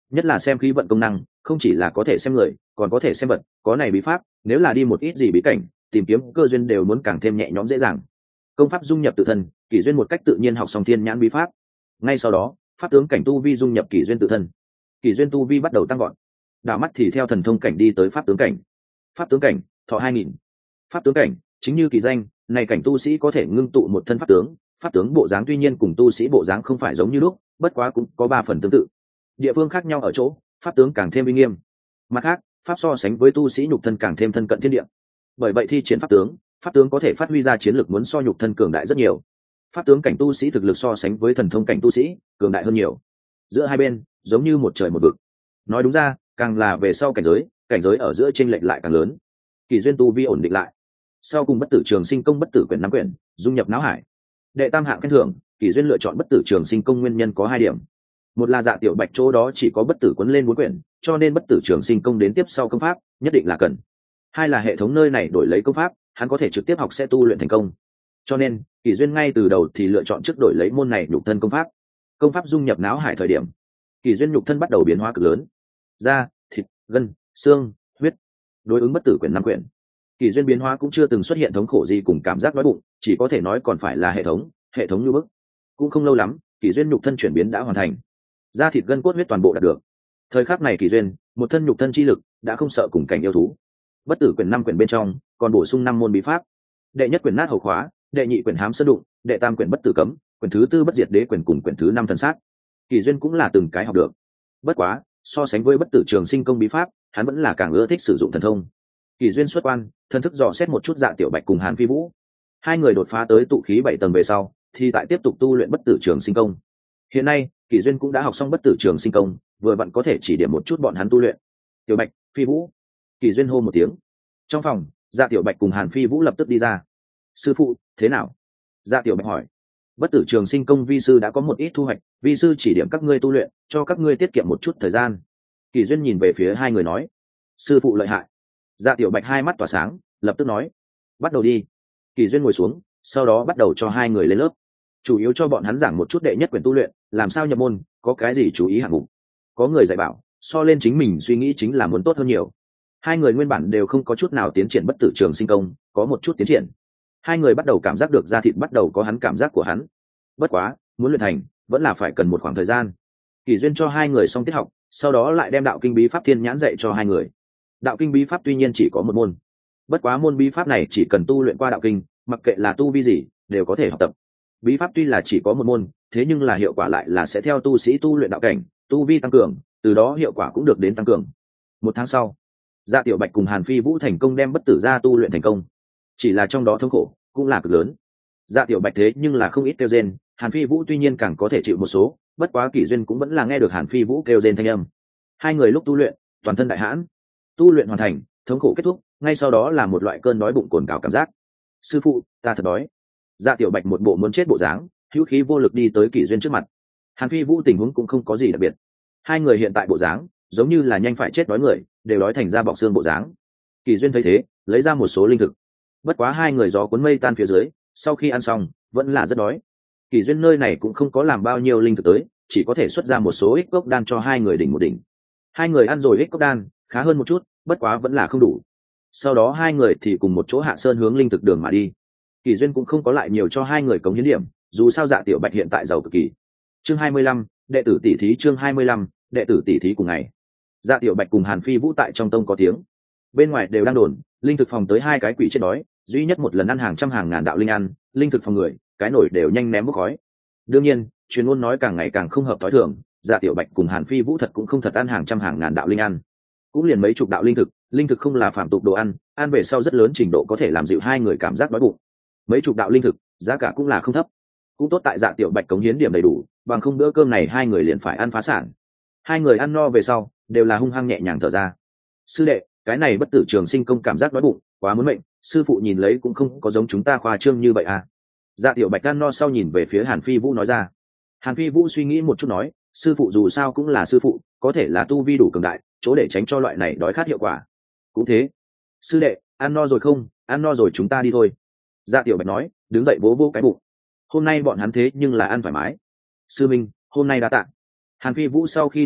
nhất là xem khí vận công năng, không chỉ là có thể xem người, còn có thể xem vật, có này bí pháp, nếu là đi một ít gì bí cảnh, tìm kiếm cơ duyên đều muốn càng thêm nhẹ nhõm dễ dàng. Công pháp dung nhập tự thân, Kỷ Duyên một cách tự nhiên học xong thiên nhãn bí pháp. Ngay sau đó, pháp tướng cảnh tu vi dung nhập Kỷ Duyên tự thân. Kỷ Duyên tu vi bắt đầu tăng gọn. Đảo mắt thì theo thần thông cảnh đi tới pháp tướng cảnh. Pháp tướng cảnh, thọ 2000. Pháp tướng cảnh, chính như kỳ danh, này cảnh tu sĩ có thể ngưng tụ một thân pháp tướng bộ dáng tuy nhiên cùng tu sĩ bộ dáng không phải giống như lúc, bất quá cũng có 3 phần tương tự. Địa phương khác nhau ở chỗ, pháp tướng càng thêm uy nghiêm. Mặt khác, pháp so sánh với tu sĩ nhục thân càng thêm thân cận thiên địa. Bởi vậy thi triển pháp tướng có thể phát huy ra chiến lược muốn so nhục thân cường đại rất nhiều. Pháp tướng cảnh tu sĩ thực lực so sánh với thần thông cảnh tu sĩ cường đại hơn nhiều. Giữa hai bên giống như một trời một vực. Nói đúng ra, càng là về sau cảnh giới ở giữa chênh lệch lại càng lớn. Kỳ duyên tu vi ổn định lại. Sau cùng bất tử trường sinh công bất tử quyển 5 quyển dung nhập não hải. Đệ tam hạng khen thưởng, Kỳ duyên lựa chọn bất tử trường sinh công nguyên nhân có 2 điểm. Một là Dạ Tiểu Bạch chỗ đó chỉ có bất tử quấn lên 4 quyển, cho nên bất tử trường sinh công đến tiếp sau công pháp nhất định là cần. Hai là hệ thống nơi này đổi lấy công pháp, hắn có thể trực tiếp học sẽ tu luyện thành công. Cho nên Kỳ duyên ngay từ đầu thì lựa chọn trước đổi lấy môn này nhục thân công pháp dung nhập não hải thời điểm, Kỳ duyên nhục thân bắt đầu biến hóa cực lớn. Da, thịt, gân, xương, huyết, đối ứng bất tử quyển 5 quyển. Kỳ duyên biến hóa cũng chưa từng xuất hiện thống khổ gì cùng cảm giác đói bụng, chỉ có thể nói còn phải là hệ thống như bức. Cũng không lâu lắm, Kỳ duyên nhục thân chuyển biến đã hoàn thành. Da thịt gân cốt huyết toàn bộ đạt được. Thời khắc này Kỳ duyên, một thân nhục thân chi lực đã không sợ cùng cảnh yêu thú. Bất tử quyển 5 quyển bên trong còn bổ sung 5 môn bí pháp. Đệ nhất quyển nát hầu khóa, đệ nhị quyển hám sơn đụng, đệ tam quyển bất tử cấm, quyển thứ tư bất diệt đế quyển cùng quyển thứ 5 thần sát. Kỳ duyên cũng là từng cái học được. Bất quá, so sánh với bất tử trường sinh công bí pháp, hắn vẫn là càng ưa thích sử dụng thần thông. Kỳ duyên xuất quan, thần thức dò xét một chút Dạ Tiểu Bạch cùng Hàn Phi Vũ. Hai người đột phá tới tụ khí 7 tầng về sau, thì tại tiếp tục tu luyện bất tử trường sinh công. Hiện nay, Kỳ duyên cũng đã học xong bất tử trường sinh công, vừa vặn có thể chỉ điểm một chút bọn hắn tu luyện. Tiểu Bạch, Phi Vũ. Kỳ duyên hô một tiếng. Trong phòng, Dạ Tiểu Bạch cùng Hàn Phi Vũ lập tức đi ra. Sư phụ, thế nào? Dạ Tiểu Bạch hỏi. Bất tử trường sinh công vi sư đã có một ít thu hoạch, vi sư chỉ điểm các ngươi tu luyện, cho các ngươi tiết kiệm một chút thời gian. Kỳ duyên nhìn về phía hai người nói. Sư phụ lợi hại. Dạ Tiểu Bạch hai mắt tỏa sáng, lập tức nói. Bắt đầu đi. Kỳ duyên ngồi xuống, sau đó bắt đầu cho hai người lên lớp, chủ yếu cho bọn hắn giảng một chút đệ nhất quyển tu luyện, làm sao nhập môn, có cái gì chú ý hạng mục. Có người dạy bảo, so lên chính mình suy nghĩ chính là muốn tốt hơn nhiều. Hai người nguyên bản đều không có chút nào tiến triển bất tử trường sinh công, có một chút tiến triển. Hai người bắt đầu cảm giác được da thịt bắt đầu có hắn cảm giác của hắn. Bất quá, muốn luyện thành vẫn là phải cần một khoảng thời gian. Kỳ duyên cho hai người xong tiết học, sau đó lại đem đạo kinh bí pháp thiên nhãn dạy cho hai người. Đạo kinh bí pháp tuy nhiên chỉ có một môn, bất quá môn bí pháp này chỉ cần tu luyện qua đạo kinh, mặc kệ là tu vi gì đều có thể học tập. Bí pháp tuy là chỉ có một môn, thế nhưng là hiệu quả lại là sẽ theo tu sĩ tu luyện đạo cảnh, tu vi tăng cường, từ đó hiệu quả cũng được đến tăng cường. 1 tháng sau, Dạ Tiểu Bạch cùng Hàn Phi Vũ thành công đem bất tử gia tu luyện thành công. Chỉ là trong đó thống khổ cũng là cực lớn. Dạ Tiểu Bạch thế nhưng là không ít kêu rên, Hàn Phi Vũ tuy nhiên càng có thể chịu một số, bất quá Kỷ duyên cũng vẫn là nghe được Hàn Phi Vũ kêu rên thanh âm. Hai người lúc tu luyện, toàn thân đại hãn. Tu luyện hoàn thành, thống khổ kết thúc, ngay sau đó là một loại cơn đói bụng cồn cào cảm giác. Sư phụ, ta thật đói. Dạ Tiểu Bạch một bộ muốn chết bộ dáng, hữu khí vô lực đi tới Kỷ duyên trước mặt. Hàn Phi Vũ tình huống cũng không có gì đặc biệt. Hai người hiện tại bộ dáng giống như là nhanh phải chết đói người, đều đói thành ra bọc xương bộ dáng. Kỷ duyên thấy thế, lấy ra một số linh thực. Bất quá hai người gió cuốn mây tan phía dưới, sau khi ăn xong vẫn là rất đói. Kỷ duyên nơi này cũng không có làm bao nhiêu linh thực tới, chỉ có thể xuất ra một số ích cốc đan cho hai người đỉnh một đỉnh. Hai người ăn rồi ích cốc đan khá hơn một chút, bất quá vẫn là không đủ. Sau đó hai người thì cùng một chỗ hạ sơn hướng linh thực đường mà đi. Kỷ duyên cũng không có lại nhiều cho hai người cống hiến điểm, dù sao Dạ Tiểu Bạch hiện tại giàu cực kỳ. Chương 25, đệ tử tỷ thí. Chương 25, đệ tử tỷ thí cùng ngày. Dạ Tiểu Bạch cùng Hàn Phi Vũ tại trong tông có tiếng. Bên ngoài đều đang đồn, linh thực phòng tới 2 cái quỷ chết đói, duy nhất một lần ăn hàng trăm hàng ngàn đạo linh ăn, linh thực phòng người, cái nổi đều nhanh ném bốc khói. Đương nhiên, truyền ngôn nói càng ngày càng không hợp thói thường, Dạ Tiểu Bạch cùng Hàn Phi Vũ thật cũng không thật ăn hàng trăm hàng ngàn đạo linh ăn, cũng liền mấy chục đạo linh thực không là phạm tục đồ ăn về sau rất lớn trình độ có thể làm dịu hai người cảm giác đói bụng. Mấy chục đạo linh thực, giá cả cũng là không thấp. Cũng tốt tại Dạ Tiểu Bạch cống hiến điểm đầy đủ, bằng không bữa cơm này hai người liền phải ăn phá sản. Hai người ăn no về sau, đều là hung hăng nhẹ nhàng thở ra. Sư đệ, cái này bất tử trường sinh công cảm giác đói bụng, quá muốn mệnh, sư phụ nhìn lấy cũng không có giống chúng ta khoa trương như vậy à. Dạ Tiểu Bạch ăn no sau nhìn về phía Hàn Phi Vũ nói ra. Hàn Phi Vũ suy nghĩ một chút nói, sư phụ dù sao cũng là sư phụ, có thể là tu vi đủ cường đại, chỗ để tránh cho loại này đói khát hiệu quả. Cũng thế. Sư đệ, ăn no rồi không? Ăn no rồi chúng ta đi thôi. Dạ Tiểu Bạch nói, đứng dậy vỗ vỗ cái bụng. Hôm nay bọn hắn thế nhưng là ăn thoải mái. Sư minh, hôm nay đã tạ. Hàn Phi Vũ sau khi đứng dậy,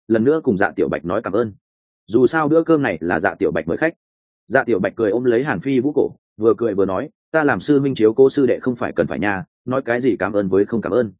lần nữa cùng Dạ Tiểu Bạch nói cảm ơn. Dù sao bữa cơm này là Dạ Tiểu Bạch mời khách. Dạ Tiểu Bạch cười ôm lấy Hàn Phi Vũ cổ, vừa cười vừa nói, ta làm sư minh chiếu cô sư đệ không phải cần phải nha, nói cái gì cảm ơn với không cảm ơn.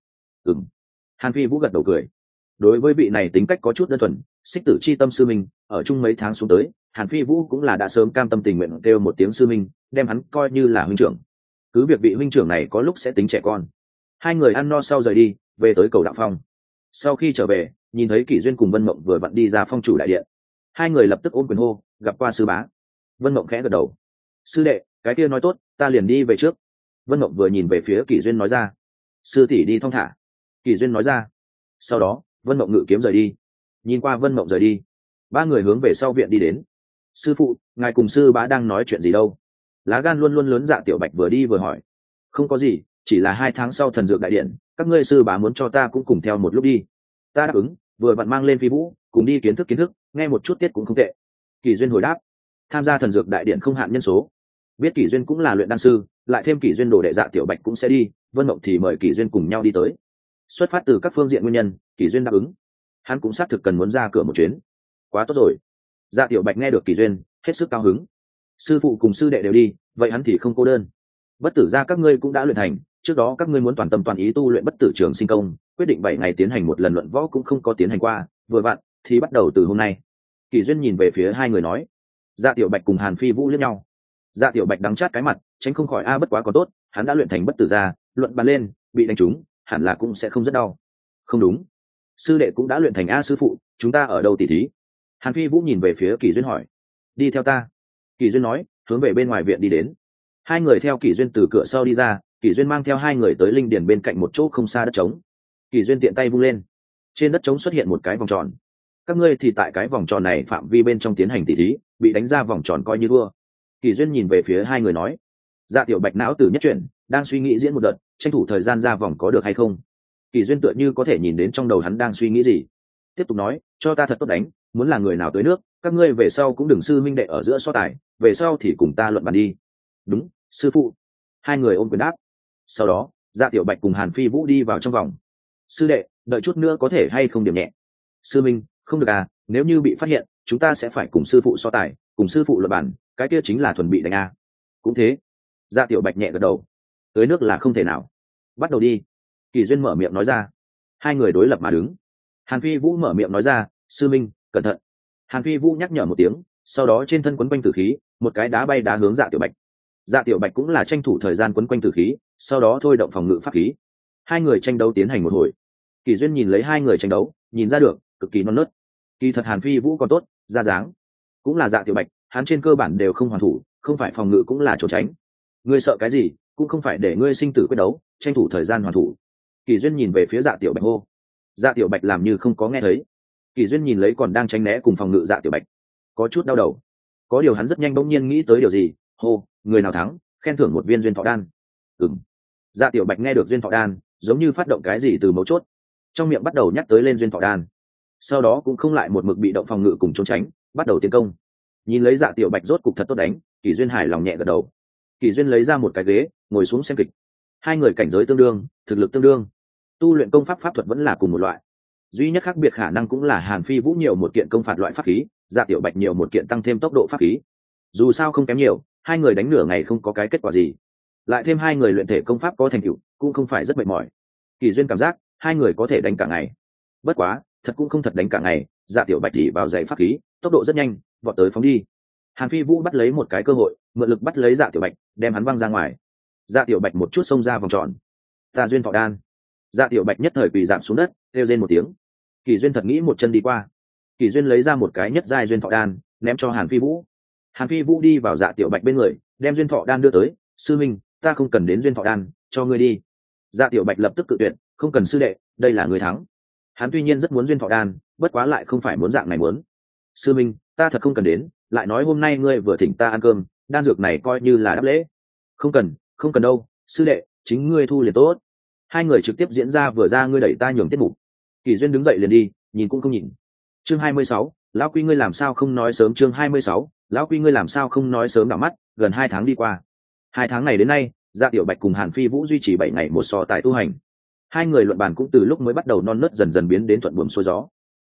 Hàn Phi Vũ gật đầu cười. Đối với vị này tính cách có chút đơn thuần, xích tử chi tâm sư minh, ở chung mấy tháng xuống tới, Hàn Phi Vũ cũng là đã sớm cam tâm tình nguyện kêu một tiếng sư minh, đem hắn coi như là huynh trưởng. Cứ việc vị huynh trưởng này có lúc sẽ tính trẻ con. Hai người ăn no sau rời đi, về tới cầu đạo phong. Sau khi trở về, nhìn thấy Kỷ Duyên cùng Vân Mộng vừa vặn đi ra phong chủ đại điện, hai người lập tức ôm quyền hô, gặp qua sư bá. Vân Mộng khẽ gật đầu. Sư đệ, cái kia nói tốt, ta liền đi về trước. Vân Mộng vừa nhìn về phía Kỷ Duyên nói ra. Sư tỷ đi thong thả. Kỷ Duyên nói ra. Sau đó, Vân Mộng ngự kiếm rời đi. Nhìn qua Vân Mộng rời đi, ba người hướng về sau viện đi đến. Sư phụ, ngài cùng sư bá đang nói chuyện gì đâu? Lá gan luôn luôn lớn Dạ Tiểu Bạch vừa đi vừa hỏi. Không có gì, chỉ là 2 tháng sau thần dược đại điện, các ngươi sư bá muốn cho ta cũng cùng theo một lúc đi. Ta đáp ứng, vừa vặn mang lên Phi Vũ cùng đi kiến thức nghe một chút tiết cũng không tệ. Kỷ Duyên hồi đáp. Tham gia thần dược đại điện không hạn nhân số, biết Kỷ Duyên cũng là luyện đan sư, lại thêm Kỷ Duyên đồ đệ Dạ Tiểu Bạch cũng sẽ đi, Vân Mộng thì mời Kỷ Duyên cùng nhau đi tới. Xuất phát từ các phương diện nguyên nhân, Kỷ Duyên đáp ứng. Hắn cũng xác thực cần muốn ra cửa một chuyến. Quá tốt rồi. Dạ Tiểu Bạch nghe được Kỷ Duyên, hết sức cao hứng. Sư phụ cùng sư đệ đều đi, vậy hắn thì không cô đơn. Bất tử gia các ngươi cũng đã luyện thành, trước đó các ngươi muốn toàn tâm toàn ý tu luyện bất tử trường sinh công, quyết định 7 ngày tiến hành một lần luận võ cũng không có tiến hành qua, vừa vặn thì bắt đầu từ hôm nay. Kỷ Duyên nhìn về phía hai người nói. Dạ Tiểu Bạch cùng Hàn Phi Vũ liếc nhau. Dạ Tiểu Bạch đắng chát cái mặt, tránh không khỏi bất quá có tốt, hắn đã luyện thành bất tử gia, luận bàn lên, bị đánh trúng, hẳn là cũng sẽ không rất đau. Không đúng, sư đệ cũng đã luyện thành sư phụ, chúng ta ở đâu tỉ thí? Hàn Phi Vũ nhìn về phía Kỷ Duyên hỏi. Đi theo ta. Kỷ Duyên nói, hướng về bên ngoài viện đi đến. Hai người theo Kỷ Duyên từ cửa sau đi ra, Kỷ Duyên mang theo hai người tới linh điển bên cạnh một chỗ không xa đất trống. Kỷ Duyên tiện tay vung lên, trên đất trống xuất hiện một cái vòng tròn. Các ngươi thì tại cái vòng tròn này phạm vi bên trong tiến hành tỉ thí, bị đánh ra vòng tròn coi như thua. Kỷ Duyên nhìn về phía hai người nói. Dạ Tiểu Bạch não tử nhất chuyển, đang suy nghĩ diễn một đợt, tranh thủ thời gian ra vòng có được hay không. Kỷ Duyên tựa như có thể nhìn đến trong đầu hắn đang suy nghĩ gì, tiếp tục nói, cho ta thật tốt đánh, muốn là người nào tới nước, các ngươi về sau cũng đừng sư minh đệ ở giữa so tài, về sau thì cùng ta luận bàn đi. Đúng, sư phụ. Hai người ôm quyền đáp. Sau đó, Dạ Tiểu Bạch cùng Hàn Phi Vũ đi vào trong vòng. Sư đệ, đợi chút nữa có thể hay không điểm nhẹ? Sư minh, không được à, nếu như bị phát hiện, chúng ta sẽ phải cùng sư phụ so tài, cùng sư phụ luận bàn, cái kia chính là thuần bị đánh à. Cũng thế. Dạ Tiểu Bạch nhẹ gật đầu. Tới nước là không thể nào. Bắt đầu đi. Kỷ Duyên mở miệng nói ra. Hai người đối lập mà đứng. Hàn Phi Vũ mở miệng nói ra, sư minh, cẩn thận. Hàn Phi Vũ nhắc nhở một tiếng, sau đó trên thân quấn quanh tử khí, một cái đá bay đá hướng Dạ Tiểu Bạch. Dạ Tiểu Bạch cũng là tranh thủ thời gian quấn quanh tử khí, sau đó thôi động phòng ngự pháp khí. Hai người tranh đấu tiến hành một hồi. Kỷ Duyên nhìn lấy hai người tranh đấu, nhìn ra được cực kỳ non nớt. Kỳ thật Hàn Phi Vũ còn tốt, ra dáng. Cũng là Dạ Tiểu Bạch, hắn trên cơ bản đều không hoàn thủ, không phải phòng ngự cũng là trốn tránh. Ngươi sợ cái gì, cũng không phải để ngươi sinh tử quyết đấu, tranh thủ thời gian hoàn thủ. Kỷ Duyên nhìn về phía Dạ Tiểu Bạch hô. Dạ Tiểu Bạch làm như không có nghe thấy. Kỷ Duyên nhìn lấy còn đang tránh né cùng phòng ngự Dạ Tiểu Bạch, có chút đau đầu. Có điều hắn rất nhanh bỗng nhiên nghĩ tới điều gì, hô, người nào thắng, khen thưởng một viên duyên thọ đan. Dạ Tiểu Bạch nghe được duyên thọ đan, giống như phát động cái gì từ mấu chốt, trong miệng bắt đầu nhắc tới lên duyên thọ đan. Sau đó cũng không lại một mực bị động phòng ngự cùng trốn tránh, bắt đầu tiến công. Nhìn lấy Dạ Tiểu Bạch rốt cục thật tốt đánh, Kỷ Duyên hài lòng nhẹ gật đầu. Kỷ Duyên lấy ra một cái ghế, ngồi xuống xem kịch. Hai người cảnh giới tương đương, thực lực tương đương, tu luyện công pháp pháp thuật vẫn là cùng một loại, duy nhất khác biệt khả năng cũng là Hàn Phi Vũ nhiều một kiện công phạt loại pháp khí, Dạ Tiểu Bạch nhiều một kiện tăng thêm tốc độ pháp khí. Dù sao không kém nhiều, hai người đánh nửa ngày không có cái kết quả gì, lại thêm hai người luyện thể công pháp có thành tựu, cũng không phải rất mệt mỏi. Kỷ Duyên cảm giác hai người có thể đánh cả ngày. Bất quá, thật cũng không thật đánh cả ngày, Dạ Tiểu Bạch chỉ vào dạy pháp khí, tốc độ rất nhanh, vọt tới phóng đi. Hàn Phi Vũ bắt lấy một cái cơ hội, mượn lực bắt lấy Dạ Tiểu Bạch, đem hắn văng ra ngoài. Dạ Tiểu Bạch một chút xông ra vòng tròn. Ta duyên thọ đan. Dạ Tiểu Bạch nhất thời quỳ giảm xuống đất, kêu rên một tiếng. Kỷ Duyên thật nghĩ một chân đi qua. Kỷ Duyên lấy ra một cái nhất giai duyên thọ đan, ném cho Hàn Phi Vũ. Hàn Phi Vũ đi vào Dạ Tiểu Bạch bên người, đem duyên thọ đan đưa tới. Sư minh, ta không cần đến duyên thọ đan, cho ngươi đi. Dạ Tiểu Bạch lập tức cự tuyệt, không cần sư đệ, đây là người thắng. Hắn tuy nhiên rất muốn duyên thọ đan, bất quá lại không phải muốn dạng này muốn. Sư minh, ta thật không cần đến, lại nói hôm nay ngươi vừa thỉnh ta ăn cơm, đan dược này coi như là đáp lễ. Không cần, không cần đâu, sư đệ, chính ngươi thu liền tốt. Hai người trực tiếp diễn ra vừa ra ngươi đẩy ta nhường tiết mục. Kỷ Duyên đứng dậy liền đi, nhìn cũng không nhìn. Chương 26, lão quy ngươi làm sao không nói sớm. Chương 26, lão quy ngươi làm sao không nói sớm. Đảo mắt gần 2 tháng đi qua. 2 tháng này đến nay, Dạ Tiểu Bạch cùng Hàn Phi Vũ duy trì 7 ngày một so tài tu hành. Hai người luận bàn cũng từ lúc mới bắt đầu non nớt dần dần biến đến thuận buồm xuôi gió.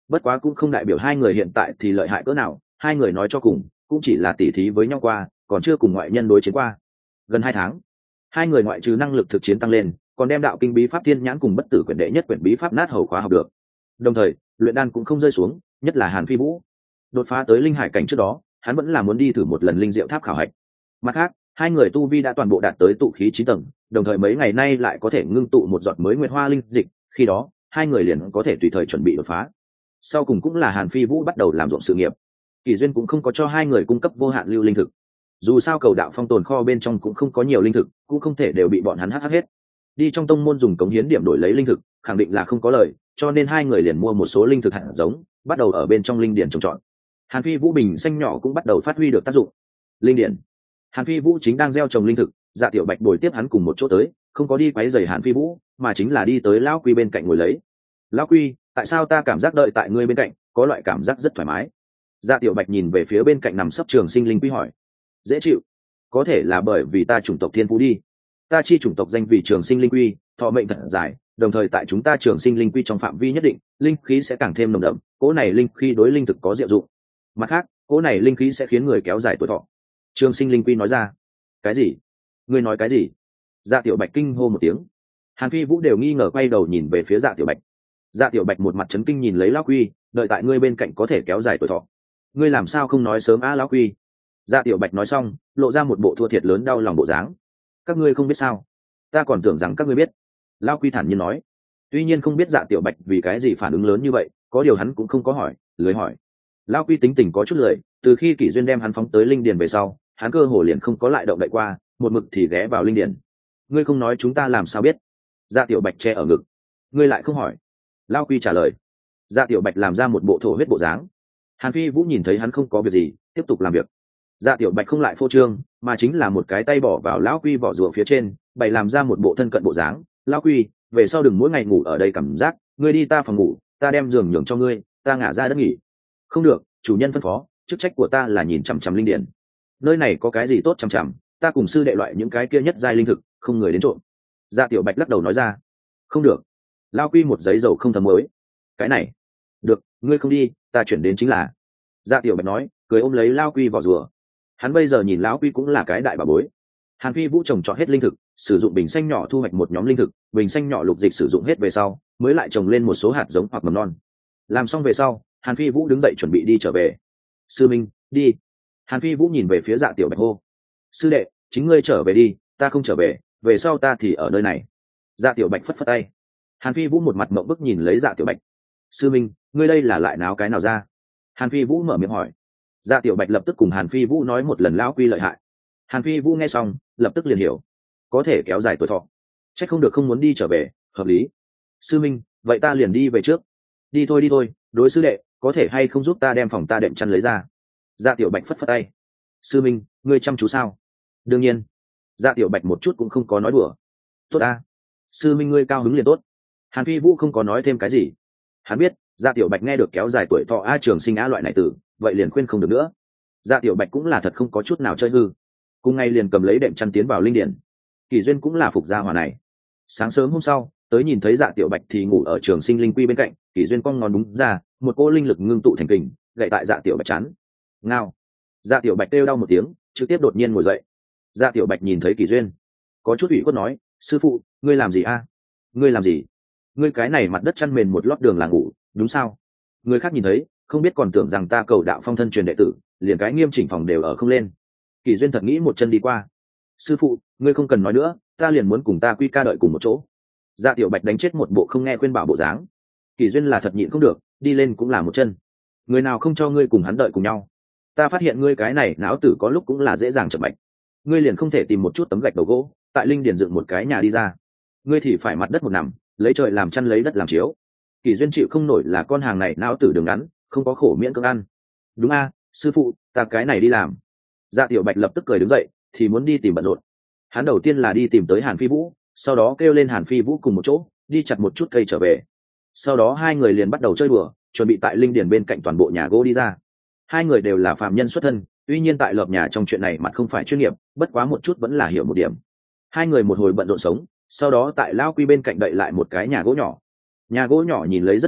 bất quá cũng không đại biểu hai người hiện tại thì lợi hại cỡ nào, hai người nói cho cùng cũng chỉ là tỉ thí với nhau qua, còn chưa cùng ngoại nhân đối chiến qua. Gần 2 tháng, hai người ngoại trừ năng lực thực chiến tăng lên, còn đem đạo kinh bí pháp thiên nhãn cùng bất tử quyển đệ nhất quyển bí pháp nát hầu khóa học được. Đồng thời luyện đan cũng không rơi xuống, nhất là Hàn Phi Vũ đột phá tới linh hải cảnh trước đó, hắn vẫn là muốn đi thử một lần linh diệu tháp khảo hạch. Mặt khác, hai người tu vi đã toàn bộ đạt tới tụ khí 9 tầng, đồng thời mấy ngày nay lại có thể ngưng tụ một giọt mới nguyệt hoa linh dịch, khi đó hai người liền có thể tùy thời chuẩn bị đột phá. Sau cùng cũng là Hàn Phi Vũ bắt đầu làm ruộng sự nghiệp. Kỷ duyên cũng không có cho hai người cung cấp vô hạn lưu linh thực, dù sao cầu đạo phong tồn kho bên trong cũng không có nhiều linh thực, cũng không thể đều bị bọn hắn hắc hết. Đi trong tông môn dùng cống hiến điểm đổi lấy linh thực khẳng định là không có lời, cho nên hai người liền mua một số linh thực hạt giống, bắt đầu ở bên trong linh điển trồng trọt. Hàn Phi Vũ bình xanh nhỏ cũng bắt đầu phát huy được tác dụng. Linh điển, Hàn Phi Vũ chính đang gieo trồng linh thực, Dạ Tiểu Bạch bồi tiếp hắn cùng một chỗ tới, không có đi quấy rầy Hàn Phi Vũ, mà chính là đi tới lão Quy bên cạnh ngồi lấy. Lão Quy, tại sao ta cảm giác đợi tại ngươi bên cạnh có loại cảm giác rất thoải mái? Dạ Tiểu Bạch nhìn về phía bên cạnh nằm sấp Trường Sinh Linh Quy hỏi. Dễ chịu, có thể là bởi vì ta chủng tộc Thiên Phú đi. Ta chi chủng tộc danh vì Trường Sinh Linh Quy, thọ mệnh thật dài, đồng thời tại chúng ta Trường Sinh Linh Quy trong phạm vi nhất định, linh khí sẽ càng thêm nồng đậm, cỗ này linh khí đối linh thực có diệu dụng. Mặt khác, cỗ này linh khí sẽ khiến người kéo dài tuổi thọ. Trường Sinh Linh Quy nói ra. Cái gì? Ngươi nói cái gì? Dạ Tiểu Bạch kinh hô một tiếng. Hàn Phi Vũ đều nghi ngờ quay đầu nhìn về phía Dạ Tiểu Bạch. Dạ Tiểu Bạch một mặt chấn kinh nhìn lấy lão Quy, đợi tại ngươi bên cạnh có thể kéo dài tuổi thọ. Ngươi làm sao không nói sớm á lão Quy? Dạ Tiểu Bạch nói xong, lộ ra một bộ thua thiệt lớn đau lòng bộ dáng. Các ngươi không biết sao? Ta còn tưởng rằng các ngươi biết. Lão Quy thản nhiên nói. Tuy nhiên không biết Dạ Tiểu Bạch vì cái gì phản ứng lớn như vậy, có điều hắn cũng không có hỏi, lười hỏi. Lão Quy tính tình có chút lười, từ khi Kỷ duyên đem hắn phóng tới linh điền về sau, hắn cơ hồ liền không có lại động đậy qua, một mực thì ghé vào linh điền. Ngươi không nói chúng ta làm sao biết? Dạ Tiểu Bạch che ở ngực. Ngươi lại không hỏi. Lão Quy trả lời. Dạ Tiểu Bạch làm ra một bộ thổ huyết bộ dáng. Hàn Phi Vũ nhìn thấy hắn không có việc gì, tiếp tục làm việc. Dạ Tiểu Bạch không lại phô trương, mà chính là một cái tay bỏ vào lão Quy vỏ rùa phía trên, bày làm ra một bộ thân cận bộ dáng. Lão Quy, về sau đừng mỗi ngày ngủ ở đây cảm giác, ngươi đi ta phòng ngủ, ta đem giường nhường cho ngươi, ta ngả ra đất nghỉ. Không được, chủ nhân phân phó, chức trách của ta là nhìn chằm chằm linh điển. Nơi này có cái gì tốt chằm chằm, ta cùng sư đệ loại những cái kia nhất giai linh thực, không người đến trộm. Dạ Tiểu Bạch lắc đầu nói ra. Không được. Lão Quy một giấy dầu không thấm mới. Cái này, được, ngươi không đi, ta chuyển đến chính là. Dạ Tiểu Bạch nói, cười ôm lấy Lão Quy vỏ rùa. Hắn bây giờ nhìn Lão Quy cũng là cái đại bà bối. Hàn Phi Vũ trồng trọt hết linh thực, sử dụng bình xanh nhỏ thu hoạch một nhóm linh thực, bình xanh nhỏ lục dịch sử dụng hết về sau, mới lại trồng lên một số hạt giống hoặc mầm non. Làm xong về sau, Hàn Phi Vũ đứng dậy chuẩn bị đi trở về. Sư Minh, đi. Hàn Phi Vũ nhìn về phía Dạ Tiểu Bạch hô. Sư đệ, chính ngươi trở về đi, ta không trở về, về sau ta thì ở nơi này. Dạ Tiểu Bạch phất phất tay. Hàn Phi Vũ một mặt mộng bức nhìn lấy Dạ Tiểu Bạch. Sư Minh, ngươi đây là lại náo cái nào ra? Hàn Phi Vũ mở miệng hỏi. Dạ Tiểu Bạch lập tức cùng Hàn Phi Vũ nói một lần Lão Quy lợi hại. Hàn Phi Vũ nghe xong, lập tức liền hiểu, có thể kéo dài tuổi thọ. Chắc không được không muốn đi trở về, hợp lý. Sư Minh, vậy ta liền đi về trước. Đi thôi, đối sư đệ, có thể hay không giúp ta đem phòng ta đệm chăn lấy ra? Dạ Tiểu Bạch phất phất tay. Sư Minh, ngươi chăm chú sao? Đương nhiên. Dạ Tiểu Bạch một chút cũng không có nói đùa. Tốt a. Sư Minh ngươi cao hứng liền tốt. Hàn Phi Vũ không có nói thêm cái gì. Hắn biết, Dạ Tiểu Bạch nghe được kéo dài tuổi thọ a trường sinh á loại này tử, vậy liền khuyên không được nữa. Dạ Tiểu Bạch cũng là thật không có chút nào chơi hư. Cùng ngày liền cầm lấy đệm chăn tiến vào linh điển. Kỷ duyên cũng là phục gia hỏa này. Sáng sớm hôm sau, tới nhìn thấy Dạ Tiểu Bạch thì ngủ ở Trường Sinh Linh Quy bên cạnh, Kỷ duyên cong ngón đúng ra, một cô linh lực ngưng tụ thành kình, gậy tại Dạ Tiểu Bạch chán. Ngao. Dạ Tiểu Bạch kêu đau một tiếng, trực tiếp đột nhiên ngồi dậy. Dạ Tiểu Bạch nhìn thấy Kỷ duyên, có chút ủy khuất nói, sư phụ, ngươi làm gì a? Ngươi làm gì? Ngươi cái này mặt đất chăn mền một lót đường là ngủ, đúng sao? Người khác nhìn thấy, không biết còn tưởng rằng ta cầu đạo phong thân truyền đệ tử, liền cái nghiêm chỉnh phòng đều ở không lên. Kỷ duyên thật nghĩ một chân đi qua. Sư phụ, ngươi không cần nói nữa, ta liền muốn cùng ta Quy ca đợi cùng một chỗ. Dạ Tiểu Bạch đánh chết một bộ không nghe khuyên bảo bộ dáng. Kỷ duyên là thật nhịn không được, đi lên cũng là một chân. Người nào không cho ngươi cùng hắn đợi cùng nhau? Ta phát hiện ngươi cái này não tử có lúc cũng là dễ dàng chậm bạch. Ngươi liền không thể tìm một chút tấm gạch đầu gỗ, tại linh điền dựng một cái nhà đi ra. Ngươi thì phải mặt đất một nằm, lấy trời làm chăn lấy đất làm chiếu. Kỷ duyên chịu không nổi là con hàng này não tử đường ngắn, không có khổ miễn cưỡng ăn. Đúng a, sư phụ, ta cái này đi làm. Dạ Tiểu Bạch lập tức cười đứng dậy, thì muốn đi tìm bận rộn. Hắn đầu tiên là đi tìm tới Hàn Phi Vũ, sau đó kêu lên Hàn Phi Vũ cùng một chỗ đi chặt một chút cây trở về. Sau đó hai người liền bắt đầu chơi đùa, chuẩn bị tại linh điền bên cạnh toàn bộ nhà gỗ đi ra. Hai người đều là phạm nhân xuất thân, tuy nhiên tại lợp nhà trong chuyện này mặt không phải chuyên nghiệp, bất quá một chút vẫn là hiểu một điểm. Hai người một hồi bận rộn sống, sau đó tại Lão Quy bên cạnh đậy lại một cái nhà gỗ nhỏ. Nhà gỗ nhỏ nhìn lấy rất xấu,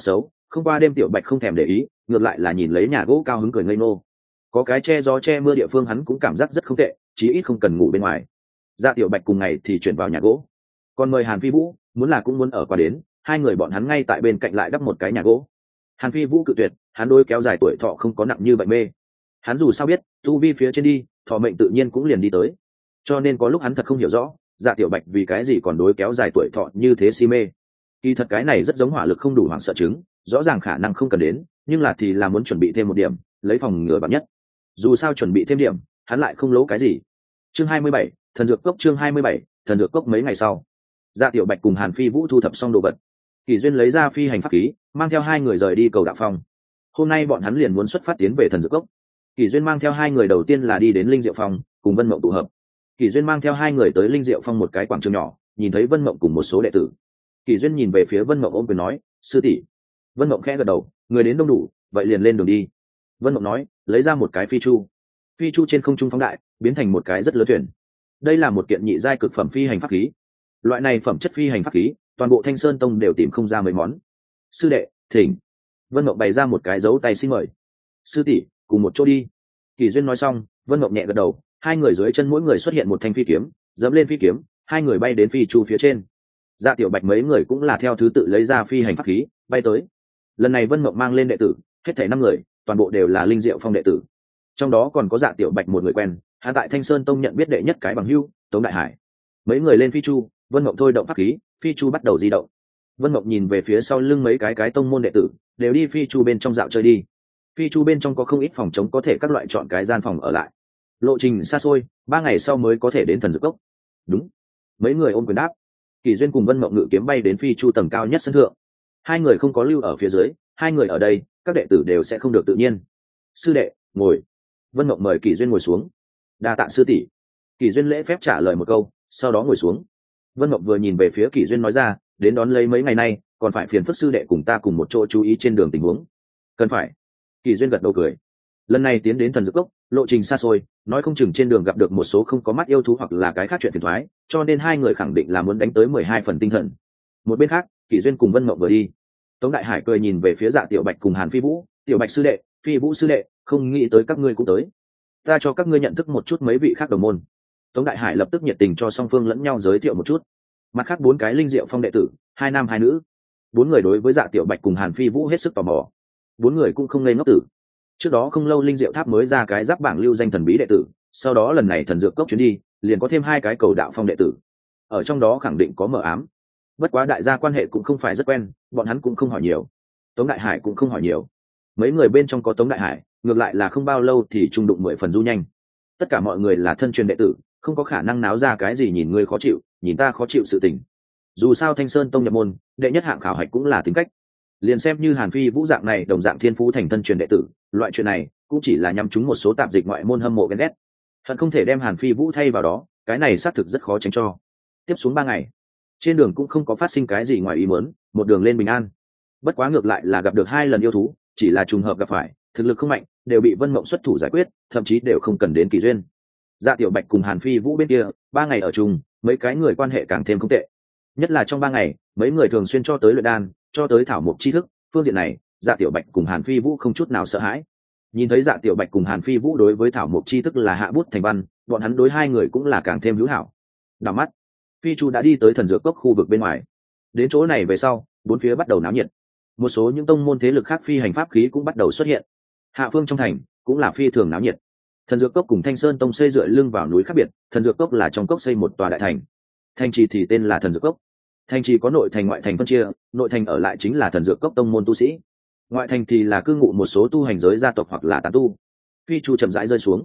không qua đêm tiểu bạch không thèm để ý, ngược lại là nhìn lấy nhà gỗ cao hứng cười ngây ngô. Có cái che gió che mưa địa phương hắn cũng cảm giác rất không tệ, chí ít không cần ngủ bên ngoài. Dạ tiểu bạch cùng ngày thì chuyển vào nhà gỗ, còn mời Hàn Phi Vũ muốn là cũng muốn ở qua đến, hai người bọn hắn ngay tại bên cạnh lại đắp một cái nhà gỗ. Hàn Phi Vũ cự tuyệt, hắn đôi kéo dài tuổi thọ không có nặng như vậy mê. Hắn dù sao biết tu vi phía trên đi, thọ mệnh tự nhiên cũng liền đi tới, cho nên có lúc hắn thật không hiểu rõ Dạ tiểu bạch vì cái gì còn đối kéo dài tuổi thọ như thế si mê. Kỳ thật cái này rất giống hỏa lực không đủ hoảng sợ chứng, rõ ràng khả năng không cần đến, nhưng là thì là muốn chuẩn bị thêm một điểm, lấy phòng ngừa bạc nhất. Dù sao chuẩn bị thêm điểm, hắn lại không lỗ cái gì. Chương 27, thần dược cốc. Chương 27, thần dược cốc. Mấy ngày sau, Dạ tiểu bạch cùng Hàn Phi Vũ thu thập xong đồ vật, Kỷ Duyên lấy ra phi hành pháp khí, mang theo hai người rời đi cầu đạo phong. Hôm nay bọn hắn liền muốn xuất phát tiến về thần dược cốc. Kỷ Duyên mang theo hai người đầu tiên là đi đến Linh Diệu Phong, cùng Vân Mộng tụ hợp. Kỷ Duyên mang theo hai người tới Linh Diệu Phong một cái quảng trường nhỏ, nhìn thấy Vân Mộng cùng một số đệ tử. Kỷ Duyên nhìn về phía Vân Mộng ôm quyền nói, sư tỷ. Vân Mộng khẽ gật đầu, người đến đông đủ, vậy liền lên đường đi. Vân Mộng nói, lấy ra một cái phi chu. Phi chu trên không trung phóng đại, biến thành một cái rất lớn thuyền. Đây là một kiện nhị giai cực phẩm phi hành pháp khí. Loại này phẩm chất phi hành pháp khí, toàn bộ Thanh Sơn Tông đều tìm không ra mấy món. Sư đệ, thỉnh. Vân Mộng bày ra một cái dấu tay xin mời. Sư tỷ, cùng một chỗ đi. Kỷ Duyên nói xong, Vân Mộng nhẹ gật đầu, hai người dưới chân mỗi người xuất hiện một thanh phi kiếm, dẫm lên phi kiếm, hai người bay đến phi chu phía trên. Dạ tiểu bạch mấy người cũng là theo thứ tự lấy ra phi hành pháp khí, bay tới. Lần này Vân Mộng mang lên đệ tử, hết thảy 5 người, toàn bộ đều là Linh Diệu Phong đệ tử. Trong đó còn có Dạ tiểu bạch một người quen, hắn tại Thanh Sơn Tông nhận biết đệ nhất cái bằng hữu, Tống Đại Hải. Mấy người lên phi chu, Vân Mộng thôi động pháp khí, phi chu bắt đầu di động. Vân Mộng nhìn về phía sau lưng mấy cái tông môn đệ tử, đều đi phi chu bên trong dạo chơi đi. Phi chu bên trong có không ít phòng chống có thể các loại chọn cái gian phòng ở lại. Lộ trình xa xôi, 3 ngày sau mới có thể đến thần dược cốc. Đúng. Mấy người ôm quyền đáp. Kỷ Duyên cùng Vân Mộng ngự kiếm bay đến phi chu tầng cao nhất sân thượng. Hai người không có lưu ở phía dưới, hai người ở đây, các đệ tử đều sẽ không được tự nhiên. Sư đệ, ngồi. Vân Mộng mời Kỷ Duyên ngồi xuống. Đa tạ sư tỷ. Kỷ Duyên lễ phép trả lời một câu, sau đó ngồi xuống. Vân Mộng vừa nhìn về phía Kỷ Duyên nói ra, đến đón lấy mấy ngày nay, còn phải phiền phức sư đệ cùng ta cùng một chỗ chú ý trên đường tình huống. Cần phải. Kỷ Duyên gật đầu cười. Lần này tiến đến thần dược cốc, lộ trình xa xôi, nói không chừng trên đường gặp được một số không có mắt yêu thú hoặc là cái khác chuyện phiền toái, cho nên hai người khẳng định là muốn đánh tới 12 phần tinh thần. Một bên khác, Kỷ Duyên cùng Vân Mộng vừa đi. Tống Đại Hải cười nhìn về phía Dạ tiểu bạch cùng Hàn Phi Vũ, tiểu bạch sư đệ, Phi Vũ sư đệ, không nghĩ tới các ngươi cũng tới. Ta cho các ngươi nhận thức một chút mấy vị khác đồng môn. Tống Đại Hải lập tức nhiệt tình cho song phương lẫn nhau giới thiệu một chút. Mặt khác 4 cái Linh Diệu Phong đệ tử, 2 nam 2 nữ. 4 người đối với Dạ tiểu bạch cùng Hàn Phi Vũ hết sức tò mò. 4 người cũng không ngây ngốc tử. Trước đó không lâu Linh Diệu Tháp mới ra cái giáp bảng lưu danh thần bí đệ tử, sau đó lần này thần dược cốc chuyến đi, liền có thêm 2 cái cầu đạo phong đệ tử. Ở trong đó khẳng định có mờ ám. Bất quá đại gia quan hệ cũng không phải rất quen, bọn hắn cũng không hỏi nhiều. Tống Đại Hải cũng không hỏi nhiều. Mấy người bên trong có Tống Đại Hải, ngược lại là không bao lâu thì trung đụng 10 phần du nhanh. Tất cả mọi người là thân truyền đệ tử, không có khả năng náo ra cái gì nhìn ngươi khó chịu, nhìn ta khó chịu sự tình. Dù sao Thanh Sơn Tông nhập môn, đệ nhất hạng khảo hạch cũng là tính cách. Liền xem như Hàn Phi Vũ dạng này đồng dạng thiên phú thành thân truyền đệ tử, loại chuyện này cũng chỉ là nhắm chúng một số tạp dịch ngoại môn hâm mộ ghen ghét. Hận không thể đem Hàn Phi Vũ thay vào đó, cái này xác thực rất khó tránh cho. Tiếp xuống 3 ngày, trên đường cũng không có phát sinh cái gì ngoài ý muốn, một đường lên bình an. Bất quá ngược lại là gặp được 2 lần yêu thú, chỉ là trùng hợp gặp phải, thực lực không mạnh, đều bị Vân Mộng xuất thủ giải quyết, thậm chí đều không cần đến Kỳ Duyên. Dạ tiểu bạch cùng Hàn Phi Vũ bên kia, 3 ngày ở chung, mấy cái người quan hệ càng thêm không tệ. Nhất là trong 3 ngày, mấy người thường xuyên cho tới luyện đan, cho tới thảo mộc tri thức, phương diện này, Dạ tiểu bạch cùng Hàn Phi Vũ không chút nào sợ hãi. Nhìn thấy Dạ tiểu bạch cùng Hàn Phi Vũ đối với thảo mộc tri thức là hạ bút thành văn, bọn hắn đối 2 người cũng là càng thêm hữu hảo. Đảo mắt, Phi Chu đã đi tới thần dược cốc khu vực bên ngoài. Đến chỗ này về sau, 4 phía bắt đầu náo nhiệt. Một số những tông môn thế lực khác phi hành pháp khí cũng bắt đầu xuất hiện. Hạ phương trong thành cũng là phi thường náo nhiệt. Thần dược cốc cùng Thanh Sơn Tông xây dựa lưng vào núi khác biệt, thần dược cốc là trong cốc xây một tòa đại thành. Thành trì thì tên là thần dược cốc. Thành trì có nội thành ngoại thành phân chia, nội thành ở lại chính là thần dược cốc tông môn tu sĩ. Ngoại thành thì là cư ngụ một số tu hành giới gia tộc hoặc là tán tu. Phi Chu chậm rãi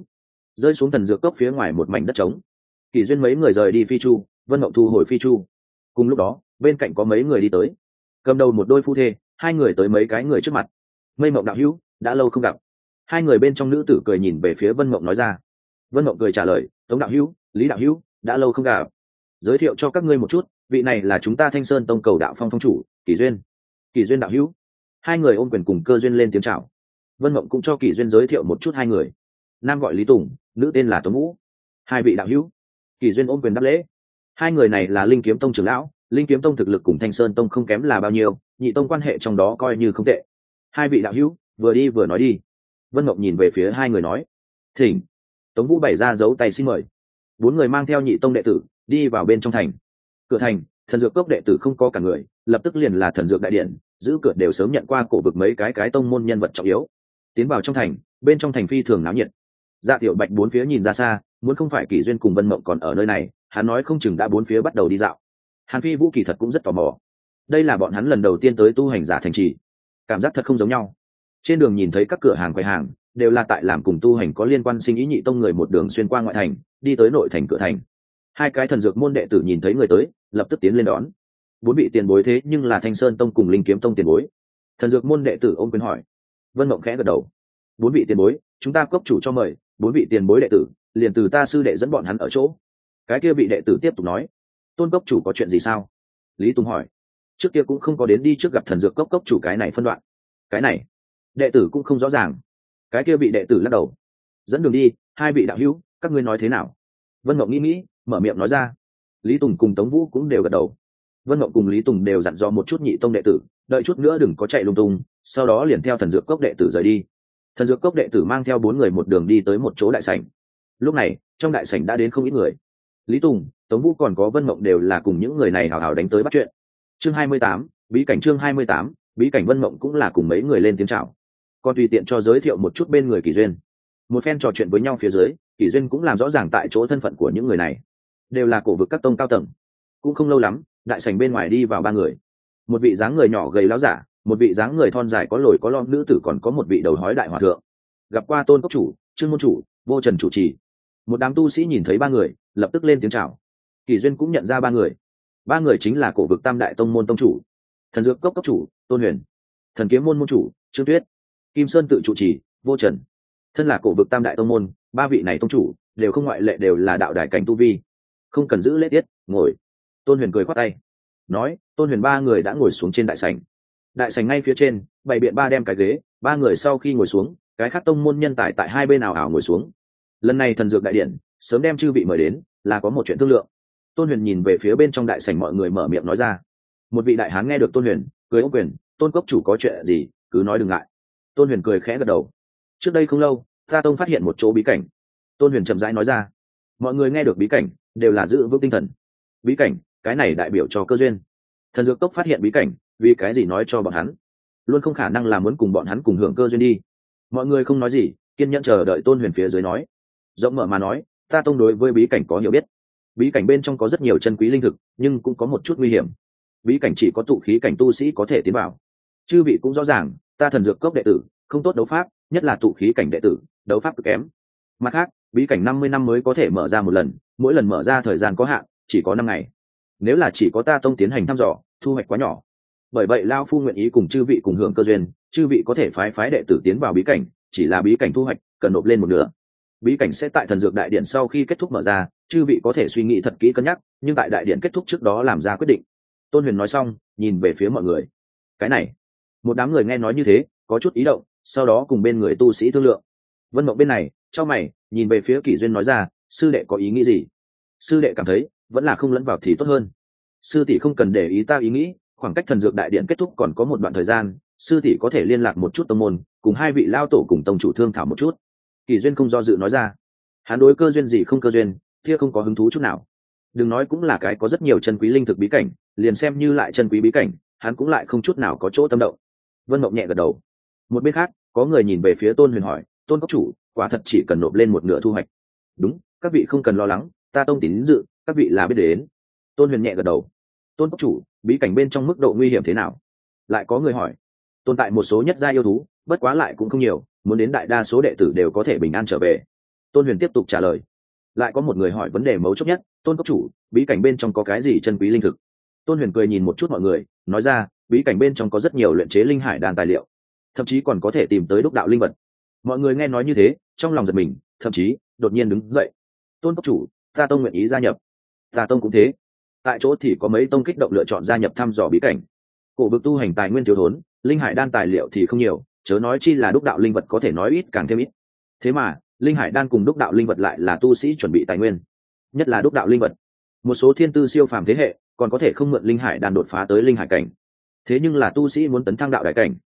rơi xuống thần dược cốc phía ngoài một mảnh đất trống. Kỳ Duyên mấy người rời đi Phi Chu, Vân Mộng thu hồi Phi Chu. Cùng lúc đó, bên cạnh có mấy người đi tới. Cầm đầu một đôi phu thê, 2 người tới mấy cái người trước mặt. Mây Mộng đạo hữu, đã lâu không gặp. 2 người bên trong nữ tử cười nhìn về phía Vân Mộng nói ra. Vân Mộng cười trả lời, Tống đạo hữu, Lý đạo hữu, đã lâu không gặp. Giới thiệu cho các ngươi một chút, vị này là chúng ta Thanh Sơn Tông cầu đạo phong phong chủ, Kỳ Duyên. Kỳ Duyên đạo hữu. 2 người ôm quyền cùng Cơ Duyên lên tiếng chào. Vân Mộng cũng cho Kỳ Duyên giới thiệu một chút 2 người. Nam gọi Lý Tùng, nữ tên là Tống Ngũ. 2 vị đạo hữu. Kỳ Duyên ôm quyền đáp lễ. 2 người này là Linh Kiếm Tông trưởng lão, Linh Kiếm Tông thực lực cùng Thanh Sơn Tông không kém là bao nhiêu, nhị tông quan hệ trong đó coi như không tệ, Hai vị đạo hữu vừa đi vừa nói đi. Vân Mộng nhìn về phía hai người nói. Thỉnh. Tống Vũ bày ra dấu tay xin mời. Bốn người mang theo nhị tông đệ tử đi vào bên trong thành. Cửa thành, thần dược cốc đệ tử không có cả người, lập tức liền là thần dược đại điện, giữ cửa đều sớm nhận qua cổ vực mấy cái tông môn nhân vật trọng yếu. Tiến vào trong thành, bên trong thành phi thường náo nhiệt. Dạ Tiểu Bạch bốn phía nhìn ra xa, muốn không phải Kỷ Duyên cùng Vân Mộng còn ở nơi này, hắn nói không chừng đã bốn phía bắt đầu đi dạo. Hàn Phi Vũ kỳ thật cũng rất tò mò. Đây là bọn hắn lần đầu tiên tới tu hành giả thành trì, cảm giác thật không giống nhau. Trên đường nhìn thấy các cửa hàng quầy hàng đều là tại làm cùng tu hành có liên quan sinh ý nhị tông người, một đường xuyên qua ngoại thành đi tới nội thành cửa thành. Hai cái thần dược môn đệ tử nhìn thấy người tới lập tức tiến lên đón. Bốn vị tiền bối thế nhưng là Thanh Sơn tông cùng Linh Kiếm tông tiền bối. Thần dược môn đệ tử ôm quyền hỏi. Vân Mộng khẽ gật đầu. Bốn vị tiền bối, chúng ta cốc chủ cho mời, bốn vị tiền bối đệ tử liền từ ta sư đệ dẫn bọn hắn ở chỗ. Cái kia vị đệ tử tiếp tục nói. Tôn cốc chủ có chuyện gì sao? Lý Tùng hỏi. Trước kia cũng không có đến đi trước gặp thần dược cốc chủ cái này phân đoạn. Cái này đệ tử cũng không rõ ràng. Cái kia vị đệ tử lắc đầu. Dẫn đường đi, hai vị đạo hữu, các ngươi nói thế nào? Vân Mộng nghĩ mở miệng nói ra. Lý Tùng cùng Tống Vũ cũng đều gật đầu. Vân Mộng cùng Lý Tùng đều dặn dò một chút nhị tông đệ tử đợi chút nữa đừng có chạy lung tung, sau đó liền theo thần dược cốc đệ tử rời đi. Thần dược cốc đệ tử mang theo bốn người một đường đi tới một chỗ đại sảnh. Lúc này trong đại sảnh đã đến không ít người. Lý Tùng, Tống Vũ còn có Vân Mộng đều là cùng những người này hào hào đánh tới bắt chuyện. Chương 28, bí cảnh. Chương 28, bí cảnh. Vân Mộng cũng là cùng mấy người lên tiếng chào, còn tùy tiện cho giới thiệu một chút bên người Kỷ Duyên. Một phen trò chuyện với nhau phía dưới, Kỷ Duyên cũng làm rõ ràng tại chỗ thân phận của những người này, đều là cổ vực các tông cao tầng. Cũng không lâu lắm, đại sảnh bên ngoài đi vào ba người. Một vị dáng người nhỏ gầy láo giả, một vị dáng người thon dài có lồi có lõm nữ tử, còn có một vị đầu hói đại hòa thượng. Gặp qua Tôn cốc chủ, Trương môn chủ, Vô Trần chủ trì. Một đám tu sĩ nhìn thấy ba người lập tức lên tiếng chào. Kỷ Duyên cũng nhận ra ba người. Ba người chính là cổ vực tam đại tông môn tông chủ. Thần dược cốc cốc chủ Tôn Huyền, thần kiếm môn môn chủ Trương Tuyết, Kim Sơn tự chủ trì Vô Trần. Thân là cổ vực tam đại tông môn, ba vị này tông chủ đều không ngoại lệ đều là đạo đài cảnh tu vi. Không cần giữ lễ tiết, ngồi. Tôn Huyền cười khoát tay nói. Tôn Huyền ba người đã ngồi xuống trên đại sảnh. Đại sảnh ngay phía trên bày biện ba đem cái ghế. Ba người sau khi ngồi xuống, cái khác tông môn nhân tài tại hai bên ảo ảo ngồi xuống. Lần này thần dược đại điện sớm đem chư vị mời đến, là có một chuyện thương lượng. Tôn Huyền nhìn về phía bên trong đại sảnh, mọi người mở miệng nói ra. Một vị đại hán nghe được Tôn Huyền, cười ôm quyền. Tôn cốc chủ có chuyện gì cứ nói đừng ngại. Tôn Huyền cười khẽ gật đầu. Trước đây không lâu, ta tông phát hiện một chỗ bí cảnh. Tôn Huyền chậm rãi nói ra. Mọi người nghe được bí cảnh đều là giữ vững tinh thần. Bí cảnh, cái này đại biểu cho cơ duyên. Thần dược cốc phát hiện bí cảnh, vì cái gì nói cho bọn hắn, luôn không khả năng là muốn cùng bọn hắn cùng hưởng cơ duyên đi. Mọi người không nói gì, kiên nhẫn chờ đợi Tôn Huyền phía dưới nói. Rộng mở mà nói, ta tông đối với bí cảnh có hiểu biết. Bí cảnh bên trong có rất nhiều chân quý linh thực, nhưng cũng có một chút nguy hiểm. Bí cảnh chỉ có tụ khí cảnh tu sĩ có thể tiến vào. Chư vị cũng rõ ràng, ta thần dược cốc đệ tử không tốt đấu pháp, nhất là tụ khí cảnh đệ tử đấu pháp cực kém. Mặt khác, bí cảnh 50 năm mới có thể mở ra một lần, mỗi lần mở ra thời gian có hạn, chỉ có 5 ngày. Nếu là chỉ có ta tông tiến hành thăm dò, thu hoạch quá nhỏ. Bởi vậy lao phu nguyện ý cùng chư vị cùng hưởng cơ duyên, chư vị có thể phái đệ tử tiến vào bí cảnh, chỉ là bí cảnh thu hoạch cần nộp lên một nửa. Bí cảnh sẽ tại thần dược đại điện sau khi kết thúc mở ra, chư vị có thể suy nghĩ thật kỹ cân nhắc, nhưng tại đại điện kết thúc trước đó làm ra quyết định. Tôn Huyền nói xong, nhìn về phía mọi người. Cái này, một đám người nghe nói như thế có chút ý động, sau đó cùng bên người tu sĩ thương lượng. Vân Mộng bên này trong mày nhìn về phía Kỷ Duyên nói ra. Sư đệ có ý nghĩ gì? Sư đệ cảm thấy vẫn là không lẫn vào thì tốt hơn. Sư tỷ không cần để ý ta ý nghĩ, khoảng cách thần dược đại điện kết thúc còn có một đoạn thời gian, sư tỷ có thể liên lạc một chút tông môn, cùng hai vị lao tổ cùng tông chủ thương thảo một chút. Kỷ Duyên không do dự nói ra. Hắn đối cơ duyên gì không cơ duyên kia không có hứng thú chút nào. Đừng nói cũng là cái có rất nhiều chân quý linh thực bí cảnh, liền xem như lại chân quý bí cảnh, hắn cũng lại không chút nào có chỗ tâm động. Vân Mộng nhẹ gật đầu. Một bên khác có người nhìn về phía Tôn Huyền hỏi. Tôn cốc chủ, quả thật chỉ cần nộp lên một nửa thu hoạch? Đúng, các vị không cần lo lắng, ta tông tín dự các vị là biết đến. Tôn Huyền nhẹ gật đầu. Tôn cốc chủ, bí cảnh bên trong mức độ nguy hiểm thế nào? Lại có người hỏi. Tồn tại một số nhất gia yêu thú, bất quá lại cũng không nhiều, muốn đến đại đa số đệ tử đều có thể bình an trở về. Tôn Huyền tiếp tục trả lời. Lại có một người hỏi vấn đề mấu chốt nhất. Tôn cốc chủ, bí cảnh bên trong có cái gì chân quý linh thực? Tôn Huyền cười nhìn một chút mọi người, nói ra. Bí cảnh bên trong có rất nhiều luyện chế linh hải đan tài liệu, thậm chí còn có thể tìm tới đúc đạo linh vật. Mọi người nghe nói như thế trong lòng giật mình, thậm chí đột nhiên đứng dậy. Tôn cốc chủ, ta tông nguyện ý gia nhập. Ta tông cũng thế. Tại chỗ thì có mấy tông kích động lựa chọn gia nhập thăm dò bí cảnh. Cổ vực tu hành tài nguyên thiếu thốn, linh hải đan tài liệu thì không nhiều, chớ nói chi là đúc đạo linh vật có thể nói ít càng thêm ít. Thế mà linh hải đan cùng đúc đạo linh vật lại là tu sĩ chuẩn bị tài nguyên. Nhất là đúc đạo linh vật, một số thiên tư siêu phàm thế hệ còn có thể không mượn linh hải đan đột phá tới linh hải cảnh. Thế nhưng là tu sĩ muốn tấn thăng đạo đại cảnh,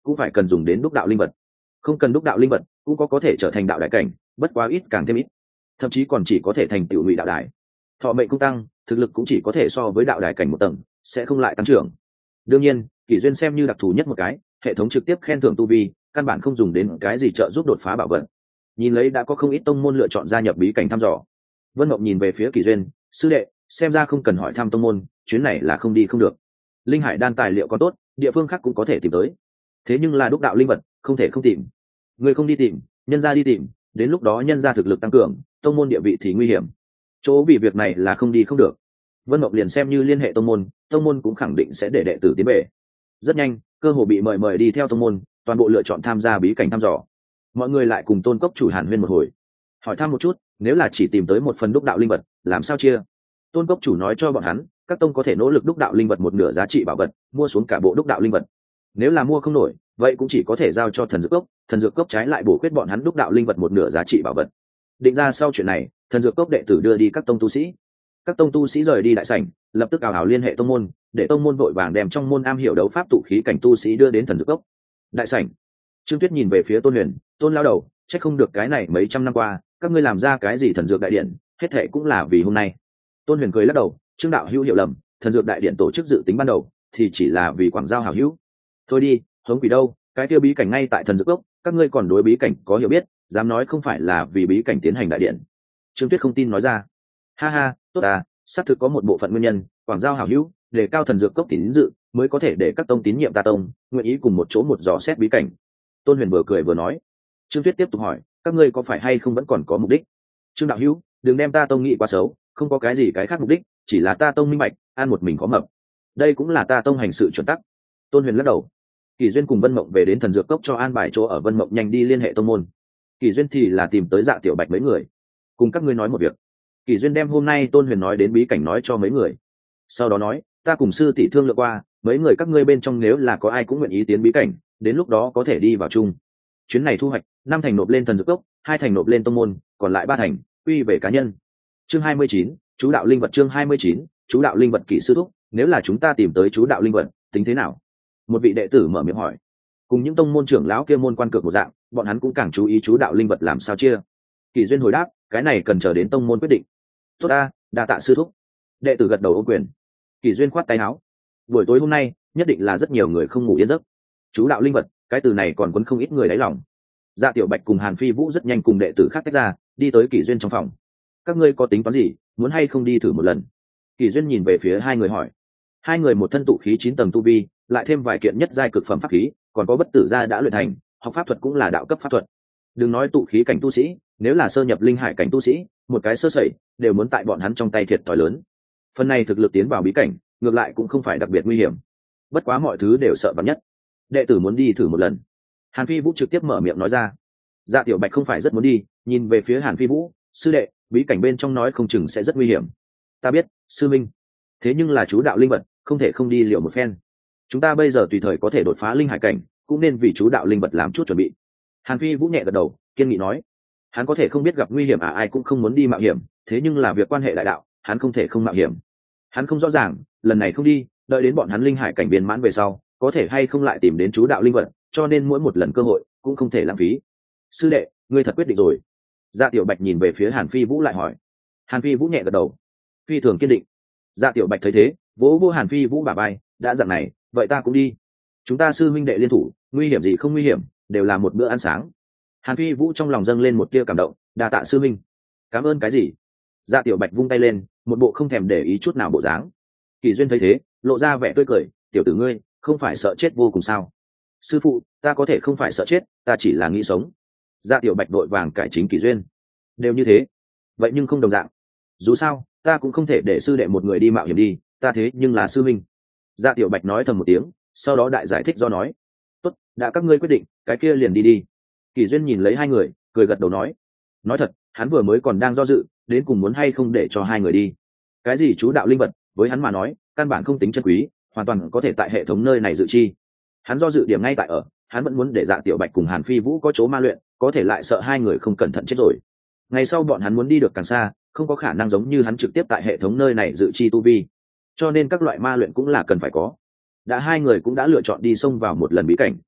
cũng phải cần dùng đến đúc đạo linh vật. Không cần đúc đạo linh vật cũng có thể trở thành đạo đại cảnh, bất quá ít càng thêm ít, thậm chí còn chỉ có thể thành tiểu ngụy đạo đại. Thọ mệnh cũng tăng, thực lực cũng chỉ có thể so với đạo đại cảnh một tầng, sẽ không lại tăng trưởng. Đương nhiên kỷ duyên xem như đặc thù nhất một cái, hệ thống trực tiếp khen thưởng tu vi, căn bản không dùng đến cái gì trợ giúp đột phá bảo vật. Nhìn lấy đã có không ít tông môn lựa chọn gia nhập bí cảnh thăm dò. Vân Mộng nhìn về phía kỷ duyên, sư đệ, xem ra không cần hỏi thăm tông môn, chuyến này là không đi không được. Linh hải đan tài liệu có tốt, địa phương khác cũng có thể tìm tới, thế nhưng là đúc đạo linh vật không thể không tìm. Người không đi tìm, nhân gia đi tìm, đến lúc đó nhân gia thực lực tăng cường, tông môn địa vị thì nguy hiểm. Chỗ vì việc này là không đi không được. Vân Mộng liền xem như liên hệ tông môn cũng khẳng định sẽ để đệ tử tiến về. Rất nhanh cơ hồ bị mời đi theo tông môn, toàn bộ lựa chọn tham gia bí cảnh thăm dò. Mọi người lại cùng Tôn Cốc chủ hàn huyên một hồi, hỏi thăm một chút nếu là chỉ tìm tới một phần đúc đạo linh vật làm sao chia. Tôn Cốc chủ nói cho bọn hắn các tông có thể nỗ lực đúc đạo linh vật một nửa giá trị bảo vật, mua xuống cả bộ đúc đạo linh vật. Nếu là mua không nổi vậy cũng chỉ có thể giao cho thần dược cốc trái lại bổ khuyết bọn hắn đúc đạo linh vật một nửa giá trị bảo vật. Định ra sau chuyện này, thần dược cốc đệ tử đưa đi các tông tu sĩ. Các tông tu sĩ rời đi đại sảnh, lập tức ào ào liên hệ tông môn, để tông môn vội vàng đem trong môn am hiểu đấu pháp tụ khí cảnh tu sĩ đưa đến thần dược cốc. Đại sảnh, Trương Tuyết nhìn về phía Tôn Huyền, Tôn lao đầu, trách không được cái này mấy trăm năm qua các ngươi làm ra cái gì thần dược đại điện, hết thệ cũng là vì hôm nay. Tôn Huyền cười lắc đầu, Trương đạo hữu hiểu lầm, thần dược đại điện tổ chức dự tính ban đầu thì chỉ là vì quảng giao hảo hữu. Thôi đi, hống quỷ đâu, cái tiêu bí cảnh ngay tại thần dược cốc, các ngươi còn đối bí cảnh có hiểu biết, dám nói không phải là vì bí cảnh tiến hành đại điện. Trương Tuyết không tin nói ra, ha ha, tốt à, xác thực có một bộ phận nguyên nhân, quảng giao hảo hữu, để cao thần dược cốc tín dự mới có thể để các tông tín nhiệm ta tông nguyện ý cùng một chỗ một dò xét bí cảnh. Tôn Huyền vừa cười vừa nói. Trương Tuyết tiếp tục hỏi, các ngươi có phải hay không vẫn còn có mục đích? Trương đạo hữu, đừng đem ta tông nghĩ quá xấu, không có cái gì cái khác mục đích, chỉ là ta tông minh bạch, ăn một mình có mập, đây cũng là ta tông hành sự chuẩn tắc. Tôn Huyền lắc đầu. Kỳ duyên cùng Vân Mộng về đến thần dược cốc cho an bài chỗ ở. Vân Mộng nhanh đi liên hệ tông môn, Kỳ duyên thì là tìm tới Dạ Tiểu Bạch mấy người, cùng các ngươi nói một việc. Kỳ duyên đem hôm nay Tôn Huyền nói đến bí cảnh nói cho mấy người, sau đó nói, ta cùng sư tỷ thương lượng qua, mấy người các ngươi bên trong nếu là có ai cũng nguyện ý tiến bí cảnh, đến lúc đó có thể đi vào chung. Chuyến này thu hoạch 5 thành nộp lên thần dược cốc, 2 thành nộp lên tông môn, còn lại 3 thành quy về cá nhân. Chương 29, chú đạo linh vật. Chương 29, chú đạo linh vật. Kỷ sư thúc, nếu là chúng ta tìm tới chú đạo linh vật tính thế nào? Một vị đệ tử mở miệng hỏi. Cùng những tông môn trưởng lão kia môn quan cược một dạng, bọn hắn cũng càng chú ý chú đạo linh vật làm sao chia. Kỷ duyên hồi đáp, cái này cần chờ đến tông môn quyết định. Tốt ta, đa tạ sư thúc. Đệ tử gật đầu ô quyền. Kỷ duyên khoát tay áo. Buổi tối hôm nay nhất định là rất nhiều người không ngủ yên giấc. Chú đạo linh vật, cái từ này còn quấn không ít người đáy lòng. Dạ Tiểu Bạch cùng Hàn Phi Vũ rất nhanh cùng đệ tử khác tách ra, đi tới Kỷ duyên trong phòng. Các ngươi có tính toán gì, muốn hay không đi thử một lần? Kỷ duyên nhìn về phía hai người hỏi. Hai người một thân tụ khí 9 tầng tu vi, lại thêm vài kiện nhất giai cực phẩm pháp khí, còn có bất tử gia đã luyện thành, học pháp thuật cũng là đạo cấp pháp thuật. Đừng nói tụ khí cảnh tu sĩ, nếu là sơ nhập linh hải cảnh tu sĩ, một cái sơ sẩy đều muốn tại bọn hắn trong tay thiệt thòi lớn. Phần này thực lực tiến vào bí cảnh, ngược lại cũng không phải đặc biệt nguy hiểm. Bất quá mọi thứ đều sợ vắn nhất. Đệ tử muốn đi thử một lần. Hàn Phi Vũ trực tiếp mở miệng nói ra. Dạ Tiểu Bạch không phải rất muốn đi, nhìn về phía Hàn Phi Vũ, sư đệ, bí cảnh bên trong nói không chừng sẽ rất nguy hiểm. Ta biết, sư minh. Thế nhưng là chú đạo linh vật, không thể không đi liệu một phen. Chúng ta bây giờ tùy thời có thể đột phá linh hải cảnh, cũng nên vì chú đạo linh vật làm chút chuẩn bị. Hàn Phi Vũ nhẹ gật đầu, kiên nghị nói. Hắn có thể không biết gặp nguy hiểm ai cũng không muốn đi mạo hiểm, thế nhưng là việc quan hệ đại đạo, hắn không thể không mạo hiểm. Hắn không rõ ràng, lần này không đi, đợi đến bọn hắn linh hải cảnh viên mãn về sau, có thể hay không lại tìm đến chú đạo linh vật, cho nên mỗi một lần cơ hội cũng không thể lãng phí. Sư đệ, ngươi thật quyết định rồi? Dạ Tiểu Bạch nhìn về phía Hàn Phi Vũ lại hỏi. Hàn Phi Vũ nhẹ gật đầu, phi thường kiên định. Dạ Tiểu Bạch thấy thế, vỗ vỗ Hàn Phi Vũ bả vai, đã dặn này, vậy ta cũng đi. Chúng ta sư minh đệ liên thủ, nguy hiểm gì không nguy hiểm, đều là một bữa ăn sáng. Hàn Phi Vũ trong lòng dâng lên một tia cảm động, đa tạ sư minh. Cảm ơn cái gì? Dạ Tiểu Bạch vung tay lên, một bộ không thèm để ý chút nào bộ dáng. Kỳ duyên thấy thế, lộ ra vẻ tươi cười, tiểu tử ngươi không phải sợ chết vô cùng sao? Sư phụ, ta có thể không phải sợ chết, ta chỉ là nghĩ sống. Dạ Tiểu Bạch vội vàng cải chính Kỳ duyên. Đều như thế, vậy nhưng không đồng dạng. Dù sao, ta cũng không thể để sư đệ một người đi mạo hiểm đi, ta thế nhưng là sư minh. Dạ Tiểu Bạch nói thầm một tiếng, sau đó đại giải thích do nói. Tốt, đã các ngươi quyết định, cái kia liền đi đi. Kỳ duyên nhìn lấy hai người, cười gật đầu nói. Nói thật, hắn vừa mới còn đang do dự, đến cùng muốn hay không để cho hai người đi. Cái gì chú đạo linh vật, với hắn mà nói, căn bản không tính chân quý, hoàn toàn có thể tại hệ thống nơi này dự chi. Hắn do dự điểm ngay tại ở, hắn vẫn muốn để Dạ Tiểu Bạch cùng Hàn Phi Vũ có chỗ ma luyện, có thể lại sợ hai người không cẩn thận chết rồi. Ngày sau bọn hắn muốn đi được càng xa, không có khả năng giống như hắn trực tiếp tại hệ thống nơi này dự chi tu vi, cho nên các loại ma luyện cũng là cần phải có. Đã hai người cũng đã lựa chọn đi xông vào một lần bí cảnh,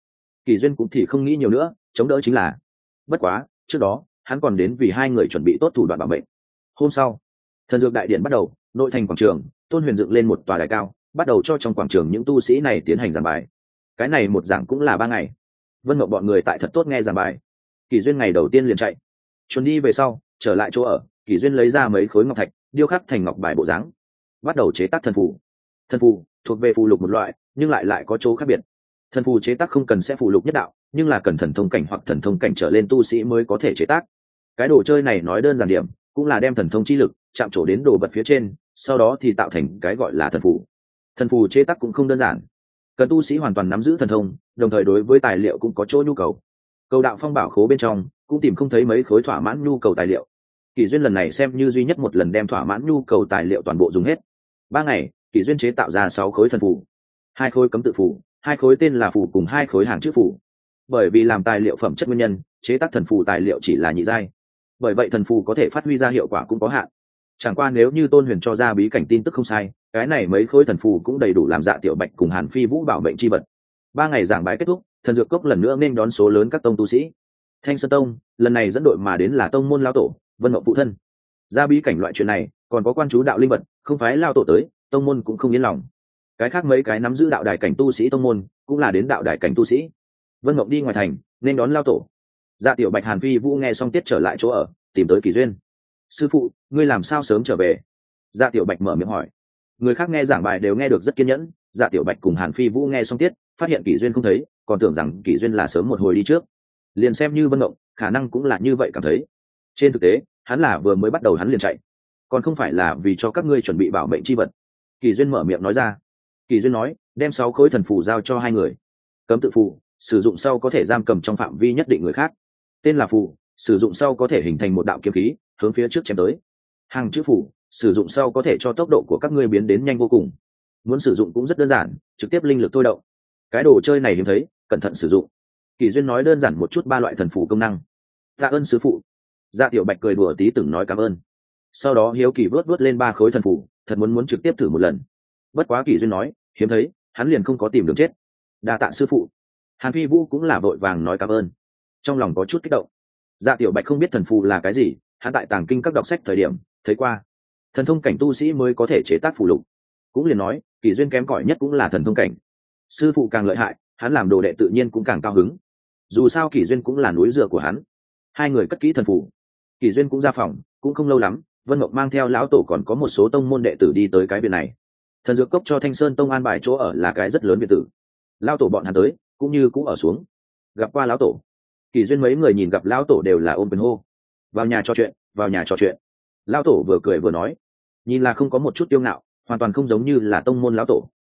Kỷ Duyên cũng thì không nghĩ nhiều nữa, chống đỡ chính là. Bất quá trước đó hắn còn đến vì hai người chuẩn bị tốt thủ đoạn bảo mệnh. Hôm sau, thần dược đại điện bắt đầu, nội thành quảng trường, Tôn Huyền dựng lên một tòa đài cao, bắt đầu cho trong quảng trường những tu sĩ này tiến hành giảng bài. Cái này một giảng cũng là 3 ngày. Vân Mộng bọn người tại thật tốt nghe giảng bài. Kỷ Duyên ngày đầu tiên liền chạy, chuẩn đi về sau trở lại chỗ ở, Kỷ Duyên lấy ra mấy khối ngọc thạch điêu khắc thành ngọc bài bộ dáng, bắt đầu chế tác thần phù. Thần phù thuộc về phù lục một loại, nhưng lại có chỗ khác biệt. Thần phù chế tác không cần sẽ phù lục nhất đạo, nhưng là cần thần thông cảnh hoặc thần thông cảnh trở lên tu sĩ mới có thể chế tác. Cái đồ chơi này nói đơn giản điểm, cũng là đem thần thông chi lực chạm trổ đến đồ vật phía trên, sau đó thì tạo thành cái gọi là thần phù. Thần phù chế tác cũng không đơn giản, cần tu sĩ hoàn toàn nắm giữ thần thông, đồng thời đối với tài liệu cũng có chỗ nhu cầu. Cầu đạo phong bảo khố bên trong cũng tìm không thấy mấy khối thỏa mãn nhu cầu tài liệu. Kỷ Duyên lần này xem như duy nhất một lần đem thỏa mãn nhu cầu tài liệu toàn bộ dùng hết. 3 ngày, Kỷ Duyên chế tạo ra 6 khối thần phù, 2 khối cấm tự phù, 2 khối tên là phù cùng 2 khối hàng chữ phù. Bởi vì làm tài liệu phẩm chất nguyên nhân, chế tác thần phù tài liệu chỉ là nhị giai. Bởi vậy thần phù có thể phát huy ra hiệu quả cũng có hạn. Chẳng qua nếu như Tôn Huyền cho ra bí cảnh tin tức không sai, cái này mấy khối thần phù cũng đầy đủ làm Dạ Tiểu Bạch cùng Hàn Phi Vũ bảo mệnh chi vật. 3 ngày giảng bài kết thúc, thần dược cốc lần nữa nên đón số lớn các tông tu sĩ. Thanh Sơn Tông lần này dẫn đội mà đến là tông môn lão tổ Vân Mộng phụ thân. Ra bí cảnh loại chuyện này còn có quan chú đạo linh vật, không phải lão tổ tới, tông môn cũng không yên lòng. Cái khác mấy cái nắm giữ đạo đài cảnh tu sĩ tông môn cũng là đến đạo đài cảnh tu sĩ. Vân Mộng đi ngoài thành nên đón lão tổ. Dạ Tiểu Bạch Hàn Phi Vũ nghe xong tiết trở lại chỗ ở, tìm tới Kỷ Duyên. Sư phụ, ngươi làm sao sớm trở về? Dạ Tiểu Bạch mở miệng hỏi. Người khác nghe giảng bài đều nghe được rất kiên nhẫn, Dạ Tiểu Bạch cùng Hàn Phi Vũ nghe xong tiết, phát hiện Kỷ Duyên không thấy, còn tưởng rằng Kỷ Duyên là sớm một hồi đi trước. Liền xem như Vân Mộng, khả năng cũng là như vậy cảm thấy. Trên thực tế, hắn là vừa mới bắt đầu hắn liền chạy, còn không phải là vì cho các ngươi chuẩn bị bảo mệnh chi vật. Kỷ Duyên mở miệng nói ra. Kỷ Duyên nói, đem 6 khối thần phù giao cho 2 người. Cấm tự phù, sử dụng sau có thể giam cầm trong phạm vi nhất định người khác. Tên là phù, sử dụng sau có thể hình thành một đạo kiếm khí, hướng phía trước chém tới. Hàng chữ phù, sử dụng sau có thể cho tốc độ của các ngươi biến đến nhanh vô cùng. Muốn sử dụng cũng rất đơn giản, trực tiếp linh lực thôi động. Cái đồ chơi này hiếm thấy, cẩn thận sử dụng. Kỷ Duyên nói đơn giản một chút 3 loại thần phù công năng. Tạ ơn sư phụ. Dạ Tiểu Bạch cười đùa tí từng nói cảm ơn. Sau đó hiếu kỳ vớt lên 3 khối thần phù, thật muốn trực tiếp thử một lần. Bất quá Kỷ Duyên nói, hiếm thấy, hắn liền không có tìm đường chết. Đa tạ sư phụ. Hàn Phi Vũ cũng là vội vàng nói cảm ơn, trong lòng có chút kích động. Dạ Tiểu Bạch không biết thần phù là cái gì, hắn tại tàng kinh các đọc sách thời điểm thấy qua, thần thông cảnh tu sĩ mới có thể chế tác phù lục. Cũng liền nói, Kỷ Duyên kém cỏi nhất cũng là thần thông cảnh. Sư phụ càng lợi hại, hắn làm đồ đệ tự nhiên cũng càng cao hứng. Dù sao Kỷ Duyên cũng là núi dựa của hắn. 2 người cất kỹ thần phù, Kỷ Duyên cũng ra phòng, cũng không lâu lắm, Vân Mộng mang theo lão tổ còn có một số tông môn đệ tử đi tới cái viện này. Thần dược cốc cho Thanh Sơn Tông an bài chỗ ở là cái rất lớn biệt tử. Lão tổ bọn hắn tới, cũng như cũng ở xuống. Gặp qua lão tổ. Kỷ Duyên mấy người nhìn gặp lão tổ đều là ôm quyền hô. Vào nhà trò chuyện, vào nhà trò chuyện. Lão tổ vừa cười vừa nói, nhìn là không có một chút kiêu ngạo, hoàn toàn không giống như là tông môn lão tổ.